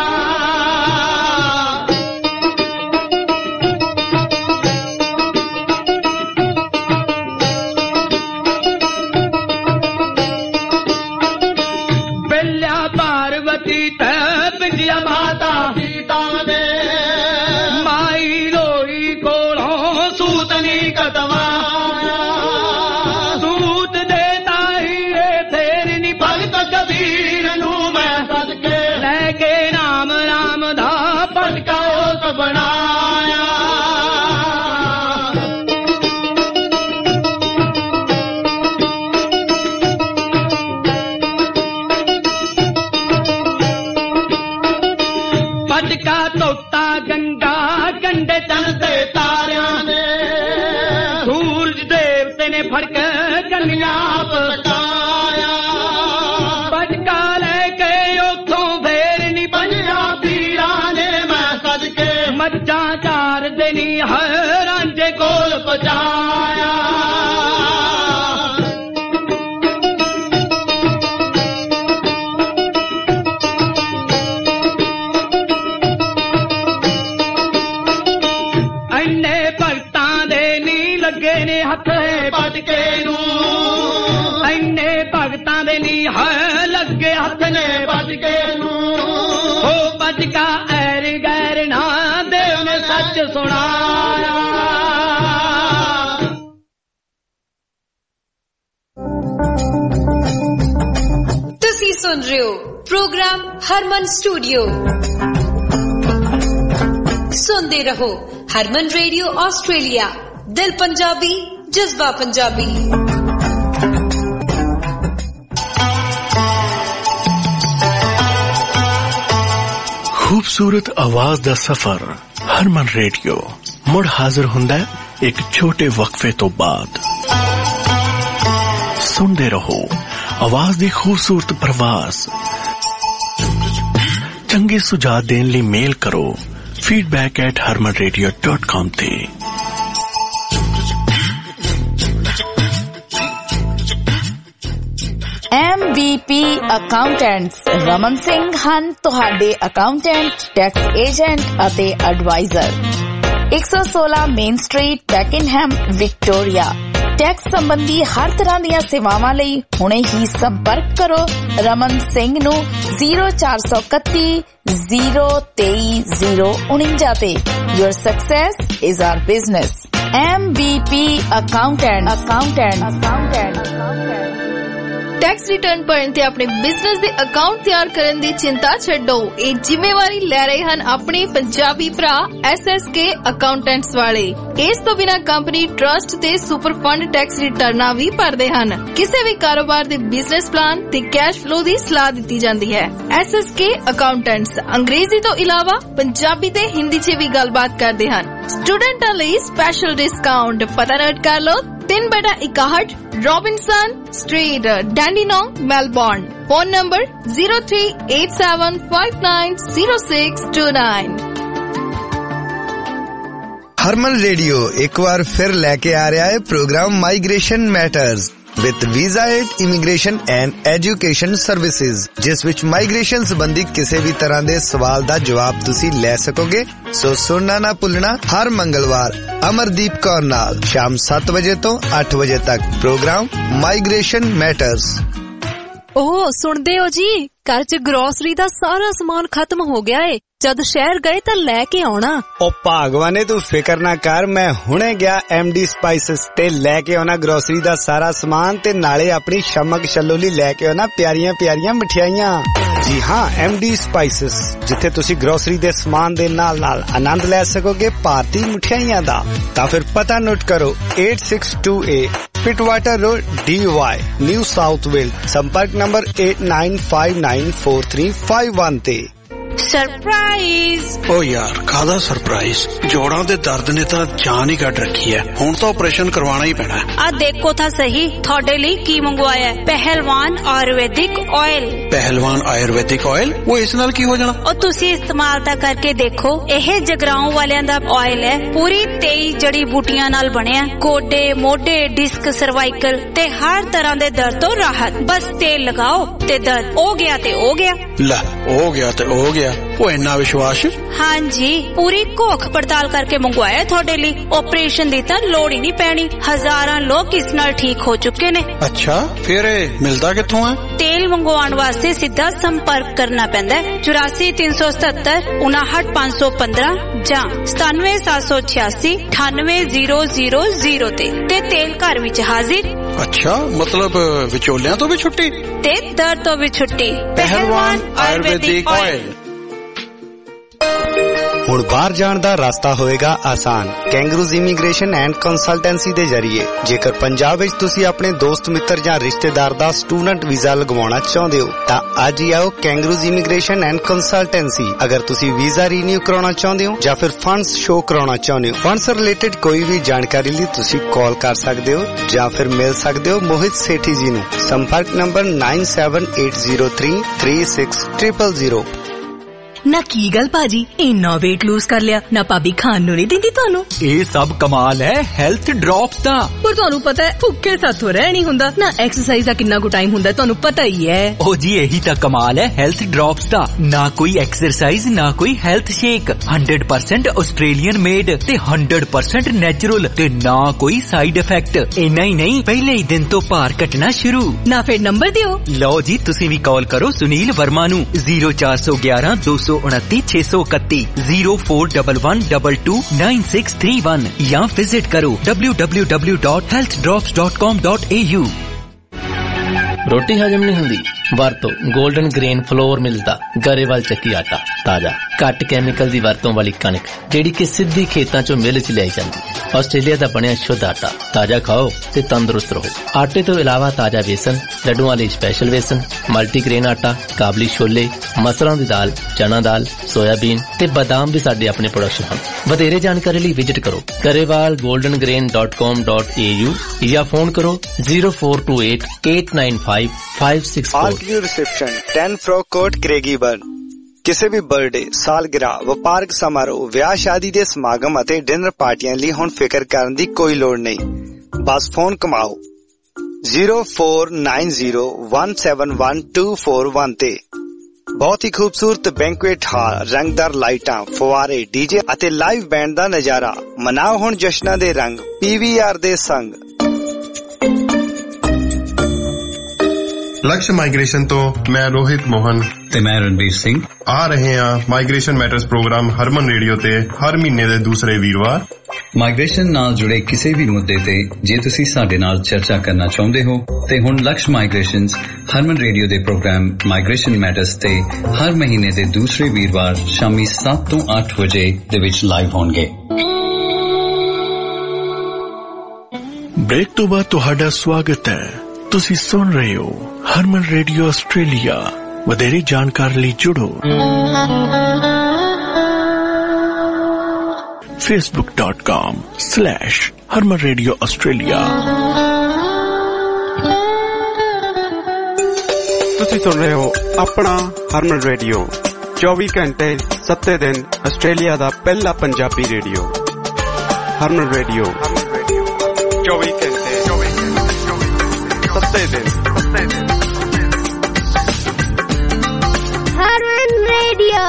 बेल्या पार्वती ते पिंजिया माता सीता ने माई लोई कोलों सूतनी कतवाया सूत देता ही रे फेर नी भगत कबीर के नाम राम धा पटका बनाया पटका तोता गंगा कंडे चलते तारिया ने सूरज देवते ने फड़क कन्या पटकाया पटका लेके उथों ਪਹੁੰਚਾਇਆ ਇੰਨੇ ਭਗਤਾਂ ਦੇ ਨੀ ਲੱਗੇ ਨੇ ਹੱਥ ਪਟਕੇ ਨੂੰ ਇੰਨੇ ਭਗਤਾਂ ਦੇ ਨੀ ਹੈ ਲੱਗੇ ਹੱਥ ਨੇ ਪਟਕੇ ਨੂੰ ਹੋ ਬਚਕਾ ਐਰ ਗੈਰ ਨਾ ਦੇਵ ਨੇ ਸੱਚ ਸੁਣਾਇਆ
ਤੁਸੀਂ ਸੁਣ ਰਹੇ ਹੋ ਪ੍ਰੋਗਰਾਮ ਹਰਮਨ ਸਟੂਡੀਓ ਸੁਣਦੇ ਰਹੋ ਹਰਮਨ ਰੇਡੀਓ ਆਸਟ੍ਰੇਲੀਆ ਦਿਲ ਪੰਜਾਬੀ ਜਜ਼ਬਾ ਪੰਜਾਬੀ
खूबसूरत आवाज दा सफर हरमन रेडियो मुड़ हाजिर हुंदा है एक छोटे वक्फे तो बाद। सुनते रहो आवाज दी खूबसूरत प्रवास। चंगे सुझाव देने लिए मेल करो feedback at Harman radio dot com ते।
M B P accountants Raman Singh हन तुहाडे अकाउंटेंट टैक्स एजेंट अते एडवाइजर एक सौ सोलह main street Pakenham Victoria. Tax संबंधी हर तरह दी सेवावां लई हुणे ही संपर्क करो रमन सिंह नू जीरो चार सौ इकत्ती जीरो तेई जीरो उनंजा ते। Your success is our business. M B P accountant accountant accountant
tax return भरन ते अपने बिजनेस दे अकाउंट तैयार करन दी चिंता छड्डो। ये जिम्मेवारी ले रहे हन अपने पंजाबी भरा एस एस के अकाउंटेंट्स वाले। इस तो बिना कंपनी ट्रस्ट ते सुपर फंड टैक्स रिटर्ना भी भरदे हन। किसी भी कारोबार दे बिजनेस प्लान ते कैश फ्लो दी सलाह दी जाती है। एस एस के अकाउंटेंट्स अंग्रेजी तो इलावा पंजाबी ते हिंदी च भी गलबात करते हैं। स्टूडेंटां लई स्पेशल डिस्काउंट पता नोट कर लो तीन बटा इकाहठ Robinson street Dandenong Melbourne. Phone number zero three eight seven five nine zero six two nine.
Harman radio एक बार फिर लेके आ रहा है program migration matters with visa at immigration and education services, जिस विच माइग्रेशन संबंधी किसी भी तरह के सवाल का जवाब तुसी ले सकोगे। सो सुनना ना भुलना हर मंगलवार अमरदीप कौर नाल शाम सात बजे तो आठ बजे तक प्रोग्राम माइग्रेशन मैटर्स।
ओह सुनदे हो जी, घर च ग्रोसरी दा सारा सामान खत्म हो गया है। जद शहर गए तो लैके आना।
ओ भागवाने तू फिकर ना कर, मैं हुणे गया एमडी स्पाइसेस ते लैके आना ग्रोसरी दा सारा सामान ते नाले अपनी शमक शलोली लैके आना प्यारियां प्यारियां मिठाइयां। जी हाँ, एमडी स्पाइसेस जिथे तुसी ग्रोसरी दे सामान दे नाल नाल आनंद ले सकोगे भारतीय मिठाइयां दा। तां फिर पता नोट करो eight six two eight Pittwater road Dee Why New South Wales. संपर्क नंबर eight nine five nine four three five one ते।
सरप्राइज ओ यार कादा सरप्राइज, जोड़ां दे दर्द ने तां जान ही कट रखी है। हुण तो ऑपरेशन करवाना ही पैना है।
आ देखो था सही थोड़े लिए की मंगवाया है, पहलवान आयुर्वेदिक ऑयल।
पहलवान आयुर्वेदिक ऑयल वो इस नाल की हो जाना?
और तुसी इस्तेमाल ता करके देखो, यह जगराओं वालियां दा ऑयल है, पूरी तेईस जड़ी बूटियां नाल बनिया। गोडे मोढे डिस्क सर्वाइकल ते हर तरह दे दर्द तो राहत। बस तेल लगाओ ते दर्द हो गया ते हो गया।
ला हो गया ते हो गया, वो इन्ना विश्वास?
हाँ जी, पूरी घोख पड़ताल करके मंगवाया थोड़े लिए। ऑपरेशन दी तां लोड़ ही नहीं पैनी, हजारां लोग इस नाल ठीक हो चुके ने।
अच्छा फिर मिलदा कित्थों है?
तेल मंगवाने वास्ते सीधा संपर्क करना पैंदा है चौरासी तीन सौ सतहत्तर उनाहठ पांच सौ पंद्रह जा सतानवे सात सौ छियासी अठानवे जीरो जीरो जीरो ते, ते तेल घर विच हाजिर।
अच्छा मतलब विचोलियां तो भी छुट्टी
ते दर्द तो भी छुट्टी।
पहलवान आयुर्वेदिक ऑयल।
हुण बाहर जाण दा रास्ता होएगा आसान कैंगरूज इमीग्रेशन एंड कंसल्टेंसी दे जरिए। जेकर पंजाब विच तुसी अपने दोस्त मित्र जां रिश्तेदार दा स्टूडेंट वीजा लगवाउणा चाहुंदे हो तां अज ही आओ कैंगरूज इमीग्रेशन एंड कंसल्टेंसी। अगर तुसी वीजा रीन्यू कराउणा चाहुंदे हो जां फिर फंड्स शो कराउणा चाहुंदे हो, फंड्स रिलेटेड कोई भी जानकारी लई तुसी कॉल कर सकदे हो जां फिर मिल सकदे हो मोहित सेठी जी नूं। संपर्क number nine seven eight zero three three six triple zero.
ਨਾ ਕੀ ਗੱਲ ਭਾਜੀ ਇੰਨਾ weight lose ਕਰ ਲਿਆ ਨਾ ਭਾਬੀ ਖਾਣ ਨੂੰ ਨਹੀਂ ਦਿੰਦੀ ਤੁਹਾਨੂੰ
ਇਹ ਸਭ ਕਮਾਲ ਹੈ ਹੈਲਥ ਡ੍ਰੌਪਸ ਦਾ
ਪਰ ਤੁਹਾਨੂੰ ਪਤਾ ਹੈ ਭੁੱਖੇ ਸਾਥੋਂ ਰਹਿ ਨਹੀਂ ਹੁੰਦਾ ਨਾ ਐਕਸਰਸਾਈਜ਼ ਦਾ ਕਿੰਨਾ ਕੁ ਟਾਈਮ ਹੁੰਦਾ ਤੁਹਾਨੂੰ ਪਤਾ ਹੀ ਹੈ
ਉਹ ਜੀ ਇਹੀ ਤਾਂ ਕਮਾਲ ਹੈ ਹੈਲਥ ਡ੍ਰੌਪਸ ਦਾ ਨਾ ਕੋਈ ਐਕਸਰਸਾਈਜ਼ ਨਾ ਕੋਈ health shake one hundred percent Australian made ਤੇ one hundred percent ਨੈਚੁਰਲ ਤੇ ਨਾ ਕੋਈ ਸਾਈਡ ਇਫੈਕਟ ਇੰਨਾ ਹੀ ਨਹੀਂ ਪਹਿਲੇ ਹੀ ਦਿਨ ਤੋਂ ਭਾਰ ਘਟਣਾ ਸ਼ੁਰੂ
ਨਾ ਫਿਰ ਨੰਬਰ ਦਿਓ
ਲਓ ਜੀ ਤੁਸੀਂ ਵੀ ਕਾਲ ਕਰੋ ਸੁਨੀਲ ਵਰਮਾ ਨੂੰ zero four one one two two nine six two two two zero four one one two two nine six three one ਜਾਂ ਵਿਜ਼ਿਟ ਕਰੋ w w w dot health drops dot com dot a u
ਰੋਟੀ ਹਜਮ ਨਹੀਂ ਹੁੰਦੀ ਵਰਤੋ 골ਡਨ ਗ੍ਰੇਨ ਫਲੋਰ ਮਿਲਦਾ ਗਰੇਵਾਲ ਚੱਕੀ ਆਟਾ ਤਾਜ਼ਾ ਘੱਟ ਕੈਮੀਕਲ ਦੀ ਵਰਤੋਂ ਵਾਲੀ ਕਣਕ ਜਿਹੜੀ ਕਿ ਸਿੱਧੀ ਖੇਤਾਂ ਚੋਂ ਮਿਲ ਚ ਲਿਆਈ ਜਾਂਦੀ ਆਸਟ੍ਰੇਲੀਆ ਦਾ ਬਣਿਆ ਸ਼ੁੱਧ ਆਟਾ ਤਾਜ਼ਾ ਖਾਓ ਤੇ ਤੰਦਰੁਸਤ ਰਹੋ ਆਟੇ ਤੋਂ ਇਲਾਵਾ ਤਾਜ਼ਾ ਵੇਸਣ ਲੱਡੂਆਂ ਲਈ ਸਪੈਸ਼ਲ ਵੇਸਣ ਮਲਟੀਗ੍ਰੇਨ ਆਟਾ ਕਾਬਲੀ ਛੋਲੇ ਮਸਰਾਂ ਦੀ ਦਾਲ ਚਨਾ ਦਾਲ ਸੋਇਆਬੀਨ ਤੇ ਬਦਾਮ ਵੀ ਸਾਡੇ ਆਪਣੇ ਪ੍ਰੋਡਕਸ਼ਨ ਹਨ ਵਧੇਰੇ ਜਾਣਕਾਰੀ ਲਈ ਵਿਜ਼ਿਟ ਕਰੋ Grewal golden grain dot com dot a u ਜਾਂ ਫੋਨ ਕਰੋ zero four two eight eight nine five five six four
altitude reception ten frock court Craigieburn ਕਿਸੇ ਵੀ ਬਰਥਡੇ ਸਾਲਗਿਰਾ ਵਪਾਰਕ ਸਮਾਰੋਹ ਵਿਆਹ ਸ਼ਾਦੀ ਦੇ ਸਮਾਗਮ ਅਤੇ ਡਿਨਰ ਪਾਰਟੀਆਂ ਲਈ ਹੁਣ ਫਿਕਰ ਕਰਨ ਦੀ ਕੋਈ ਲੋੜ ਨਹੀਂ ਬਸ ਫੋਨ ਕਮਾਓ zero four nine zero one seven one two four one ਤੇ ਬਹੁਤ ਹੀ ਖੂਬਸੂਰਤ ਬੈਂਕੁਏਟ ਹਾਲ ਰੰਗਦਾਰ ਲਾਈਟਾਂ ਫੁਆਰੇ ਡੀਜੇ ਅਤੇ ਲਾਈਵ ਬੈਂਡ ਦਾ ਨਜ਼ਾਰਾ ਮਨਾਓ ਹੁਣ ਜਸ਼ਨਾਂ ਦੇ ਰੰਗ ਪੀਵੀਆਰ ਦੇ ਸੰਗ
ਲਕਸ਼ ਮਾਈਗ੍ਰੇਸ਼ਨ ਤੋਂ ਮੈਂ ਰੋਹਿਤ ਮੋਹਨ
ਤੇ ਮੈਂ ਰਣਬੀਰ ਸਿੰਘ
ਆ ਰਹੇ ਹਾਂ migration matters program Harman radio ਤੇ ਹਰ ਮਹੀਨੇ ਦੇ ਦੂਸਰੇ ਵੀਰਵਾਰ
ਮਾਈਗ੍ਰੇਸ਼ਨ ਨਾਲ ਜੁੜੇ ਕਿਸੇ ਵੀ ਮੁੱਦੇ ਤੇ ਜੇ ਤੁਸੀਂ ਸਾਡੇ ਨਾਲ ਚਰਚਾ ਕਰਨਾ ਚਾਹੁੰਦੇ ਹੋ ਤੇ ਹੁਣ ਲਕਸ਼ ਮਾਈਗ੍ਰੇਸ਼ਨਸ ਹਰਮਨ ਰੇਡੀਓ ਦੇ ਪ੍ਰੋਗਰਾਮ ਮਾਈਗ੍ਰੇਸ਼ਨ ਮੈਟਰਸ ਤੇ ਹਰ ਮਹੀਨੇ ਦੇ ਦੂਸਰੇ ਵੀਰਵਾਰ ਸ਼ਾਮੀ ਸੱਤ ਤੋਂ ਅੱਠ ਵਜੇ ਦੇ ਵਿੱਚ ਲਾਈਵ ਹੋਣਗੇ
ਬ੍ਰੇਕ ਤੋਂ ਬਾਅਦ ਤੁਹਾਡਾ ਸਵਾਗਤ ਹੈ ਤੁਸੀਂ ਸੁਣ ਰਹੇ ਹੋ ਹਰਮਨ ਰੇਡੀਓ ਆਸਟ੍ਰੇਲੀਆ ਵਧੇਰੇ ਜਾਣਕਾਰੀ ਲਈ ਜੁੜੋ facebook dot com slash harman radio australia
ਤੁਸੀਂ ਸੁਣ ਰਹੇ ਹੋ ਆਪਣਾ ਹਰਮਨ ਰੇਡੀਓ ਚੌਵੀ ਘੰਟੇ ਸੱਤੇ ਦਿਨ ਆਸਟ੍ਰੇਲੀਆ ਦਾ ਪਹਿਲਾ ਪੰਜਾਬੀ ਰੇਡੀਓ ਹਰਮਨ ਰੇਡੀਓ ਚੌਵੀ ਘੰਟੇ ਸੱਤੇ ਦਿਨ
ਹਰਮਨ ਰੇਡੀਓ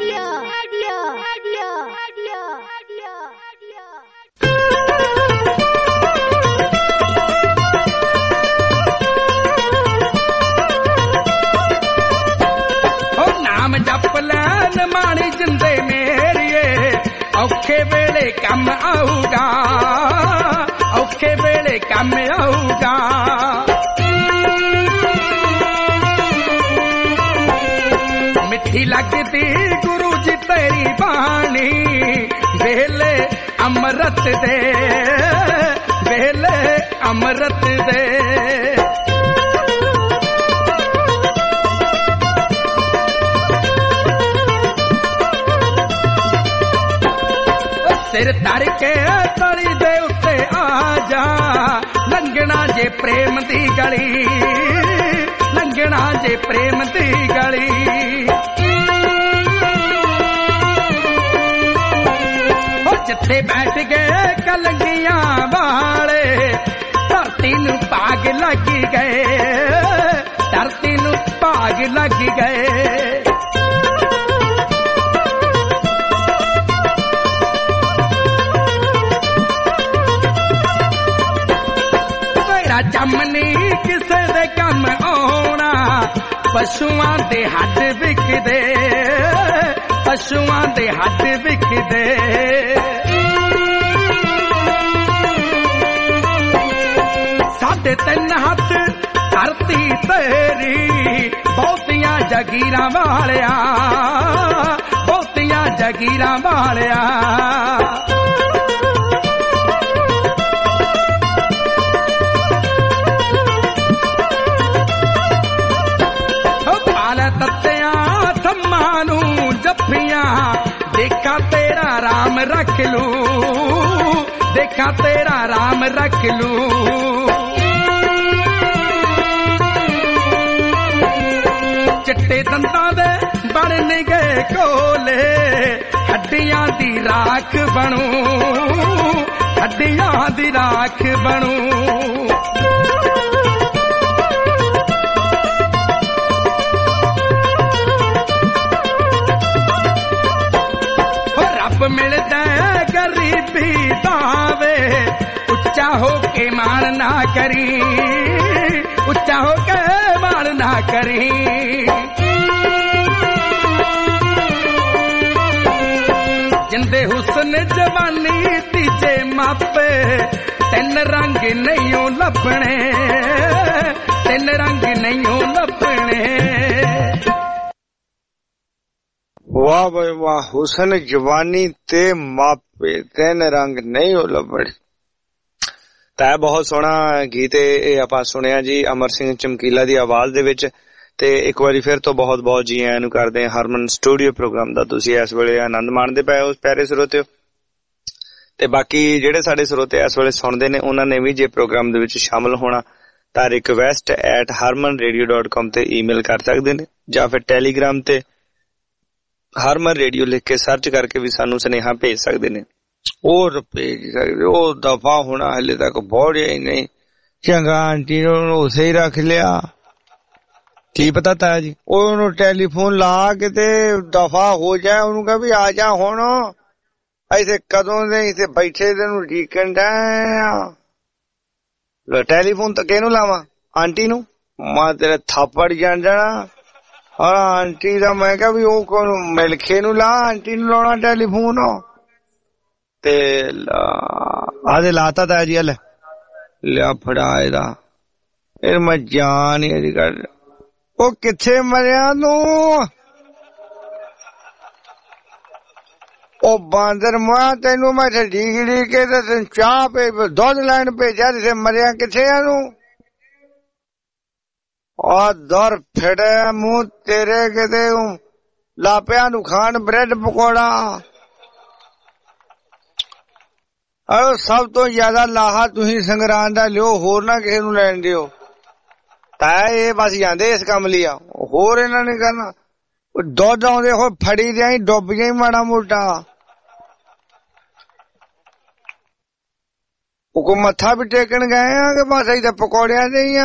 ਨਾਮ ਜਪ ਲੈਣ ਮਾਣੀ ਜਿੰਦੇ ਮੇਰੀਏ ਔਖੇ ਵੇਲੇ ਕੰਮ ਆਊਗਾ ਔਖੇ ਵੇਲੇ ਕੰਮ ਆਊਗਾ ਮਿੱਠੀ ਲੱਗਦੀ ਗੁਰੂ ਜੀ ਤੇਰੀ ਬਾਣੀ ਵੇਲੇ ਅੰਮ੍ਰਿਤ ਦੇ ਵੇਲੇ ਅੰਮ੍ਰਿਤ ਦੇ ਸਿਰ ਧਰ ਕੇ ਤਲੀ ਦੇ ਉੱਤੇ ਆ ਜਾ ਲੰਘਣਾ ਜੇ ਪ੍ਰੇਮ ਦੀ ਗਲੀ ਲੰਘਣਾ ਜੇ ਪ੍ਰੇਮ ਦੀ ਗਲੀ ਉਹ ਜਿੱਥੇ ਬੈਠ ਗਏ ਕਲੰਗੀਆਂ ਵਾਲੇ ਧਰਤੀ ਨੂੰ ਭਾਗ ਲੱਗ ਗਏ ਧਰਤੀ ਨੂੰ ਭਾਗ ਲੱਗ ਗਏ ਜੰਮਨੀ ਕਿਸੇ ਦੇ ਕੰਮ ਆਉਣਾ ਪਸ਼ੂਆਂ ਦੇ ਹੱਡ ਵਿਕਦੇ ਪਸ਼ੂਆਂ ਦੇ ਹੱਡ ਵਿਕਦੇ ਸਾਡੇ ਤਿੰਨ ਹੱਥ ਧਰਤੀ ਤੇਰੀ ਬਹੁਤੀਆਂ ਜਗੀਰਾਂ ਵਾਲਿਆ ਬਹੁਤੀਆਂ ਜਗੀਰਾਂ ਵਾਲਿਆ देखा तेरा राम रख लू देखा तेरा राम रख लू चिट्टे दंदां दे
ਬਣਨਗੇ ਕੋਲੇ ਹੱਡੀਆਂ ਦੀ ਰਾਖ ਬਣੂ ਹੱਡੀਆਂ ਦੀ ਰਾਖ ਬਣੂ ਹੋ ਰੱਬ ਮਿਲਦਾ ਗਰੀਬੀ ਦਾਵੇ ਉੱਚਾ ਹੋ ਕੇ ਮਾਣ ਨਾ ਕਰੀ ਉੱਚਾ ਹੋ ਕੇ ਮਾਣ ਨਾ ਕਰੀ ਜਿੰਦੇ ਹੁਸਨ ਜਵਾਨੀ ਤੀਜੇ ਮਾਪੇ ਤਿੰਨ ਰੰਗ ਨਹੀਂਓ ਲੱਭਣੇ ਤਿੰਨ ਰੰਗ ਨਹੀਂਓ ਲੱਭਣੇ
ਵਾਹ ਬਈ ਵਾਹ ਹੁਸਨ ਜਵਾਨੀ ਤੇ ਮਾਪੇ ਤਿੰਨ ਰੰਗ ਨਹੀਂ ਉਹ ਲੱਭਣੇ ਤਾਂ ਬਹੁਤ ਸੋਹਣਾ ਗੀਤ ਇਹ ਆਪਾਂ ਸੁਣਿਆ ਜੀ ਅਮਰ ਸਿੰਘ ਚਮਕੀਲਾ ਦੀ ਆਵਾਜ਼ ਦੇ ਵਿੱਚ। ਤੇ ਇੱਕ ਵਾਰੀ ਫਿਰ ਤੋਂ ਬਹੁਤ ਬਹੁਤ ਜੀ ਆਇਆਂ ਨੂੰ ਕਰਦੇ ਹਾਂ ਹਰਮਨ ਸਟੂਡੀਓ ਪ੍ਰੋਗਰਾਮ ਦਾ। ਤੁਸੀਂ ਇਸ ਵੇਲੇ ਆਨੰਦ ਮਾਣਦੇ ਪਏ ਹੋ ਪਿਆਰੇ ਸਰੋਤਿਓ ਤੇ ਬਾਕੀ ਜਿਹੜੇ ਸਾਡੇ ਸਰੋਤੇ ਇਸ ਵੇਲੇ ਸੁਣਦੇ ਨੇ ਉਹਨਾਂ ਨੇ ਵੀ ਜੇ ਪ੍ਰੋਗਰਾਮ ਦੇ ਵਿੱਚ ਸ਼ਾਮਲ ਹੋਣਾ ਤਾਂ request at harman radio dot com ਤੇ ਈਮੇਲ ਕਰ ਸਕਦੇ ਨੇ ਜਾਂ ਫਿਰ ਟੈਲੀਗ੍ਰਾਮ ਤੇ ਹਰਮਨ ਰੇਡੀਓ ਲਿਖ ਕੇ ਸਰਚ ਕਰਕੇ ਵੀ ਸਾਨੂੰ ਸੁਨੇਹਾ ਭੇਜ ਸਕਦੇ ਨੇ। ਉਹ ਭੇਜ ਸਕਦੇ ਉਹ ਦਫਾ ਹੋਣਾ ਹਲੇ ਤੱਕ ਬੋੜਿਆ ਹੀ ਨਹੀਂ। ਚੰਗਾ ਆਂਟੀ ਨੂੰ ਉਸੇ ਹੀ ਰੱਖ ਲਿਆ ਕੀ ਪਤਾ ਤਾਇਆ ਜੀ ਉਹਨੂੰ ਟੈਲੀਫੋਨ ਲਾ ਕੇ ਤੇ ਦਫਾ ਹੋ ਜਾਏ ਉਹਨੂੰ ਕਹ ਵੀ ਆ ਜਾ ਹੁਣ ਇੱਥੇ ਕਦੋਂ ਦੇ ਇੱਥੇ ਬੈਠੇ ਤੈਨੂੰ ਢੀਕਣ ਡਿਆ ਟੈਲੀਫੋਨ ਤਾਂ ਕਿਹਨੂੰ ਲਾਵਾਂ ਆਂਟੀ ਨੂੰ ਮੈਂ ਤੇਰੇ ਥਾਪੜ ਜਾਣ ਜਾਣਾ ਹਾਂ ਆਂਟੀ ਦਾ ਮੈਂ ਕਿਹਾ ਵੀ ਉਹ ਕੋਲ ਮਿਲਖੇ ਨੂੰ ਲਾ ਆਂਟੀ ਨੂੰ ਲਾਉਣਾ ਟੈਲੀਫੋਨ ਤੇ ਆਦੇ ਲਾਤਾ ਤਾਇਆ ਜੀ ਹਲੇ ਲਿਆ ਫੜਾ ਇਹਦਾ ਫਿਰ ਮੈਂ ਜਾਨ ਹੀ ਅਜੀ ਕਰ ਉਹ ਕਿੱਥੇ ਮਰਿਆ ਤੂੰ ਉਹ ਬਾਂਦਰ ਮਾਂ ਤੈਨੂੰ ਮੈਂ ਢੀਕ ਢੀਕ ਕੇ ਤੇ ਤੈਨੂੰ ਚਾਹ ਪੇ ਦੁੱਧ ਲੈਣ ਭੇਜਿਆ ਤੇ ਮਰਿਆ ਕਿੱਥੇ ਆ ਤੂੰ ਆ ਦਰ ਫੜੇ ਮੂੰਹ ਤੇਰੇ ਕਿਤੇ ਲਾਪਿਆਂ ਨੂੰ ਖਾਣ ਬ੍ਰੈਡ ਪਕੌੜਾ ਆਹ ਸਭ ਤੋਂ ਜ਼ਿਆਦਾ ਲਾਹਾ ਤੁਸੀਂ ਸੰਗਰਾਂ ਦਾ ਲਿਓ ਹੋਰ ਨਾ ਕਿਸੇ ਨੂੰ ਲੈਣ ਦਿਓ ਤਾਂ ਇਹ ਬਸ ਜਾਂਦੇ ਇਸ ਕੰਮ ਲਈ ਆ ਹੋਰ ਇਹਨਾਂ ਨੇ ਕਰਨਾ ਉਹ ਦੁੱਧ ਆਉਂਦੇ ਹੋ ਫੜੀ ਜਾਈ ਡੁੱਬ ਜਾਈ ਮਾੜਾ ਮੋਟਾ ਉਹ ਕੋ ਮੱਥਾ ਵੀ ਟੇਕਣ ਗਏ ਆ ਕਿ ਬਸ ਇਹਦੇ ਪਕੌੜਿਆਂ ਦੇ ਹੀ ਆ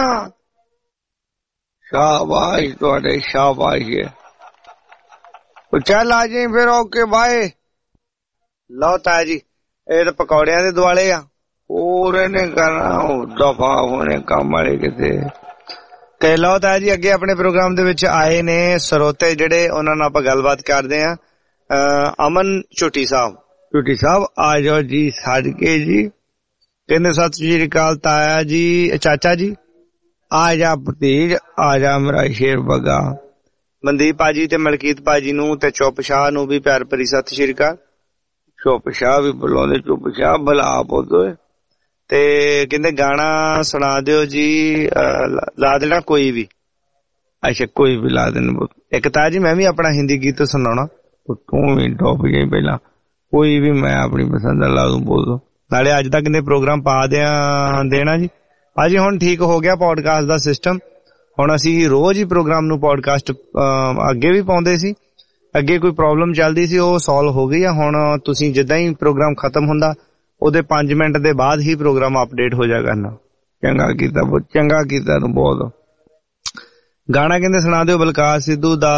ਸ਼ਾਬਾਸ਼ ਤੁਹਾਡੇ ਸ਼ਾਬਾਸ਼ ਉਹ ਚੱਲ ਆ ਜਾਈ ਫਿਰ ਓਕੇ ਬਾਏ ਲਓ ਤਾਇਆ ਜੀ ਇਹ ਤਾਂ ਪਕੌੜਿਆਂ ਦੇ ਦੁਆਲੇ ਆ ਹੋਰ ਇਹਨੇ ਕਰਨਾ ਦਫਾ ਹੋਣੇ ਕੰਮ ਵਾਲੇ ਕਿਤੇ ਤੇ ਲਓ ਤਾਇਆ ਜੀ ਅੱਗੇ ਆਪਣੇ ਪ੍ਰੋਗਰਾਮ ਦੇ ਵਿੱਚ ਆਏ ਨੇ ਸਰੋਤੇ ਜਿਹੜੇ ਉਹਨਾਂ ਨਾਲ ਆਪਾਂ ਗੱਲਬਾਤ ਕਰਦੇ ਆ ਅਮਨ ਝੁੱਟੀ ਸਾਹਿਬ ਝੁੱਟੀ ਸਾਹਿਬ ਆ ਜਾਓ ਜੀ ਛੱਡ ਕੇ ਜੀ ਕਹਿੰਦੇ ਸਤਿ ਸ੍ਰੀ ਅਕਾਲ ਤਾਇਆ ਜੀ ਚਾਚਾ ਜੀ ਆ ਜਾ ਭਤੀਜ ਆ ਜਾ ਮੇਰਾ ਸ਼ੇਰ ਬਗਾ ਮਨਦੀਪ ਭਾਜੀ ਤੇ ਮਲਕੀਤ ਭਾਜੀ ਨੂੰ ਤੇ ਚੁੱਪ ਸ਼ਾਹ ਨੂੰ ਵੀ ਪਿਆਰ ਭਰੀ ਸਤਿ ਸ੍ਰੀ ਅਕਾਲ ਚੁੱਪ ਸ਼ਾਹ ਵੀ ਬੁਲਾਉਂਦੇ ਚੁੱਪ ਸ਼ਾਹ ਭਲਾ ਬੋਲਦੇ ਤੇ ਕਹਿੰਦੇ ਗਾਣਾ ਸੁਣਾ ਦਿਓ ਜੀ ਲਾ ਦੇਣਾ ਕੋਈ ਵੀ ਅੱਛਾ ਕੋਈ ਵੀ ਲਾ ਦੇਣਾ ਇੱਕ ਤਾਂ ਜੀ ਮੈਂ ਵੀ ਆਪਣਾ ਹਿੰਦੀ ਗੀਤ ਸੁਣਾਉਣਾ ਤੂੰ ਵੀ ਡੁੱਬ ਗਈ ਪਹਿਲਾਂ ਕੋਈ ਵੀ ਮੈਂ ਆਪਣੀ ਪਸੰਦ ਦਾ ਲਾ ਦੂੰ ਬੋਲ ਦੋ ਨਾਲੇ ਅੱਜ ਤੱਕ ਨੇ ਪ੍ਰੋਗਰਾਮ ਪਾ ਦਿਆਂ ਦੇਣਾ ਜੀ ਭਾਜੀ ਹੁਣ ਠੀਕ ਹੋ ਗਿਆ ਪੋਡਕਾਸਟ ਦਾ ਸਿਸਟਮ ਹੁਣ ਅਸੀਂ ਰੋਜ਼ ਹੀ ਪ੍ਰੋਗਰਾਮ ਨੂੰ ਪੋਡਕਾਸਟ ਅੱਗੇ ਵੀ ਪਾਉਂਦੇ ਸੀ ਅੱਗੇ ਕੋਈ ਪ੍ਰੋਬਲਮ ਚੱਲਦੀ ਸੀ ਉਹ ਸੋਲਵ ਹੋ ਗਈ ਆ ਹੁਣ ਤੁਸੀਂ ਜਿੱਦਾਂ ਹੀ ਪ੍ਰੋਗਰਾਮ ਖਤਮ ਹੁੰਦਾ ਉਹਦੇ ਪੰਜ ਮਿੰਟ ਦੇ ਬਾਅਦ ਹੀ ਪ੍ਰੋਗਰਾਮ ਅਪਡੇਟ ਹੋ ਜਾ ਕਰਨਾ ਚੰਗਾ ਕੀਤਾ ਚੰਗਾ ਕੀਤਾ ਤੂੰ ਬਹੁਤ ਗਾਣਾ ਕਹਿੰਦੇ ਸੁਣਾ ਦਿਓ ਬਲਕਾਰ ਸਿੱਧੂ ਦਾ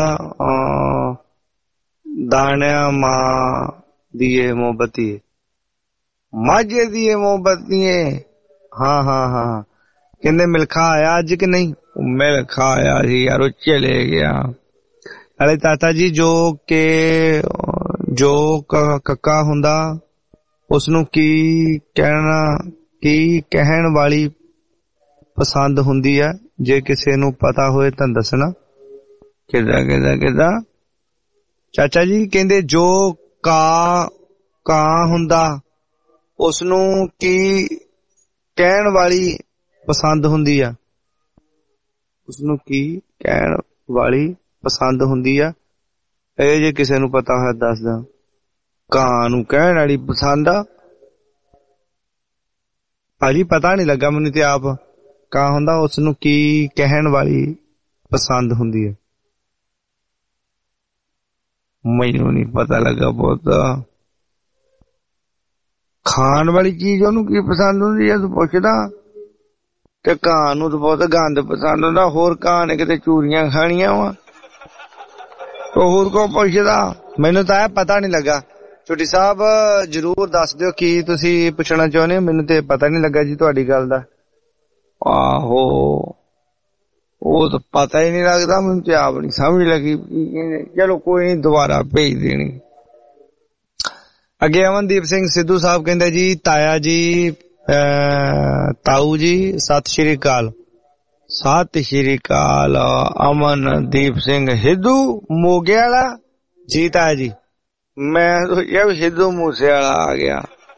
ਦਾਣਿਆ ਮਾਂ ਦੀਏ ਮੋਹਬਤੀ ਮਾਝੇ ਦੀਏ ਮੋਹਬਤੀ ਹਾਂ ਹਾਂ ਹਾਂ ਕਹਿੰਦੇ ਮਿਲਖਾ ਆਇਆ ਅੱਜ ਕਿ ਨਹੀਂ ਮਿਲਖਾ ਆਇਆ ਸੀ ਯਾਰ ਉਹ ਚਲੇ ਗਿਆ ਅਰੇ ਤਾਤਾ ਜੀ ਜੋ ਕਿ ਜੋ ਕੱਕਾ ਹੁੰਦਾ ਉਸਨੂੰ ਕੀ ਕਹਿਣਾ ਕੀ ਕਹਿਣ ਵਾਲੀ ਪਸੰਦ ਹੁੰਦੀ ਹੈ ਜੇ ਕਿਸੇ ਨੂੰ ਪਤਾ ਹੋਏ ਤਾਂ ਦੱਸਣਾ ਕਿੱਦਾਂ ਕਿੱਦਾਂ ਕਿੱਦਾਂ ਚਾਚਾ ਜੀ ਕਹਿੰਦੇ ਜੋ ਕਾ ਕਾਂ ਹੁੰਦਾ ਉਸਨੂੰ ਕੀ ਕਹਿਣ ਵਾਲੀ ਪਸੰਦ ਹੁੰਦੀ ਆ ਉਸਨੂੰ ਕੀ ਕਹਿਣ ਵਾਲੀ ਪਸੰਦ ਹੁੰਦੀ ਆ ਇਹ ਜੇ ਕਿਸੇ ਨੂੰ ਪਤਾ ਹੋਇਆ ਦੱਸਦਾ ਕਾਂ ਨੂੰ ਕਹਿਣ ਵਾਲੀ ਪਸੰਦ ਆ ਭਾਜੀ ਪਤਾ ਨਹੀਂ ਲੱਗਾ ਮੈਨੂੰ ਤੇ ਆਪ ਕਾਂ ਹੁੰਦਾ ਉਸਨੂੰ ਕੀ ਕਹਿਣ ਵਾਲੀ ਪਸੰਦ ਹੁੰਦੀ ਹੈ ਮੈਨੂੰ ਨਹੀਂ ਪਤਾ ਲੱਗਾ ਪੁੱਤ। ਖਾਣ ਵਾਲੀ ਚੀਜ਼ ਉਹਨੂੰ ਕੀ ਪਸੰਦ ਹੁੰਦੀ ਹੈ ਤੂੰ ਪੁੱਛਦਾ? ਤੇ ਕਾਂ ਨੂੰ ਤਾਂ ਬਹੁਤ ਗੰਦ ਪਸੰਦ ਹੁੰਦਾ। ਹੋਰ ਕਾਂ ਨੇ ਕਿਤੇ ਚੂਰੀਆਂ ਖਾਣੀਆਂ ਵਾ, ਹੋਰ ਕੋ ਪੁੱਛਦਾ? ਮੈਨੂੰ ਤਾਂ ਇਹ ਪਤਾ ਨੀ ਲੱਗਾ। ਛੋਟੀ ਸਾਹਿਬ ਜਰੂਰ ਦੱਸ ਦਿਓ ਕੀ ਤੁਸੀਂ ਪੁੱਛਣਾ ਚਾਹੁੰਦੇ ਹੋ, ਮੈਨੂੰ ਤੇ ਪਤਾ ਨੀ ਲੱਗਾ ਜੀ ਤੁਹਾਡੀ ਗੱਲ ਦਾ। ਆਹੋ ਉਹ ਤਾਂ ਪਤਾ ਹੀ ਨਹੀਂ ਲੱਗਦਾ, ਮੈਨੂੰ ਤੇ ਆਪ ਨੀ ਸਮਝ ਲੱਗੀ। ਚਲੋ ਕੋਈ ਨੀ, ਦੁਬਾਰਾ ਭੇਜ ਦੇਣੀ। ਅੱਗੇ ਅਮਨਦੀਪ ਸਿੰਘ ਸਿੱਧੂ ਸਾਹਿਬ ਕਹਿੰਦੇ ਜੀ ਤਾਇਆ ਜੀ ਤਾਊ ਜੀ ਸਤਿ ਸ਼੍ਰੀ ਅਕਾਲ। ਸਤਿ ਸ਼੍ਰੀ ਅਕਾਲ। ਅਮਨਦੀਪ ਸਿੰਘ ਸਿੱਧੂ ਮੋਗੇ ਵਾਲਾ ਜੀ ਤਾਇਆ ਜੀ, ਮੈਂ ਸੋਚਿਆ ਵੀ ਸਿੱਧੂ ਮੂਸੇ ਵਾਲਾ ਆ ਗਿਆ।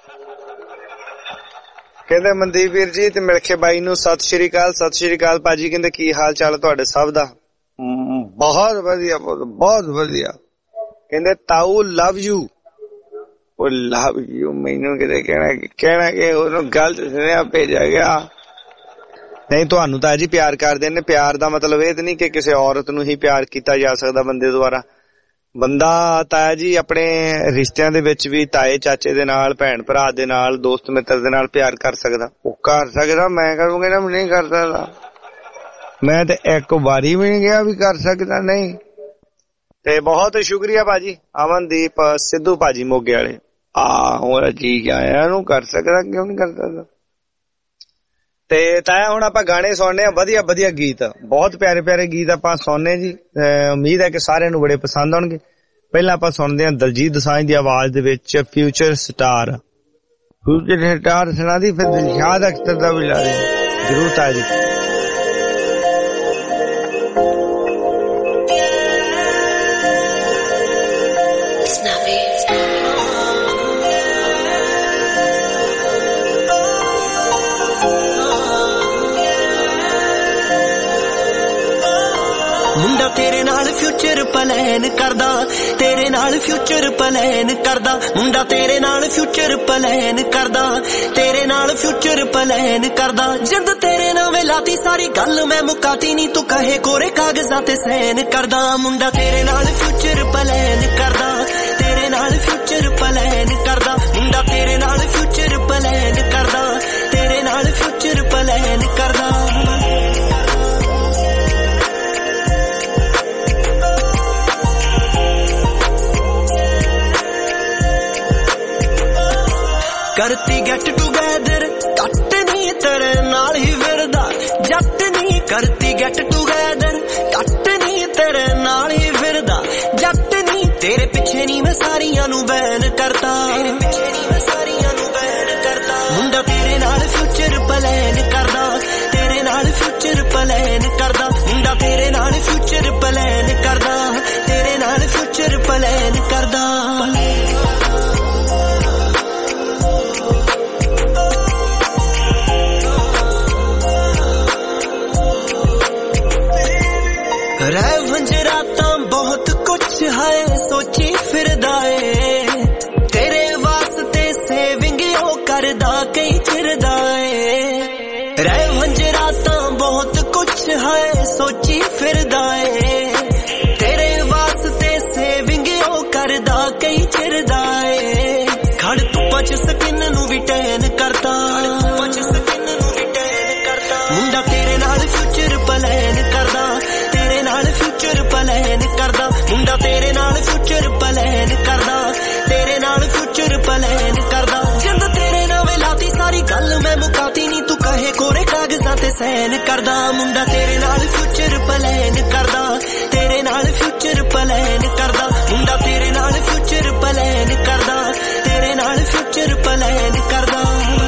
ਕਹਿੰਦੇ ਮਨਦੀਪ ਵੀਰ ਜੀ ਤੇ ਮਿਲਖੇ ਬਾਈ ਨੂੰ ਸਤਿ ਸ਼੍ਰੀ ਅਕਾਲ। ਸਤਿ ਸ਼੍ਰੀ ਅਕਾਲ ਭਾਜੀ। ਕਹਿੰਦੇ ਕੀ ਹਾਲ ਚਾਲ ਤੁਹਾਡੇ ਸਭ ਦਾ? ਬਹੁਤ ਵਧੀਆ, ਬਹੁਤ ਵਧੀਆ। ਕਹਿੰਦੇ ਤਾਊ ਲਵ ਯੂ। ਉਹ ਲਵ ਯੂ ਮੈਨੂੰ ਕਿਤੇ ਕਹਿਣਾ ਕਹਿਣਾ ਕਿ ਉਹਨੂੰ ਗਲਤ ਸੁਨੇਹਾ ਭੇਜਿਆ ਗਿਆ। ਨਹੀਂ, ਤੁਹਾਨੂੰ ਤਾਂ ਜੀ ਪਿਆਰ ਕਰਦੇ ਨੇ। ਪਿਆਰ ਦਾ ਮਤਲਬ ਇਹ ਤਾਂ ਨਹੀਂ ਕਿ ਕਿਸੇ ਔਰਤ ਨੂੰ ਹੀ ਪਿਆਰ ਕੀਤਾ ਜਾ ਸਕਦਾ ਬੰਦੇ ਦੁਆਰਾ। ਬੰਦਾ ਤਾਇਆ ਜੀ ਆਪਣੇ ਰਿਸ਼ਤਿਆਂ ਦੇ ਵਿੱਚ ਵੀ ਤਾਏ ਚਾਚੇ ਦੇ ਨਾਲ, ਭੈਣ ਭਰਾ ਦੇ ਨਾਲ, ਦੋਸਤ ਮਿੱਤਰ ਦੇ ਨਾਲ ਪਿਆਰ ਕਰ ਸਕਦਾ। ਉਹ ਕਰ ਸਕਦਾ, ਮੈਂ ਕਰੂੰਗਾ ਨਾ ਨਹੀਂ ਕਰ ਸਕਦਾ। ਮੈਂ ਤੇ ਇੱਕ ਵਾਰੀ ਵੀ ਨਹੀਂ ਗਿਆ ਵੀ ਕਰ ਸਕਦਾ ਨਹੀਂ। ਤੇ ਬਹੁਤ ਸ਼ੁਕਰੀਆ ਭਾਜੀ ਅਮਨਦੀਪ ਸਿੱਧੂ ਭਾਜੀ ਮੋਗੇ ਵਾਲੇ। ਆ ਹੋਰ ਠੀਕ ਆਇਆ ਇਹਨੂੰ ਕਰ ਸਕਦਾ, ਕਿਉਂ ਨਹੀਂ ਕਰ ਸਕਦਾ? ਤੇ ਤਾਇਆ ਹੁਣ ਆਪਾਂ ਗਾਣੇ ਸੁਣਨੇ ਆ, ਵਧੀਆ ਵਧੀਆ ਗੀਤ, ਬਹੁਤ ਪਿਆਰੇ ਪਿਆਰੇ ਗੀਤ ਆਪਾਂ ਸੁਣਨੇ ਜੀ। ਉਮੀਦ ਹੈ ਕਿ ਸਾਰਿਆਂ ਨੂੰ ਬੜੇ ਪਸੰਦ ਆਉਣਗੇ। ਪਹਿਲਾਂ ਆਪਾਂ ਸੁਣਦੇ ਹਾਂ ਦਲਜੀਤ ਦੋਸਾਂਝ ਦੀ ਆਵਾਜ਼ ਦੇ ਵਿੱਚ ਫਿਊਚਰ ਸਟਾਰ। ਫਿਊਚਰ ਸਟਾਰ ਸੁਣਾ ਦੀ, ਫਿਰ ਦਿਲਸ਼ਾਦ ਅਖਤਰ ਦਾ ਵੀ ਲਾ ਦੇ ਜ਼ਰੂਰ ਤਾਇਆ ਜੀ।
ਮੁੰਡਾ ਤੇਰੇ ਨਾਲ ਫਿਊਚਰ ਪਲਾਨ ਕਰਦਾ, ਤੇਰੇ ਨਾਲ ਫਿਊਚਰ ਪਲਾਨ ਕਰਦਾ। ਮੁੰਡਾ ਤੇਰੇ ਨਾਲ ਫਿਊਚਰ ਪਲਾਨ ਕਰਦਾ, ਤੇਰੇ ਨਾਲ ਫਿਊਚਰ ਪਲਾਨ ਕਰਦਾ। ਜਿੰਦ ਤੇਰੇ ਨਾਲ ਵੇਲਾਤੀ ਸਾਰੀ ਗੱਲ ਮੈਂ ਮੁਕਾਤੀ ਨਹੀਂ, ਤੂੰ ਕਹੇ ਕੋਰੇ ਕਾਗਜ਼ਾਂ ਤੇ ਸਾਈਨ ਕਰਦਾ। ਮੁੰਡਾ ਤੇਰੇ ਨਾਲ ਫਿਊਚਰ ਪਲਾਨ ਕਰਦਾ, ਤੇਰੇ ਨਾਲ ਫਿਊਚਰ ਪਲਾਨ ਕਰਦਾ। ਮੁੰਡਾ ਤੇਰੇ ਨਾਲ ਫਿਊਚਰ ਪਲਾਨ ਕਰਦਾ, ਤੇਰੇ ਨਾਲ ਫਿਊਚਰ ਪਲਾਨ ਕਰਦਾ। ਕਰਤੀ ਗੈਟ ਟੂਗੈਦਰ ਕੱਟ ਨੀ ਤੇਰੇ ਨਾਲ ਹੀ ਫਿਰਦਾ ਜੱਟ ਨੀ। ਕਰਤੀ ਗੈਟ ਟੂਗੈਦਰ ਕੱਟ ਨੀ ਤੇਰੇ ਨਾਲ ਹੀ ਫਿਰਦਾ ਜੱਟ ਨੀ। ਤੇਰੇ ਪਿੱਛੇ ਨੀ ਮੈਂ ਸਾਰੀਆਂ ਨੂੰ ਬੈਨ ਕਰਤਾ, ਤੇਰੇ ਪਿੱਛੇ ਨੀ ਮੈਂ ਸਾਰੀਆਂ ਨੂੰ ਬੈਨ ਕਰਤਾ। ਮੁੰਡਾ ਤੇਰੇ ਨਾਲ ਫਿਊਚਰ ਪਲਾਨ ਕਰਦਾ, ਤੇਰੇ ਨਾਲ ਫਿਊਚਰ ਪਲਾਨ ਕਰਦਾ। ਮੁੰਡਾ ਤੇਰੇ ਨਾਲ ਫਿਊਚਰ ਪਲਾਨ ਕਰਦਾ, ਤੇਰੇ ਨਾਲ ਫਿਊਚਰ ਪਲਾਨ ਕਰਦਾ। ਰਹਿ ਵੰਜਰਾਤਾਂ ਬਹੁਤ ਕੁਛ ਹੈ ਸੋਚੀ ਫਿਰਦਾ ਏ, ਤੇਰੇ ਵਾਸਤੇ ਸੇਵਿੰਗ ਉਹ ਕਰਦਾ ਕਈ ਚਿਰਦਾ ਏ। ਰਹਿ ਵੰਜਰਾਤਾਂ ਬਹੁਤ ਕੁਛ ਹੈ ਸੋਚੀ ਫਿਰਦਾ ਏ, ਤੇਰੇ ਵਾਸਤੇ ਸੇਵਿੰਗ ਉਹ ਕਰਦਾ ਕਈ ਚਿਰਦਾ ਏ। ਖੜ ਧੁੱਪਾਂ ਚ ਸਕਿਨ ਨੂੰ ਵੀ ਟੈਨ ਕਰਦਾ, ਧੁੱਪਾਂ ਚ ਸਕਿਨ ਨੂੰ ਵੀ ਟੈਨ ਕਰਦਾ। ਮੁੰਡਾ ਤੇਰੇ ਨਾਲ ਫਿਊਚਰ ਪਲਾਨ ਕਰਦਾ, ਤੇਰੇ ਨਾਲ ਫਿਊਚਰ ਪਲਾਨ ਕਰਦਾ। ਮੁੰਡਾ ਤੇਰੇ ਨਾਲ ਫਿਊਚਰ ਪਲਾਨ ਕਰਦਾ, ਤੇਰੇ ਨਾਲ ਫਿਊਚਰ ਪਲਾਨ ਕਰਦਾ। ਜਿੰਦ ਤੇਰੇ ਨਾਲ ਵੇਲਾਤੀ ਸਾਰੀ ਗੱਲ ਮੈਂ ਮੁਕਾਤੀ ਨਹੀਂ, ਤੂੰ ਕਹੇ ਕੋਰੇ ਕਾਗਜ਼ਾਂ ਤੇ ਸਾਈਨ ਕਰਦਾ। ਮੁੰਡਾ ਤੇਰੇ ਨਾਲ ਫਿਊਚਰ ਪਲਾਨ ਕਰਦਾ, ਤੇਰੇ ਨਾਲ ਫਿਊਚਰ ਪਲਾਨ ਕਰਦਾ। ਮੁੰਡਾ ਤੇਰੇ ਨਾਲ ਫਿਊਚਰ ਪਲਾਨ ਕਰਦਾ, ਤੇਰੇ ਨਾਲ ਫਿਊਚਰ ਪਲਾਨ ਕਰਦਾ।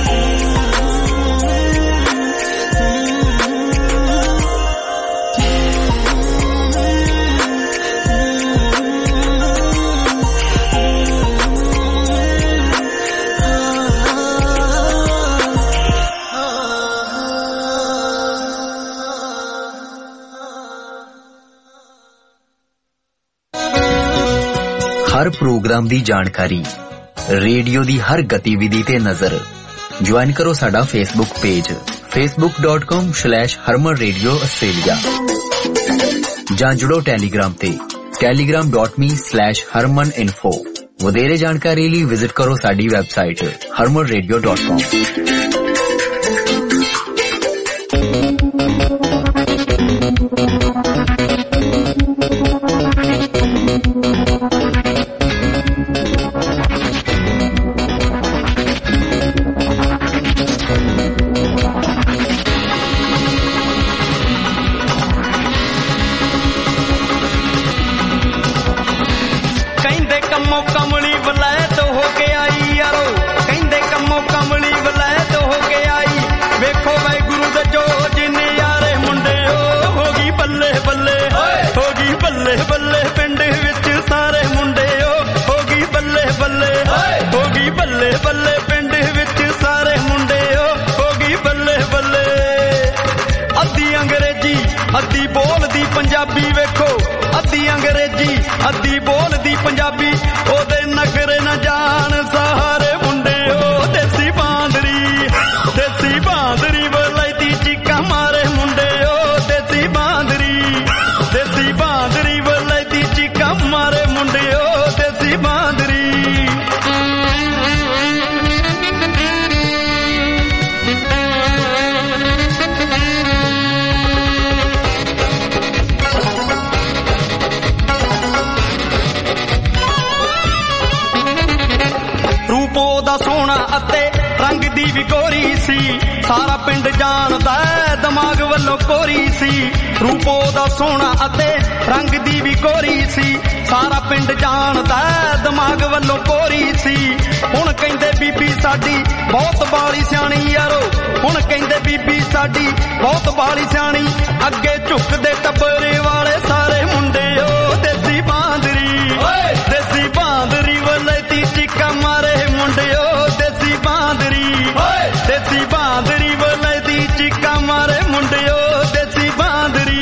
हर प्रोग्राम दी जानकारी, रेडियो दी हर गतिविधि ते नजर। ज्वाइन करो साडा Facebook page Facebook dot com slash Harman radio Australia. जां जुड़ो टेलीग्राम ते Telegram dot me slash Harman info. ਵਧੇਰੇ ਜਾਣਕਾਰੀ ਲਈ ਵਿਜ਼ਿਟ ਕਰੋ ਸਾਡੀ ਵੈਬਸਾਈਟ ਹਰਮਨ ਰੇਡੀਓ ਡਾਟ ਕਾਮ।
ਅੱਧੀ ਬੋਲਦੀ ਪੰਜਾਬੀ ਵੇਖੋ, ਅੱਧੀ ਅੰਗਰੇਜ਼ੀ ਅੱਧੀ ਬੋਲਦੀ ਪੰਜਾਬੀ, ਉਹਦੇ ਨਖਰੇ ਨਾ ਜਾਣ ਸਾਰੇ ਮੁੰਡਿਓ। ਦੇਸੀ ਬਾਂਦਰੀ ਦੇਸੀ ਬਾਂਦਰੀ ਵਲੈਤੀ ਚੀਕਾਂ ਮਾਰੇ ਮੁੰਡਿਓ, ਦੇਸੀ ਬਾਂਦਰੀ ਦੇਸੀ ਬਾਂਦਰੀ ਵਲੈਤੀ ਚੀਕਾਂ ਮਾਰੇ ਮੁੰਡਿਓ, ਦੇਸੀ ਬਾਂਦਰੀ। ਰੂਪ ਉਹਦਾ ਸੋਹਣਾ ਅਤੇ ਰੰਗ ਦੀ ਵੀ ਗੋਰੀ ਸੀ, ਸਾਰਾ ਪਿੰਡ ਜਾਣਦਾ ਦਿਮਾਗ ਵੱਲੋਂ ਕੋਰੀ ਸੀ। ਰੂਪ ਉਹਦਾ ਸੋਹਣਾ ਅਤੇ ਰੰਗ ਦੀ ਵੀ ਗੋਰੀ ਸੀ, ਸਾਰਾ ਪਿੰਡ ਜਾਣਦਾ ਦਿਮਾਗ ਵੱਲੋਂ ਕੋਰੀ ਸੀ। ਹੁਣ ਕਹਿੰਦੇ ਬੀਬੀ ਸਾਡੀ ਬਹੁਤ ਬਾਲੀ ਸਿਆਣੀ ਯਾਰੋ, ਹੁਣ ਕਹਿੰਦੇ ਬੀਬੀ ਸਾਡੀ ਬਹੁਤ ਬਾਲੀ ਸਿਆਣੀ, ਅੱਗੇ ਝੁਕਦੇ ਟੱਬਰੇ ਵਾਲੇ ਸਾਰੇ ਮੁੰਡਿਓ। ਦੇਸੀ ਬਾਂਦਰੀ ਦੇਸੀ ਬਾਂਦਰੀ ਵਲੈਤੀ ਚੀਕਾਂ ਮਾਰੇ ਮੁੰਡਿਓ, ਦੇਸੀ ਬਾਂਦਰੀ ਦੇਸੀ ਬਾਂਦਰੀ ਵਲੈਤੀ ਚੀਕਾਂ ਮਾਰੇ ਮੁੰਡਿਓ, ਦੇਸੀ ਬਾਂਦਰੀ।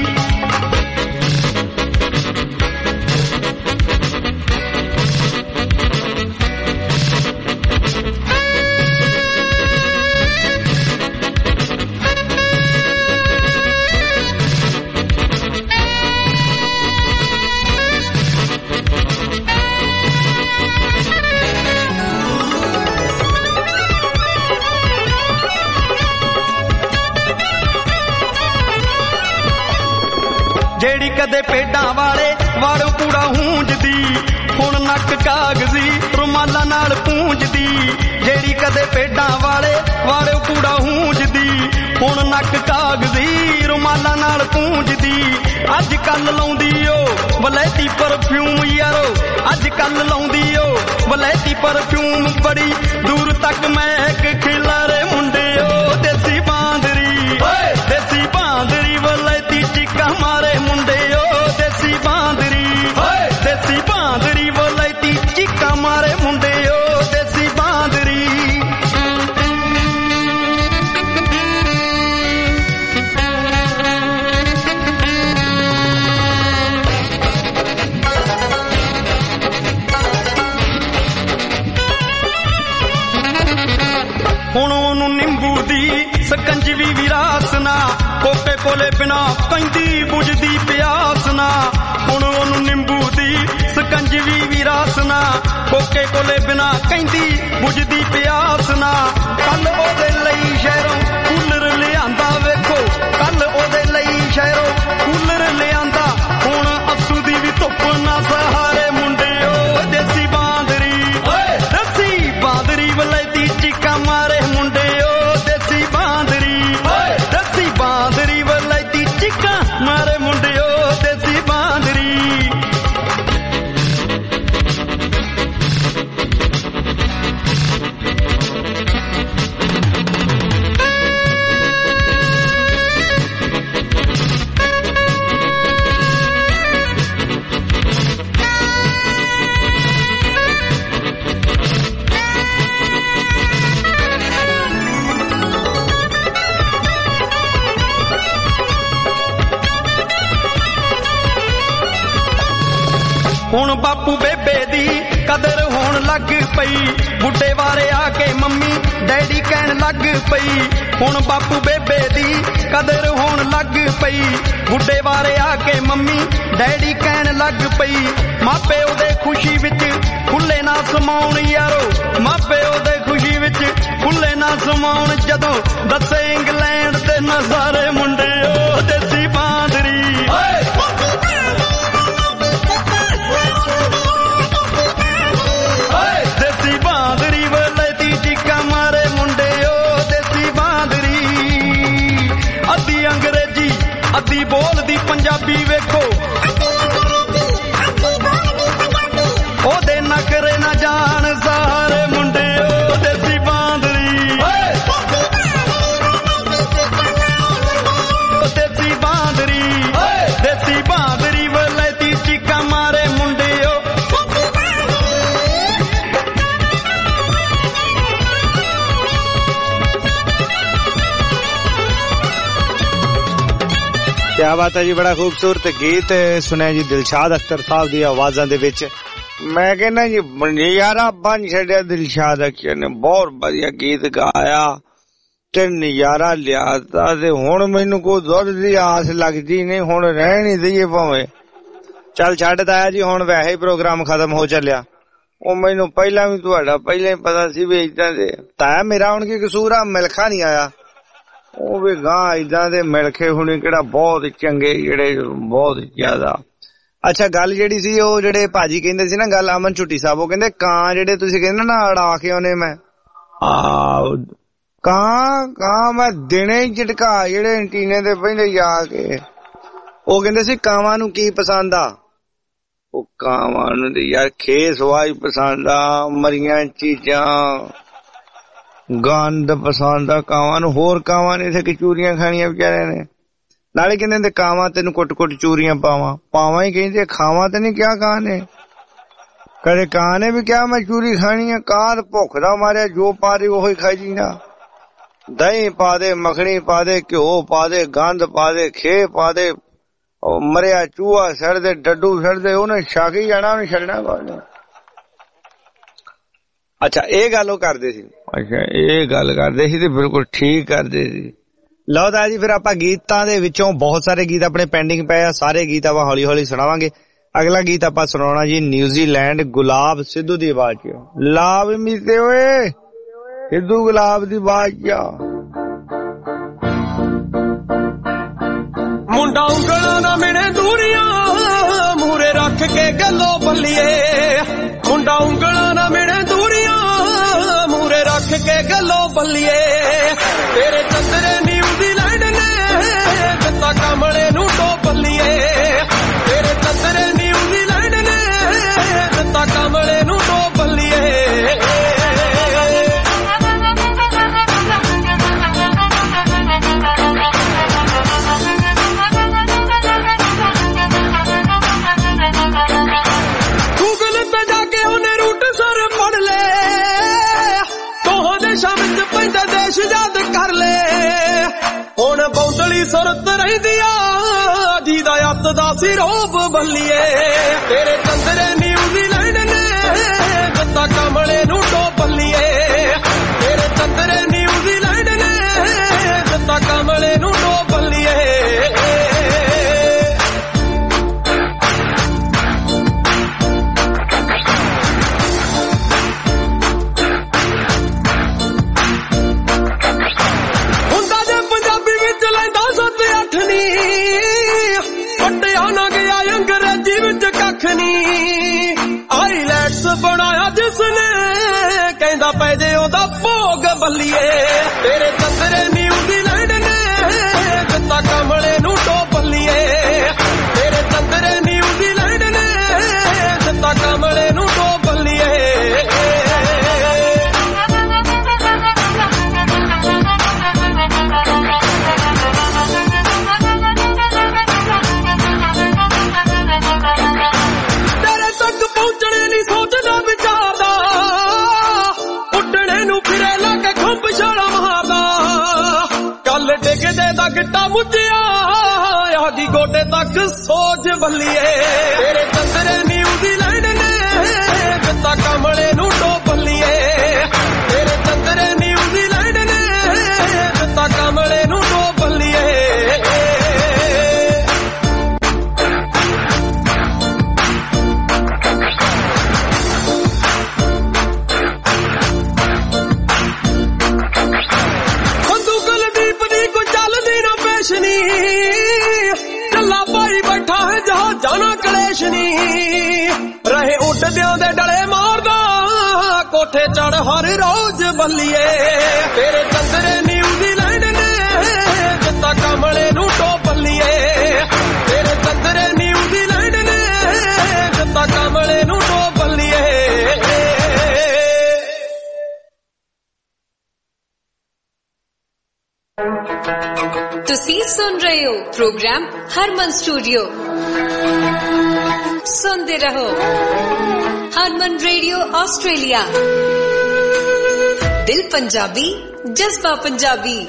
ਜਿਹੜੀ ਕਦੇ ਪੇਡਾਂ ਵਾਲੇ ਵਾੜੋ ਕੂੜਾ ਹੂੰਜਦੀ, ਹੁਣ ਨੱਕ ਕਾਗਜ਼ੀ ਰੁਮਾਲਾਂ ਨਾਲ ਪੂੰਝਦੀ। ਜਿਹੜੀ ਕਦੇ ਪੇਡਾਂ ਵਾਲੇ ਵਾੜੋ ਕੂੜਾ ਹੂੰਜਦੀ, ਹੁਣ ਨੱਕ ਕਾਗਜ਼ੀ ਰੁਮਾਲਾਂ ਨਾਲ ਪੂੰਝਦੀ। ਅੱਜ ਕੱਲ ਲਾਉਂਦੀ ਓ ਵਲੈਤੀ ਪਰਫਿਊਮ ਯਾਰੋ, ਅੱਜ ਕੱਲ ਲਾਉਂਦੀ ਓ ਵਲੈਤੀ ਪਰਫਿਊਮ, ਬੜੀ ਦੂਰ ਤੱਕ ਮਹਿਕ ਖਿਲਾਰੇ ਮੁੰਡਿਓ। ਦੇਸੀ ਬਾਂਦਰੀ ਦੇਸੀ ਬਾਂਦਰੀ ਵਲੈਤੀ ਚੀਕਾਂ ਮਾਰੇ ਮੁੰਡਿਓ, ਦੇਸੀ ਬਾਂਦਰੀ ਦੇਸੀ ਬਾਂਦਰੀ ਵਲੈਤੀ ਚੀਕਾਂ ਮਾਰੇ ਮੁੰਡਿਓ, ਦੇਸੀ ਬਾਂਦਰੀ। ਹੁਣ ਉਹਨੂੰ ਨਿੰਬੂ ਦੀ ਸਕੰਜਵੀ ਵੀ ਰਾਸ ਨਾ, ਕੋਕੇ ਕੋਲੇ ਬਿਨਾ ਕਹਿੰਦੀ ਬੁਝਦੀ ਪਿਆਸ ਨਾ। ਹੁਣ ਉਹਨੂੰ ਨਿੰਬੂ ਦੀ ਸਕੰਜਵੀ ਵੀ ਰਾਸ ਨਾ, ਕੋਕੇ ਕੋਲੇ ਬਿਨਾ ਕਹਿੰਦੀ ਬੁਝਦੀ ਪਿਆਸ ਨਾ। ਕੱਲ ਉਹਦੇ ਲਈ ਸ਼ਹਿਰੋਂ ਕੂਲਰ ਲਿਆਂਦਾ ਵੇਖੋ, ਕੱਲ ਉਹਦੇ ਲਈ ਸ਼ਹਿਰੋਂ ਕੂਲਰ ਲਿਆਂਦਾ, ਹੁਣ ਅੱਸੂ ਦੀ ਵੀ ਧੁੱਪ ਨਾ ਸਹਾਰੇ ਮੁੰਡਿਓ। ਦੇਸੀ ਬਾਂਦਰੀ ਦੇਸੀ ਬਾਂਦਰੀ ਵਲੈਤੀ ਚੀਕਾਂ ਮਾਰੇ ਮੁੰਡਿਓ, ਦੇਸੀ ਬਾਂਦਰੀ ਦੇਸੀ ਬਾਂਦਰੀ ਵਲੈਤੀ ਚੀਕਾਂ ਮਾਰੇ ਮੁੰਡਿਓ, ਦੇਸੀ ਬਾਂਦਰੀ। ਹੁਣ ਬਾਪੂ ਬੇਬੇ ਦੀ ਕਦਰ ਹੋਣ ਲੱਗ ਪਈ, ਬੁੱਢੇ ਵਾਰੇ ਆ ਕੇ ਮੰਮੀ ਡੈਡੀ ਕਹਿਣ ਲੱਗ ਪਈ। ਹੁਣ ਬਾਪੂ ਬੇਬੇ ਦੀ ਕਦਰ ਹੋਣ ਲੱਗ ਪਈ ਬੁੱਢੇ ਵਾਰੇ ਆ ਕੇ ਮੰਮੀ ਡੈਡੀ ਕਹਿਣ ਲੱਗ ਪਈ ਮਾਪੇ ਉਹਦੇ ਖੁਸ਼ੀ ਵਿੱਚ ਫੁੱਲੇ ਨਾ ਸਮਾਉਣ ਯਾਰੋ ਮਾਪੇ ਉਹਦੇ ਖੁਸ਼ੀ ਵਿੱਚ ਫੁੱਲੇ ਨਾ ਸਮਾਉਣ ਜਦੋਂ ਦੱਸੇ ਇੰਗਲੈਂਡ ਦੇ ਨਜ਼ਾਰੇ ਮੁੰਡੇ ਉਹ ਦੇਸੀ ਬਾਂਦਰੀ ਦੇਸੀ ਬਾਂਦਰੀ ਵੇਲੇ ਦੀ ਚੀਕਾਂ ਮਾਰੇ ਮੁੰਡੇ ਉਹ ਦੇਸੀ ਬਾਂਦਰੀ ਅੱਧੀ ਅੰਗਰੇਜ਼ੀ ਅੱਧੀ ਬੋਲਦੀ ਪੰਜਾਬੀ ਵੇਖੋ ਉਹਦੇ ਨਖਰੇ ਨਾ ਜਾਣ ਸਾਰੇ ਮੁੰਡੇ ਉਹ ਦੇਸੀ ਬਾਂਦਰੀ ਦੇਸੀ ਬਾਂਦਰੀ ਦੇਸੀ ਬਾਂਦਰੀ ਵੇਲੇ ਦੀ ਚੀਕਾਂ ਮਾਰੇ ਮੁੰਡੇ ਉਹ
क्या बात है जी बड़ा खूबसूरत गीत सुने जी दिलशाद अख्तर साहब दी आवाज़ां दे विच मैं कहना जी नज़ारा बन छड़िया दिलशाद अख्तर ने बहुत बढ़िया गीत गाया ते नज़ारा लिया ते हुण मैनू कोई दुध दी आस लगदी नहीं हुण रहन ही दईए भावें चल छड्ड ताया जी हुण वैसे ही प्रोग्राम खत्म हो चलिया ओ मैनू पहला भी तुहाडा पहले ही पता सी भी इदां दे ताया मेरा हुण की कसूर आ मिलखा नहीं आया ਉਹ ਵੀ ਗਾਂ ਇਦਾਂ ਦੇ ਮਿਲਖੇ ਹੁਣੇ ਕਿਹੜਾ ਬਹੁਤ ਚੰਗੇ ਜਿਹੜੇ ਬਹੁਤ ਜ਼ਿਆਦਾ ਅੱਛਾ ਗੱਲ ਜਿਹੜੀ ਸੀ ਉਹ ਜਿਹੜੇ ਭਾਜੀ ਕਹਿੰਦੇ ਸੀ ਨਾ ਗੱਲ ਅਮਨ ਝੁੱਟੀ ਸਾਹਿਬ ਉਹ ਕਹਿੰਦੇ ਕਾਂ ਜਿਹੜੇ ਤੁਸੀਂ ਕਹਿੰਦੇ ਨਾ ਅੜਾ ਕੇ ਉਹਨੇ ਮੈਂ ਆ ਕਾਂ ਕਾਂ ਮੈਂ ਦਿਨੇ ਹੀ ਝਟਕਾ ਜਿਹੜੇ ਐਂਟੀਨੇ ਦੇ ਪਹਿਲੇ ਜਾ ਕੇ ਉਹ ਕਹਿੰਦੇ ਸੀ ਕਾਵਾਂ ਨੂੰ ਕੀ ਪਸੰਦ ਆ ਉਹ ਕਾਵਾਂ ਨੂੰ ਤੇ ਯਾਰ ਖੇਸ ਵਾਈ ਪਸੰਦ ਆ ਮਰੀਆਂ ਚੀਜ਼ਾਂ ਗੰਦ ਪਸੰਦ ਆ ਕਾਵਾਂ ਨੂੰ ਹੋਰ ਕਾਵਾਂ ਨੇ ਇੱਥੇ ਕਿ ਚੂਰੀਆਂ ਖਾਣੀਆਂ ਵਿਚਾਰਿਆਂ ਨੇ ਨਾਲੇ ਕਹਿੰਦੇ ਤੇ ਕਾਵਾਂ ਤੈਨੂੰ ਕੁੱਟ ਕੁੱਟ ਚੂਰੀਆਂ ਪਾਵਾਂ ਪਾਵਾਂ ਹੀ ਕਹਿੰਦੇ ਖਾਵਾਂ ਤੇ ਨਹੀਂ ਕਿਹਾ ਕਾਂ ਨੇ ਕਦੇ ਕਾਂ ਨੇ ਵੀ ਕਿਹਾ ਮੈਂ ਚੂਰੀ ਖਾਣੀ ਆ ਕਾਂ ਭੁੱਖ ਦਾ ਮਾਰਿਆ ਜੋ ਪਾ ਦੇ ਉਹੀ ਖਾਈ ਜੀਣਾ ਦਹੀਂ ਪਾ ਦੇ ਮੱਖਣੀ ਪਾ ਦੇ ਘਿਓ ਪਾ ਦੇ ਗੰਦ ਪਾ ਦੇ ਖੇ ਪਾ ਦੇ ਉਹ ਮਰਿਆ ਚੂਹਾ ਛੱਡ ਦੇ ਡੱਡੂ ਛੱਡ ਦੇ ਉਹਨੇ ਛਕ ਹੀ ਜਾਣਾ ਉਹਨੇ ਛੱਡਣਾ ਕੋਈ ਅੱਛਾ ਇਹ ਗੱਲ ਉਹ ਕਰਦੇ ਸੀ ਅੱਛਾ ਇਹ ਗੱਲ ਕਰਦੇ ਸੀ ਤੇ ਬਿਲਕੁਲ ਠੀਕ ਕਰਦੇ ਸੀ ਲਓ ਤਾਂ ਜੀ ਫਿਰ ਆਪਾਂ ਗੀਤਾਂ ਦੇ ਵਿੱਚੋਂ ਬਹੁਤ ਸਾਰੇ ਗੀਤ ਆਪਣੇ ਪੈਂਡਿੰਗ ਪਏ ਆ ਸਾਰੇ ਗੀਤ ਆਪਾਂ ਹੌਲੀ ਹੌਲੀ ਸੁਣਾਵਾਂਗੇ ਅਗਲਾ ਗੀਤ ਆਪਾਂ ਸੁਣਾਉਣਾ ਜੀ ਨਿਊਜ਼ੀਲੈਂਡ ਗੁਲਾਬ ਸਿੱਧੂ ਦੀ ਆਵਾਜ਼ 'ਚ ਲਾਭ ਮਿਲਦੇ ਓਏ ਸਿੱਧੂ ਗੁਲਾਬ ਦੀ ਆਵਾਜ਼ 'ਚ
ਮੁੰਡਾ ਉਂਗਲਾਂ ਨਾ ਮਿਣੇ ਦੂਰੀਆਂ ਮੂਰੇ ਰੱਖ ਕੇ ਗੱਲੋਂ ਬੱਲੀਏ ਮੁੰਡਾ ਉਂਗਲਾਂ ਨਾ ਮਿਣੇ ਦੂਰੀਆਂ ਮੂਰੇ ਰੱਖ ਕੇ ਗੱਲੋਂ ਬੱਲੀਏ ਤੇਰੇ ਚੰਦਰੇ ਨਿਊਜ਼ੀਲੈਂਡ ਨੇ ਦਿੱਤਾ ਕਮਲੇ ਨੂੰ ਡੋਬਲੀਏ ਤੇਰੇ ਚੰਦਰੇ ਨਿਊਜ਼ੀਲੈਂਡ ਨੇ ਦਿੱਤਾ ਕਮਲੇ ਨੂੰ ਡੋਬਲੀਏ ਹੁਣ ਬੌਂਦਲੀ ਸੁਰਤ ਰਹਿੰਦੀ ਆ ਜਿਹਦਾ ਅੱਤ ਦਾ ਸੀ ਰੋਬ ਬੱਲੀਏ ਤੇਰੇ ਚੰਦਰੇ ਨਿਊਜ਼ੀਲੈਂਡ ਨੇ ਦਿੱਤਾ ਕਮਲੇ ਨੂੰ ਡੋਬਲੀਏ ਤੇਰੇ ਚੰਦਰੇ ਨਿਊਜ਼ੀਲੈਂਡ ਨੇ ਦਿੱਤਾ ਕਮਲੇ ਨੂੰ ਡੋਬਲੀਏ ਬਣਾਇਆ ਜਿਸਨੇ ਕਹਿੰਦਾ ਪੈ ਜੇ ਉਹਦਾ ਭੋਗ ਬੱਲੀਏ ਤੇਰੇ ਚੰਦਰੇ ਨਿਊਜ਼ੀਲੈਂਡ ਨੇ ਦਿੱਤਾ ਕਮਲੇ ਨੂੰ ਡੋਬਲੀਏ ਤੇਰੇ ਚੰਦਰੇ ਨਿਊਜ਼ੀਲੈਂਡ ਨੇ ਦਿੱਤਾ ਕਮਲੇ ਨੂੰ ਡੋਬਲੀਏ ਡਿੱਗਦੇ ਦਾ ਗਿੱਟਾ ਮੁੱਝਿਆ ਆਦੀ ਗੋਡੇ ਤੱਕ ਸੋਜ ਬੱਲੀਏ ਤੇਰੇ ਚੰਦਰੇ ਨਿਊਜ਼ੀਲੈਂਡ ਨੇ ਦਿੱਤਾ ਕਮਲੇ ਨੂੰ ਡੋਬਲੀਏ ਤੇਰੇ ਚੰਦਰੇ ਨਿਊਜ਼ੀਲੈਂਡ ਨੇ ਦਿੱਤਾ कलेश नी चला भाई बैठा है जहां जाना कलेश नी रहे उड़दे दे डले मारदा कोठे चढ़ हर रोज बल्लिए तेरे चंदरे न्यूजीलैंड ने जिता कमले नू टोपलिए तेरे चंदरे न्यूजीलैंड ने जिता कमले नू टोपलिए
ਤੁਸੀਂ ਸੁਣ ਰਹੇ ਹੋ ਪ੍ਰੋਗਰਾਮ ਹਰਮਨ ਸਟੂਡੀਓ ਸੁਣਦੇ ਰਹੋ ਹਰਮਨ ਰੇਡੀਓ ਆਸਟ੍ਰੇਲੀਆ ਦਿਲ ਪੰਜਾਬੀ ਜਜ਼ਬਾ ਪੰਜਾਬੀ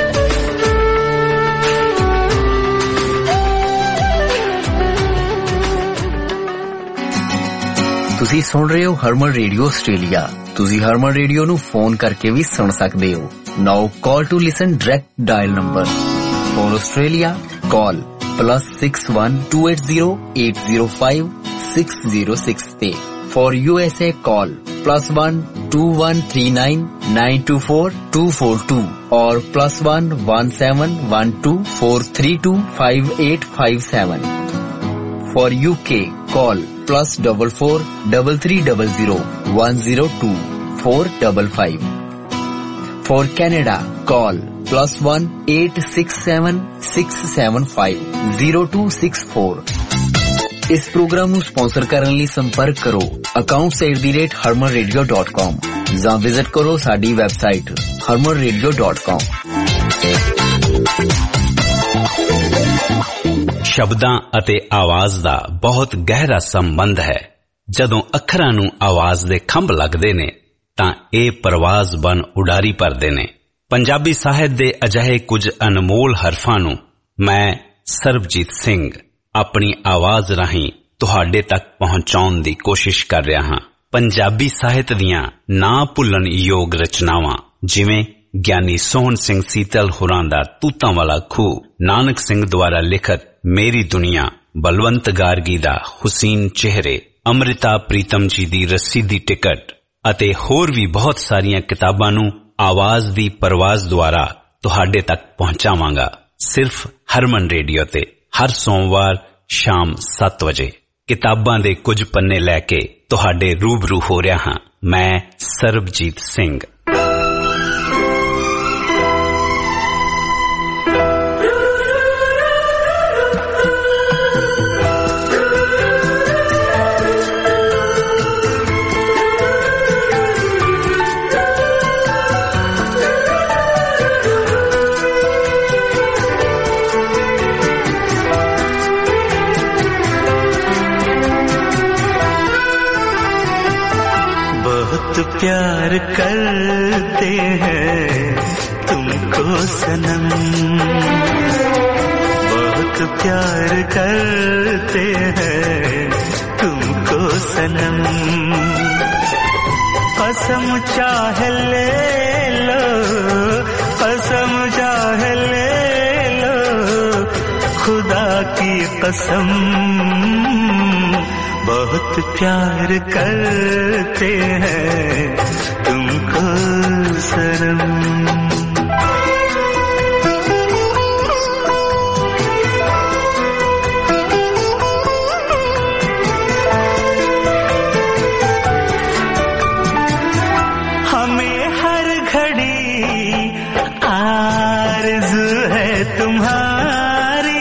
ਤੁਸੀਂ ਸੁਣ ਰਹੇ ਹੋ ਹਰਮਨ ਰੇਡੀਓ ਆਸਟ੍ਰੇਲੀਆ ਤੁਸੀਂ ਹਰਮਨ ਰੇਡੀਓ ਨੂੰ ਫੋਨ ਕਰਕੇ ਵੀ ਸੁਣ ਸਕਦੇ ਹੋ Now call to listen direct dial number. For Australia, call plus six one two eight zero eight zero five six zero six eight. For U S A, call plus one two one three nine nine two four two four two or plus one one seven one two four three two five eight five seven. For U K, call plus double four double three double zero one zero two four five five. For Canada, call plus one eight six seven six seven five zero two six four. इस प्रोग्राम ਨੂੰ ਸਪਾਂਸਰ ਕਰਨ ਲਈ ਸੰਪਰਕ ਕਰੋ accounts at the rate harman radio dot com ਜਾਂ ਵਿਜ਼ਿਟ ਕਰੋ ਸਾਡੀ website harman radio dot com.
ਸ਼ਬਦਾਂ ਅਤੇ ਆਵਾਜ਼ ਦਾ ਬਹੁਤ ਗਹਿਰਾ ਸੰਬੰਧ ਹੈ ਜਦੋਂ ਅੱਖਰਾਂ ਨੂੰ ਆਵਾਜ਼ ਦੇ ਖੰਭ ਲੱਗਦੇ ਨੇ ਤਾਂ ਇਹ ਪਰਵਾਜ਼ ਬਨ ਉਡਾਰੀ ਭਰਦੇ ਨੇ ਪੰਜਾਬੀ ਸਾਹਿਤ ਦੇ ਅਜਿਹੇ ਕੁਝ ਅਨਮੋਲ ਹਰਫਾਂ ਨੂੰ ਮੈਂ ਸਰਬਜੀਤ ਸਿੰਘ ਆਪਣੀ ਆਵਾਜ਼ ਰਾਹੀਂ ਤੁਹਾਡੇ ਤੱਕ ਪਹੁੰਚਾਉਣ ਦੀ ਕੋਸ਼ਿਸ਼ ਕਰ ਰਿਹਾ ਹਾਂ ਪੰਜਾਬੀ ਸਾਹਿਤ ਦੀਆਂ ਨਾ ਭੁੱਲਣ ਯੋਗ ਰਚਨਾਵਾਂ ਜਿਵੇਂ ਗਿਆਨੀ ਸੋਹਣ ਸਿੰਘ ਸੀਤਲ ਹੋਰਾਂ ਦਾ ਤੂਤਾਂ ਵਾਲਾ ਖੂਹ ਨਾਨਕ ਸਿੰਘ ਦੁਆਰਾ ਲਿਖਤ ਮੇਰੀ ਦੁਨੀਆ ਬਲਵੰਤ ਗਾਰਗੀ ਦਾ ਹੁਸੀਨ ਚਿਹਰੇ ਅੰਮ੍ਰਿਤਾ ਪ੍ਰੀਤਮ ਜੀ ਦੀ ਰੱਸੀ ਦੀ ਟਿਕਟ ਅਤੇ ਹੋਰ ਵੀ ਬਹੁਤ ਸਾਰੀਆਂ ਕਿਤਾਬਾਂ ਨੂੰ ਆਵਾਜ਼ ਦੀ ਪਰਵਾਜ਼ ਦੁਆਰਾ ਤੁਹਾਡੇ ਤੱਕ ਪਹੁੰਚਾਵਾਂਗਾ ਸਿਰਫ ਹਰਮਨ ਰੇਡੀਓ ਤੇ ਹਰ ਸੋਮਵਾਰ ਸ਼ਾਮ ਸੱਤ ਵਜੇ ਕਿਤਾਬਾਂ ਦੇ ਕੁਝ ਪੰਨੇ ਲੈ ਕੇ ਤੁਹਾਡੇ ਰੂਬਰੂ ਹੋ ਰਿਹਾ ਹਾਂ ਮੈਂ ਸਰਬਜੀਤ ਸਿੰਘ
प्यार करते हैं तुमको सनम बहुत प्यार करते हैं तुमको सनम कसम चाहे ले लो कसम चाहे ले लो खुदा की कसम बहुत प्यार करते हैं तुमको सनम हमें हर घड़ी आरज़ू है तुम्हारी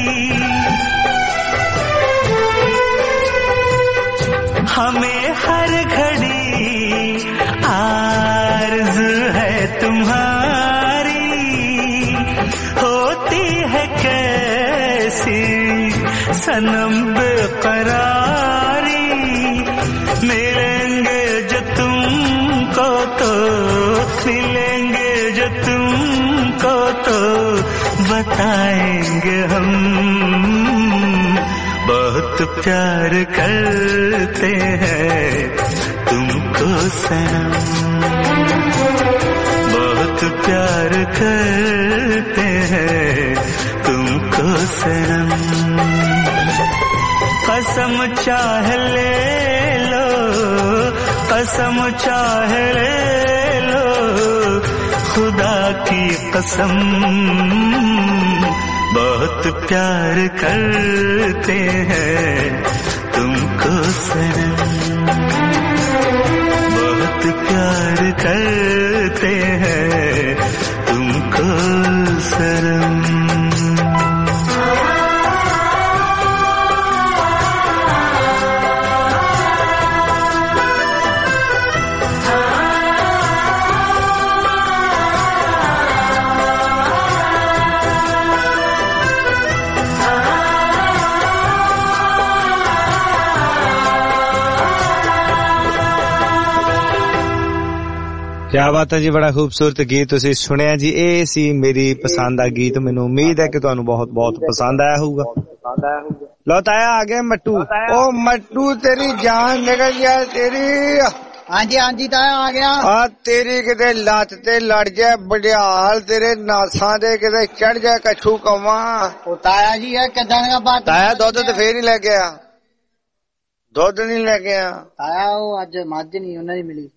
हमें हर घड़ी आरज़ू है तुम्हारी होती है कैसी सनम बेकरारी मिलेंगे जो तुमको तो मिलेंगे जो तुमको तो बताएंगे हम बहुत प्यार करते हैं तुमको सनम बहुत प्यार करते हैं तुमको सनम कसम चाहे ले लो कसम चाहे ले लो खुदा की कसम बहुत प्यार करते हैं तुमको सनम, बहुत प्यार करते हैं तुमको सनम।
ਕਿਆ ਬਾਤ ਹੈ ਜੀ, ਬੜਾ ਖੂਬਸੂਰਤ ਗੀਤ ਤੁਸੀਂ ਸੁਣਿਆ ਜੀ। ਇਹ ਸੀ ਮੇਰੀ ਪਸੰਦ ਦਾ ਗੀਤ। ਮੈਨੂੰ ਉਮੀਦ ਹੈ ਕਿ ਤੁਹਾਨੂੰ ਬਹੁਤ ਬਹੁਤ ਪਸੰਦ ਆਇਆ ਹੋਊਗਾ। ਲੋ ਤਾਇਆ ਆ ਗਿਆ ਮੱਟੂ। ਉਹ ਮੱਟੂ ਤੇਰੀ ਜਾਨ ਨਿਕਲ ਗਿਆ ਤੇਰੀ।
ਹਾਂਜੀ ਹਾਂਜੀ ਤਾਇਆ ਆ ਗਿਆ।
ਆ ਤੇਰੀ ਕਿਤੇ ਲੱਤ ਤੇ ਲੜ ਜਾਏ ਬੜਿਆਲ, ਤੇਰੇ ਨਾਸਾਂ ਦੇ ਕਿਤੇ ਚੜ ਜਾਏ ਕਛੂ ਕਵਾਂ।
ਉਹ ਤਾਇਆ ਜੀ ਇਹ ਕਿੱਦਾਂ ਦੀਆਂ ਬਾਤ।
ਤਾਇਆ ਦੁੱਧ ਤੇ ਫੇਰ ਹੀ ਲੈ ਕੇ ਆ, ਦੁੱਧ ਨਹੀਂ ਲੈ ਕੇ ਆ
ਤਾਇਆ। ਉਹ ਅੱਜ ਮੱਝ ਨਹੀਂ ਉਹਨਾਂ ਦੀ ਮਿਲੀ।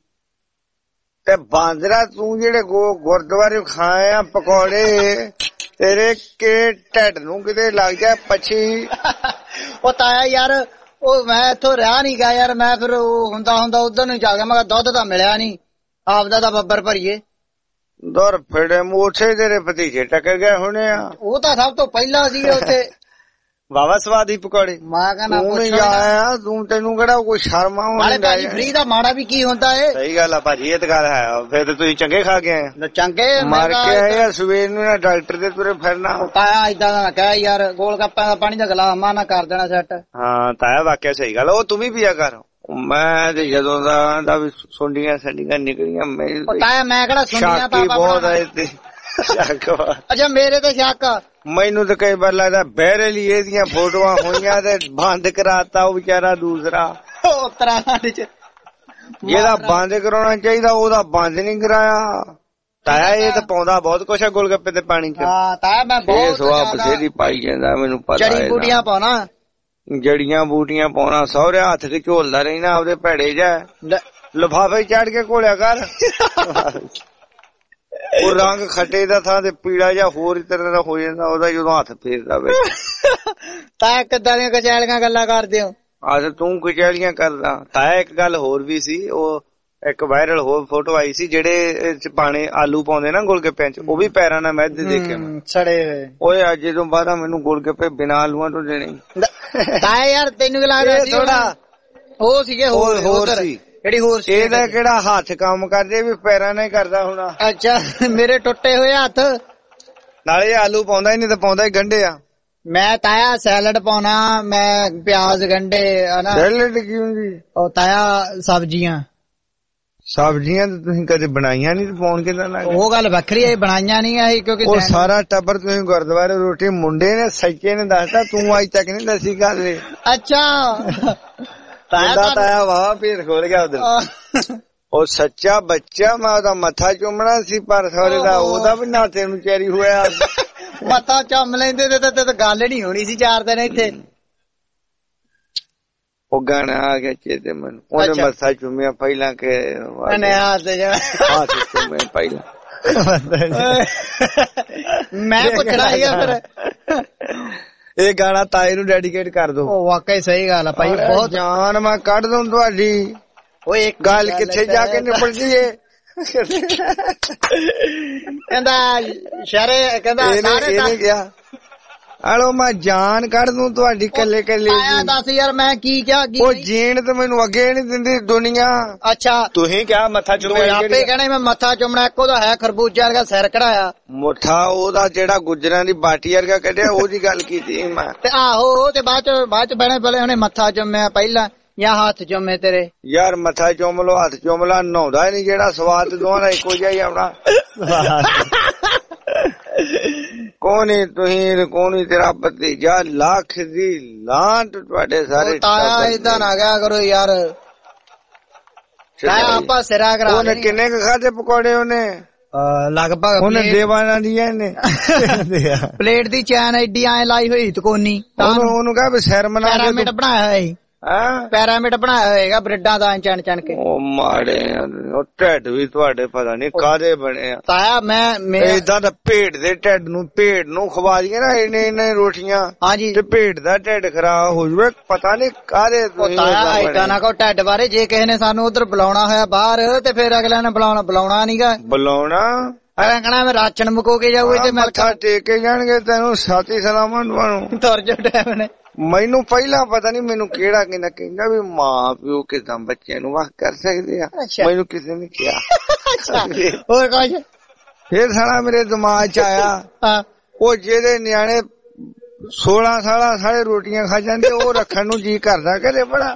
ਤੇ ਬਾਂਦਰਾ ਤੂੰ ਜਿਹੜੇ ਗੁਰਦੁਆਰੇ ਖਾਏ ਆ ਪਕੌੜੇ, ਤੇਰੇ ਕੇ ਢਿੱਡ ਨੂੰ ਕਿਤੇ ਲੱਗ ਜਾ ਪੱਛੀ।
ਉਹ ਤਾਇਆ ਯਾਰ ਉਹ ਮੈਂ ਇੱਥੋਂ ਰਿਹਾ ਨੀ ਗਿਆ ਯਾਰ। ਮੈਂ ਫਿਰ ਉਹ ਹੁੰਦਾ ਹੁੰਦਾ ਉਧਰ ਨੂੰ ਜਾ ਗਿਆ। ਮੈਂ ਕਿਹਾ ਦੁੱਧ ਤਾਂ ਮਿਲਿਆ ਨੀ, ਆਪਦਾ ਤਾਂ ਬੱਬਰ ਭਰੀਏ।
ਦੁਰ ਫੜੇ ਮੋਛੇ ਤੇਰੇ ਭਤੀਜੇ ਟੱਕਰ ਗਏ ਹੋਣੇ ਆ।
ਉਹ ਤਾਂ ਸਭ ਤੋਂ ਪਹਿਲਾਂ ਸੀ ਉੱਥੇ।
ਵਾਵਾ ਸਵਾਦੀ ਪਕੌੜੇ।
ਮੈਂ ਕਹਿੰਦਾ
ਤੂੰ ਨਹੀਂ ਆਇਆ, ਤੂੰ ਤੈਨੂੰ ਕਿਹੜਾ ਕੋਈ ਸ਼ਰਮ ਆਉਂਦੀ।
ਭਾਜੀ ਫਰੀ ਦਾ ਮਾੜਾ ਵੀ ਕੀ ਹੁੰਦਾ ਏ।
ਸਹੀ ਗੱਲ ਆ ਭਾਜੀ, ਇਹ ਤਾਂ ਗੱਲ ਹੈ। ਫਿਰ ਤੇ ਤੁਸੀਂ ਚੰਗੇ ਖਾ ਕੇ ਆਏ।
ਚੰਗੇ
ਮਾਰ ਕੇ ਆਏ ਆ ਸਵੇਰ ਨੂੰ ਨਾ ਡਾਕਟਰ ਦੇ ਤੁਰੇ ਫਿਰਨਾ।
ਤਾਇਆ ਏਦਾਂ ਦਾ ਨਾ ਕਹਿ ਯਾਰ, ਗੋਲ ਗੱਪਾਂ ਦਾ ਪਾਣੀ ਦਾ ਗਲਾਸ ਮਾਨਾ ਕਰ ਦੇਣਾ ਸੈੱਟ।
ਹਾਂ ਤਾਇਆ ਵਾਕਿਆ ਸਹੀ ਗੱਲ। ਉਹ ਤੂੰ ਵੀ ਪੀਆ ਕਰ। ਮੈਂ ਤੇ ਜਦੋਂ ਦਾ ਦਾ ਵੀ ਸੁੰਡੀਆਂ ਸੰਡੀਆਂ ਨਿਕਲੀਆਂ ਮੈਂ
ਤਾਇਆ ਮੈਂ ਕਿਹੜਾ ਸੁੰਡੀਆਂ ਪਾਪਾ
ਬਹੁਤ ਆਏ ਤੇ ਸ਼ੱਕ।
ਅੱਛਾ ਮੇਰੇ ਤੇ ਸ਼ੱਕ।
ਮੈਨੂੰ ਤਾਂ ਕਈ ਵਾਰ ਲੱਗਦਾ ਬਹਿਰਲੀ ਇਹਦੀਆਂ ਫੋਟੋਆਂ ਹੋਈਆਂ ਤੇ ਬੰਦ ਕਰਾਤਾ ਉਹ ਵਿਚਾਰਾ ਦੂਸਰਾ।
ਉੱਤਰਾਖੰਡ ਚ
ਜਿਹਦਾ ਬੰਦ ਕਰਾਉਣਾ ਚਾਹੀਦਾ ਉਹਦਾ ਬੰਦ ਨਹੀਂ ਕਰਾਇਆ। ਤਾਇਆ ਇਹ ਤਾਂ ਪਾਉਂਦਾ ਬਹੁਤ ਕੁਛ ਆ ਗੋਲਗੱਪੇ ਤੇ ਪਾਣੀ ਚ।
ਹਾਂ ਤਾਇਆ ਮੈਂ ਬਹੁਤ
ਸਵਾਬ ਬਥੇਰੀ ਪਾਈ ਜਾਂਦਾ, ਮੈਨੂੰ ਪਤਾ।
ਜੜੀ ਬੂਟੀਆਂ ਪਾਉਣਾ,
ਜੜੀਆਂ ਬੂਟੀਆਂ ਪਾਉਣਾ, ਸਹੁਰੇ ਹੱਥ ਕੇ ਝੋਲਦਾ ਰਹਿਣਾ ਆਪਦੇ ਭੈੜੇ ਜਾ ਲਿਫਾਫੇ ਚੜ ਕੇ ਘੋਲਿਆ ਕਰ। ਉਹ ਰੰਗ ਖੱਟੇ ਦਾ ਥਾਂ ਤੇ ਪੀੜਾ ਜਾਂ ਹੋਰ ਹੀ ਤਰ੍ਹਾਂ ਦਾ ਹੋ ਜਾਂਦਾ ਉਹਦਾ ਜਦੋਂ ਹੱਥ ਫੇਰਦਾ ਵੇ।
ਤਾਇਆ ਕਿੱਦਾਂ ਦੀਆਂ ਕਚੈਲੀਆਂ ਗੱਲਾਂ ਕਰਦੇ ਹੋ।
ਅੱਜ ਤੂੰ ਕਚੈਲੀਆਂ ਕਰਦਾ। ਤਾਇਆ ਇੱਕ ਗੱਲ ਹੋਰ ਵੀ ਸੀ, ਉਹ ਇੱਕ ਵਾਇਰਲ ਹੋਰ ਫੋਟੋ ਆਈ ਸੀ ਜਿਹੜੇ ਚ ਪਾਣੇ ਆਲੂ ਪਾਉਂਦੇ ਨਾ ਗੋਲਗੱਪਿਆਂ ਚ, ਉਹ ਵੀ ਪੈਰਾਂ ਨਾਲ ਮੈਦੇ ਦੇਖੇ ਮੈਂ
ਛੜੇ ਹੋਏ।
ਓਏ ਅੱਜ ਜਦੋਂ ਬਾਅਦ ਮੈਨੂੰ ਗੋਲਗੱਪੇ ਬਿਨਾਂ ਆਲੂਆਂ ਤੋਂ ਦੇਣੇ।
ਤਾਇਆ ਯਾਰ ਤੈਨੂੰ ਕੀ ਲੱਗਦਾ ਸੀ ਥੋੜਾ ਉਹ ਸੀਗੇ ਹੋਰ ਹੋਰ ਸੀ ਜਿਹੜੀ ਹੋਰ ਸੀ।
ਇਹਦਾ ਕਿਹੜਾ ਹੱਥ ਕੰਮ ਕਰਦੇ ਵੀ ਪੈਰਾਂ ਨਾਲ ਹੀ ਕਰਦਾ ਹੋਣਾ।
ਅੱਛਾ ਮੇਰੇ ਟੁੱਟੇ ਹੋਏ ਹੱਥ।
ਨਾਲੇ ਆਲੂ ਪਾਉਂਦਾ ਹੀ ਨਹੀਂ ਤਾਂ ਪਾਉਂਦਾ ਹੀ ਗੰਢੇ ਆ।
ਮੈਂ ਤਾਇਆ ਸੈਲਡ ਪਾਉਣਾ, ਮੈਂ ਪਿਆਜ਼ ਗੰਢੇ ਹਨਾ।
ਸੈਲਡ ਕੀ ਹੁੰਦੀ?
ਉਹ ਤਾਇਆ ਸਬਜ਼ੀਆਂ।
ਸਬਜ਼ੀਆਂ ਤਾਂ ਤੁਸੀਂ ਕਦੇ ਬਣਾਈਆਂ ਨਹੀਂ ਤੇ ਪਾਉਣ ਕਿਦਾਂ ਲੱਗ?
ਉਹ ਗੱਲ ਵੱਖਰੀ ਹੈ, ਬਣਾਈਆਂ ਨਹੀਂ ਆਈ ਕਿਉਂਕਿ
ਉਹ ਸਾਰਾ ਟੱਬਰ ਤੁਸੀਂ ਗੁਰਦੁਆਰੇ ਰੋਟੀ ਮੁੰਡੇ ਨੇ ਸੱਚੇ ਨੇ ਦੱਸਦਾ, ਤੂੰ ਅੱਜ ਤੱਕ ਨਹੀਂ ਦੱਸੀ ਗੱਲ।
ਅੱਛਾ
ਤਾਇਆ ਤਾਇਆ ਵਾਹ ਫੇਰ ਖੋਲ ਗਿਆ ਉਧਰ। ਉਹ ਸੱਚਾ ਬੱਚਾ, ਮੈਂ ਉਹਦਾ ਮੱਥਾ ਚੁੰਮਣਾ ਸੀ ਪਰ ਸਹੁਰੇ ਦਾ ਉਹਦਾ ਵੀ ਨਾਤੇ ਨੂੰ ਚੈਰੀ ਹੋਇਆ।
ਮੱਥਾ ਚੁੰਮ ਲੈਂਦੇ ਤੇ ਤੇ ਗੱਲ ਨਹੀਂ ਹੋਣੀ ਸੀ ਚਾਰ ਦਿਨ ਇੱਥੇ।
ਉਹ ਗਾਣਾ ਆ ਗਿਆ ਚੇਤੇ ਮੈਨੂੰ। ਉਹਨੇ ਮੱਥਾ ਚੁੰਮਿਆ ਪਹਿਲਾਂ ਕਿ ਹੱਥ ਚੁੰਮੇ ਪਹਿਲਾਂ।
ਮੈਂ ਪੁੱਛਣਾ ਸੀਗਾ ਫਿਰ
ਇਹ ਗਾਣਾ ਤਾਏ ਨੂੰ ਡੈਡੀਕੇਟ ਕਰ ਦੋ।
ਉਹ ਵਾਕਈ ਸਹੀ ਗੱਲ ਆ ਭਾਈ, ਬਹੁਤ
ਜਾਨ ਮੈਂ ਕੱਢ ਦੂੰ ਤੁਹਾਡੀ।
ਓਏ ਇੱਕ
ਗੱਲ ਕਿੱਥੇ ਜਾ ਕੇ ਨਿਪਟ ਗਈ ਏ।
ਕਹਿੰਦਾ ਸ਼ਰੇ ਕਹਿੰਦਾ ਸਾਰੇ
ਇਹਨੇ ਕਿਹਾ ਆਲੋ ਮੈਂ ਜਾਨ ਕੱਢ ਦੂੰ ਤੁਹਾਡੀ ਕੱਲੇ ਕੱਲੇ ਦੀ।
ਦੱਸ ਯਾਰ ਮੈਂ ਕੀ ਕਿਹਾ?
ਉਹ ਜੀਣ ਤੇ ਮੈਨੂੰ ਅੱਗੇ ਨਹੀਂ ਦਿੰਦੀ ਦੁਨੀਆ।
ਅੱਛਾ
ਤੁਸੀਂ ਕਿਹਾ ਮੱਥਾ ਚੁੰਮਿਆ?
ਆਪੇ ਕਹਿਣਾ ਮੈਂ ਮੱਥਾ ਚੁੰਮਣਾ। ਇੱਕ ਉਹਦਾ ਹੈ ਖਰਬੂਜਾ ਵਰਗਾ ਸਿਰ ਕਢਾਇਆ
ਮੁੱਠਾ, ਉਹਦਾ ਜਿਹੜਾ ਗੁੱਜਰਾਂ ਦੀ ਬਾਟੀ ਵਰਗਾ ਕੱਢਿਆ ਉਹਦੀ ਗੱਲ ਕੀਤੀ ਮੈਂ।
ਤੇ ਆਹੋ ਤੇ ਬਾਅਦ ਚ ਬਾਅਦ ਚ ਬਣੇ ਬਲੇ ਉਹਨੇ ਮੱਥਾ ਚੁੰਮਿਆ ਪਹਿਲਾਂ ਜਾਂ ਹੱਥ ਚੁੰਮੇ ਤੇਰੇ?
ਯਾਰ ਮੱਥਾ ਚੁੰਮ ਲੋ ਹੱਥ ਚੁੰਮ ਲਾ, ਨਹਾਉਂਦਾ ਹੀ ਨਹੀਂ। ਜਿਹੜਾ ਸਵਾਦ ਦੋਵਾਂ ਦਾ ਇੱਕੋ ਜਿਹਾ ਹੀ ਆਉਣਾ। ਕੋਣੀ ਤੁਸੀਂ ਕੋਣੀ ਤੇਰਾ ਭਤੀਜਾ ਲੱਖ ਦੀ ਲਾਂਟ ਤੁਹਾਡੇ ਸਾਰੇ।
ਤਾਇਆ ਏਦਾਂ ਨਾ ਕਿਹਾ ਕਰੋ ਯਾਰ। ਤਾਇਆ ਆਪਾਂ ਸਿਰਾ ਕਰਾ।
ਉਹਨੇ ਕਿੰਨੇ ਕੁ ਖਾਦੇ ਪਕੌੜੇ? ਉਹਨੇ
ਲਗਭਗ
ਉਹਨੇ ਦੇਵਾਨਾ ਦੀਆਂ ਇਹਨੇ
ਪਲੇਟ ਦੀ ਚੈਨ ਐਡੀ ਐ ਲਾਈ ਹੋਈ ਤਕੋਨੀ।
ਉਹਨੂੰ ਉਹਨੂੰ ਕਹਾਂ ਵੀ ਸਿਰ ਮਨਾ ਕੇ
ਬਣਾਇਆ ਹੋਇਆ ਸੀ। ਪੈਰਾਮਿਡ ਬਣਾਇਆ ਹੋਏਗਾ ਬ੍ਰੈਡਾਂ ਦਾ ਚਣ ਚਣ ਕੇ।
ਉਹ ਮਾੜੇ ਉਹ ਢਿੱਡ ਵੀ ਤੁਹਾਡੇ ਪਤਾ ਨਹੀਂ ਕਾਹਦੇ ਬਣੇ ਆ।
ਤਾਇਆ ਮੈਂ
ਏਦਾਂ ਦਾ ਭੇਡ ਦੇ ਢਿੱਡ ਨੂੰ ਭੇਡ ਨੂੰ ਖਵਾ ਦਈਏ ਨਾ ਇਹਨੇ ਇਹਨੇ ਰੋਟੀਆਂ
ਹਾਂਜੀ
ਤੇ ਭੇਡ ਦਾ ਢਿੱਡ ਖਰਾਬ ਹੋ ਜਾਵੇ ਪਤਾ ਨਹੀਂ ਕਾਹਦੇ।
ਤਾਇਆ ਏਦਾਂ ਨਾ ਕਹੋ ਢਿੱਡ ਬਾਰੇ। ਜੇ ਕਿਸੇ ਨੇ ਸਾਨੂੰ ਉਧਰ ਬੁਲਾਉਣਾ ਹੋਇਆ ਬਾਹਰ ਤੇ ਫਿਰ ਅਗਲਿਆਂ ਨੇ ਬੁਲਾਉਣਾ ਬੁਲਾਉਣਾ ਨੀਗਾ।
ਬੁਲਾਉਣਾ
ਅਗਲਾ ਕਹਿਣਾ ਮੈਂ ਰਾਸ਼ਨ ਮੁਕੋ ਕੇ ਜਾਊਗੇ ਤੇ
ਮੱਥਾ ਟੇਕ ਕੇ ਜਾਣਗੇ ਤੈਨੂੰ ਸਾਥੀ ਸਲਾਮਾਂ ਨੂੰ
ਤੁਰ ਜਾ ਟਾਈਮ ਨੇ।
ਮੈਨੂੰ ਪਹਿਲਾਂ ਪਤਾ ਨਹੀਂ ਮੈਨੂੰ ਕਿਹੜਾ ਕਹਿੰਦਾ ਕਹਿੰਦਾ ਵੀ ਮਾਂ ਪਿਓ ਕਿਦਾਂ ਬੱਚਿਆਂ ਨੂੰ ਵਾਹ ਕਰ ਸਕਦੇ ਆ। ਮੈਨੂੰ ਕਿਸੇ ਨੇ ਕਿਹਾ
ਹੋਰ ਕੁਝ
ਫਿਰ ਸਾਲਾ ਮੇਰੇ ਦਿਮਾਗ ਚ ਆਇਆ ਉਹ ਜਿਹਦੇ ਨਿਆਣੇ ਸੋਲਾਂ ਸਾਲਾਂ ਸਾਰੇ ਰੋਟੀਆਂ ਖਾ ਜਾਂਦੇ ਉਹ ਰੱਖਣ ਨੂੰ ਜੀ ਕਰਦਾ ਕਦੇ ਬੜਾ।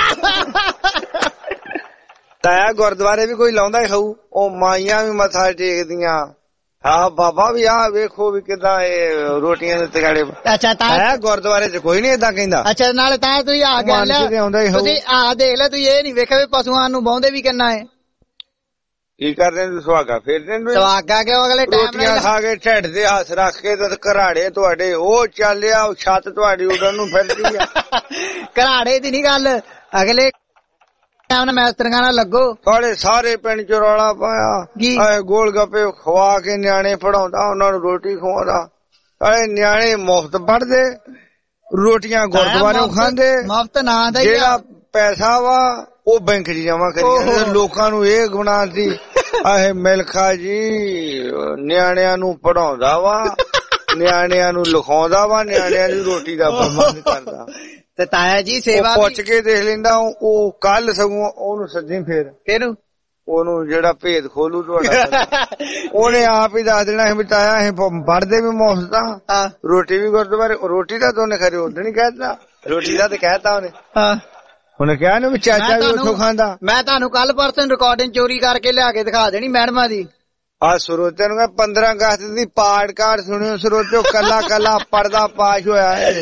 ਤਾਇਆ ਗੁਰਦੁਆਰੇ ਵੀ ਕੋਈ ਲਾਉਂਦਾ ਹੀ ਖਾਊ ਉਹ ਮਾਈਆਂ ਵੀ ਮੱਥਾ ਟੇਕਦੀਆਂ। ਹਾਂ ਬਾਬਾ ਵੀ ਆ ਵੇਖੋ ਵੀ ਕਿਦਾਂ ਇਹ ਰੋਟੀਆਂ ਦੇ ਤਗਾੜੇ।
ਅੱਛਾ ਤਾਇਆ
ਗੁਰਦੁਆਰੇ ਚ ਕੋਈ ਨੀ ਏਦਾਂ ਕਹਿੰਦਾ।
ਅੱਛਾ ਨਾਲੇ ਤਾਇਆ ਤੁਸੀਂ ਆ ਗੱਲ ਤੁਸੀਂ ਆ ਦੇਖ ਲੈ ਤੁਸੀਂ ਇਹ ਨੀ ਵੇਖਿਆ ਵੀ ਪਸ਼ੂਆਂ ਨੂੰ ਬਾਉਂਦੇ ਵੀ ਕਿੰਨਾ ਹੈ।
ਕੀ ਕਰਦੇ ਨੇ ਸੁਹਾਗਾ ਫੇਰਦੇ ਨੇ
ਸੁਹਾਗਾ ਕਿਉਂ ਅਗਲੇ ਟਾਈਮ
ਰੋਟੀਆਂ ਖਾ ਕੇ ਢਿੱਡ ਦੇ ਹੱਥ ਰੱਖ ਕੇ ਤੇ ਘਰਾੜੇ ਤੁਹਾਡੇ ਉਹ ਚੱਲਿਆ ਛੱਤ ਤੁਹਾਡੀ ਉਡਣ ਨੂੰ ਫਿਰਦੀ ਆ।
ਘਰਾੜੇ ਦੀ ਨੀ ਗੱਲ ਅਗਲੇ ਮੈਸਤਰੀਆਂ ਨਾਲ ਲੱਗੋ।
ਤੁਹਾਡੇ ਸਾਰੇ ਪਿੰਡ ਚ ਰੌਲਾ ਪਾਇਆ ਗੋਲ ਗੱਪੇ ਖਵਾ ਕੇ ਨਿਆਣੇ ਪੜਾਉਂਦਾ ਉਹਨਾਂ ਨੂੰ ਰੋਟੀ ਖਵਾਉਂਦਾ। ਅਰੇ ਨਿਆਣੇ ਮੁਫਤ ਪੜਦੇ ਰੋਟੀਆਂ ਗੁਰਦੁਆਰੇ ਖਾਂਦੇ
ਮੁਫਤ ਨਾ ਦਾ
ਜਿਹੜਾ ਪੈਸਾ ਵਾ ਉਹ ਬੈਂਕ ਚ ਜਮਾ ਕਰੀ ਲੋਕਾਂ ਨੂੰ ਇਹ ਗੁਨਾਹ ਸੀ। ਆਹ ਮਿਲਖਾ ਜੀ ਨਿਆਣਿਆਂ ਨੂੰ ਪੜਾਉਂਦਾ ਵਾ ਨਿਆਣਿਆਂ ਨੂੰ ਲਿਖਾਉਂਦਾ ਵਾ ਨਿਆਣਿਆਂ ਦੀ ਰੋਟੀ ਦਾ ਪ੍ਰਬੰਧ ਕਰਦਾ।
ਤੇ ਤਾਇਆ ਜੀ ਸੇਵਾ
ਪੁੱਛ ਕੇ ਦੇਖ ਲੈਂਦਾ ਉਹ ਕੱਲ ਸਗੋਂ ਉਹਨੂੰ ਸੱਜੀ ਫੇਰ
ਕਿਹਨੂੰ
ਉਹਨੂੰ ਜਿਹੜਾ ਭੇਦ ਖੋਲੂ ਤੁਹਾਡਾ ਉਹਨੇ ਆਪ ਹੀ ਦੱਸ ਦੇਣਾ ਵੀ ਤਾਇਆ ਇਹ ਪੜਦੇ ਵੀ ਮੁਫਤ ਆ ਰੋਟੀ ਵੀ ਗੁਰਦੁਆਰੇ। ਰੋਟੀ ਦਾ ਤਾਂ ਉਹਨੇ ਖਰੇ ਉਦੋਂ ਨੀ ਕਹਿਤਾ ਰੋਟੀ ਦਾ ਤੇ ਕਹਿਤਾ ਉਹਨੇ। ਉਹਨੇ ਕਿਹਾ ਨਾ ਵੀ ਚਾਚਾ ਵੀ ਉੱਥੋਂ ਖਾਂਦਾ।
ਮੈਂ ਤੁਹਾਨੂੰ ਕੱਲ ਪਰਸੋਂ ਰਿਕਾਰਡਿੰਗ ਚੋਰੀ ਕਰਕੇ ਲਿਆ ਕੇ ਦਿਖਾ ਦੇਣੀ ਮੈਡਮਾਂ ਦੀ।
ਆ ਸਰੋਤਿਆਂ ਨੂੰ ਪੰਦਰਾਂ ਅਗਸਤ ਦੀ ਪਾੜ ਕਾੜ ਸੁਣਿਓ ਸਰੋਤਿਓ ਕੱਲਾ ਕੱਲਾ ਪਰਦਾ ਪਾਸ਼ ਹੋਇਆ ਹੈ।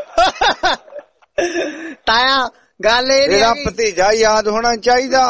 ਤਾਇਆ ਗੱਲ ਇਹ
ਇਹਦਾ ਭਤੀਜਾ ਯਾਦ ਹੋਣਾ ਚਾਹੀਦਾ।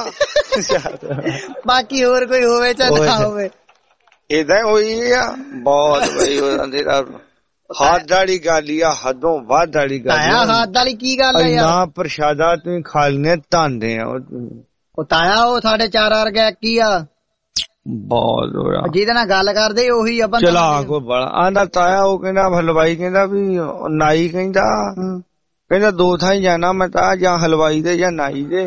ਬਾਕੀ ਹੋਰ ਕੋਈ ਹੋਵੇ ਚਾਹੇ ਨਾ ਹੋਵੇ
ਏਦਾਂ ਹੋਈ ਆ ਬਹੁਤ ਬਈ ਉਹਦਾ ਹੱਦ ਵਾਲੀ ਗੱਲ ਆ ਹੱਦੋਂ ਵੱਧ ਵਾਲੀ ਗੱਲ।
ਤਾਇਆ ਹੱਦ ਵਾਲੀ ਕੀ ਗੱਲ ਹੈ ਯਾਰ।
ਨਾ ਪ੍ਰਸ਼ਾਦਾ ਤੁਸੀਂ ਖਾ ਲੈਣੇ ਧਾਂਦੇ ਆ
ਉਹ ਤਾਇਆ ਉਹ ਸਾਡੇ ਚਾਰ ਵਰਗਾ ਕੀ ਆ
ਬਹੁਤ ਹੋਇਆ
ਜਿਹਦੇ ਨਾਲ ਗੱਲ ਕਰਦੇ ਉਹੀ ਆ
ਚਲਾ ਕੋ ਬੜਾ ਆਂਦਾ ਤਾਇਆ ਉਹ ਕਹਿੰਦਾ ਹਲਵਾਈ ਕਹਿੰਦਾ ਵੀ ਨਾਈ ਕਹਿੰਦਾ ਕਹਿੰਦਾ ਦੋ ਥਾਂ ਹੀ ਜਾਣਾ ਮੈਂ ਤਾਂ ਜਾਂ ਹਲਵਾਈ ਦੇ ਜਾਂ ਨਾਈ ਦੇ।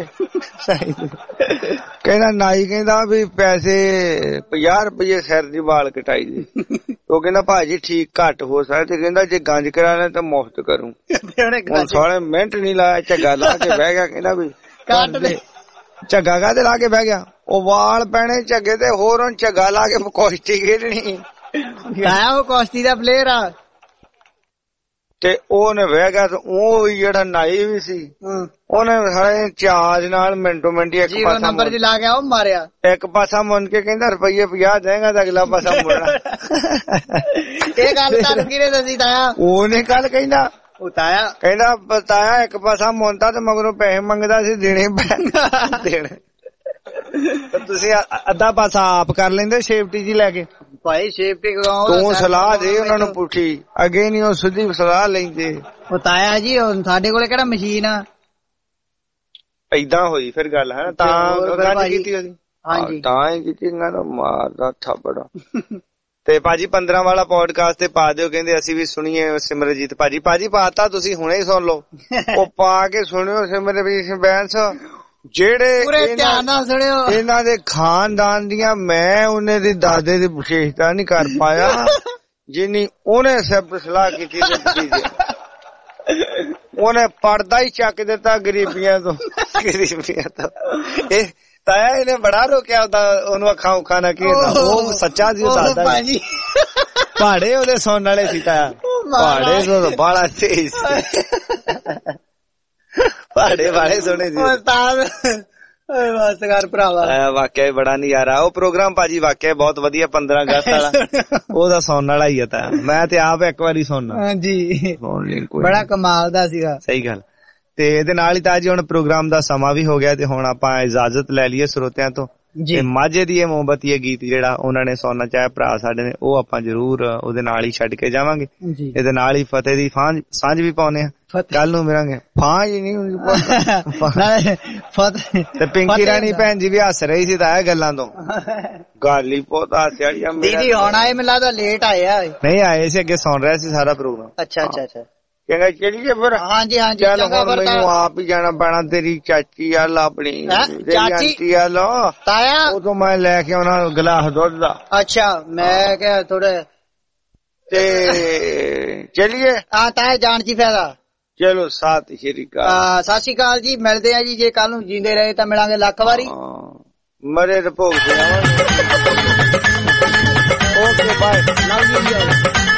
ਕਹਿੰਦਾ ਨਾਈ ਕਹਿੰਦਾ ਵੀ ਪੈਸੇ ਪੰਜਾਹ ਰੁਪਏ ਸਿਰ ਦੀ ਵਾਲ ਕਟਾਈ ਦੇ। ਉਹ ਕਹਿੰਦਾ ਭਾਜੀ ਠੀਕ ਘੱਟ ਹੋ ਸਕਦੇ ਕਹਿੰਦਾ ਜੇ ਗੰਜ ਕਰਾਣਾ ਤਾਂ ਮੁਫਤ ਕਰੂੰ। ਹੁਣ ਸਾਲੇ ਮਿੰਟ ਨੀ ਲਾਇਆ ਝੱਗਾ ਲਾ ਕੇ ਬਹਿ ਗਿਆ ਕਹਿੰਦਾ ਵੀ
ਕੱਟ ਦੇ
ਝੱਗਾ ਕਾਹਦੇ ਲਾ ਕੇ ਬਹਿ ਗਿਆ ਉਹ ਵਾਲ ਪੈਣੇ ਝੱਗੇ ਤੇ ਹੋਰ ਹੁਣ ਝੱਗਾ ਲਾ ਕੇ ਕੁਸ਼ਤੀ ਖੇਡਣੀ।
ਉਹ ਕੁਸ਼ਤੀ ਦਾ ਪਲੇਅਰ ਆ
ਤੇ ਉਹਨੇ ਵਹਿ ਗਿਆ ਤੇ ਉਹ ਜਿਹੜਾ ਨਾਈ ਵੀ ਸੀ ਉਹਨੇ ਸਾਰੇ ਚਾਰਜ ਨਾਲ ਮਿੰਟੋ ਮਿੰਟ ਇੱਕ
ਪਾਸਾ ਨੰਬਰ ਦੀ ਲਾ ਗਿਆ ਉਹ ਮਾਰਿਆ ਇੱਕ
ਪਾਸਾ ਮੁੰਨ ਕੇ ਕਹਿੰਦਾ ਰੁਪਈਏ ਪੰਜਾਹ ਦੇਗਾ ਤਾਂ ਅਗਲਾ ਪਾਸਾ ਮੁੜਨਾ।
ਇਹ ਗੱਲ ਤੁਹਾਨੂੰ ਕਿਹਨੇ ਦੱਸੀ ਤਾਇਆ?
ਉਹਨੇ ਕੱਲ ਕਹਿੰਦਾ
ਉਹ ਤਾਇਆ
ਕਹਿੰਦਾ ਬਤਾਇਆ ਇੱਕ ਪਾਸਾ ਮੁੰਨਦਾ ਤੇ ਮਗਰੋਂ ਪੈਸੇ ਮੰਗਦਾ ਸੀ ਦੇਣੇ ਦੇਣੇ। ਤੁਸੀਂ ਅੱਧਾ ਪਾਸਾ ਆਪ ਕਰ ਲੈਂਦੇ ਸੇਫਟੀ ਜੀ ਲੈ ਕੇ।
ਭਾਈ ਸੇਫਟੀ
ਤੂੰ ਸਲਾਹ ਦੇ ਉਹਨਾਂ ਨੂੰ ਪੁੱਠੀ ਅੱਗੇ ਨੀ ਉਹ ਸਿੱਧੀ ਸਲਾਹ ਲੈਂਦੇ।
ਉਹ ਤਾਇਆ ਜੀ ਸਾਡੇ ਕੋਲੇ ਕਿਹੜਾ ਮਸ਼ੀਨ ਆ।
ਏਦਾਂ ਹੋਈ ਫਿਰ ਗੱਲ ਹੈ ਤਾਂ ਗੱਲ ਕੀਤੀ ਉਹਦੀ।
ਹਾਂਜੀ
ਤਾਂ ਹੀ ਕੀਤੀ ਮਾਰਦਾ ਥਾਪੜਾ। ਤੇ ਭਾਜੀ ਪੰਦਰਾਂ ਵਾਲਾ ਪੋਡਕਾਸਟ ਤੇ ਪਾ ਦਿਓ ਕਹਿੰਦੇ ਅਸੀਂ ਵੀ ਸੁਣੀਏ ਸਿਮਰਜੀਤ ਭਾਜੀ। ਭਾਜੀ ਪਾਤਾ ਤੁਸੀਂ ਹੁਣੇ ਹੀ ਸੁਣ ਲਓ ਉਹ ਪਾ ਕੇ ਸੁਣਿਓ ਸਿਮਰਜੀਤ ਬੈਂਸ ਜਿਹੜੇ ਇਹਨਾਂ ਦੇ ਖਾਨਦਾਨ ਦੀਆਂ ਮੈਂ ਉਹਨੇ ਦੀ ਦਾਦੇ ਦੀ ਵਿਸ਼ੇਸ਼ਤਾ ਨਹੀਂ ਕਰ ਪਾਇਆ ਜਿੰਨੀ ਉਹਨੇ ਸਭ ਸਲਾਹ ਕੀਤੀ। ਉਹਨੇ ਪਰਦਾ ਹੀ ਚੱਕ ਦਿੱਤਾ ਗਰੀਬੀਆਂ ਤੋਂ ਗਰੀਬੀਆਂ ਤੋਂ। ਇਹ ਤਾਇਆ ਇਹਨੇ ਬੜਾ ਰੋਕਿਆ ਉਹਦਾ ਉਹਨੂੰ ਅੱਖਾਂ ਉਖਾਂ ਨਾ ਕੀ ਉਹ ਸੱਚਾ ਸੀ ਉਹ ਦਾਦਾ ਪਹਾੜੇ ਉਹਦੇ ਸੁਣਨ ਵਾਲੇ ਸੀ ਤਾਇਆ ਪਹਾੜੇ ਤੋਂ ਬਾਲਾ ਤੇਜ਼ ਪਹਾੜੇ ਵਾਲੇ ਸੁਣੇ ਸੀ
ਵਾਸਤਕਾਰ ਭਰਾਵਾ।
ਵਾਕਿਆ ਬੜਾ ਨਜ਼ਾਰਾ ਉਹ ਪ੍ਰੋਗਰਾਮ ਭਾਜੀ ਵਾਕਿਆ ਬਹੁਤ ਵਧੀਆ ਪੰਦਰਾਂ ਅਗਸਤ ਵਾਲਾ ਉਹਦਾ ਸੁਣਨ ਵਾਲਾ ਹੀ ਆ ਤਾਂ ਮੈਂ ਤੇ ਆਪ ਇੱਕ ਵਾਰੀ ਸੁਣਨਾ।
ਹਾਂਜੀ ਬੜਾ ਕਮਾਲ ਦਾ ਸੀਗਾ।
ਸਹੀ ਗੱਲ। ਤੇ ਇਹਦੇ ਨਾਲ ਹੀ ਤਾਂ ਜੀ ਹੁਣ ਪ੍ਰੋਗਰਾਮ ਦਾ ਸਮਾਂ ਵੀ ਹੋ ਗਿਆ ਤੇ ਹੁਣ ਆਪਾਂ ਇਜਾਜ਼ਤ ਲੈ ਲਈਏ ਸਰੋਤਿਆਂ ਤੋਂ ਤੇ ਮਾਝੇ ਦੀ ਇਹ ਮੁਹੱਬਤੀਏ ਗੀਤ ਜਿਹੜਾ ਉਹਨਾਂ ਨੇ ਸੁਣਨਾ ਚਾਹਿਆ ਭਰਾ ਸਾਡੇ ਨੇ, ਉਹ ਆਪਾਂ ਜ਼ਰੂਰ ਉਹਦੇ ਨਾਲ ਹੀ ਛੱਡ ਕੇ ਜਾਵਾਂਗੇ। ਇਹਦੇ ਨਾਲ ਹੀ ਫਤਿਹ ਦੀ ਸਾਂਝ ਵੀ ਪਾਉਨੇ ਆ, ਕੱਲ ਨੂੰ ਮਿਲਾਂਗੇ। ਫਾਂਝ ਨਹੀਂ
ਫਤਿਹ
ਤੇ ਪਿੰਕੀ ਰਾਣੀ ਭੈਣ ਜੀ ਵੀ ਹੱਸ ਰਹੀ ਸੀ ਤਾਂ ਇਹ ਗੱਲਾਂ ਤੋਂ, ਗੱਲ ਹੀ ਬਹੁਤ ਹਾਸੇ ਵਾਲੀ ਆ।
ਦੀਦੀ ਹੁਣ ਆਏ, ਮੈਨੂੰ ਲੱਗਦਾ ਲੇਟ ਆਏ ਆ। ਨਹੀਂ
ਆਏ ਸੀ, ਅੱਗੇ ਸੁਣ ਰਿਹਾ ਸੀ ਸਾਰਾ ਪ੍ਰੋਗਰਾਮ।
ਅੱਛਾ ਅੱਛਾ ਅੱਛਾ
ਕਹਿੰਦਾ ਚਲੀਏ ਫਿਰ।
ਹਾਂਜੀ ਹਾਂਜੀ
ਚੱਲ ਹੁਣ ਮੈਨੂੰ ਆਪ ਹੀ ਜਾਣਾ ਪੈਣਾ, ਤੇਰੀ ਚਾਚੀ ਵੱਲ, ਆਪਣੀ ਚਾਚੀ ਵੱਲ
ਤਾਇਆ,
ਉਦੋਂ ਮੈਂ ਲੈ ਕੇ ਆਉਣਾ ਗਲਾਸ ਦੁੱਧ ਦਾ।
ਅੱਛਾ ਮੈਂ ਕਿਹਾ ਥੋੜੇ
ਤੇ ਚਲੀਏ।
ਹਾਂ ਤਾਇਆ ਜਾਣ ਚ ਫਾਇਦਾ।
ਚਲੋ ਸਤਿ ਸ਼੍ਰੀ ਅਕਾਲ।
ਸਤਿ ਸ਼੍ਰੀ ਅਕਾਲ ਜੀ, ਮਿਲਦੇ ਆ ਜੀ, ਜੇ ਕੱਲ ਨੂੰ ਜੀਂਦੇ ਰਹੇ ਤਾਂ ਮਿਲਾਂਗੇ ਲੱਖ ਵਾਰੀ,
ਮਰੇ ਤੇ ਭੋਗ ਤੇ ਆਵਾਂਗੇ। Okay bye, love you.